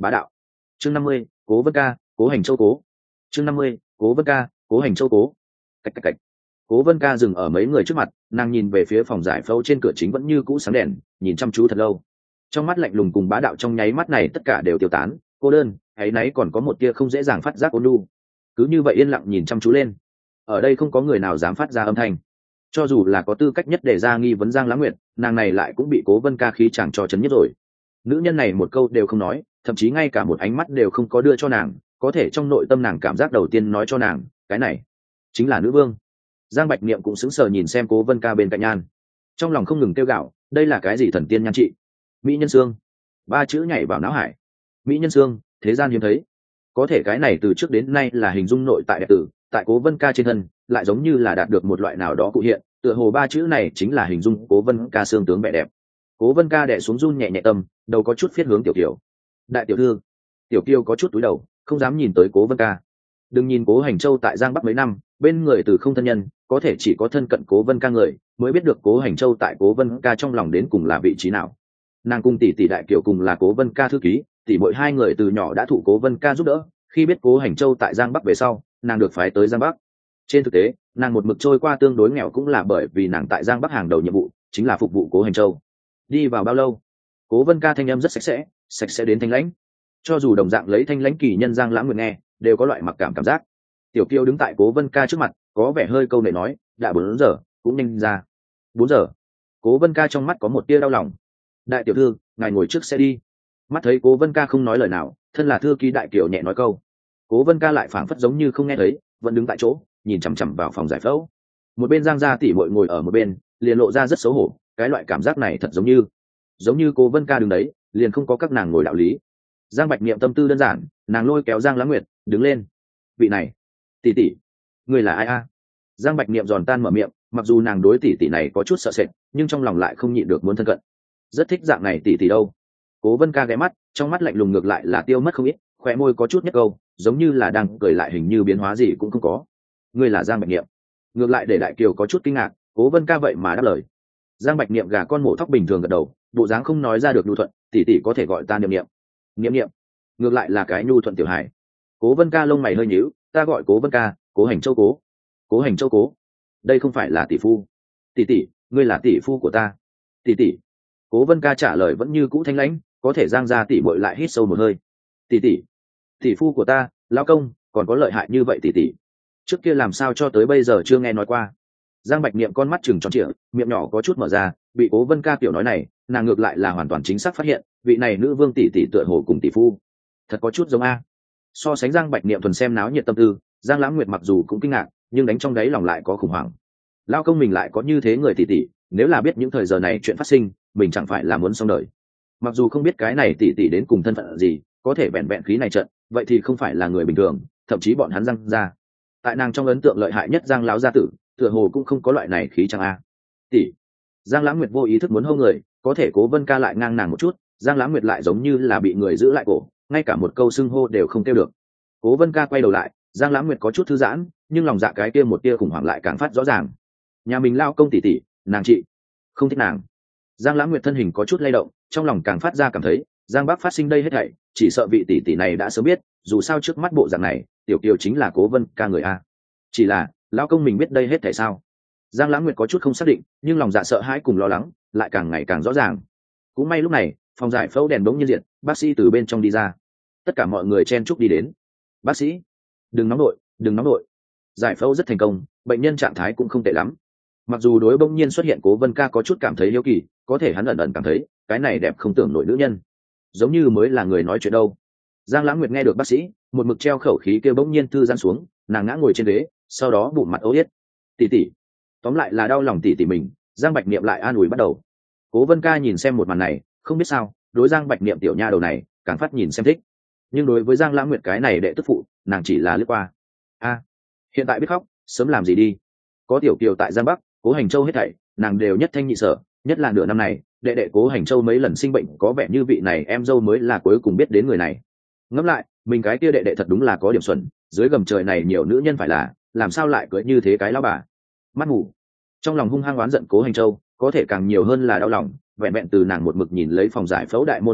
S1: bá đạo. Chương năm mươi, Cố Vân Ca, Cố Hành Châu cố. Chương năm mươi, Cố Vân Ca, Cố Hành Châu cố. Cách cách cách. Cố Vân Ca dừng ở mấy người trước mặt, nàng nhìn về phía phòng giải phẫu trên cửa chính vẫn như cũ sáng đèn, nhìn chăm chú thật lâu. Trong mắt lạnh lùng cùng bá đạo trong nháy mắt này tất cả đều tiêu tán, cô đơn, ấy nấy còn có một tia không dễ dàng phát giác ôn nhu. Cứ như vậy yên lặng nhìn chăm chú lên. Ở đây không có người nào dám phát ra âm thanh. Cho dù là có tư cách nhất để ra nghi vấn Giang Lãng Nguyệt, nàng này lại cũng bị Cố Vân Ca khí chẳng cho chấn nhất rồi. Nữ nhân này một câu đều không nói, thậm chí ngay cả một ánh mắt đều không có đưa cho nàng, có thể trong nội tâm nàng cảm giác đầu tiên nói cho nàng, cái này chính là nữ vương. Giang Bạch Niệm cũng sững sờ nhìn xem Cố Vân Ca bên cạnh nhan, trong lòng không ngừng kêu gạo, đây là cái gì thần tiên nhan trị? Mỹ nhân xương, ba chữ nhảy vào não hải. Mỹ nhân xương, thế gian hiếm thấy. Có thể cái này từ trước đến nay là hình dung nội tại đẹp tử, tại Cố Vân Ca trên thân lại giống như là đạt được một loại nào đó cụ hiện, tựa hồ ba chữ này chính là hình dung Cố Vân Ca xương tướng vẻ đẹp. Cố Vân Ca đè xuống run nhẹ nhẹ tâm, đầu có chút phiết hướng Tiểu Kiều. Đại tiểu thư. Tiểu Kiều có chút cúi đầu, không dám nhìn tới Cố Vân Ca. Đừng nhìn Cố Hành Châu tại Giang Bắc mấy năm, bên người từ không thân nhân, có thể chỉ có thân cận Cố Vân Ca người mới biết được Cố Hành Châu tại Cố Vân Ca trong lòng đến cùng là vị trí nào. Nàng cùng tỷ tỷ Đại Kiều cùng là Cố Vân Ca thư ký, tỷ muội hai người từ nhỏ đã thụ Cố Vân Ca giúp đỡ, khi biết Cố Hành Châu tại Giang Bắc về sau, nàng được phái tới Giang Bắc. Trên thực tế, nàng một mực trôi qua tương đối nghèo cũng là bởi vì nàng tại Giang Bắc hàng đầu nhiệm vụ chính là phục vụ Cố Hành Châu. Đi vào bao lâu? Cố Vân Ca thanh âm rất sạch sẽ, sạch sẽ đến thanh lãnh. Cho dù đồng dạng lấy thanh lãnh kỳ nhân Giang Lãng Nguyệt nghe, đều có loại mặc cảm cảm giác. Tiểu Kiều đứng tại Cố Vân Ca trước mặt, có vẻ hơi câu nệ nói, đã bốn giờ, cũng nhanh ra. Bốn giờ. Cố Vân Ca trong mắt có một tia đau lòng. Đại tiểu thư, ngài ngồi trước xe đi. Mắt thấy Cố Vân Ca không nói lời nào, thân là thư ký Đại Kiều nhẹ nói câu. Cố Vân Ca lại phảng phất giống như không nghe thấy, vẫn đứng tại chỗ, nhìn chằm chằm vào phòng giải phẫu. Một bên Giang gia tỷ muội ngồi ở một bên, liền lộ ra rất xấu hổ, cái loại cảm giác này thật giống như giống như Cố Vân Ca đứng đấy, liền không có các nàng ngồi đạo lý. Giang Bạch Niệm tâm tư đơn giản, nàng lôi kéo Giang Lãng Nguyệt đứng lên. Vị này, tỷ tỷ, người là ai a? Giang Bạch Niệm giòn tan mở miệng, mặc dù nàng đối tỷ tỷ này có chút sợ sệt, nhưng trong lòng lại không nhịn được muốn thân cận. Rất thích dạng này tỷ tỷ đâu. Cố Vân Ca ghé mắt, trong mắt lạnh lùng ngược lại là tiêu mất không ít, khóe môi có chút nhếch câu, giống như là đang cười lại hình như biến hóa gì cũng không có. Ngươi là Giang Bạch Niệm. Ngược lại để Đại Kiều có chút kinh ngạc, Cố Vân Ca vậy mà đáp lời. Giang Bạch Niệm gà con mổ thóc bình thường gật đầu, bộ dáng không nói ra được nhu thuận, tỷ tỷ có thể gọi ta Niệm Niệm. Niệm Niệm. Ngược lại là cái nhu thuận tiểu hài. Cố Vân Ca lông mày hơi nhíu, ta gọi Cố Vân Ca, Cố Hành Châu cố. Cố Hành Châu cố. Đây không phải là tỷ phu. Tỷ tỷ, ngươi là tỷ phu của ta. Tỷ tỷ. Cố Vân Ca trả lời vẫn như cũ thanh lãnh, có thể Giang gia tỷ muội lại hít sâu một hơi. Tỷ tỷ, tỷ phu của ta, lão công, còn có lợi hại như vậy tỷ tỷ. Trước kia làm sao cho tới bây giờ chưa nghe nói qua. Giang Bạch Niệm con mắt chừng tròn trịa, miệng nhỏ có chút mở ra, bị Cố Vân Ca tiểu nói này, nàng ngược lại là hoàn toàn chính xác phát hiện, vị này nữ vương tỷ tỷ tựa hồ cùng tỷ phu, thật có chút giống a. So sánh Giang Bạch Niệm thuần xem náo nhiệt tâm tư, Giang Lãng Nguyệt mặc dù cũng kinh ngạc, nhưng đánh trong đáy lòng lại có khủng hoảng. Lao công mình lại có như thế người tỷ tỷ, nếu là biết những thời giờ này chuyện phát sinh, mình chẳng phải là muốn xong đời. Mặc dù không biết cái này tỷ tỷ đến cùng thân phận gì, có thể vẹn vẹn khí này trận, vậy thì không phải là người bình thường, thậm chí bọn hắn Giang gia, tại nàng trong ấn tượng lợi hại nhất Giang lão gia tử, tựa hồ cũng không có loại này khí chẳng a. Tỷ. Giang Lãng Nguyệt vô ý thức muốn hô người, có thể Cố Vân Ca lại ngang nàng một chút, Giang Lãng Nguyệt lại giống như là bị người giữ lại cổ, ngay cả một câu xưng hô đều không kêu được. Cố Vân Ca quay đầu lại, Giang Lãng Nguyệt có chút thư giãn, nhưng lòng dạ cái kia một tia khủng hoảng lại càng phát rõ ràng. Nhà mình lao công tỷ tỷ, nàng chị không thích nàng. Giang Lãng Nguyệt thân hình có chút lay động, trong lòng càng phát ra cảm thấy, Giang Bắc phát sinh đây hết thảy, chỉ sợ vị tỷ tỷ này đã sớm biết, dù sao trước mắt bộ dạng này, tiểu Kiều chính là Cố Vân Ca người a. Chỉ là, lão công mình biết đây hết thảy sao? Giang Lãng Nguyệt có chút không xác định, nhưng lòng dạ sợ hãi cùng lo lắng lại càng ngày càng rõ ràng. Cũng may lúc này, phòng giải phẫu đèn bỗng nhiên diệt, bác sĩ từ bên trong đi ra. Tất cả mọi người chen chúc đi đến. Bác sĩ, đừng nóng nội, đừng nóng nội. Giải phẫu rất thành công, bệnh nhân trạng thái cũng không tệ lắm. Mặc dù đối bỗng nhiên xuất hiện Cố Vân Ca có chút cảm thấy hiếu kỳ, có thể hắn ẩn ẩn cảm thấy cái này đẹp không tưởng nổi nữ nhân, giống như mới là người nói chuyện đâu. Giang Lãng Nguyệt nghe được bác sĩ, một mực treo khẩu khí kêu bỗng nhiên thư giãn xuống, nàng ngã ngồi trên ghế, sau đó bụng mặt ố yết. Tỷ tỷ, tóm lại là đau lòng tỷ tỷ mình. Giang Bạch Niệm lại an ủi bắt đầu. Cố Vân Ca nhìn xem một màn này, không biết sao, đối Giang Bạch Niệm tiểu nha đầu này càng phát nhìn xem thích, nhưng đối với Giang Lãng Nguyệt cái này đệ tức phụ, nàng chỉ là lướt qua. A, hiện tại biết khóc, sớm làm gì đi. Có tiểu Kiều tại Giang Bắc, Cố Hành Châu hết thảy, nàng đều nhất thanh nhị sở, nhất là nửa năm này, đệ đệ Cố Hành Châu mấy lần sinh bệnh, có vẻ như vị này em dâu mới là cuối cùng biết đến người này. Ngẫm lại, mình cái kia đệ đệ thật đúng là có điểm xuẩn, dưới gầm trời này nhiều nữ nhân phải là, làm sao lại cưới như thế cái lão bà. Mắt ngủ. Trong lòng hung hăng oán giận Cố Hành Châu, có thể càng nhiều hơn là đau lòng, vẹn vẹn từ nàng một mực nhìn lấy phòng giải phẫu đại môn liền biết,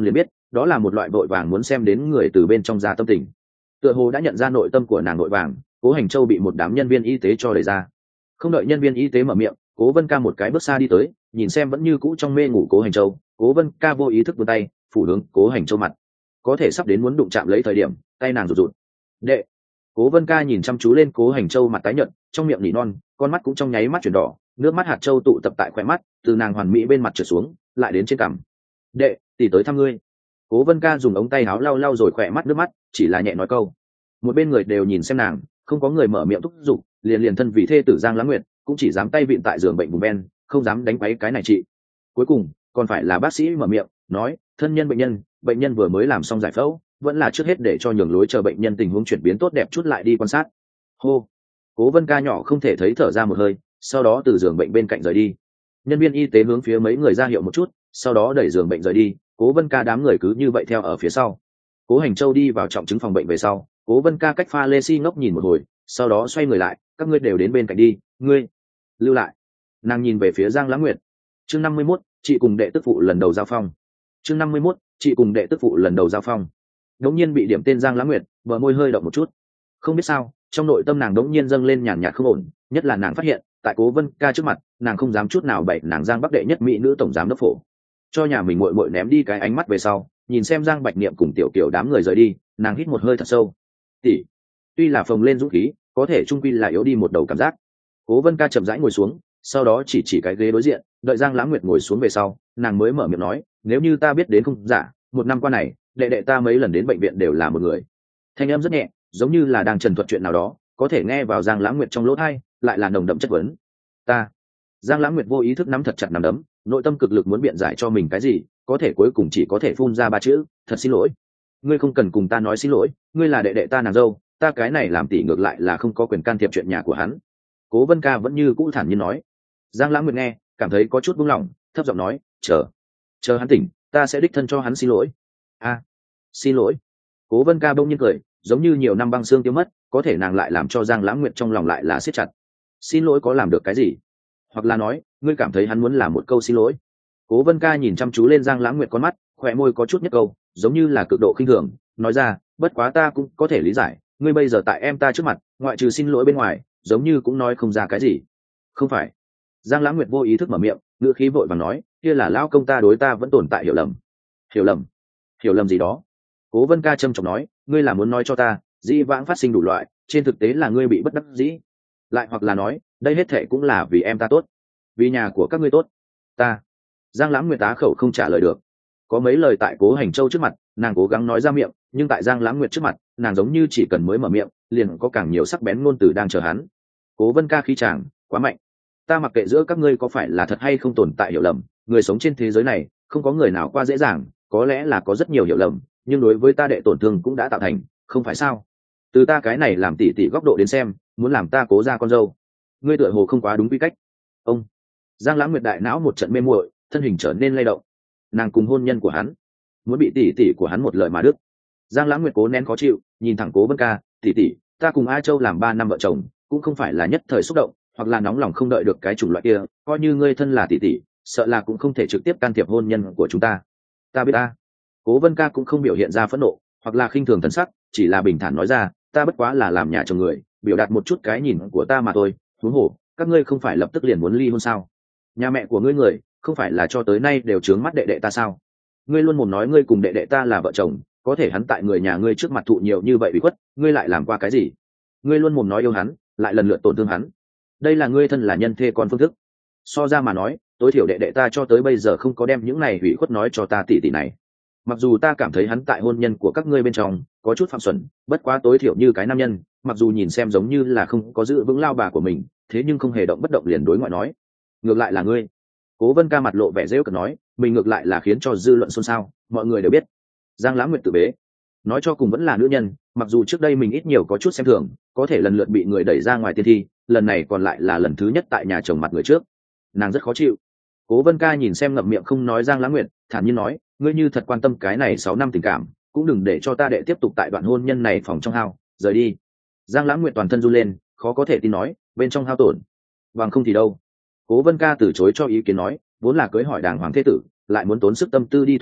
S1: đó là một loại vội vàng muốn xem đến người từ bên trong ra tâm tình. Tựa hồ đã nhận ra nội tâm của nàng vội vàng, Cố Hành Châu bị một đám nhân viên y tế cho đẩy ra. Không đợi nhân viên y tế mở miệng, Cố Vân Ca một cái bước xa đi tới, nhìn xem vẫn như cũ trong mê ngủ Cố Hành Châu, Cố Vân Ca vô ý thức vươn tay phủ hướng Cố Hành Châu mặt, có thể sắp đến muốn đụng chạm lấy thời điểm, tay nàng rụt rụt. Đệ. Cố Vân Ca nhìn chăm chú lên Cố Hành Châu mặt tái nhợt, trong miệng nỉ non, con mắt cũng trong nháy mắt chuyển đỏ, nước mắt hạt châu tụ tập tại khóe mắt, từ nàng hoàn mỹ bên mặt trượt xuống, lại đến trên cằm. Đệ, tỷ tới thăm ngươi. Cố Vân Ca dùng ống tay áo lau lau rồi khỏe mắt nước mắt, chỉ là nhẹ nói câu. Một bên người đều nhìn xem nàng, không có người mở miệng thúc giục, liền liền thân vị thê tử Giang Lãng Nguyệt cũng chỉ dám tay vịn tại giường bệnh bùn ben, không dám đánh quấy cái này chị. Cuối cùng còn phải là bác sĩ mở miệng nói, thân nhân bệnh nhân, bệnh nhân vừa mới làm xong giải phẫu, vẫn là trước hết để cho nhường lối chờ bệnh nhân tình huống chuyển biến tốt đẹp chút lại đi quan sát. Hô. Cố Vân Ca nhỏ không thể thấy thở ra một hơi, sau đó từ giường bệnh bên cạnh rời đi. Nhân viên y tế hướng phía mấy người ra hiệu một chút, sau đó đẩy giường bệnh rời đi. Cố Vân Ca đám người cứ như vậy theo ở phía sau. Cố Hành Châu đi vào trọng chứng phòng bệnh về sau, Cố Vân Ca cách pha lê si ngốc nhìn một hồi, sau đó xoay người lại, các ngươi đều đến bên cạnh đi, ngươi lưu lại. Nàng nhìn về phía Giang Lãng Nguyệt. Chương năm mươi mốt, chị cùng đệ tức phụ lần đầu giao phong. Chương năm mươi mốt, chị cùng đệ tức phụ lần đầu giao phong. Đống nhiên bị điểm tên Giang Lãng Nguyệt, bờ môi hơi động một chút. Không biết sao, trong nội tâm nàng đống nhiên dâng lên nhàn nhạt không ổn, nhất là nàng phát hiện, tại Cố Vân Ca trước mặt, nàng không dám chút nào bậy nàng Giang Bắc đệ nhất mỹ nữ tổng giám đốc phổ. Cho nhà mình muội muội ném đi cái ánh mắt về sau, nhìn xem Giang Bạch Niệm cùng Tiểu Kiều đám người rời đi, nàng hít một hơi thật sâu. Tỷ, tuy là phồng lên dũng khí, có thể trung quy là yếu đi một đầu cảm giác. Cố Vân Ca chậm rãi ngồi xuống, sau đó chỉ chỉ cái ghế đối diện, đợi Giang Lãng Nguyệt ngồi xuống về sau, nàng mới mở miệng nói, nếu như ta biết đến không giả, một năm qua này, đệ đệ ta mấy lần đến bệnh viện đều là một người. Thanh âm rất nhẹ, giống như là đang trần thuật chuyện nào đó, có thể nghe vào Giang Lãng Nguyệt trong lỗ tai, lại là nồng đậm chất vấn. Ta. Giang Lãng Nguyệt vô ý thức nắm thật chặt nắm đấm, nội tâm cực lực muốn biện giải cho mình cái gì, có thể cuối cùng chỉ có thể phun ra ba chữ, thật xin lỗi. Ngươi không cần cùng ta nói xin lỗi, ngươi là đệ đệ ta nàng dâu, ta cái này làm tỷ ngược lại là không có quyền can thiệp chuyện nhà của hắn. Cố Vân Ca vẫn như cũ thản nhiên nói. Giang Lãng Nguyệt nghe, cảm thấy có chút buông lỏng, thấp giọng nói, chờ, chờ hắn tỉnh, ta sẽ đích thân cho hắn xin lỗi. A, à, xin lỗi. Cố Vân Ca bỗng nhiên cười, giống như nhiều năm băng xương tiêu mất, có thể nàng lại làm cho Giang Lãng Nguyệt trong lòng lại là siết chặt. Xin lỗi có làm được cái gì? Hoặc là nói, ngươi cảm thấy hắn muốn làm một câu xin lỗi? Cố Vân Ca nhìn chăm chú lên Giang Lãng Nguyệt con mắt, khỏe môi có chút nhất câu, giống như là cực độ khinh thường, nói ra, bất quá ta cũng có thể lý giải, ngươi bây giờ tại em ta trước mặt, ngoại trừ xin lỗi bên ngoài, giống như cũng nói không ra cái gì. Không phải. Giang Lãng Nguyệt vô ý thức mở miệng, ngữ khí vội vàng nói, kia là lão công ta đối ta vẫn tồn tại hiểu lầm. Hiểu lầm? Hiểu lầm gì đó? Cố Vân Ca trầm trọng nói, ngươi là muốn nói cho ta, dĩ vãng phát sinh đủ loại, trên thực tế là ngươi bị bất đắc dĩ. Lại hoặc là nói, đây hết thệ cũng là vì em ta tốt, vì nhà của các ngươi tốt. Ta. Giang Lãng Nguyệt á khẩu không trả lời được. Có mấy lời tại Cố Hành Châu trước mặt, nàng cố gắng nói ra miệng, nhưng tại Giang Lãng Nguyệt trước mặt, nàng giống như chỉ cần mới mở miệng, liền có càng nhiều sắc bén ngôn từ đang chờ hắn. Cố Vân Ca khí chàng quá mạnh. Ta mặc kệ giữa các ngươi có phải là thật hay không tồn tại hiểu lầm, người sống trên thế giới này, không có người nào qua dễ dàng, có lẽ là có rất nhiều hiểu lầm, nhưng đối với ta đệ tổn thương cũng đã tạo thành, không phải sao? Từ ta cái này làm tỉ tỉ góc độ đến xem, muốn làm ta Cố ra con dâu, ngươi tựa hồ không quá đúng quy cách. Ông. Giang Lãng Nguyệt đại não một trận mê muội, thân hình trở nên lay động. Nàng cùng hôn nhân của hắn, muốn bị tỉ tỉ của hắn một lời mà đứt. Giang Lãng Nguyệt cố nén khó chịu, nhìn thẳng Cố Vân Ca, tỉ tỉ, ta cùng A Châu làm ba năm vợ chồng, cũng không phải là nhất thời xúc động, hoặc là nóng lòng không đợi được cái chủng loại kia, coi như ngươi thân là tỉ tỉ, sợ là cũng không thể trực tiếp can thiệp hôn nhân của chúng ta. Ta biết ta. Cố Vân Ca cũng không biểu hiện ra phẫn nộ, hoặc là khinh thường thần sắc, chỉ là bình thản nói ra, ta bất quá là làm nhà chồng người, biểu đạt một chút cái nhìn của ta mà thôi. Huống hồ, các ngươi không phải lập tức liền muốn ly hôn sao? Nhà mẹ của ngươi người, không phải là cho tới nay đều trướng mắt đệ đệ ta sao? Ngươi luôn mồm nói ngươi cùng đệ đệ ta là vợ chồng, có thể hắn tại người nhà ngươi trước mặt thụ nhiều như vậy bị khuất, ngươi lại làm qua cái gì? Ngươi luôn mồm nói yêu hắn, lại lần lượt tổn thương hắn. Đây là ngươi thân là nhân thê con phương thức. So ra mà nói, tối thiểu đệ đệ ta cho tới bây giờ không có đem những này hủy khuất nói cho ta tỷ tỷ này. Mặc dù ta cảm thấy hắn tại hôn nhân của các ngươi bên trong có chút phạm xuẩn, bất quá tối thiểu như cái nam nhân, mặc dù nhìn xem giống như là không có giữ vững lao bà của mình, thế nhưng không hề động bất động liền đối ngoại nói. Ngược lại là ngươi. Cố Vân Ca mặt lộ vẻ rêu cợt nói, mình ngược lại là khiến cho dư luận xôn xao, mọi người đều biết. Giang Lãng Nguyệt tự bế, nói cho cùng vẫn là nữ nhân, mặc dù trước đây mình ít nhiều có chút xem thường, có thể lần lượt bị người đẩy ra ngoài tiên thi, lần này còn lại là lần thứ nhất tại nhà chồng mặt người trước, nàng rất khó chịu. Cố Vân Ca nhìn xem ngậm miệng không nói Giang Lãng Nguyệt, thản nhiên nói, ngươi như thật quan tâm cái này sáu năm tình cảm, cũng đừng để cho ta đệ tiếp tục tại đoạn hôn nhân này phòng trong hao, rời đi. Giang Lãng Nguyệt toàn thân run lên, khó có thể tin nói, bên trong hao tổn, bằng không thì đâu. Cố Vân Ca từ chối cho ý kiến nói, vốn là cưới hỏi đàng hoàng thế tử, lại muốn tốn sức tâm tư đi thủ hộ,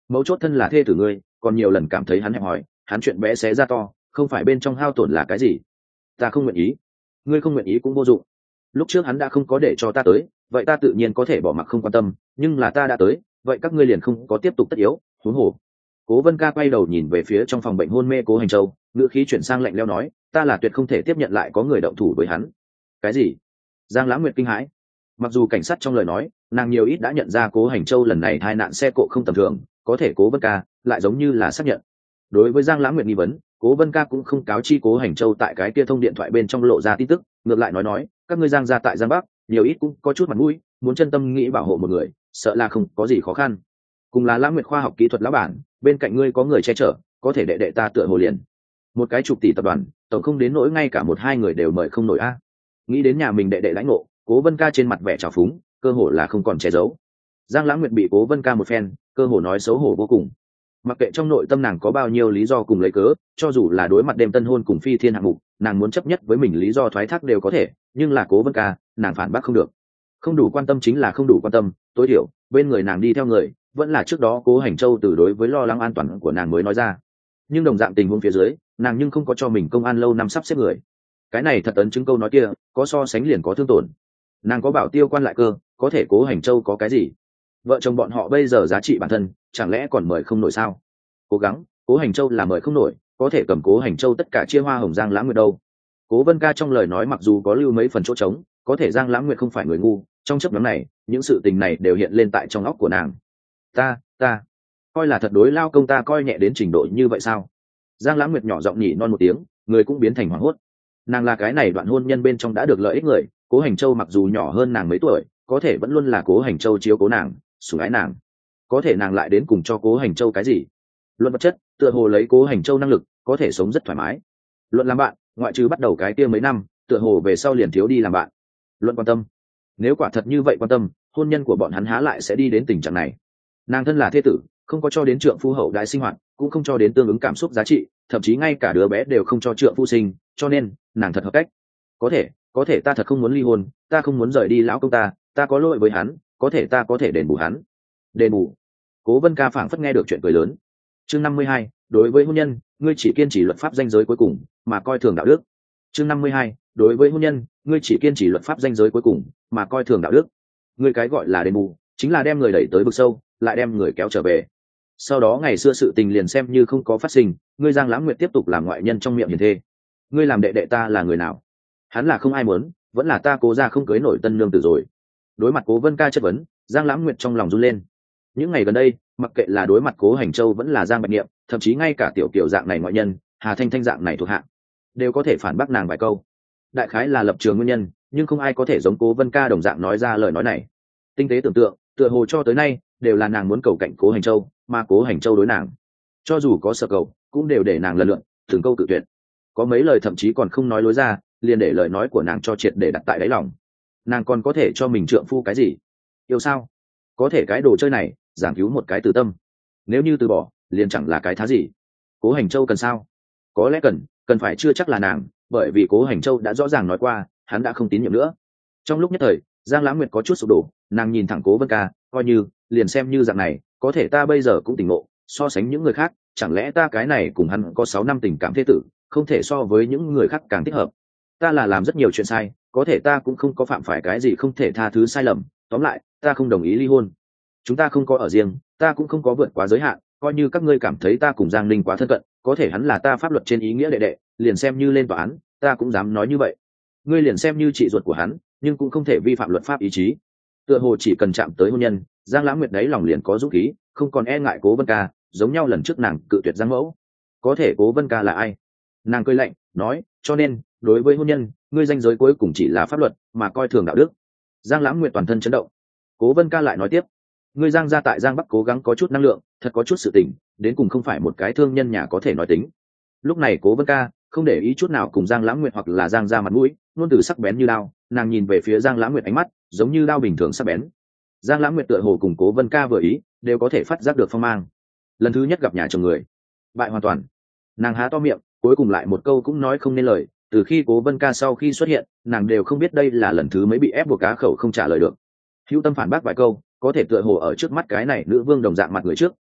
S1: mấu chốt thân là thê tử ngươi, còn nhiều lần cảm thấy hắn hẹp hòi, hắn chuyện bé xé ra to, không phải bên trong hao tổn là cái gì. Ta không nguyện ý. Ngươi không nguyện ý cũng vô dụng. Lúc trước hắn đã không có để cho ta tới, vậy ta tự nhiên có thể bỏ mặc không quan tâm, nhưng là ta đã tới, vậy các ngươi liền không có tiếp tục tất yếu. Huống hồ. Cố Vân Ca quay đầu nhìn về phía trong phòng bệnh hôn mê Cố Hành Châu, ngữ khí chuyển sang lạnh lẽo nói, ta là tuyệt không thể tiếp nhận lại có người động thủ với hắn. Cái gì? Giang Lãng Nguyệt kinh hãi. Mặc dù cảnh sát trong lời nói, nàng nhiều ít đã nhận ra Cố Hành Châu lần này tai nạn xe cộ không tầm thường, có thể Cố Vân Ca lại giống như là xác nhận. Đối với Giang Lãng Nguyệt nghi vấn, Cố Vân Ca cũng không cáo chi Cố Hành Châu tại cái kia thông điện thoại bên trong lộ ra tin tức, ngược lại nói nói, các ngươi Giang gia tại Giang Bắc, nhiều ít cũng có chút mặt mũi, muốn chân tâm nghĩ bảo hộ một người, sợ là không có gì khó khăn. Cùng là Lãng Nguyệt khoa học kỹ thuật lão bản, bên cạnh ngươi có người che chở, có thể đệ đệ ta tựa hồ liền. Một cái chục tỷ tập đoàn, tổng không đến nỗi ngay cả một hai người đều mời không nổi a. Nghĩ đến nhà mình đệ đệ lãnh ngộ, Cố Vân Ca trên mặt vẻ trào phúng, cơ hồ là không còn che giấu. Giang Lãng Nguyệt bị Cố Vân Ca một phen, cơ hồ nói xấu hổ vô cùng. Mặc kệ trong nội tâm nàng có bao nhiêu lý do cùng lấy cớ, cho dù là đối mặt đêm tân hôn cùng phi thiên hạng mục, nàng muốn chấp nhất với mình lý do thoái thác đều có thể, nhưng là Cố Vân Ca, nàng phản bác không được. Không đủ quan tâm chính là không đủ quan tâm, tối thiểu bên người nàng đi theo người, vẫn là trước đó Cố Hành Châu từ đối với lo lắng an toàn của nàng mới nói ra. Nhưng đồng dạng tình huống phía dưới, nàng nhưng không có cho mình công an lâu năm sắp xếp người. Cái này thật ấn chứng câu nói kia, có so sánh liền có thương tổn. Nàng có bảo tiêu quan lại cơ, có thể Cố Hành Châu có cái gì? Vợ chồng bọn họ bây giờ giá trị bản thân, chẳng lẽ còn mời không nổi sao? Cố gắng, Cố Hành Châu là mời không nổi, có thể cầm Cố Hành Châu tất cả chia hoa hồng Giang Lãng Nguyệt đâu. Cố Vân Ca trong lời nói mặc dù có lưu mấy phần chỗ trống, có thể Giang Lãng Nguyệt không phải người ngu, trong chấp nhóm này, những sự tình này đều hiện lên tại trong óc của nàng. Ta, ta, coi là thật đối lao công ta coi nhẹ đến trình độ như vậy sao? Giang Lãng Nguyệt nhỏ giọng nhỉ non một tiếng, người cũng biến thành hoảng hốt. Nàng là cái này đoạn hôn nhân bên trong đã được lợi ích người, Cố Hành Châu mặc dù nhỏ hơn nàng mấy tuổi, có thể vẫn luôn là Cố Hành Châu chiếu cố nàng, sủng ái nàng. Có thể nàng lại đến cùng cho Cố Hành Châu cái gì? Luận vật chất, tựa hồ lấy Cố Hành Châu năng lực, có thể sống rất thoải mái. Luận làm bạn, ngoại trừ bắt đầu cái kia mấy năm, tựa hồ về sau liền thiếu đi làm bạn. Luận quan tâm, nếu quả thật như vậy quan tâm, hôn nhân của bọn hắn há lại sẽ đi đến tình trạng này. Nàng thân là thê tử, không có cho đến trượng phu hậu đại sinh hoạt, cũng không cho đến tương ứng cảm xúc giá trị, thậm chí ngay cả đứa bé đều không cho trượng phu sinh, cho nên nàng thật hợp cách. Có thể, có thể ta thật không muốn ly hôn, ta không muốn rời đi lão công ta, ta có lỗi với hắn, có thể ta có thể đền bù hắn. Đền bù? Cố Vân Ca phảng phất nghe được chuyện cười lớn. Chương năm mươi hai, đối với hôn nhân, ngươi chỉ kiên trì luật pháp ranh giới cuối cùng, mà coi thường đạo đức. Chương năm mươi hai, đối với hôn nhân, ngươi chỉ kiên trì luật pháp ranh giới cuối cùng, mà coi thường đạo đức. Ngươi cái gọi là đền bù, chính là đem người đẩy tới vực sâu, lại đem người kéo trở về. Sau đó ngày xưa sự tình liền xem như không có phát sinh, ngươi Giang Lãng Nguyệt tiếp tục làm ngoại nhân trong miệng hiền thê. Ngươi làm đệ đệ ta là người nào? Hắn là không ai muốn, vẫn là ta Cố gia không cưới nổi tân nương tử rồi. Đối mặt Cố Vân Ca chất vấn, Giang Lãng Nguyệt trong lòng run lên. Những ngày gần đây, mặc kệ là đối mặt Cố Hành Châu vẫn là Giang Bạch Niệm, thậm chí ngay cả tiểu kiểu dạng này ngoại nhân, Hà Thanh Thanh dạng này thuộc hạ, đều có thể phản bác nàng vài câu. Đại khái là lập trường nguyên nhân, nhưng không ai có thể giống Cố Vân Ca đồng dạng nói ra lời nói này. Tinh tế tưởng tượng, tựa hồ cho tới nay đều là nàng muốn cầu cạnh Cố Hành Châu, mà Cố Hành Châu đối nàng, cho dù có sợ cầu, cũng đều để nàng lần lượt từng câu tự tuyệt. Có mấy lời thậm chí còn không nói lối ra, liền để lời nói của nàng cho triệt để đặt tại đáy lòng. Nàng còn có thể cho mình trượng phu cái gì? Yêu sao? Có thể cái đồ chơi này giảng cứu một cái từ tâm, nếu như từ bỏ liền chẳng là cái thá gì. Cố Hành Châu cần sao? Có lẽ cần, cần phải chưa chắc là nàng, bởi vì Cố Hành Châu đã rõ ràng nói qua hắn đã không tín nhiệm nữa. Trong lúc nhất thời, Giang Lãng Nguyệt có chút sụp đổ, nàng nhìn thẳng Cố Vân Ca, coi như liền xem như dạng này, có thể ta bây giờ cũng tỉnh ngộ, so sánh những người khác, chẳng lẽ ta cái này cùng hắn có sáu năm tình cảm thế tử, không thể so với những người khác càng thích hợp. Ta là làm rất nhiều chuyện sai, có thể ta cũng không có phạm phải cái gì không thể tha thứ sai lầm, tóm lại ta không đồng ý ly hôn. Chúng ta không có ở riêng, ta cũng không có vượt quá giới hạn, coi như các ngươi cảm thấy ta cùng Giang Ninh quá thân cận, có thể hắn là ta pháp luật trên ý nghĩa đệ đệ, liền xem như lên tòa án, ta cũng dám nói như vậy. Ngươi liền xem như chị ruột của hắn, nhưng cũng không thể vi phạm luật pháp ý chí. Tựa hồ chỉ cần chạm tới hôn nhân, Giang Lãng Nguyệt đấy lòng liền có dũng khí, không còn e ngại Cố Vân Ca, giống nhau lần trước nàng cự tuyệt Giang Mẫu. Có thể Cố Vân Ca là ai? Nàng cười lạnh nói, cho nên đối với hôn nhân, ngươi ranh giới cuối cùng chỉ là pháp luật, mà coi thường đạo đức. Giang Lãng Nguyệt toàn thân chấn động. Cố Vân Ca lại nói tiếp, ngươi Giang gia tại Giang Bắc cố gắng có chút năng lượng, thật có chút sự tình, đến cùng không phải một cái thương nhân nhà có thể nói tính. Lúc này Cố Vân Ca không để ý chút nào cùng Giang Lãng Nguyệt hoặc là Giang gia mặt mũi, luôn từ sắc bén như đao, nàng nhìn về phía Giang Lãng Nguyệt ánh mắt giống như đao bình thường sắc bén. Giang Lãng Nguyệt tựa hồ cùng Cố Vân Ca vừa ý, đều có thể phát giác được phong mang. Lần thứ nhất gặp nhà chồng người, bại hoàn toàn. Nàng há to miệng, cuối cùng lại một câu cũng nói không nên lời. Từ khi Cố Vân Ca sau khi xuất hiện, nàng đều không biết đây là lần thứ mấy bị ép buộc cá khẩu không trả lời được. Hữu tâm phản bác vài câu, có thể tựa hồ ở trước mắt cái này nữ vương đồng dạng mặt người trước,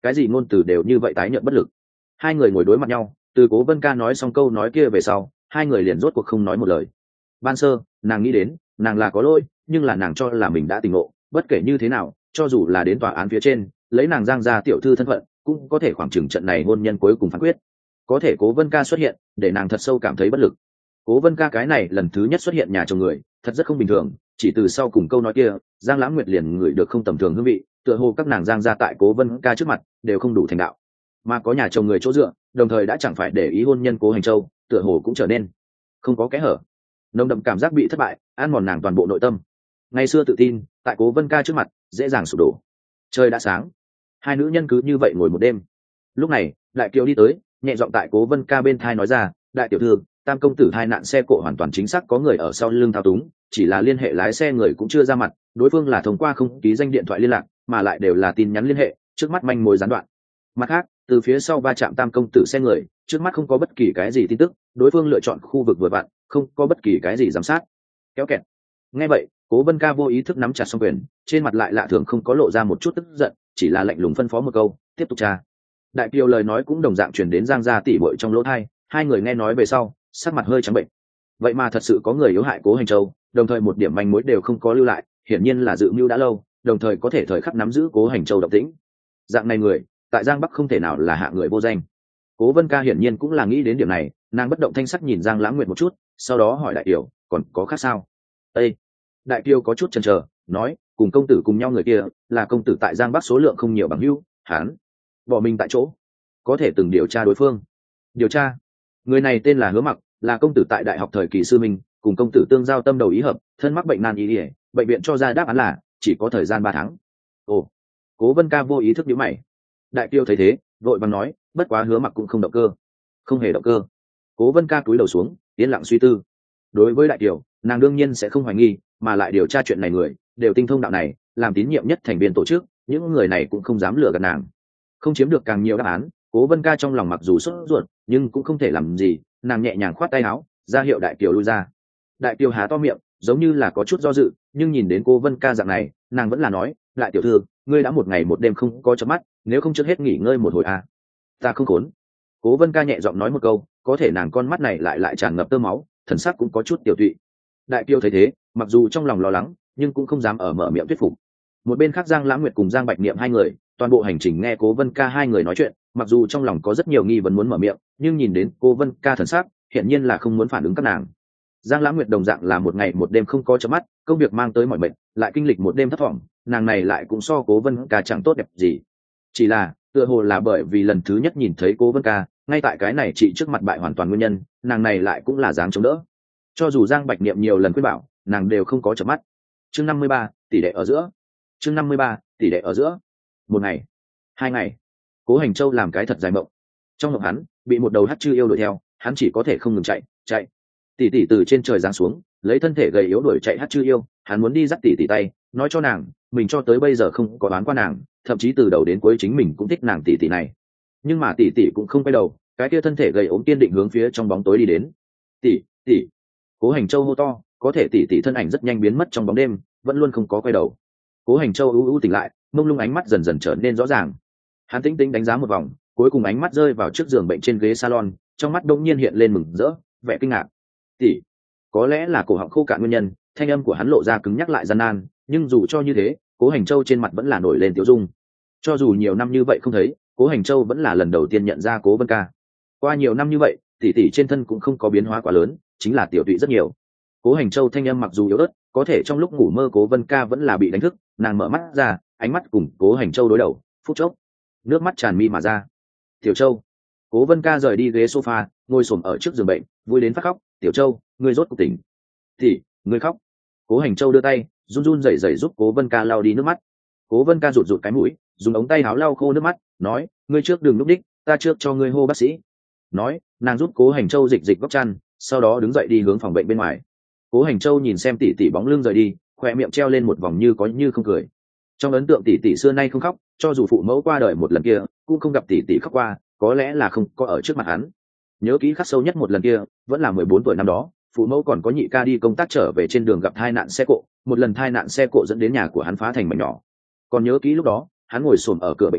S1: cái gì ngôn từ đều như vậy tái nhợt bất lực. Hai người ngồi đối mặt nhau, từ Cố Vân Ca nói xong câu nói kia về sau, hai người liền rốt cuộc không nói một lời. Ban sơ nàng nghĩ đến nàng là có lỗi, nhưng là nàng cho là mình đã tỉnh ngộ, bất kể như thế nào, cho dù là đến tòa án phía trên lấy nàng Giang gia tiểu thư thân phận cũng có thể khoảng chừng trận này hôn nhân cuối cùng phán quyết. Có thể Cố Vân Ca xuất hiện để nàng thật sâu cảm thấy bất lực. Cố Vân Ca cái này lần thứ nhất xuất hiện nhà chồng người thật rất không bình thường, chỉ từ sau cùng câu nói kia, Giang Lãng Nguyệt liền ngửi được không tầm thường hương vị, tựa hồ các nàng Giang gia tại Cố Vân Ca trước mặt đều không đủ thành đạo, mà có nhà chồng người chỗ dựa, đồng thời đã chẳng phải để ý hôn nhân Cố Hành Châu, tựa hồ cũng trở nên không có kẽ hở. Nồng đậm cảm giác bị thất bại ăn mòn nàng toàn bộ nội tâm. Ngày xưa tự tin tại Cố Vân Ca trước mặt dễ dàng sụp đổ. Trời đã sáng, hai nữ nhân cứ như vậy ngồi một đêm. Lúc này Đại Kiều đi tới, nhẹ giọng tại Cố Vân Ca bên thai nói ra, đại tiểu thư, Tam công tử hai nạn xe cộ hoàn toàn chính xác có người ở sau lưng thao túng, chỉ là liên hệ lái xe người cũng chưa ra mặt, đối phương là thông qua không ký danh điện thoại liên lạc, mà lại đều là tin nhắn liên hệ, trước mắt manh mối gián đoạn. Mặt khác, từ phía sau va chạm Tam công tử xe người, trước mắt không có bất kỳ cái gì tin tức, đối phương lựa chọn khu vực vừa vặn, không có bất kỳ cái gì giám sát. Kéo kẹt. Nghe vậy, Cố Vân Ca vô ý thức nắm chặt song quyền, trên mặt lại lạ thường không có lộ ra một chút tức giận, chỉ là lạnh lùng phân phó một câu, tiếp tục tra. Đại Kiều lời nói cũng đồng dạng truyền đến Giang gia tỷ muội trong lỗ tai, hai người nghe nói về sau, sắc mặt hơi trắng bệnh. Vậy mà thật sự có người yếu hại Cố Hành Châu, đồng thời một điểm manh mối đều không có lưu lại, hiển nhiên là dự mưu đã lâu, đồng thời có thể thời khắc nắm giữ Cố Hành Châu động tĩnh. Dạng này người, tại Giang Bắc không thể nào là hạ người vô danh. Cố Vân Ca hiển nhiên cũng là nghĩ đến điểm này, nàng bất động thanh sắc nhìn Giang Lãng Nguyệt một chút, sau đó hỏi Đại Kiều, còn có khác sao? Ê! Đại Kiều có chút chần chờ, nói, cùng công tử cùng nhau người kia, là công tử tại Giang Bắc số lượng không nhiều bằng hữu, hắn bỏ mình tại chỗ, có thể từng điều tra đối phương. Điều tra? Người này tên là Hứa Mặc, là công tử tại đại học thời kỳ sư minh, cùng công tử tương giao tâm đầu ý hợp, thân mắc bệnh nan y, bệnh viện cho ra đáp án là chỉ có thời gian ba tháng. Ồ! Cố Vân Ca vô ý thức nhíu mày. Đại Kiều thấy thế, vội vàng nói, bất quá Hứa Mặc cũng không động cơ. Không hề động cơ. Cố Vân Ca cúi đầu xuống, yên lặng suy tư. Đối với Đại Kiều, nàng đương nhiên sẽ không hoài nghi, mà lại điều tra chuyện này người đều tinh thông đạo này, làm tín nhiệm nhất thành viên tổ chức, những người này cũng không dám lừa gạt nàng. Không chiếm được càng nhiều đáp án, Cố Vân Ca trong lòng mặc dù sốt ruột, nhưng cũng không thể làm gì, nàng nhẹ nhàng khoát tay áo, ra hiệu Đại Kiều lui ra. Đại Kiều há to miệng, giống như là có chút do dự, nhưng nhìn đến Cố Vân Ca dạng này, nàng vẫn là nói, lại tiểu thư, ngươi đã một ngày một đêm không có chớp mắt, nếu không trước hết nghỉ ngơi một hồi à? Ta không khốn. Cố Vân Ca nhẹ giọng nói một câu, có thể nàng con mắt này lại lại tràn ngập tơ máu, thần sắc cũng có chút tiểu tụy. Đại Kiều thấy thế, mặc dù trong lòng lo lắng, nhưng cũng không dám ở mở miệng thuyết phục. Một bên khác Giang Lãng Nguyệt cùng Giang Bạch Niệm hai người, toàn bộ hành trình nghe Cố Vân Ca hai người nói chuyện, mặc dù trong lòng có rất nhiều nghi vấn muốn mở miệng, nhưng nhìn đến Cố Vân Ca thần sắc, hiển nhiên là không muốn phản ứng các nàng. Giang Lãng Nguyệt đồng dạng là một ngày một đêm không có chớp mắt, công việc mang tới mỏi mệt, lại kinh lịch một đêm thất vọng, nàng này lại cũng so Cố Vân Ca chẳng tốt đẹp gì. Chỉ là, tựa hồ là bởi vì lần thứ nhất nhìn thấy Cố Vân Ca, ngay tại cái này chị trước mặt bại hoàn toàn nguyên nhân, nàng này lại cũng là dáng chống đỡ. Cho dù Giang Bạch Niệm nhiều lần khuyên bảo, nàng đều không có chớp mắt. Chương năm mươi ba, tỷ đệ ở giữa. Chương năm mươi ba, tỷ đệ ở giữa. Một ngày, hai ngày, Cố Hành Châu làm cái thật dài mộng. Trong mộng hắn, bị một đầu hắc chư yêu đuổi theo, hắn chỉ có thể không ngừng chạy, chạy. Tỷ tỷ từ trên trời giáng xuống, lấy thân thể gầy yếu đuổi chạy hắc chư yêu, hắn muốn đi dắt tỷ tỷ tay, nói cho nàng, mình cho tới bây giờ không có đoán qua nàng, thậm chí từ đầu đến cuối chính mình cũng thích nàng tỷ tỷ này. Nhưng mà tỷ tỷ cũng không quay đầu, cái kia thân thể gầy ốm kiên định hướng phía trong bóng tối đi đến. Tỷ, tỷ. Cố Hành Châu hô to, có thể tỷ tỷ thân ảnh rất nhanh biến mất trong bóng đêm, vẫn luôn không có quay đầu. Cố Hành Châu u u tỉnh lại, mông lung ánh mắt dần dần trở nên rõ ràng. Hắn tĩnh tĩnh đánh giá một vòng, cuối cùng ánh mắt rơi vào trước giường bệnh trên ghế salon, trong mắt đột nhiên hiện lên mừng rỡ, vẻ kinh ngạc. Tỷ, có lẽ là cổ họng khô cạn nguyên nhân, thanh âm của hắn lộ ra cứng nhắc lại gian nan, nhưng dù cho như thế, Cố Hành Châu trên mặt vẫn là nổi lên tiểu dung. Cho dù nhiều năm như vậy không thấy, Cố Hành Châu vẫn là lần đầu tiên nhận ra Cố Vân Ca. Qua nhiều năm như vậy, tỷ tỷ trên thân cũng không có biến hóa quá lớn, chính là tiểu tụy rất nhiều. Cố Hành Châu thanh âm mặc dù yếu ớt, có thể trong lúc ngủ mơ Cố Vân Ca vẫn là bị đánh thức, nàng mở mắt ra, ánh mắt cùng Cố Hành Châu đối đầu, phút chốc, nước mắt tràn mi mà ra. Tiểu Châu. Cố Vân Ca rời đi ghế sofa, ngồi xổm ở trước giường bệnh, vui đến phát khóc, "Tiểu Châu, ngươi rốt cuộc tỉnh." "Tỷ, ngươi khóc." Cố Hành Châu đưa tay, run run rẩy rẩy giúp Cố Vân Ca lau đi nước mắt. Cố Vân Ca rụt rụt cái mũi, dùng ống tay áo lau khô nước mắt, nói, "Ngươi trước đừng lúc đích, ta trước cho ngươi hô bác sĩ." Nói, nàng giúp Cố Hành Châu dịch dịch góc chăn, sau đó đứng dậy đi hướng phòng bệnh bên ngoài. Cố Hành Châu nhìn xem tỷ tỷ bóng lưng rời đi, khoe miệng treo lên một vòng như có như không cười. Trong ấn tượng tỷ tỷ xưa nay không khóc, cho dù phụ mẫu qua đời một lần kia, cũng không gặp tỷ tỷ khóc qua, có lẽ là không có ở trước mặt hắn. Nhớ kỹ khắc sâu nhất một lần kia, vẫn là mười bốn tuổi năm đó, phụ mẫu còn có nhị ca đi công tác trở về trên đường gặp tai nạn xe cộ, một lần tai nạn xe cộ dẫn đến nhà của hắn phá thành mảnh nhỏ. Còn nhớ kỹ lúc đó, hắn ngồi xổm ở cửa bệnh viện,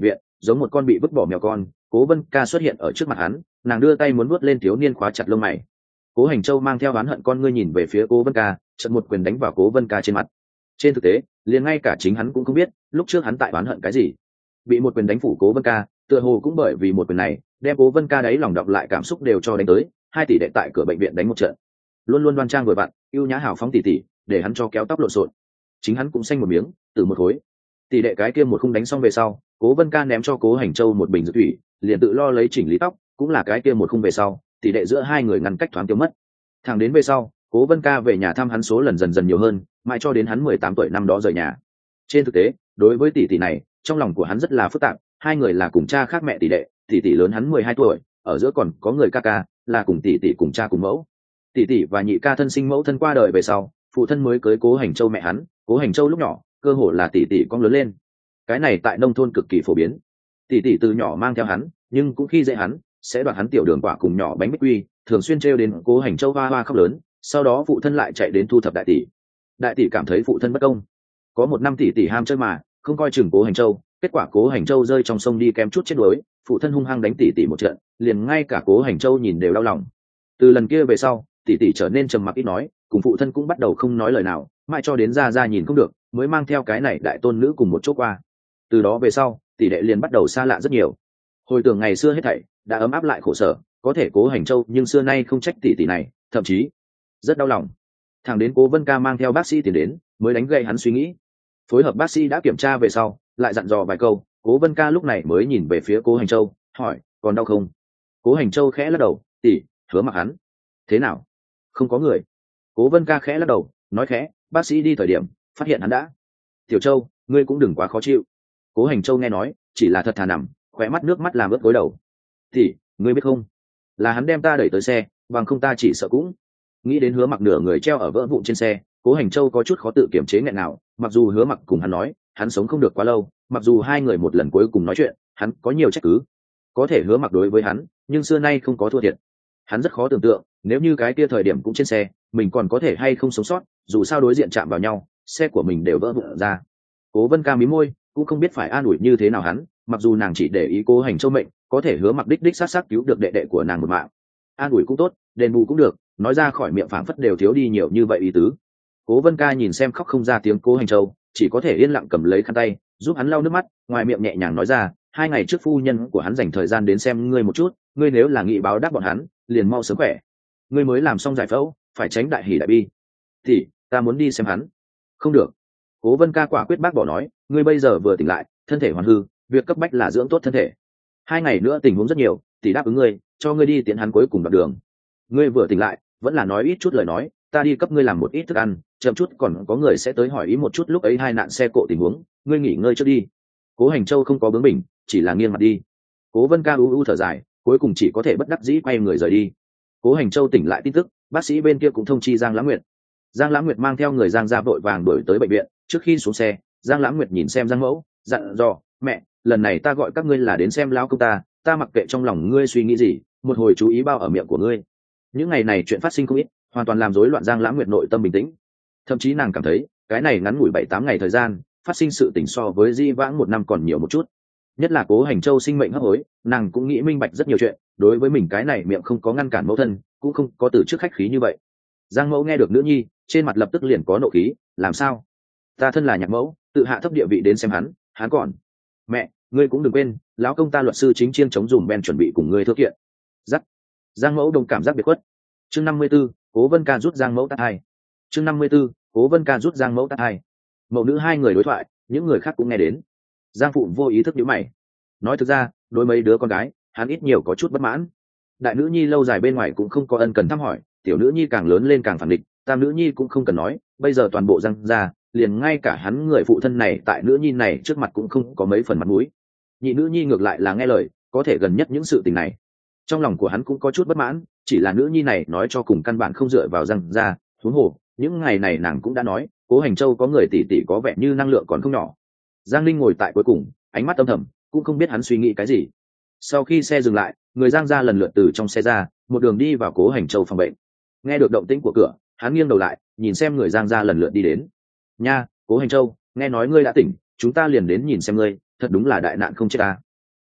S1: giống một con bị vứt bỏ mèo con. Cố Vân Ca xuất hiện ở trước mặt hắn, nàng đưa tay muốn vuốt lên thiếu niên khóa chặt lông mày. Cố Hành Châu mang theo oán hận con ngươi nhìn về phía Cố Vân Ca, chợt một quyền đánh vào Cố Vân Ca trên mặt. Trên thực tế, liền ngay cả chính hắn cũng không biết, lúc trước hắn tại oán hận cái gì. Bị một quyền đánh phủ Cố Vân Ca, tựa hồ cũng bởi vì một quyền này, đem Cố Vân Ca đấy lòng đọc lại cảm xúc đều cho đánh tới, hai tỷ đệ tại cửa bệnh viện đánh một trận. Luôn luôn đoan trang vừa vặn, yêu nhã hào phóng tỷ tỷ, để hắn cho kéo tóc lộn xộn. Chính hắn cũng xanh một miếng, từ một khối. Tỷ đệ cái kia một khung đánh xong về sau, Cố Vân Ca ném cho Cố Hành Châu một bình dược thủy, liền tự lo lấy chỉnh lý tóc, cũng là cái kia một khung về sau, tỷ đệ giữa hai người ngăn cách thoáng tiêu mất. Thẳng đến về sau, Cố Vân Ca về nhà thăm hắn số lần dần dần nhiều hơn, mãi cho đến hắn mười tám tuổi năm đó rời nhà. Trên thực tế, đối với tỷ tỷ này, trong lòng của hắn rất là phức tạp, hai người là cùng cha khác mẹ tỷ đệ, tỷ tỷ lớn hắn mười hai tuổi, ở giữa còn có người ca ca, là cùng tỷ tỷ cùng cha cùng mẫu. Tỷ tỷ và nhị ca thân sinh mẫu thân qua đời về sau, phụ thân mới cưới Cố Hành Châu mẹ hắn, Cố Hành Châu lúc nhỏ, cơ hồ là tỷ tỷ con lớn lên. Cái này tại nông thôn cực kỳ phổ biến. Tỷ tỷ từ nhỏ mang theo hắn, nhưng cũng khi dễ hắn, sẽ đoạt hắn tiểu đường quả cùng nhỏ bánh bích quy, thường xuyên trêu đến Cố Hành Châu hoa hoa khóc lớn, sau đó phụ thân lại chạy đến thu thập đại tỷ. Đại tỷ cảm thấy phụ thân bất công. Có một năm tỷ tỷ ham chơi mà, không coi chừng Cố Hành Châu, kết quả Cố Hành Châu rơi trong sông đi kém chút chết đuối, phụ thân hung hăng đánh tỷ tỷ một trận, liền ngay cả Cố Hành Châu nhìn đều đau lòng. Từ lần kia về sau, tỷ tỷ trở nên trầm mặc ít nói, cùng phụ thân cũng bắt đầu không nói lời nào, mãi cho đến ra ra nhìn không được, mới mang theo cái này đại tôn nữ cùng một chỗ qua. Từ đó về sau, tỷ đệ liền bắt đầu xa lạ rất nhiều. Hồi tưởng ngày xưa hết thảy đã ấm áp lại khổ sở, có thể Cố Hành Châu nhưng xưa nay không trách tỷ tỷ này, thậm chí rất đau lòng. Thằng đến Cố Vân Ca mang theo bác sĩ tiến đến, mới đánh gậy hắn suy nghĩ. Phối hợp bác sĩ đã kiểm tra về sau, lại dặn dò vài câu, Cố Vân Ca lúc này mới nhìn về phía Cố Hành Châu, hỏi, còn đau không? Cố Hành Châu khẽ lắc đầu, tỷ, hứa mặc hắn. Thế nào? Không có người. Cố Vân Ca khẽ lắc đầu, nói khẽ, bác sĩ đi thời điểm, phát hiện hắn đã. Tiểu Châu, ngươi cũng đừng quá khó chịu. Cố Hành Châu nghe nói, chỉ là thật thà nằm, khóe mắt nước mắt làm ướt gối đầu. Tỷ, ngươi biết không? Là hắn đem ta đẩy tới xe, bằng không ta chỉ sợ cũng. Nghĩ đến Hứa Mặc nửa người treo ở vỡ vụn trên xe, Cố Hành Châu có chút khó tự kiềm chế nghẹn nào. Mặc dù Hứa Mặc cùng hắn nói, hắn sống không được quá lâu, mặc dù hai người một lần cuối cùng nói chuyện, hắn có nhiều trách cứ. Có thể Hứa Mặc đối với hắn, nhưng xưa nay không có thua thiệt. Hắn rất khó tưởng tượng, nếu như cái kia thời điểm cũng trên xe, mình còn có thể hay không sống sót, dù sao đối diện chạm vào nhau, xe của mình đều vỡ vụn ra. Cố Vân Ca mí môi, cũng không biết phải an ủi như thế nào hắn, mặc dù nàng chỉ để ý Cố Hành Châu mệnh, có thể Hứa Mặc đích đích sát sát cứu được đệ đệ của nàng một mạng. An ủi cũng tốt, đền bù cũng được, nói ra khỏi miệng phảng phất đều thiếu đi nhiều như vậy ý tứ. Cố Vân Ca nhìn xem khóc không ra tiếng Cố Hành Châu, chỉ có thể yên lặng cầm lấy khăn tay, giúp hắn lau nước mắt, ngoài miệng nhẹ nhàng nói ra, hai ngày trước phu nhân của hắn dành thời gian đến xem ngươi một chút, ngươi nếu là nghị báo đáp bọn hắn, liền mau sớm khỏe. Ngươi mới làm xong giải phẫu, phải tránh đại hỉ đại bi. Thì, ta muốn đi xem hắn. Không được. Cố Vân Ca quả quyết bác bỏ nói, ngươi bây giờ vừa tỉnh lại, thân thể hoàn hư, việc cấp bách là dưỡng tốt thân thể. Hai ngày nữa tình huống rất nhiều, tỷ đáp ứng ngươi, cho ngươi đi tiễn hắn cuối cùng đoạn đường. Ngươi vừa tỉnh lại, vẫn là nói ít chút lời nói, ta đi cấp ngươi làm một ít thức ăn, chậm chút còn có người sẽ tới hỏi ý một chút lúc ấy hai nạn xe cộ tình huống, ngươi nghỉ ngơi trước đi. Cố Hành Châu không có bướng bỉnh, chỉ là nghiêng mặt đi. Cố Vân Ca u u thở dài, cuối cùng chỉ có thể bất đắc dĩ quay người rời đi. Cố Hành Châu tỉnh lại tin tức, bác sĩ bên kia cũng thông chi Giang Lãng Nguyệt. Giang Lãng Nguyệt mang theo người Giang gia vội vàng đuổi tới bệnh viện, trước khi xuống xe, Giang Lãng Nguyệt nhìn xem Giang Mẫu, dặn dò, mẹ, lần này ta gọi các ngươi là đến xem lão công ta, ta mặc kệ trong lòng ngươi suy nghĩ gì, một hồi chú ý bao ở miệng của ngươi. Những ngày này chuyện phát sinh không ít, hoàn toàn làm rối loạn Giang Lãng Nguyệt nội tâm bình tĩnh. Thậm chí nàng cảm thấy, cái này ngắn ngủi bảy tám ngày thời gian, phát sinh sự tình so với di vãng một năm còn nhiều một chút. Nhất là Cố Hành Châu sinh mệnh hấp hối, nàng cũng nghĩ minh bạch rất nhiều chuyện, đối với mình cái này miệng không có ngăn cản mẫu thân, cũng không có từ trước khách khí như vậy. Giang Mẫu nghe được nữ nhi, trên mặt lập tức liền có nộ khí, làm sao? Ta thân là nhạc mẫu, tự hạ thấp địa vị đến xem hắn, hắn còn. Mẹ, ngươi cũng đừng quên, lão công ta luật sư chính chiên chống dùng ben chuẩn bị cùng ngươi thưa kiện. Dắt. Giang Mẫu đồng cảm giác biệt khuất. Chương năm mươi 54, Cố Vân Ca rút Giang Mẫu tát hai. Chương năm mươi 54, Cố Vân Ca rút Giang Mẫu tát hai. Mẫu nữ hai người đối thoại, những người khác cũng nghe đến. Giang Phụ vô ý thức nhíu mày. Nói thực ra, đối mấy đứa con gái, hắn ít nhiều có chút bất mãn. Đại nữ nhi lâu dài bên ngoài cũng không có ân cần thăm hỏi, tiểu nữ nhi càng lớn lên càng phản địch, tam nữ nhi cũng không cần nói, bây giờ toàn bộ Giang gia, liền ngay cả hắn người phụ thân này tại nữ nhi này trước mặt cũng không có mấy phần mặt mũi. Nhị nữ nhi ngược lại là nghe lời, có thể gần nhất những sự tình này. Trong lòng của hắn cũng có chút bất mãn, chỉ là nữ nhi này nói cho cùng căn bản không dựa vào Giang gia, huống hồ, những ngày này nàng cũng đã nói, Cố Hành Châu có người tỷ tỷ có vẻ như năng lượng còn không nhỏ. Giang Linh ngồi tại cuối cùng, ánh mắt âm thầm, cũng không biết hắn suy nghĩ cái gì. Sau khi xe dừng lại, người Giang gia lần lượt từ trong xe ra, một đường đi vào Cố Hành Châu phòng bệnh. Nghe được động tĩnh của cửa, hắn nghiêng đầu lại, nhìn xem người Giang gia lần lượt đi đến. Nha, Cố Hành Châu, nghe nói ngươi đã tỉnh, chúng ta liền đến nhìn xem ngươi, thật đúng là đại nạn không chết ta.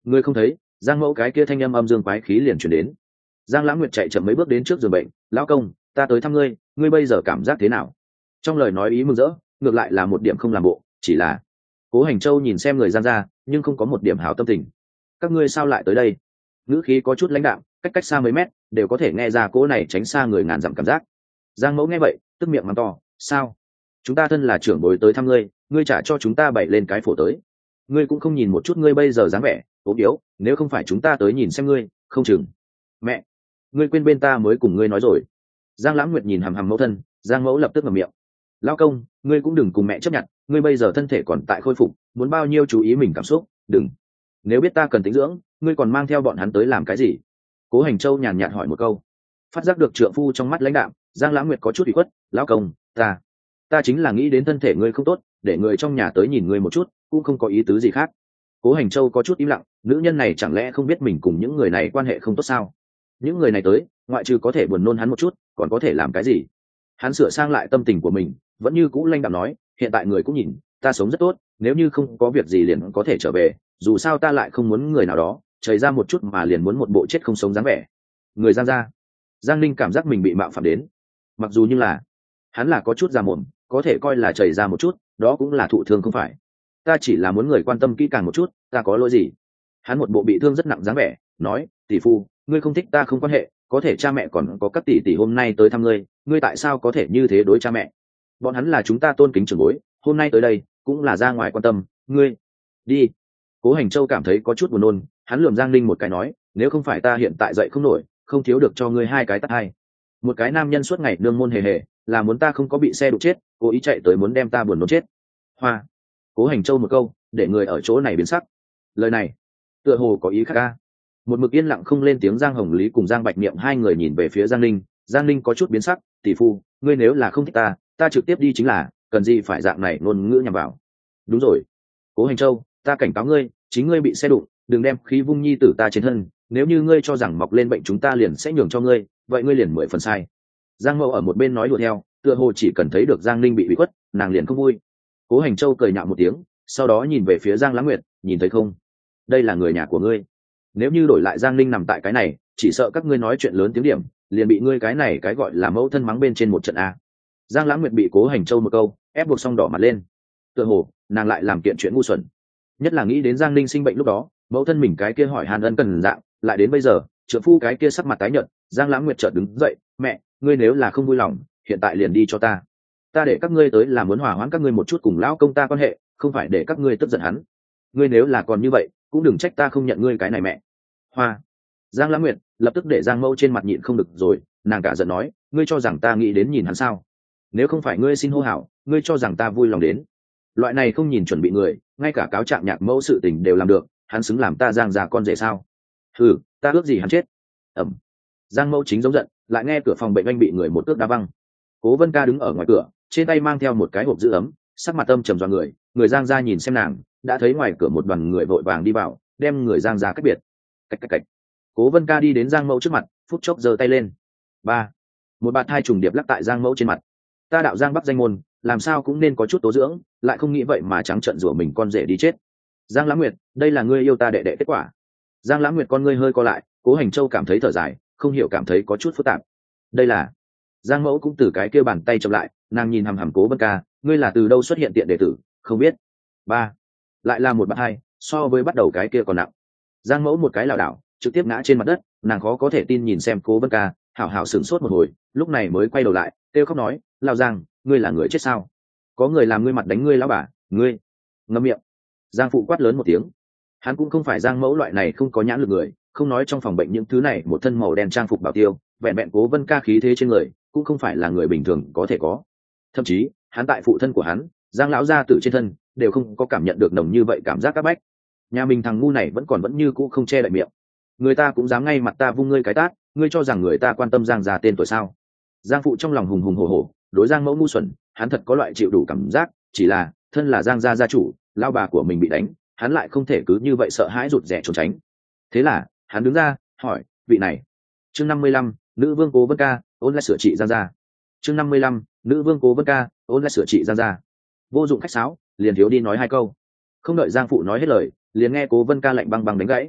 S1: Ngươi không thấy? Giang mẫu cái kia thanh âm âm dương quái khí liền chuyển đến. Giang lãng nguyệt chạy chậm mấy bước đến trước giường bệnh. Lão công, ta tới thăm ngươi, ngươi bây giờ cảm giác thế nào? Trong lời nói ý mừng rỡ, ngược lại là một điểm không làm bộ, chỉ là Cố Hành Châu nhìn xem người Giang gia, nhưng không có một điểm hảo tâm tình. Các ngươi sao lại tới đây? Ngữ khí có chút lãnh đạm, cách cách xa mấy mét đều có thể nghe ra cố này tránh xa người ngàn dặm cảm giác. Giang mẫu nghe vậy, tức miệng mắng to, sao? Chúng ta thân là trưởng bối tới thăm ngươi, ngươi trả cho chúng ta bày lên cái phổ tới. Ngươi cũng không nhìn một chút ngươi bây giờ dáng vẻ ốm yếu, nếu không phải chúng ta tới nhìn xem ngươi, không chừng. Mẹ, ngươi quên bên ta mới cùng ngươi nói rồi. Giang Lãng Nguyệt nhìn hằm hằm mẫu thân, Giang mẫu lập tức ngậm miệng. Lão công, ngươi cũng đừng cùng mẹ chấp nhận, ngươi bây giờ thân thể còn tại khôi phục, muốn bao nhiêu chú ý mình cảm xúc, đừng. Nếu biết ta cần tĩnh dưỡng, ngươi còn mang theo bọn hắn tới làm cái gì? Cố Hành Châu nhàn nhạt hỏi một câu. Phát giác được trượng phu trong mắt lãnh đạm, Giang Lãng Nguyệt có chút ủy khuất, lão công, ta, ta chính là nghĩ đến thân thể ngươi không tốt, để người trong nhà tới nhìn ngươi một chút, cũng không có ý tứ gì khác. Cố Hành Châu có chút im lặng, nữ nhân này chẳng lẽ không biết mình cùng những người này quan hệ không tốt sao? Những người này tới, ngoại trừ có thể buồn nôn hắn một chút, còn có thể làm cái gì? Hắn sửa sang lại tâm tình của mình, vẫn như cũ lãnh đạm nói, hiện tại người cũng nhìn, ta sống rất tốt, nếu như không có việc gì liền có thể trở về, dù sao ta lại không muốn người nào đó chảy ra một chút mà liền muốn một bộ chết không sống dáng vẻ. Người Giang gia, Giang Ninh cảm giác mình bị mạo phạm đến, mặc dù như là hắn là có chút già mồm, có thể coi là chảy ra một chút, đó cũng là thụ thương không phải. Ta chỉ là muốn người quan tâm kỹ càng một chút, ta có lỗi gì? Hắn một bộ bị thương rất nặng dáng vẻ, nói, tỷ phu, ngươi không thích ta không quan hệ, có thể cha mẹ còn có các tỷ tỷ hôm nay tới thăm ngươi, ngươi tại sao có thể như thế đối cha mẹ? Bọn hắn là chúng ta tôn kính trưởng bối, hôm nay tới đây cũng là ra ngoài quan tâm, ngươi đi. Cố Hành Châu cảm thấy có chút buồn nôn, hắn lườm Giang Ninh một cái nói, nếu không phải ta hiện tại dậy không nổi, không thiếu được cho ngươi hai cái tát hai. Một cái nam nhân suốt ngày nương môn hề hề, là muốn ta không có bị xe đụng chết, cố ý chạy tới muốn đem ta buồn nôn chết. Hoa. Cố Hành Châu một câu, để người ở chỗ này biến sắc. Lời này, tựa hồ có ý khác ca. Một mực yên lặng không lên tiếng Giang Hồng Lý cùng Giang Bạch Niệm hai người nhìn về phía Giang Ninh, Giang Ninh có chút biến sắc, tỷ phu, ngươi nếu là không thích ta, ta trực tiếp đi chính là, cần gì phải dạng này ngôn ngữ nhằm vào. Đúng rồi, Cố Hành Châu, ta cảnh cáo ngươi, chính ngươi bị xe đụng, đừng đem khí vung nhi tử ta trên thân, nếu như ngươi cho rằng mọc lên bệnh chúng ta liền sẽ nhường cho ngươi, vậy ngươi liền mười phần sai. Giang Mậu ở một bên nói đùa theo, tựa hồ chỉ cần thấy được Giang Ninh bị bị khuất, nàng liền không vui. Cố Hành Châu cười nhạo một tiếng, sau đó nhìn về phía Giang Lãng Nguyệt, nhìn thấy không, đây là người nhà của ngươi, nếu như đổi lại Giang Ninh nằm tại cái này, chỉ sợ các ngươi nói chuyện lớn tiếng điểm, liền bị ngươi cái này cái gọi là mẫu thân mắng bên trên một trận a. Giang Lãng Nguyệt bị Cố Hành Châu một câu ép buộc xong đỏ mặt lên, tựa hồ nàng lại làm kiện chuyện ngu xuẩn, nhất là nghĩ đến Giang Ninh sinh bệnh lúc đó, mẫu thân mình cái kia hỏi hàn ân cần dạng, lại đến bây giờ trượng phu cái kia sắc mặt tái nhợt. Giang Lãng Nguyệt chợt đứng dậy, mẹ, ngươi nếu là không vui lòng, hiện tại liền đi cho ta, ta để các ngươi tới là muốn hòa hoãn các ngươi một chút cùng lão công ta quan hệ, không phải để các ngươi tức giận hắn. Ngươi nếu là còn như vậy, cũng đừng trách ta không nhận ngươi cái này mẹ. Hoa. Giang Lãng Nguyệt lập tức để Giang Mẫu trên mặt nhịn không được rồi, nàng cả giận nói, ngươi cho rằng ta nghĩ đến nhìn hắn sao? Nếu không phải ngươi xin hô hào, ngươi cho rằng ta vui lòng đến? Loại này không nhìn chuẩn bị người, ngay cả cáo trạng nhạc mẫu sự tình đều làm được, hắn xứng làm ta Giang già con rể sao? Ừ, ta ước gì hắn chết. Ẩm. Giang Mẫu chính giống giận, lại nghe cửa phòng bệnh anh bị người một cước đá văng. Cố Vân Ca đứng ở ngoài cửa, trên tay mang theo một cái hộp giữ ấm, sắc mặt âm trầm dọa người. Người Giang gia nhìn xem nàng, đã thấy ngoài cửa một đoàn người vội vàng đi vào, đem người Giang gia cách biệt. Cách cách cách. Cố Vân Ca đi đến Giang Mẫu trước mặt, phút chốc giơ tay lên. Ba. Một bạt hai trùng điệp lắc tại Giang Mẫu trên mặt. Ta đạo Giang Bắc danh môn, làm sao cũng nên có chút tố dưỡng, lại không nghĩ vậy mà trắng trợn rủa mình con rể đi chết. Giang Lãng Nguyệt, đây là ngươi yêu ta đệ đệ kết quả. Giang Lãng Nguyệt con ngươi hơi co lại, Cố Hành Châu cảm thấy thở dài, không hiểu cảm thấy có chút phức tạp. Đây là Giang Mẫu cũng từ cái kia bàn tay chậm lại, nàng nhìn hằm hằm Cố Vân Ca, ngươi là từ đâu xuất hiện tiện đệ tử, không biết. Ba. Lại là một bạt hai, so với bắt đầu cái kia còn nặng. Giang Mẫu một cái lảo đảo, trực tiếp ngã trên mặt đất, nàng khó có thể tin nhìn xem Cố Vân Ca, hảo hảo sửng sốt một hồi, lúc này mới quay đầu lại, kêu khóc nói, lao Giang, ngươi là người chết sao? Có người làm ngươi mặt đánh ngươi lão bà, ngươi ngậm miệng. Giang phụ quát lớn một tiếng, hắn cũng không phải Giang Mẫu loại này không có nhãn lực người, không nói trong phòng bệnh những thứ này một thân màu đen trang phục bảo tiêu, vẹn vẹn Cố Vân Ca khí thế trên người cũng không phải là người bình thường có thể có. Thậm chí hắn tại phụ thân của hắn Giang lão gia tử trên thân đều không có cảm nhận được nồng như vậy cảm giác các bách. Nhà mình thằng ngu này vẫn còn vẫn như cũ không che đậy miệng, người ta cũng dám ngay mặt ta vung ngươi cái tát, ngươi cho rằng người ta quan tâm Giang già tên tuổi sao? Giang phụ trong lòng hùng hùng hổ hổ, đối Giang Mẫu ngu xuẩn hắn thật có loại chịu đủ cảm giác, chỉ là thân là Giang gia gia chủ, lao bà của mình bị đánh, hắn lại không thể cứ như vậy sợ hãi rụt rè trốn tránh. Thế là hắn đứng ra hỏi, vị này. Chương năm mươi lăm, nữ vương Cố Vân Ca ôn lại sửa trị Giang gia. Chương năm mươi lăm, nữ vương Cố Vân Ca ôn lại sửa trị Giang gia. Vô dụng khách sáo, liền thiếu đi nói hai câu. Không đợi Giang phụ nói hết lời, liền nghe Cố Vân Ca lạnh băng băng đánh gãy,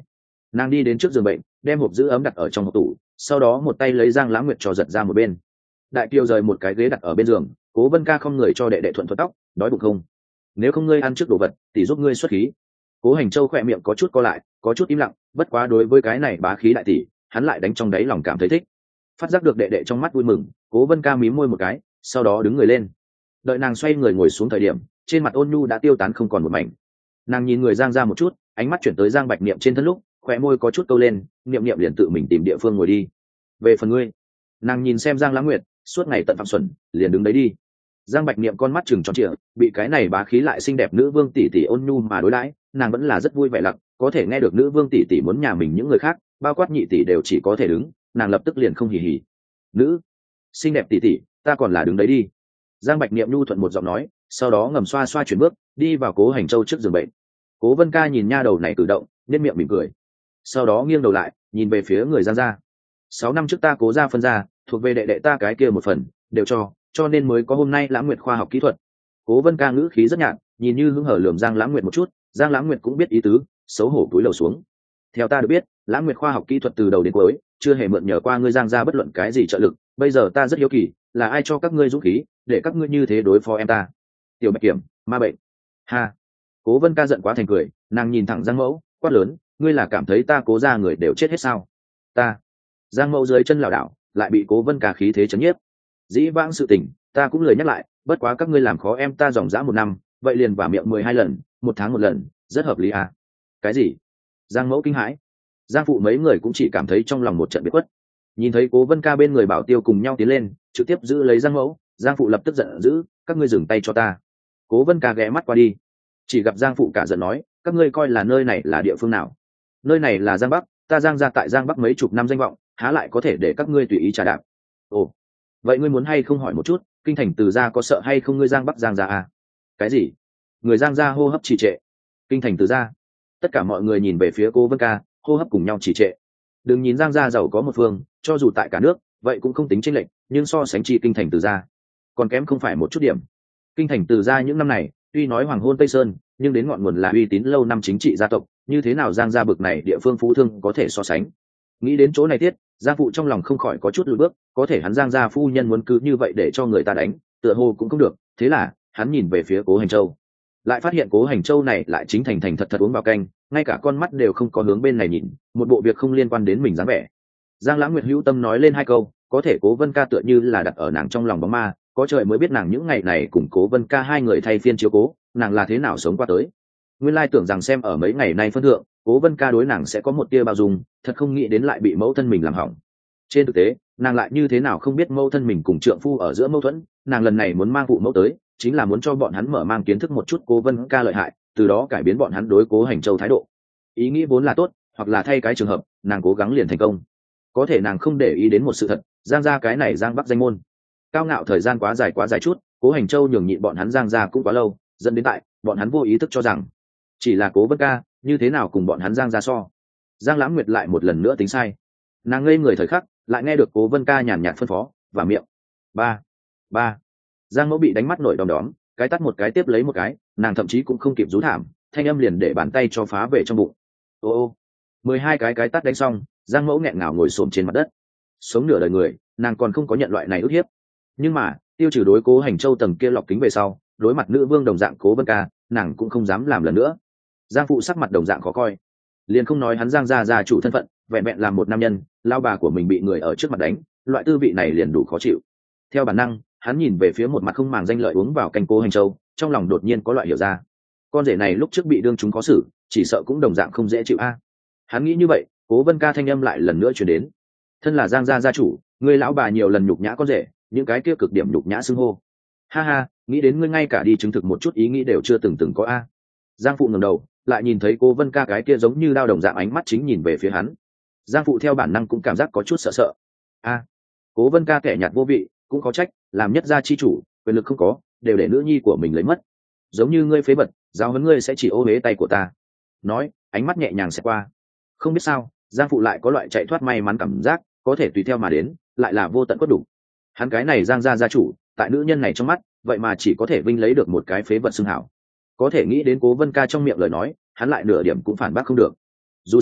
S1: Nàng đi đến trước giường bệnh, đem hộp giữ ấm đặt ở trong hộp tủ, sau đó một tay lấy Giang Lãng Nguyệt cho giật ra một bên. Đại Kiều rời một cái ghế đặt ở bên giường, Cố Vân Ca không người cho đệ đệ thuận thuận tóc, đói bụng không? Nếu không ngươi ăn trước đồ vật, tỷ giúp ngươi xuất khí. Cố Hành Châu khỏe miệng có chút co lại, có chút im lặng, bất quá đối với cái này bá khí đại tỷ, hắn lại đánh trong đáy lòng cảm thấy thích. Phát giác được đệ đệ trong mắt vui mừng, Cố Vân Ca mím môi một cái, sau đó đứng người lên. Đợi nàng xoay người ngồi xuống thời điểm, trên mặt ôn nhu đã tiêu tán không còn một mảnh. Nàng nhìn người Giang ra một chút, ánh mắt chuyển tới Giang Bạch Niệm trên thân lúc, khóe môi có chút câu lên, Niệm Niệm liền tự mình tìm địa phương ngồi đi. Về phần ngươi, nàng nhìn xem Giang Lãng Nguyệt, suốt ngày tận phạm xuẩn, liền đứng đấy đi. Giang Bạch Niệm con mắt trừng tròn trịa, bị cái này bá khí lại xinh đẹp nữ vương tỷ tỷ ôn nhu mà đối đãi, nàng vẫn là rất vui vẻ lặng, có thể nghe được nữ vương tỷ tỷ muốn nhà mình những người khác, bao quát nhị tỷ đều chỉ có thể đứng, nàng lập tức liền không hỉ hỉ. Nữ, xinh đẹp tỷ tỷ, ta còn là đứng đấy đi. Giang Bạch Niệm nhu thuận một giọng nói, sau đó ngầm xoa xoa chuyển bước, đi vào Cố Hành Châu trước giường bệnh. Cố Vân Ca nhìn nha đầu này cử động, nên miệng mỉm cười, sau đó nghiêng đầu lại, nhìn về phía người Giang gia. Sáu năm trước ta Cố gia phân ra, thuộc về đệ đệ ta cái kia một phần, đều cho, cho nên mới có hôm nay Lãng Nguyệt khoa học kỹ thuật. Cố Vân Ca ngữ khí rất nhạt, nhìn như hứng hở lườm Giang Lãng Nguyệt một chút, Giang Lãng Nguyệt cũng biết ý tứ, xấu hổ cúi đầu xuống. Theo ta được biết, Lãng Nguyệt khoa học kỹ thuật từ đầu đến cuối chưa hề mượn nhờ qua ngươi Giang gia bất luận cái gì trợ lực, bây giờ ta rất hiếu kỳ, là ai cho các ngươi dũng khí để các ngươi như thế đối phó em ta? Tiểu Bạch Kiểm, ma bệnh. Ha. Cố Vân Ca giận quá thành cười, nàng nhìn thẳng Giang Mẫu, quát lớn, ngươi là cảm thấy ta Cố gia người đều chết hết sao? Ta. Giang Mẫu dưới chân lảo đảo, lại bị Cố Vân Ca khí thế chấn nhiếp. Dĩ vãng sự tình, ta cũng lời nhắc lại, bất quá các ngươi làm khó em ta dòng dã một năm, vậy liền vả miệng mười hai lần, một tháng một lần, rất hợp lý à? Cái gì? Giang Mẫu kinh hãi. Giang phụ mấy người cũng chỉ cảm thấy trong lòng một trận biệt khuất. Nhìn thấy Cố Vân Ca bên người Bảo Tiêu cùng nhau tiến lên, trực tiếp giữ lấy Giang Mẫu, Giang phụ lập tức giận dữ, các ngươi dừng tay cho ta. Cố Vân Ca ghé mắt qua đi, chỉ gặp Giang phụ cả giận nói, các ngươi coi là nơi này là địa phương nào? Nơi này là Giang Bắc, ta Giang gia tại Giang Bắc mấy chục năm danh vọng, há lại có thể để các ngươi tùy ý trà đạp. Ồ, vậy ngươi muốn hay không hỏi một chút, kinh thành Từ gia có sợ hay không ngươi Giang Bắc Giang gia à? Cái gì? Người Giang gia hô hấp trì trệ. Kinh thành Từ gia? Tất cả mọi người nhìn về phía Cố Vân Ca, hô hấp cùng nhau trì trệ. Đừng nhìn Giang gia giàu có một phương, cho dù tại cả nước, vậy cũng không tính chênh lệch, nhưng so sánh chi kinh thành Từ gia, còn kém không phải một chút điểm. Kinh thành Từ gia những năm này, tuy nói hoàng hôn Tây Sơn, nhưng đến ngọn nguồn là uy tín lâu năm chính trị gia tộc, như thế nào Giang gia bực này địa phương phú thương có thể so sánh? Nghĩ đến chỗ này tiết, Giang phụ trong lòng không khỏi có chút lùi bước, có thể hắn Giang gia phu nhân muốn cứ như vậy để cho người ta đánh, tựa hồ cũng không được, thế là hắn nhìn về phía Cố Hành Châu, lại phát hiện Cố Hành Châu này lại chính thành thành thật thật uống vào canh, ngay cả con mắt đều không có hướng bên này nhìn, một bộ việc không liên quan đến mình dáng vẻ. Giang Lãng Nguyệt hữu tâm nói lên hai câu, có thể Cố Vân Ca tựa như là đặt ở nàng trong lòng bóng ma, có trời mới biết nàng những ngày này cùng Cố Vân Ca hai người thay phiên chiếu cố, nàng là thế nào sống qua tới. Nguyên lai tưởng rằng xem ở mấy ngày nay phân thượng, Cố Vân Ca đối nàng sẽ có một tia bao dung, thật không nghĩ đến lại bị mẫu thân mình làm hỏng. Trên thực tế, nàng lại như thế nào không biết mẫu thân mình cùng trượng phu ở giữa mâu thuẫn, nàng lần này muốn mang phụ mẫu tới, chính là muốn cho bọn hắn mở mang kiến thức một chút Cố Vân Ca lợi hại, từ đó cải biến bọn hắn đối Cố Hành Châu thái độ. Ý nghĩ vốn là tốt, hoặc là thay cái trường hợp, nàng cố gắng liền thành công. Có thể nàng không để ý đến một sự thật, Giang gia cái này Giang Bắc danh môn cao ngạo thời gian quá dài quá dài chút, Cố Hành Châu nhường nhịn bọn hắn Giang gia cũng quá lâu, dẫn đến tại bọn hắn vô ý thức cho rằng chỉ là Cố Vân Ca như thế nào cùng bọn hắn Giang gia so. Giang Lãng Nguyệt lại một lần nữa tính sai, nàng ngây người thời khắc, lại nghe được Cố Vân Ca nhàn nhạt phân phó và miệng ba ba. Giang Mẫu bị đánh mắt nổi đom đóm, cái tắt một cái tiếp lấy một cái, nàng thậm chí cũng không kịp rú thảm, thanh âm liền để bàn tay cho phá về trong bụng. Ô ô, mười hai cái cái tắt đánh xong, Giang Mẫu nghẹn ngào ngồi xổm trên mặt đất. Sống nửa đời người, nàng còn không có nhận loại này ức hiếp, nhưng mà tiêu trừ đối Cố Hành Châu tầng kia lọc kính về sau, đối mặt nữ vương đồng dạng Cố Vân Ca, nàng cũng không dám làm lần nữa. Giang phụ sắc mặt đồng dạng khó coi, liền không nói hắn Giang gia gia chủ thân phận, vẹn vẹn làm một nam nhân, lao bà của mình bị người ở trước mặt đánh, loại tư vị này liền đủ khó chịu. Theo bản năng, hắn nhìn về phía một mặt không màng danh lợi uống vào canh Cố Hành Châu, trong lòng đột nhiên có loại hiểu ra, con rể này lúc trước bị đương chúng khó xử, chỉ sợ cũng đồng dạng không dễ chịu a. Hắn nghĩ như vậy, Cố Vân Ca thanh âm lại lần nữa truyền đến, thân là Giang gia gia chủ, ngươi lão bà nhiều lần nhục nhã con rể, những cái kia cực điểm nhục nhã xưng hô. Ha ha, nghĩ đến ngươi ngay cả đi chứng thực một chút ý nghĩ đều chưa từng từng có a. Giang phụ ngẩng đầu, lại nhìn thấy Cố Vân Ca cái kia giống như đao đồng dạng ánh mắt chính nhìn về phía hắn. Giang phụ theo bản năng cũng cảm giác có chút sợ sợ. A, Cố Vân Ca kẻ nhạt vô vị, cũng có trách, làm nhất gia chi chủ, quyền lực không có, đều để nữ nhi của mình lấy mất. Giống như ngươi phế vật, giáo huấn ngươi sẽ chỉ ô uế tay của ta. Nói, ánh mắt nhẹ nhàng sẽ qua. Không biết sao, Giang phụ lại có loại chạy thoát may mắn cảm giác, có thể tùy theo mà đến, lại là vô tận bất đủ. Hắn cái này Giang gia gia chủ, tại nữ nhân này trong mắt, vậy mà chỉ có thể vinh lấy được một cái phế vật xưng hảo. Có thể nghĩ đến Cố Vân Ca trong miệng lời nói, hắn lại nửa điểm cũng phản bác không được. Dù sao,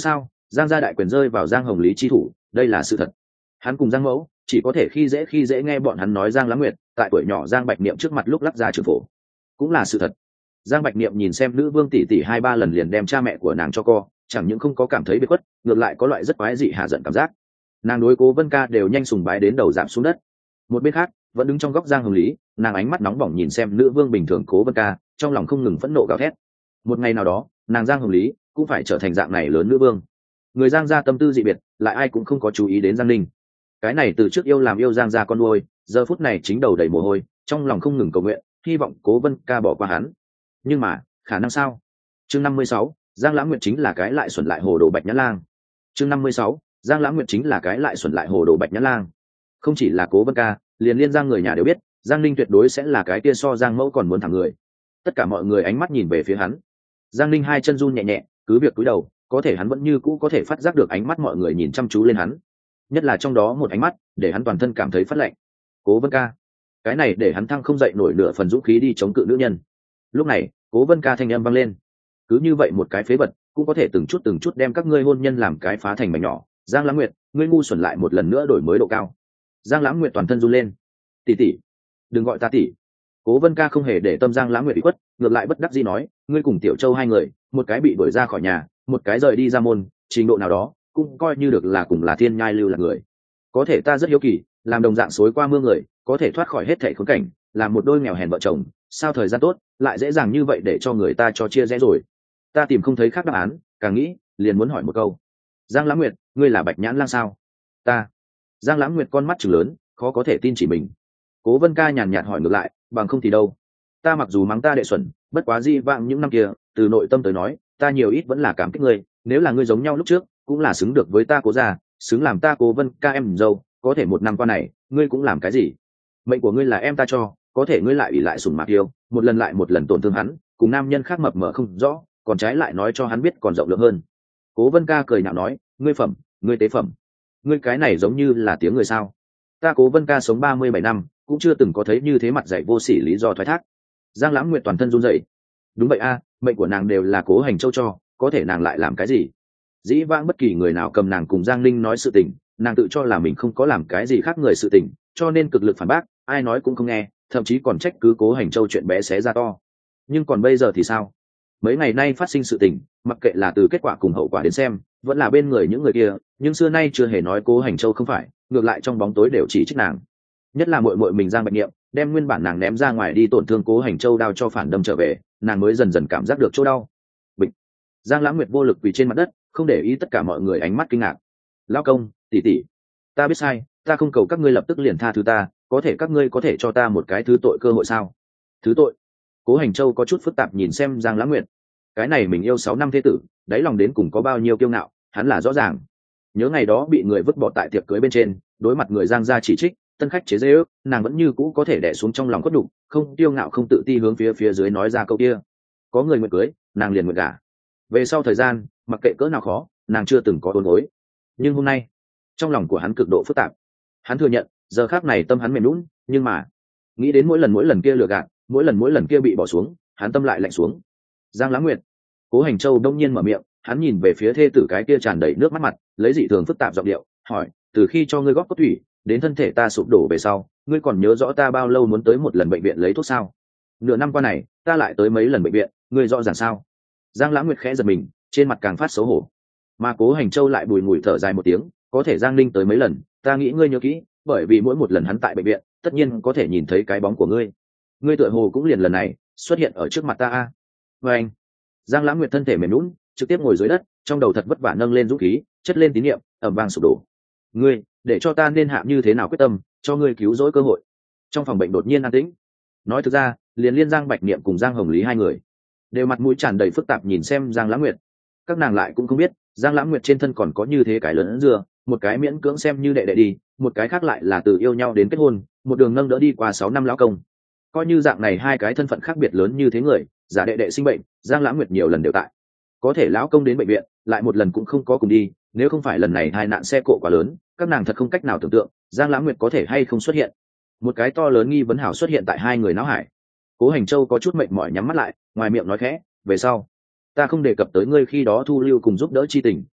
S1: Giang gia đại quyền rơi vào Giang Hồng Lý chi thủ, đây là sự thật. Hắn cùng Giang Mẫu chỉ có thể khi dễ khi dễ nghe bọn hắn nói Giang Lãng Nguyệt tại tuổi nhỏ Giang Bạch Niệm trước mặt lúc lắc ra trường phổ, cũng là sự thật. Giang Bạch Niệm nhìn xem nữ vương tỷ tỷ hai ba lần liền đem cha mẹ của nàng cho co, chẳng những không có cảm thấy bị khuất, ngược lại có loại rất quái dị hạ giận cảm giác. Nàng đối Cố Vân Ca đều nhanh sùng bái đến đầu giảm xuống đất. Một bên khác vẫn đứng trong góc Giang Hồng Lý, nàng ánh mắt nóng bỏng nhìn xem nữ vương bình thường Cố Vân Ca, trong lòng không ngừng phẫn nộ gào thét. Một ngày nào đó nàng Giang Hồng Lý cũng phải trở thành dạng này lớn nữ vương. Người Giang gia tâm tư dị biệt, lại ai cũng không có chú ý đến Giang Ninh. Cái này từ trước yêu làm yêu Giang gia con nuôi, giờ phút này chính đầu đầy mồ hôi, trong lòng không ngừng cầu nguyện, hy vọng Cố Vân Ca bỏ qua hắn. Nhưng mà khả năng sao? Chương năm mươi sáu, Giang Lãng Nguyệt chính là cái lại xuẩn lại hồ đồ Bạch Nhã Lang. Chương năm mươi sáu, Giang Lãng Nguyệt chính là cái lại xuẩn lại hồ đồ Bạch Nhã Lang. Không chỉ là Cố Vân Ca, liền liên Giang người nhà đều biết, Giang Ninh tuyệt đối sẽ là cái kia so Giang Mẫu còn muốn thẳng người. Tất cả mọi người ánh mắt nhìn về phía hắn. Giang Ninh hai chân run nhẹ nhẹ, cứ việc cúi đầu, có thể hắn vẫn như cũ có thể phát giác được ánh mắt mọi người nhìn chăm chú lên hắn. Nhất là trong đó một ánh mắt, để hắn toàn thân cảm thấy phát lạnh. Cố Vân Ca, cái này để hắn thăng không dậy nổi nửa phần dũng khí đi chống cự nữ nhân. Lúc này, Cố Vân Ca thanh âm vang lên. Cứ như vậy một cái phế vật, cũng có thể từng chút từng chút đem các ngươi hôn nhân làm cái phá thành mảnh nhỏ. Giang Lãng Nguyệt, ngươi ngu xuẩn lại một lần nữa đổi mới độ cao. Giang Lãng Nguyệt toàn thân run lên. Tỷ tỷ, đừng gọi ta tỷ. Cố Vân Ca không hề để tâm Giang Lãng Nguyệt bị quất, ngược lại bất đắc dĩ nói, ngươi cùng Tiểu Châu hai người, một cái bị đuổi ra khỏi nhà, một cái rời đi ra môn, trình độ nào đó cũng coi như được là cùng là thiên nhai lưu là người. Có thể ta rất hiếu kỳ, làm đồng dạng xối qua mưa người, có thể thoát khỏi hết thảy khốn cảnh, làm một đôi nghèo hèn vợ chồng, sao thời gian tốt lại dễ dàng như vậy để cho người ta cho chia rẽ rồi. Ta tìm không thấy khác đáp án, càng nghĩ liền muốn hỏi một câu. Giang Lãng Nguyệt, ngươi là Bạch Nhãn Lang sao? Ta. Giang Lãng Nguyệt con mắt trừng lớn, khó có thể tin chỉ mình. Cố Vân Ca nhàn nhạt hỏi ngược lại, bằng không thì đâu? Ta mặc dù mắng ta đệ xuẩn, bất quá di vãng những năm kia, từ nội tâm tới nói, ta nhiều ít vẫn là cảm kích ngươi, nếu là ngươi giống nhau lúc trước, cũng là xứng được với ta Cố gia, xứng làm ta Cố Vân Ca em dâu, có thể một năm qua này, ngươi cũng làm cái gì? Mệnh của ngươi là em ta cho, có thể ngươi lại ủy lại sủng mạc yêu, một lần lại một lần tổn thương hắn, cùng nam nhân khác mập mờ không rõ, còn trái lại nói cho hắn biết còn rộng lượng hơn. Cố Vân Ca cười nhạo nói, ngươi phẩm, ngươi tế phẩm, ngươi cái này giống như là tiếng người sao? Ta Cố Vân Ca sống ba mươi bảy năm, cũng chưa từng có thấy như thế mặt dạy vô sỉ lý do thoái thác. Giang Lãng Nguyệt toàn thân run rẩy. Đúng vậy a, mệnh của nàng đều là Cố Hành Châu cho, có thể nàng lại làm cái gì? Dĩ vãng bất kỳ người nào cầm nàng cùng Giang Ninh nói sự tình, nàng tự cho là mình không có làm cái gì khác người sự tình, cho nên cực lực phản bác, ai nói cũng không nghe, thậm chí còn trách cứ Cố Hành Châu chuyện bé xé ra to. Nhưng còn bây giờ thì sao? Mấy ngày nay phát sinh sự tình, mặc kệ là từ kết quả cùng hậu quả đến xem, vẫn là bên người những người kia, nhưng xưa nay chưa hề nói Cố Hành Châu không phải, ngược lại trong bóng tối đều chỉ trích nàng. Nhất là muội muội mình Giang Bạch Niệm, đem nguyên bản nàng ném ra ngoài đi tổn thương Cố Hành Châu đao cho phản đâm trở về, nàng mới dần dần cảm giác được chỗ đau. Bịch. Giang Lãng Nguyệt vô lực quỳ trên mặt đất, không để ý tất cả mọi người ánh mắt kinh ngạc. Lão công, tỷ tỷ, ta biết sai, ta không cầu các ngươi lập tức liền tha thứ ta, có thể các ngươi có thể cho ta một cái thứ tội cơ hội sao? Thứ tội? Cố Hành Châu có chút phức tạp nhìn xem Giang Lãng Nguyệt. Cái này mình yêu sáu năm thế tử, đáy lòng đến cùng có bao nhiêu kiêu ngạo, hắn là rõ ràng. Nhớ ngày đó bị người vứt bỏ tại tiệc cưới bên trên, đối mặt người Giang gia chỉ trích, tân khách chế giễu, nàng vẫn như cũ có thể đè xuống trong lòng cốt đủ, không kiêu ngạo không tự ti hướng phía phía dưới nói ra câu kia. Có người nguyện cưới, nàng liền nguyện gả. Về sau thời gian, mặc kệ cỡ nào khó, nàng chưa từng có uốn gối. Nhưng hôm nay, trong lòng của hắn cực độ phức tạp. Hắn thừa nhận, giờ khắc này tâm hắn mềm nhũn, nhưng mà nghĩ đến mỗi lần mỗi lần kia lừa gạt, mỗi lần mỗi lần kia bị bỏ xuống, hắn tâm lại lạnh xuống. Giang Lãng Nguyệt. Cố Hành Châu đông nhiên mở miệng, hắn nhìn về phía thê tử cái kia tràn đầy nước mắt mặt, lấy dị thường phức tạp giọng điệu, hỏi, từ khi cho ngươi góp cốt thủy, đến thân thể ta sụp đổ về sau, ngươi còn nhớ rõ ta bao lâu muốn tới một lần bệnh viện lấy thuốc sao? Nửa năm qua này, ta lại tới mấy lần bệnh viện, ngươi rõ ràng sao? Giang Lãng Nguyệt khẽ giật mình, trên mặt càng phát xấu hổ. Mà Cố Hành Châu lại bùi ngùi thở dài một tiếng, có thể Giang Ninh tới mấy lần, ta nghĩ ngươi nhớ kỹ, bởi vì mỗi một lần hắn tại bệnh viện, tất nhiên có thể nhìn thấy cái bóng của ngươi. Ngươi tựa hồ cũng liền lần này xuất hiện ở trước mặt ta a. Và anh, Giang Lãng Nguyệt thân thể mềm nhũn, trực tiếp ngồi dưới đất, trong đầu thật vất vả nâng lên dũng khí, chất lên tín niệm, ầm vang sụp đổ. Ngươi, để cho ta nên hạ như thế nào quyết tâm, cho ngươi cứu rỗi cơ hội. Trong phòng bệnh đột nhiên an tĩnh. Nói thực ra, liền liên Giang Bạch Niệm cùng Giang Hồng Lý hai người, đều mặt mũi tràn đầy phức tạp nhìn xem Giang Lãng Nguyệt. Các nàng lại cũng không biết, Giang Lãng Nguyệt trên thân còn có như thế cái lớn dưa, một cái miễn cưỡng xem như đệ đệ đi, một cái khác lại là từ yêu nhau đến kết hôn, một đường nâng đỡ đi qua sáu năm lão công. Coi như dạng này hai cái thân phận khác biệt lớn như thế người, giả đệ đệ sinh bệnh, Giang Lãng Nguyệt nhiều lần đều tại. Có thể lão công đến bệnh viện, lại một lần cũng không có cùng đi, nếu không phải lần này hai nạn xe cộ quá lớn, các nàng thật không cách nào tưởng tượng, Giang Lãng Nguyệt có thể hay không xuất hiện. Một cái to lớn nghi vấn hảo xuất hiện tại hai người não hải. Cố Hành Châu có chút mệt mỏi nhắm mắt lại, ngoài miệng nói khẽ, về sau ta không đề cập tới ngươi khi đó thu lưu cùng giúp đỡ chi tình,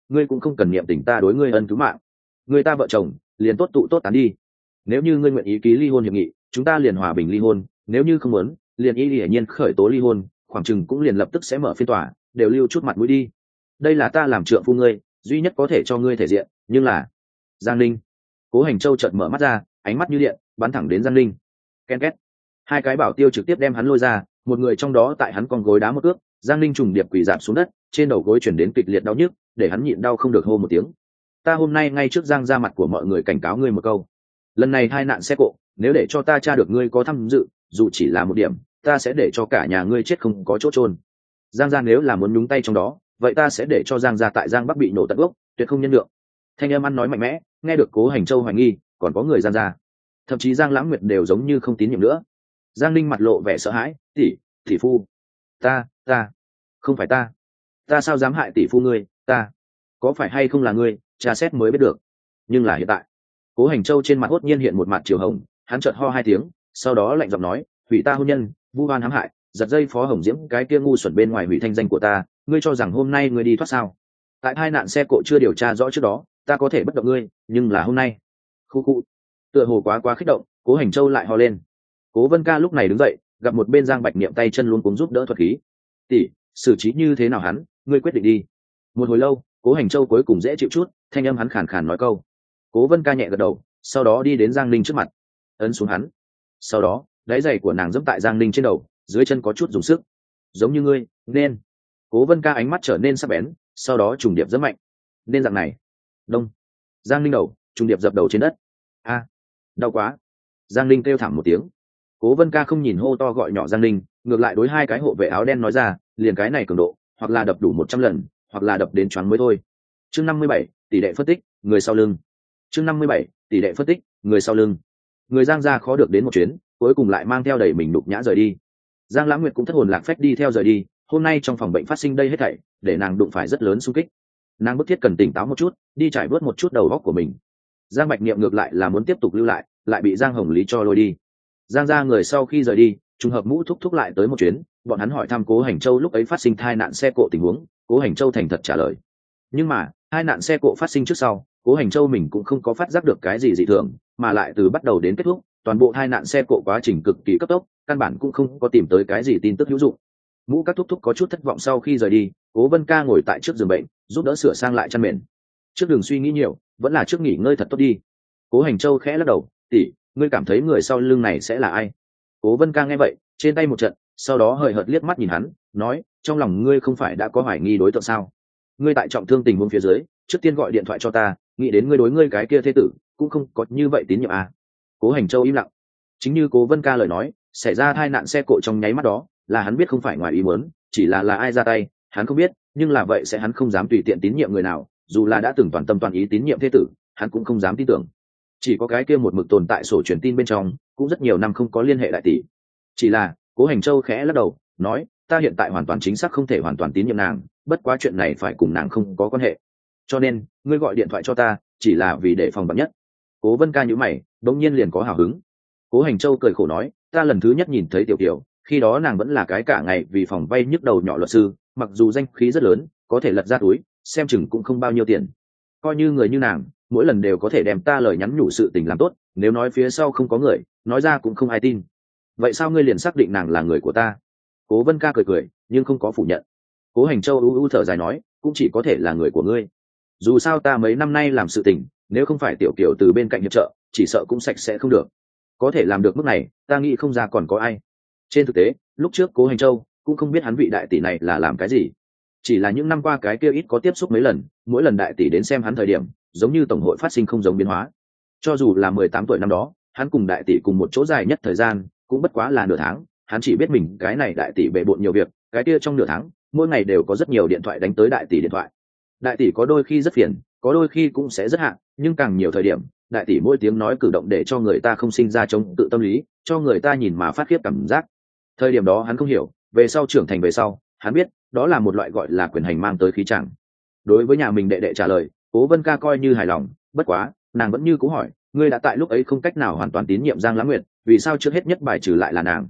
S1: ngươi cũng không cần niệm tình ta đối ngươi ân cứu mạng. Người ta vợ chồng liền tốt tụ tốt tán đi. Nếu như ngươi nguyện ý ký ly hôn hiệp nghị, chúng ta liền hòa bình ly hôn, nếu như không muốn, liền y hiển nhiên khởi tố ly hôn, khoảng chừng cũng liền lập tức sẽ mở phiên tòa, đều lưu chút mặt mũi đi. Đây là ta làm trượng phu ngươi, duy nhất có thể cho ngươi thể diện, nhưng là Giang Linh. Cố Hành Châu chợt mở mắt ra, ánh mắt như điện bắn thẳng đến Giang Linh. Ken két. Hai cái bảo tiêu trực tiếp đem hắn lôi ra, một người trong đó tại hắn con gối đá một ước, Giang Linh trùng điệp quỳ rạp xuống đất, trên đầu gối chuyển đến kịch liệt đau nhức, để hắn nhịn đau không được hô một tiếng. Ta hôm nay ngay trước Giang ra mặt của mọi người cảnh cáo ngươi một câu, lần này hai nạn xe cộ, nếu để cho ta tra được ngươi có tham dự, dù chỉ là một điểm, ta sẽ để cho cả nhà ngươi chết không có chỗ chôn. Giang gia nếu là muốn nhúng tay trong đó, vậy ta sẽ để cho Giang gia tại Giang Bắc bị nổ tận gốc, tuyệt không nhân lượng. Thanh âm ăn nói mạnh mẽ, nghe được Cố Hành Châu hoài nghi, còn có người Giang gia, thậm chí Giang Lãng Nguyệt đều giống như không tín nhiệm nữa. Giang Linh mặt lộ vẻ sợ hãi, tỷ, tỷ phu, ta, ta, không phải ta, ta sao dám hại tỷ phu ngươi, ta, có phải hay không là ngươi, tra xét mới biết được. Nhưng là hiện tại, Cố Hành Châu trên mặt hốt nhiên hiện một mặt chiều hồng, hắn chợt ho hai tiếng, sau đó lạnh giọng nói, hủy ta hôn nhân, vu oan hãm hại, giật dây Phó Hồng Diễm cái kia ngu xuẩn bên ngoài hủy thanh danh của ta, ngươi cho rằng hôm nay ngươi đi thoát sao? Tại hai nạn xe cộ chưa điều tra rõ trước đó, ta có thể bất động ngươi, nhưng là hôm nay, khu khu, tựa hồ quá quá kích động, Cố Hành Châu lại ho lên. Cố Vân Ca lúc này đứng dậy, gặp một bên Giang Bạch Niệm tay chân luôn cuống giúp đỡ thuật khí. Tỷ, xử trí như thế nào hắn, ngươi quyết định đi. Một hồi lâu, Cố Hành Châu cuối cùng dễ chịu chút, thanh âm hắn khàn khàn nói câu. Cố Vân Ca nhẹ gật đầu, sau đó đi đến Giang Linh trước mặt, ấn xuống hắn. Sau đó, đáy giày của nàng giẫm tại Giang Linh trên đầu, dưới chân có chút dùng sức. Giống như ngươi, nên. Cố Vân Ca ánh mắt trở nên sắc bén, sau đó trùng điệp rất mạnh. Nên dạng này. Đông. Giang Linh đầu, trùng điệp dập đầu trên đất. A, đau quá. Giang Linh kêu thảm một tiếng. Cố Vân Ca không nhìn hô to gọi nhỏ Giang Linh, ngược lại đối hai cái hộ vệ áo đen nói ra, liền cái này cường độ, hoặc là đập đủ một trăm lần, hoặc là đập đến choáng mới thôi. Chương năm mươi bảy, tỷ đệ phân tích, người sau lưng. Chương năm mươi bảy, tỷ đệ phân tích, người sau lưng. Người Giang gia khó được đến một chuyến, cuối cùng lại mang theo đầy mình đục nhã rời đi. Giang Lãng Nguyệt cũng thất hồn lạc phách đi theo rời đi, hôm nay trong phòng bệnh phát sinh đây hết thảy, để nàng đụng phải rất lớn xung kích. Nàng bức thiết cần tỉnh táo một chút, đi trải bớt một chút đầu óc của mình. Giang Bạch Niệm ngược lại là muốn tiếp tục lưu lại, lại bị Giang Hồng Lý cho lôi đi. Giang gia người sau khi rời đi, trùng hợp Mũ Thúc Thúc lại tới một chuyến, bọn hắn hỏi thăm Cố Hành Châu lúc ấy phát sinh tai nạn xe cộ tình huống, Cố Hành Châu thành thật trả lời. Nhưng mà, hai nạn xe cộ phát sinh trước sau, Cố Hành Châu mình cũng không có phát giác được cái gì dị thường, mà lại từ bắt đầu đến kết thúc, toàn bộ hai nạn xe cộ quá trình cực kỳ cấp tốc, căn bản cũng không có tìm tới cái gì tin tức hữu dụng. Mũ các thúc thúc có chút thất vọng sau khi rời đi, Cố Vân Ca ngồi tại trước giường bệnh, giúp đỡ sửa sang lại chăn mền. Trước đường suy nghĩ nhiều, vẫn là trước nghỉ ngơi thật tốt đi. Cố Hành Châu khẽ lắc đầu, tỷ, ngươi cảm thấy người sau lưng này sẽ là ai? Cố Vân Ca nghe vậy, trên tay một trận, sau đó hời hợt liếc mắt nhìn hắn, nói, trong lòng ngươi không phải đã có hoài nghi đối tượng sao? Ngươi tại trọng thương tình huống phía dưới, trước tiên gọi điện thoại cho ta, nghĩ đến ngươi đối ngươi cái kia thế tử, cũng không có như vậy tín nhiệm à? Cố Hành Châu im lặng. Chính như Cố Vân Ca lời nói, xảy ra tai nạn xe cộ trong nháy mắt đó, là hắn biết không phải ngoài ý muốn, chỉ là là ai ra tay, hắn không biết, nhưng là vậy sẽ hắn không dám tùy tiện tín nhiệm người nào, dù là đã từng toàn tâm toàn ý tín nhiệm thế tử, hắn cũng không dám tin tưởng. Chỉ có cái kia một mực tồn tại sổ truyền tin bên trong, cũng rất nhiều năm không có liên hệ đại tỷ. Chỉ là, Cố Hành Châu khẽ lắc đầu, nói, ta hiện tại hoàn toàn chính xác không thể hoàn toàn tín nhiệm nàng, bất quá chuyện này phải cùng nàng không có quan hệ. Cho nên, ngươi gọi điện thoại cho ta, chỉ là vì để phòng vạn nhất. Cố Vân Ca nhíu mày, đống nhiên liền có hào hứng. Cố Hành Châu cười khổ nói, ta lần thứ nhất nhìn thấy Tiểu Kiều, khi đó nàng vẫn là cái cả ngày vì phòng vay nhức đầu nhỏ luật sư, mặc dù danh khí rất lớn, có thể lật ra túi, xem chừng cũng không bao nhiêu tiền. Coi như người như nàng, mỗi lần đều có thể đem ta lời nhắn nhủ sự tình làm tốt, nếu nói phía sau không có người, nói ra cũng không ai tin. Vậy sao ngươi liền xác định nàng là người của ta? Cố Vân Ca cười cười, nhưng không có phủ nhận. Cố Hành Châu u u thở dài nói, cũng chỉ có thể là người của ngươi. Dù sao ta mấy năm nay làm sự tình, nếu không phải Tiểu Kiều từ bên cạnh hiệp trợ, chỉ sợ cũng sạch sẽ không được. Có thể làm được mức này, ta nghĩ không ra còn có ai. Trên thực tế, lúc trước Cố Hành Châu cũng không biết hắn vị đại tỷ này là làm cái gì. Chỉ là những năm qua cái kia ít có tiếp xúc mấy lần, mỗi lần đại tỷ đến xem hắn thời điểm, giống như tổng hội phát sinh không giống biến hóa. Cho dù là mười tám tuổi năm đó, hắn cùng đại tỷ cùng một chỗ dài nhất thời gian, cũng bất quá là nửa tháng, hắn chỉ biết mình cái này đại tỷ bề bộn nhiều việc, cái kia trong nửa tháng, mỗi ngày đều có rất nhiều điện thoại đánh tới đại tỷ điện thoại. Đại tỷ có đôi khi rất phiền, có đôi khi cũng sẽ rất hạn, nhưng càng nhiều thời điểm, đại tỷ mỗi tiếng nói cử động để cho người ta không sinh ra chống tự tâm lý, cho người ta nhìn mà phát khiếp cảm giác. Thời điểm đó hắn không hiểu, về sau trưởng thành về sau, hắn biết, đó là một loại gọi là quyền hành mang tới khí chẳng. Đối với nhà mình đệ đệ trả lời, Cố Vân Ca coi như hài lòng, bất quá, nàng vẫn như cũ hỏi, ngươi đã tại lúc ấy không cách nào hoàn toàn tín nhiệm Giang Lãng Nguyệt, vì sao trước hết nhất bài trừ lại là nàng?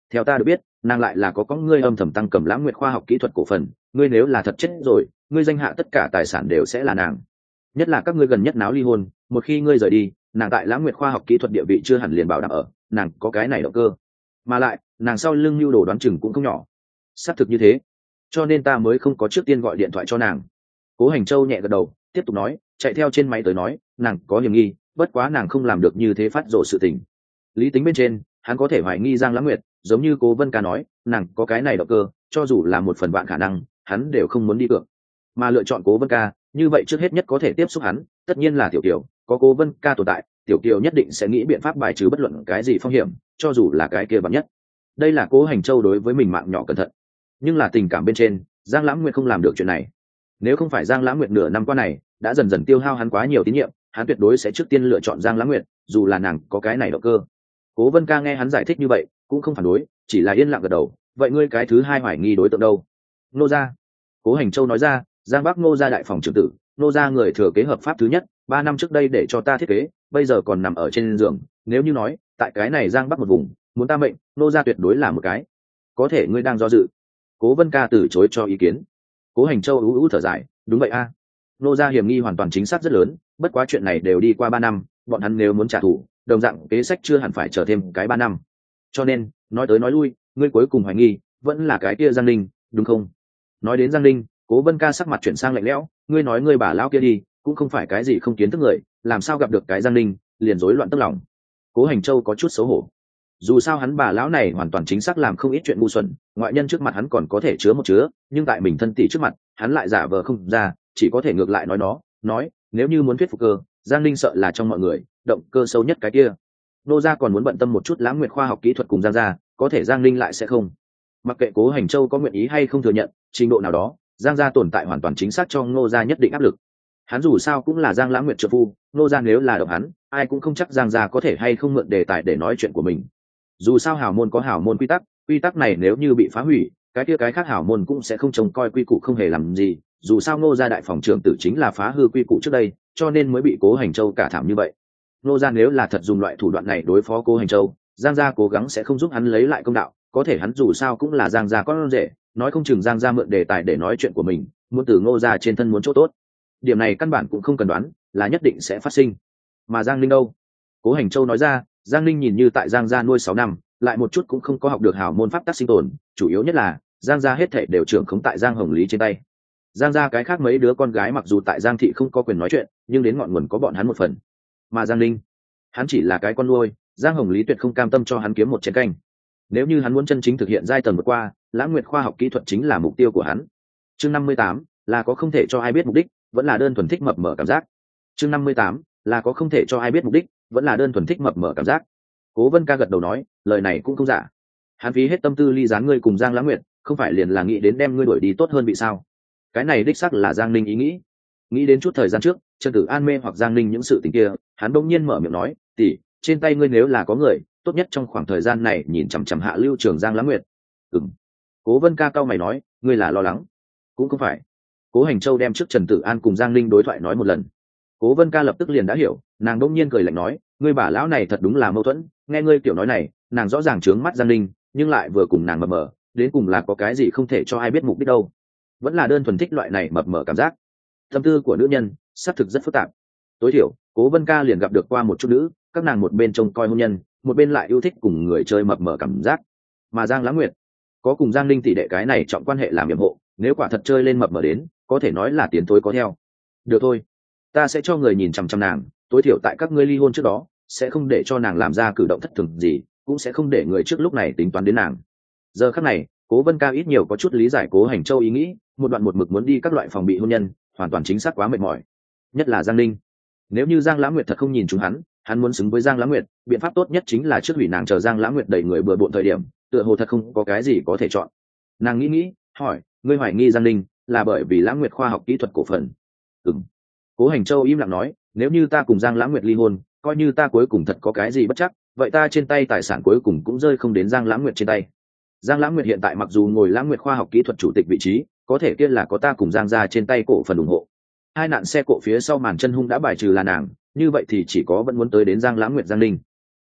S1: theo ta được biết nàng lại là có có ngươi âm thầm tăng cầm lãng nguyệt khoa học kỹ thuật cổ phần, ngươi nếu là thật chết rồi ngươi danh hạ tất cả tài sản đều sẽ là nàng. Nhất là các ngươi gần nhất náo ly hôn, một khi ngươi rời đi nàng tại lãng nguyệt khoa học kỹ thuật địa vị chưa hẳn liền bảo đảm ở, nàng có cái này động cơ, mà lại nàng sau lưng mưu đồ đoán chừng cũng không nhỏ. Xác thực như thế, cho nên ta mới không có trước tiên gọi điện thoại cho nàng. Cố Hành Châu nhẹ gật đầu tiếp tục nói, chạy theo trên máy tới nói nàng có hiểm nghi, bất quá nàng không làm được như thế phát rộ sự tình. Lý tính bên trên hắn có thể hoài nghi Giang Lãng Nguyệt, giống như Cố Vân Ca nói nàng có cái này động cơ, cho dù là một phần vạn khả năng hắn đều không muốn đi cược. Mà lựa chọn Cố Vân Ca như vậy trước hết nhất có thể tiếp xúc hắn tất nhiên là Tiểu Kiều, có Cố Vân Ca tồn tại Tiểu Kiều nhất định sẽ nghĩ biện pháp bài trừ bất luận cái gì phong hiểm, cho dù là cái kia vạn nhất. Đây là Cố Hành Châu đối với mình mạng nhỏ cẩn thận, nhưng là tình cảm bên trên Giang Lãng Nguyệt không làm được chuyện này. Nếu không phải Giang Lãng Nguyệt nửa năm qua này đã dần dần tiêu hao hắn quá nhiều tín nhiệm, hắn tuyệt đối sẽ trước tiên lựa chọn Giang Lãng Nguyệt, dù là nàng có cái này động cơ. Cố Vân Ca nghe hắn giải thích như vậy cũng không phản đối, chỉ là yên lặng gật đầu. Vậy ngươi cái thứ hai hoài nghi đối tượng đâu? Nô gia. Cố Hành Châu nói ra, Giang Bắc Nô gia đại phòng trưởng tử, Nô gia người thừa kế hợp pháp thứ nhất, ba năm trước đây để cho ta thiết kế, bây giờ còn nằm ở trên giường. Nếu như nói tại cái này Giang Bắc một vùng muốn ta mệnh, Nô gia tuyệt đối là một cái. Có thể ngươi đang do dự? Cố Vân Ca từ chối cho ý kiến. Cố Hành Châu ú ú thở dài, đúng vậy a, Nô gia hiểm nghi hoàn toàn chính xác rất lớn, bất quá chuyện này đều đi qua ba năm, bọn hắn nếu muốn trả thù đồng dạng kế sách chưa hẳn phải chờ thêm cái ba năm. Cho nên nói tới nói lui ngươi cuối cùng hoài nghi vẫn là cái kia Giang Linh, đúng không? Nói đến Giang Linh, Cố Vân Ca sắc mặt chuyển sang lạnh lẽo, ngươi nói ngươi bà lão kia đi cũng không phải cái gì không kiến thức người, làm sao gặp được cái Giang Linh liền rối loạn tức lòng. Cố Hành Châu có chút xấu hổ, dù sao hắn bà lão này hoàn toàn chính xác làm không ít chuyện ngu xuẩn, ngoại nhân trước mặt hắn còn có thể chứa một chứa, nhưng tại mình thân tỷ trước mặt hắn lại giả vờ không ra, chỉ có thể ngược lại nói nó nói nếu như muốn thuyết phục cơ, Giang Linh sợ là trong mọi người động cơ sâu nhất cái kia. Nô gia còn muốn bận tâm một chút Lãng Nguyệt khoa học kỹ thuật cùng Giang gia, có thể Giang Linh lại sẽ không. Mặc kệ Cố Hành Châu có nguyện ý hay không thừa nhận, trình độ nào đó Giang gia tồn tại hoàn toàn chính xác cho Nô gia nhất định áp lực. Hắn dù sao cũng là Giang Lãng Nguyệt trợ phu, Nô gia nếu là động hắn, ai cũng không chắc Giang gia có thể hay không mượn đề tài để nói chuyện của mình. Dù sao hảo môn có hảo môn quy tắc, quy tắc này nếu như bị phá hủy, cái kia cái khác hảo môn cũng sẽ không trông coi quy củ không hề làm gì. Dù sao Ngô gia đại phòng trưởng tử chính là phá hư quy củ trước đây, cho nên mới bị Cố Hành Châu cả thảm như vậy. Ngô gia nếu là thật dùng loại thủ đoạn này đối phó Cố Hành Châu, Giang gia cố gắng sẽ không giúp hắn lấy lại công đạo, có thể hắn dù sao cũng là Giang gia con rể, nói không chừng Giang gia mượn đề tài để nói chuyện của mình, muốn từ Ngô gia trên thân muốn chỗ tốt. Điểm này căn bản cũng không cần đoán, là nhất định sẽ phát sinh. Mà Giang Linh đâu? Cố Hành Châu nói ra, Giang Linh nhìn như tại Giang gia nuôi sáu năm, lại một chút cũng không có học được hảo môn pháp tắc sinh tồn, chủ yếu nhất là Giang gia hết thảy đều trưởng khống tại Giang Hồng Lý trên tay. Giang gia cái khác mấy đứa con gái mặc dù tại Giang thị không có quyền nói chuyện, nhưng đến ngọn nguồn có bọn hắn một phần. Mà Giang Linh, hắn chỉ là cái con nuôi, Giang Hồng Lý tuyệt không cam tâm cho hắn kiếm một chén canh. Nếu như hắn muốn chân chính thực hiện giai tầng vượt qua, Lãng Nguyệt khoa học kỹ thuật chính là mục tiêu của hắn. Chương năm mươi tám là có không thể cho ai biết mục đích, vẫn là đơn thuần thích mập mờ cảm giác. Chương năm mươi tám là có không thể cho ai biết mục đích, vẫn là đơn thuần thích mập mờ cảm giác. Cố Vân Ca gật đầu nói, lời này cũng không giả. Hắn phí hết tâm tư ly gián ngươi cùng Giang Lãng Nguyệt, không phải liền là nghĩ đến đem ngươi đuổi đi tốt hơn bị sao? Cái này đích xác là Giang Ninh ý nghĩ. Nghĩ đến chút thời gian trước, Trần Tử An mê hoặc Giang Ninh những sự tình kia, hắn bỗng nhiên mở miệng nói, tỷ, trên tay ngươi nếu là có người, tốt nhất trong khoảng thời gian này nhìn chằm chằm hạ lưu trường Giang Lãng Nguyệt. Ừm. Cố Vân Ca cao mày nói, ngươi là lo lắng? Cũng không phải. Cố Hành Châu đem trước Trần Tử An cùng Giang Ninh đối thoại nói một lần. Cố Vân Ca lập tức liền đã hiểu, nàng bỗng nhiên cười lạnh nói, ngươi bà lão này thật đúng là mâu thuẫn, nghe ngươi kiểu nói này, nàng rõ ràng trướng mắt Giang Ninh, nhưng lại vừa cùng nàng mập mờ, đến cùng là có cái gì không thể cho ai biết mục đích đâu. Vẫn là đơn thuần thích loại này mập mờ cảm giác. Tâm tư của nữ nhân xác thực rất phức tạp. Tối thiểu Cố Vân Ca liền gặp được qua một chút nữ, các nàng một bên trông coi hôn nhân, một bên lại yêu thích cùng người chơi mập mờ cảm giác. Mà Giang Lãng Nguyệt có cùng Giang Ninh tỷ đệ cái này trọng quan hệ làm yểm hộ, nếu quả thật chơi lên mập mờ đến, có thể nói là tiến tối có theo. Được thôi, ta sẽ cho người nhìn chằm chằm nàng, tối thiểu tại các ngươi ly hôn trước đó sẽ không để cho nàng làm ra cử động thất thường gì, cũng sẽ không để người trước lúc này tính toán đến nàng. Giờ khắc này Cố Vân Ca ít nhiều có chút lý giải Cố Hành Châu ý nghĩ, một đoạn một mực muốn đi các loại phòng bị hôn nhân, hoàn toàn chính xác quá mệt mỏi. Nhất là Giang Ninh, nếu như Giang Lãng Nguyệt thật không nhìn chúng hắn, hắn muốn xứng với Giang Lãng Nguyệt, biện pháp tốt nhất chính là trước hủy nàng, chờ Giang Lãng Nguyệt đẩy người bừa bộn thời điểm, tựa hồ thật không có cái gì có thể chọn. Nàng nghĩ nghĩ, hỏi, ngươi hoài nghi Giang Ninh là bởi vì Lãng Nguyệt khoa học kỹ thuật cổ phần? Ừm. Cố Hành Châu im lặng nói, nếu như ta cùng Giang Lãng Nguyệt ly hôn, coi như ta cuối cùng thật có cái gì bất chắc, vậy ta trên tay tài sản cuối cùng cũng rơi không đến Giang Lãng Nguyệt trên tay. Giang Lãng Nguyệt hiện tại mặc dù ngồi Lãng Nguyệt khoa học kỹ thuật chủ tịch vị trí, có thể kia là có ta cùng Giang gia trên tay cổ phần ủng hộ. Hai nạn xe cộ phía sau màn chân hung đã bài trừ là nàng, như vậy thì chỉ có vẫn muốn tới đến Giang Lãng Nguyệt Giang Ninh.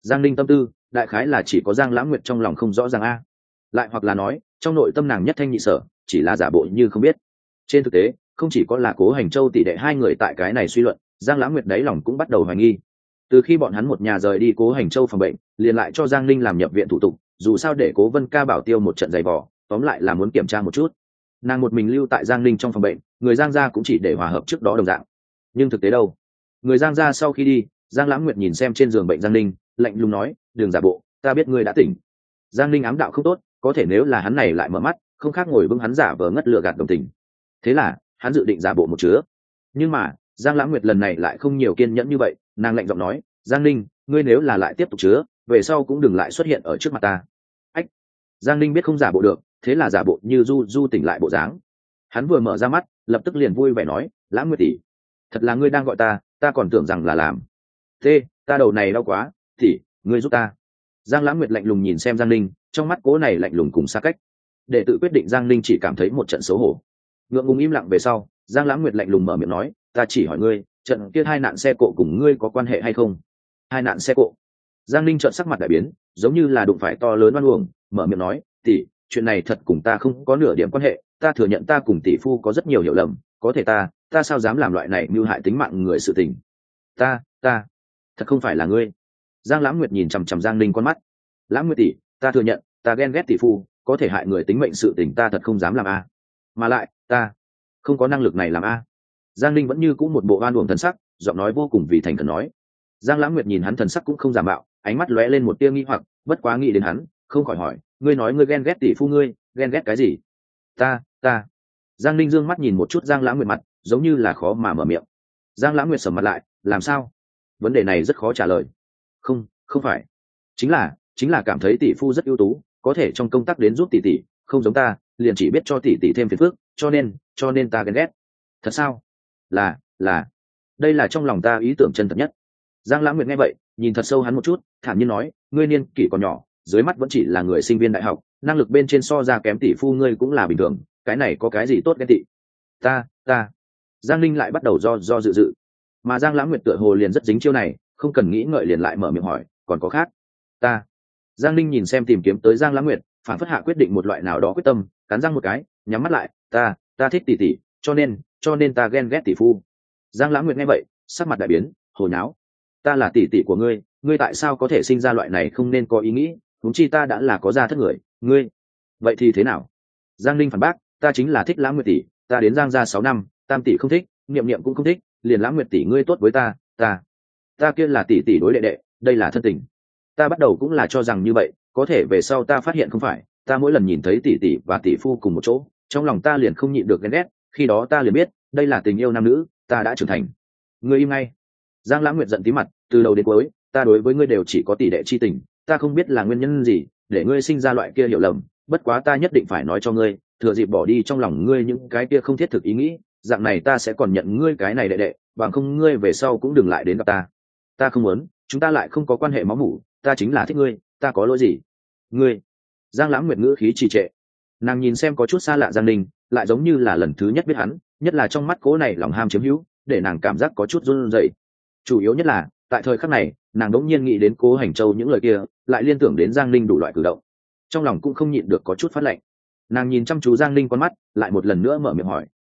S1: Giang Ninh tâm tư đại khái là chỉ có Giang Lãng Nguyệt trong lòng không rõ ràng a, lại hoặc là nói trong nội tâm nàng nhất thanh nhị sở, chỉ là giả bộ như không biết. Trên thực tế không chỉ có là Cố Hành Châu tỷ đệ hai người tại cái này suy luận, Giang Lãng Nguyệt đáy lòng cũng bắt đầu hoài nghi. Từ khi bọn hắn một nhà rời đi Cố Hành Châu phòng bệnh, liền lại cho Giang Ninh làm nhập viện thủ tục, dù sao để Cố Vân Ca bảo tiêu một trận giày vò, tóm lại là muốn kiểm tra một chút. Nàng một mình lưu tại Giang Ninh trong phòng bệnh, người Giang gia cũng chỉ để hòa hợp trước đó đồng dạng. Nhưng thực tế đâu? Người Giang gia sau khi đi, Giang Lãng Nguyệt nhìn xem trên giường bệnh Giang Ninh, lạnh lùng nói, "Đừng giả bộ, ta biết ngươi đã tỉnh." Giang Ninh ám đạo không tốt, có thể nếu là hắn này lại mở mắt, không khác ngồi vững hắn giả vờ ngất lừa gạt đồng tình. Thế là hắn dự định giả bộ một chứa. Nhưng mà Giang Lãng Nguyệt lần này lại không nhiều kiên nhẫn như vậy, nàng lạnh giọng nói, "Giang Ninh, ngươi nếu là lại tiếp tục chứa, về sau cũng đừng lại xuất hiện ở trước mặt ta." Ách! Giang Ninh biết không giả bộ được, thế là giả bộ như du du tỉnh lại bộ dáng. Hắn vừa mở ra mắt, lập tức liền vui vẻ nói, "Lãng Nguyệt tỷ, thật là ngươi đang gọi ta, ta còn tưởng rằng là làm. Thế, ta đầu này đau quá, tỷ, ngươi giúp ta." Giang Lãng Nguyệt lạnh lùng nhìn xem Giang Ninh, trong mắt cố này lạnh lùng cùng xa cách. Để tự quyết định Giang Ninh chỉ cảm thấy một trận xấu hổ. Ngượng ngùng im lặng về sau, Giang Lãng Nguyệt lạnh lùng mở miệng nói, "Ta chỉ hỏi ngươi, trận kia hai nạn xe cộ cùng ngươi có quan hệ hay không?" Hai nạn xe cộ? Giang Ninh trợn sắc mặt đại biến, giống như là đụng phải to lớn oan uổng, mở miệng nói, "Tỷ, chuyện này thật cùng ta không có nửa điểm quan hệ, ta thừa nhận ta cùng tỷ phu có rất nhiều hiểu lầm, có thể ta, ta sao dám làm loại này mưu hại tính mạng người sự tình. Ta, ta, thật không phải là ngươi." Giang Lãng Nguyệt nhìn chằm chằm Giang Ninh con mắt. "Lãng Nguyệt tỷ, ta thừa nhận, ta ghen ghét tỷ phu, có thể hại người tính mệnh sự tình ta thật không dám làm a. Mà lại, ta không có năng lực này làm a." Giang Ninh vẫn như cũ một bộ oan uổng thần sắc, giọng nói vô cùng vì thành khẩn nói. Giang Lãng Nguyệt nhìn hắn thần sắc cũng không giả mạo, ánh mắt lóe lên một tia nghi hoặc, bất quá nghĩ đến hắn, không khỏi hỏi, "Ngươi nói ngươi ghen ghét tỷ phu ngươi, ghen ghét cái gì?" Ta, ta. Giang Ninh dương mắt nhìn một chút Giang Lãng Nguyệt mặt, giống như là khó mà mở miệng. Giang Lãng Nguyệt sầm mặt lại, "Làm sao? Vấn đề này rất khó trả lời." "Không, không phải. Chính là, chính là cảm thấy tỷ phu rất ưu tú, có thể trong công tác đến giúp tỷ tỷ, không giống ta, liền chỉ biết cho tỷ tỷ thêm phiền phức, cho nên, cho nên ta ghen ghét." "Thật sao?" "Là, là. Đây là trong lòng ta ý tưởng chân thật nhất." Giang Lãng Nguyệt nghe vậy, nhìn thật sâu hắn một chút, thản nhiên nói, "Ngươi niên kỷ còn nhỏ, dưới mắt vẫn chỉ là người sinh viên đại học, năng lực bên trên so ra kém tỷ phu ngươi cũng là bình thường, cái này có cái gì tốt ghen tị." Ta, ta. Giang Ninh lại bắt đầu do do dự dự, mà Giang Lãng Nguyệt tựa hồ liền rất dính chiêu này, không cần nghĩ ngợi liền lại mở miệng hỏi, "Còn có khác?" "Ta." Giang Ninh nhìn xem tìm kiếm tới Giang Lãng Nguyệt, phản phất hạ quyết định một loại nào đó quyết tâm, cắn răng một cái, nhắm mắt lại, "Ta, ta thích tỷ tỷ, cho nên, cho nên ta ghen ghét tỷ phu." Giang Lãng Nguyệt nghe vậy, sắc mặt đại biến, hồ nháo, "Ta là tỷ tỷ của ngươi, ngươi tại sao có thể sinh ra loại này không nên có ý nghĩ, huống chi ta đã là có gia thất người, ngươi vậy thì thế nào?" Giang Ninh phản bác, "Ta chính là thích Lãng Nguyệt tỷ, ta đến Giang gia sáu năm, Tam tỷ không thích, Niệm Niệm cũng không thích, liền Lãng Nguyệt tỷ ngươi tốt với ta, ta, ta kia là tỷ tỷ đối đệ đệ, đây là thân tình. Ta bắt đầu cũng là cho rằng như vậy, có thể về sau ta phát hiện không phải, ta mỗi lần nhìn thấy tỷ tỷ và tỷ phu cùng một chỗ, trong lòng ta liền không nhịn được ghen ghét, khi đó ta liền biết, đây là tình yêu nam nữ, ta đã trưởng thành." Ngươi im ngay. Giang Lãng Nguyệt giận tí mặt, "Từ đầu đến cuối, ta đối với ngươi đều chỉ có tỷ đệ chi tình, ta không biết là nguyên nhân gì để ngươi sinh ra loại kia hiểu lầm, bất quá ta nhất định phải nói cho ngươi, thừa dịp bỏ đi trong lòng ngươi những cái kia không thiết thực ý nghĩ, dạng này ta sẽ còn nhận ngươi cái này đệ đệ, bằng không ngươi về sau cũng đừng lại đến gặp ta. Ta không muốn, chúng ta lại không có quan hệ máu mủ, ta chính là thích ngươi, ta có lỗi gì?" "Ngươi?" Giang Lãng Nguyệt ngữ khí trì trệ. Nàng nhìn xem có chút xa lạ Giang Ninh, lại giống như là lần thứ nhất biết hắn, nhất là trong mắt cố này lòng ham chiếm hữu, để nàng cảm giác có chút run rẩy. Chủ yếu nhất là, tại thời khắc này, nàng đống nhiên nghĩ đến Cố Hành Châu những lời kia, lại liên tưởng đến Giang Ninh đủ loại cử động, trong lòng cũng không nhịn được có chút phát lạnh. Nàng nhìn chăm chú Giang Ninh con mắt, lại một lần nữa mở miệng hỏi,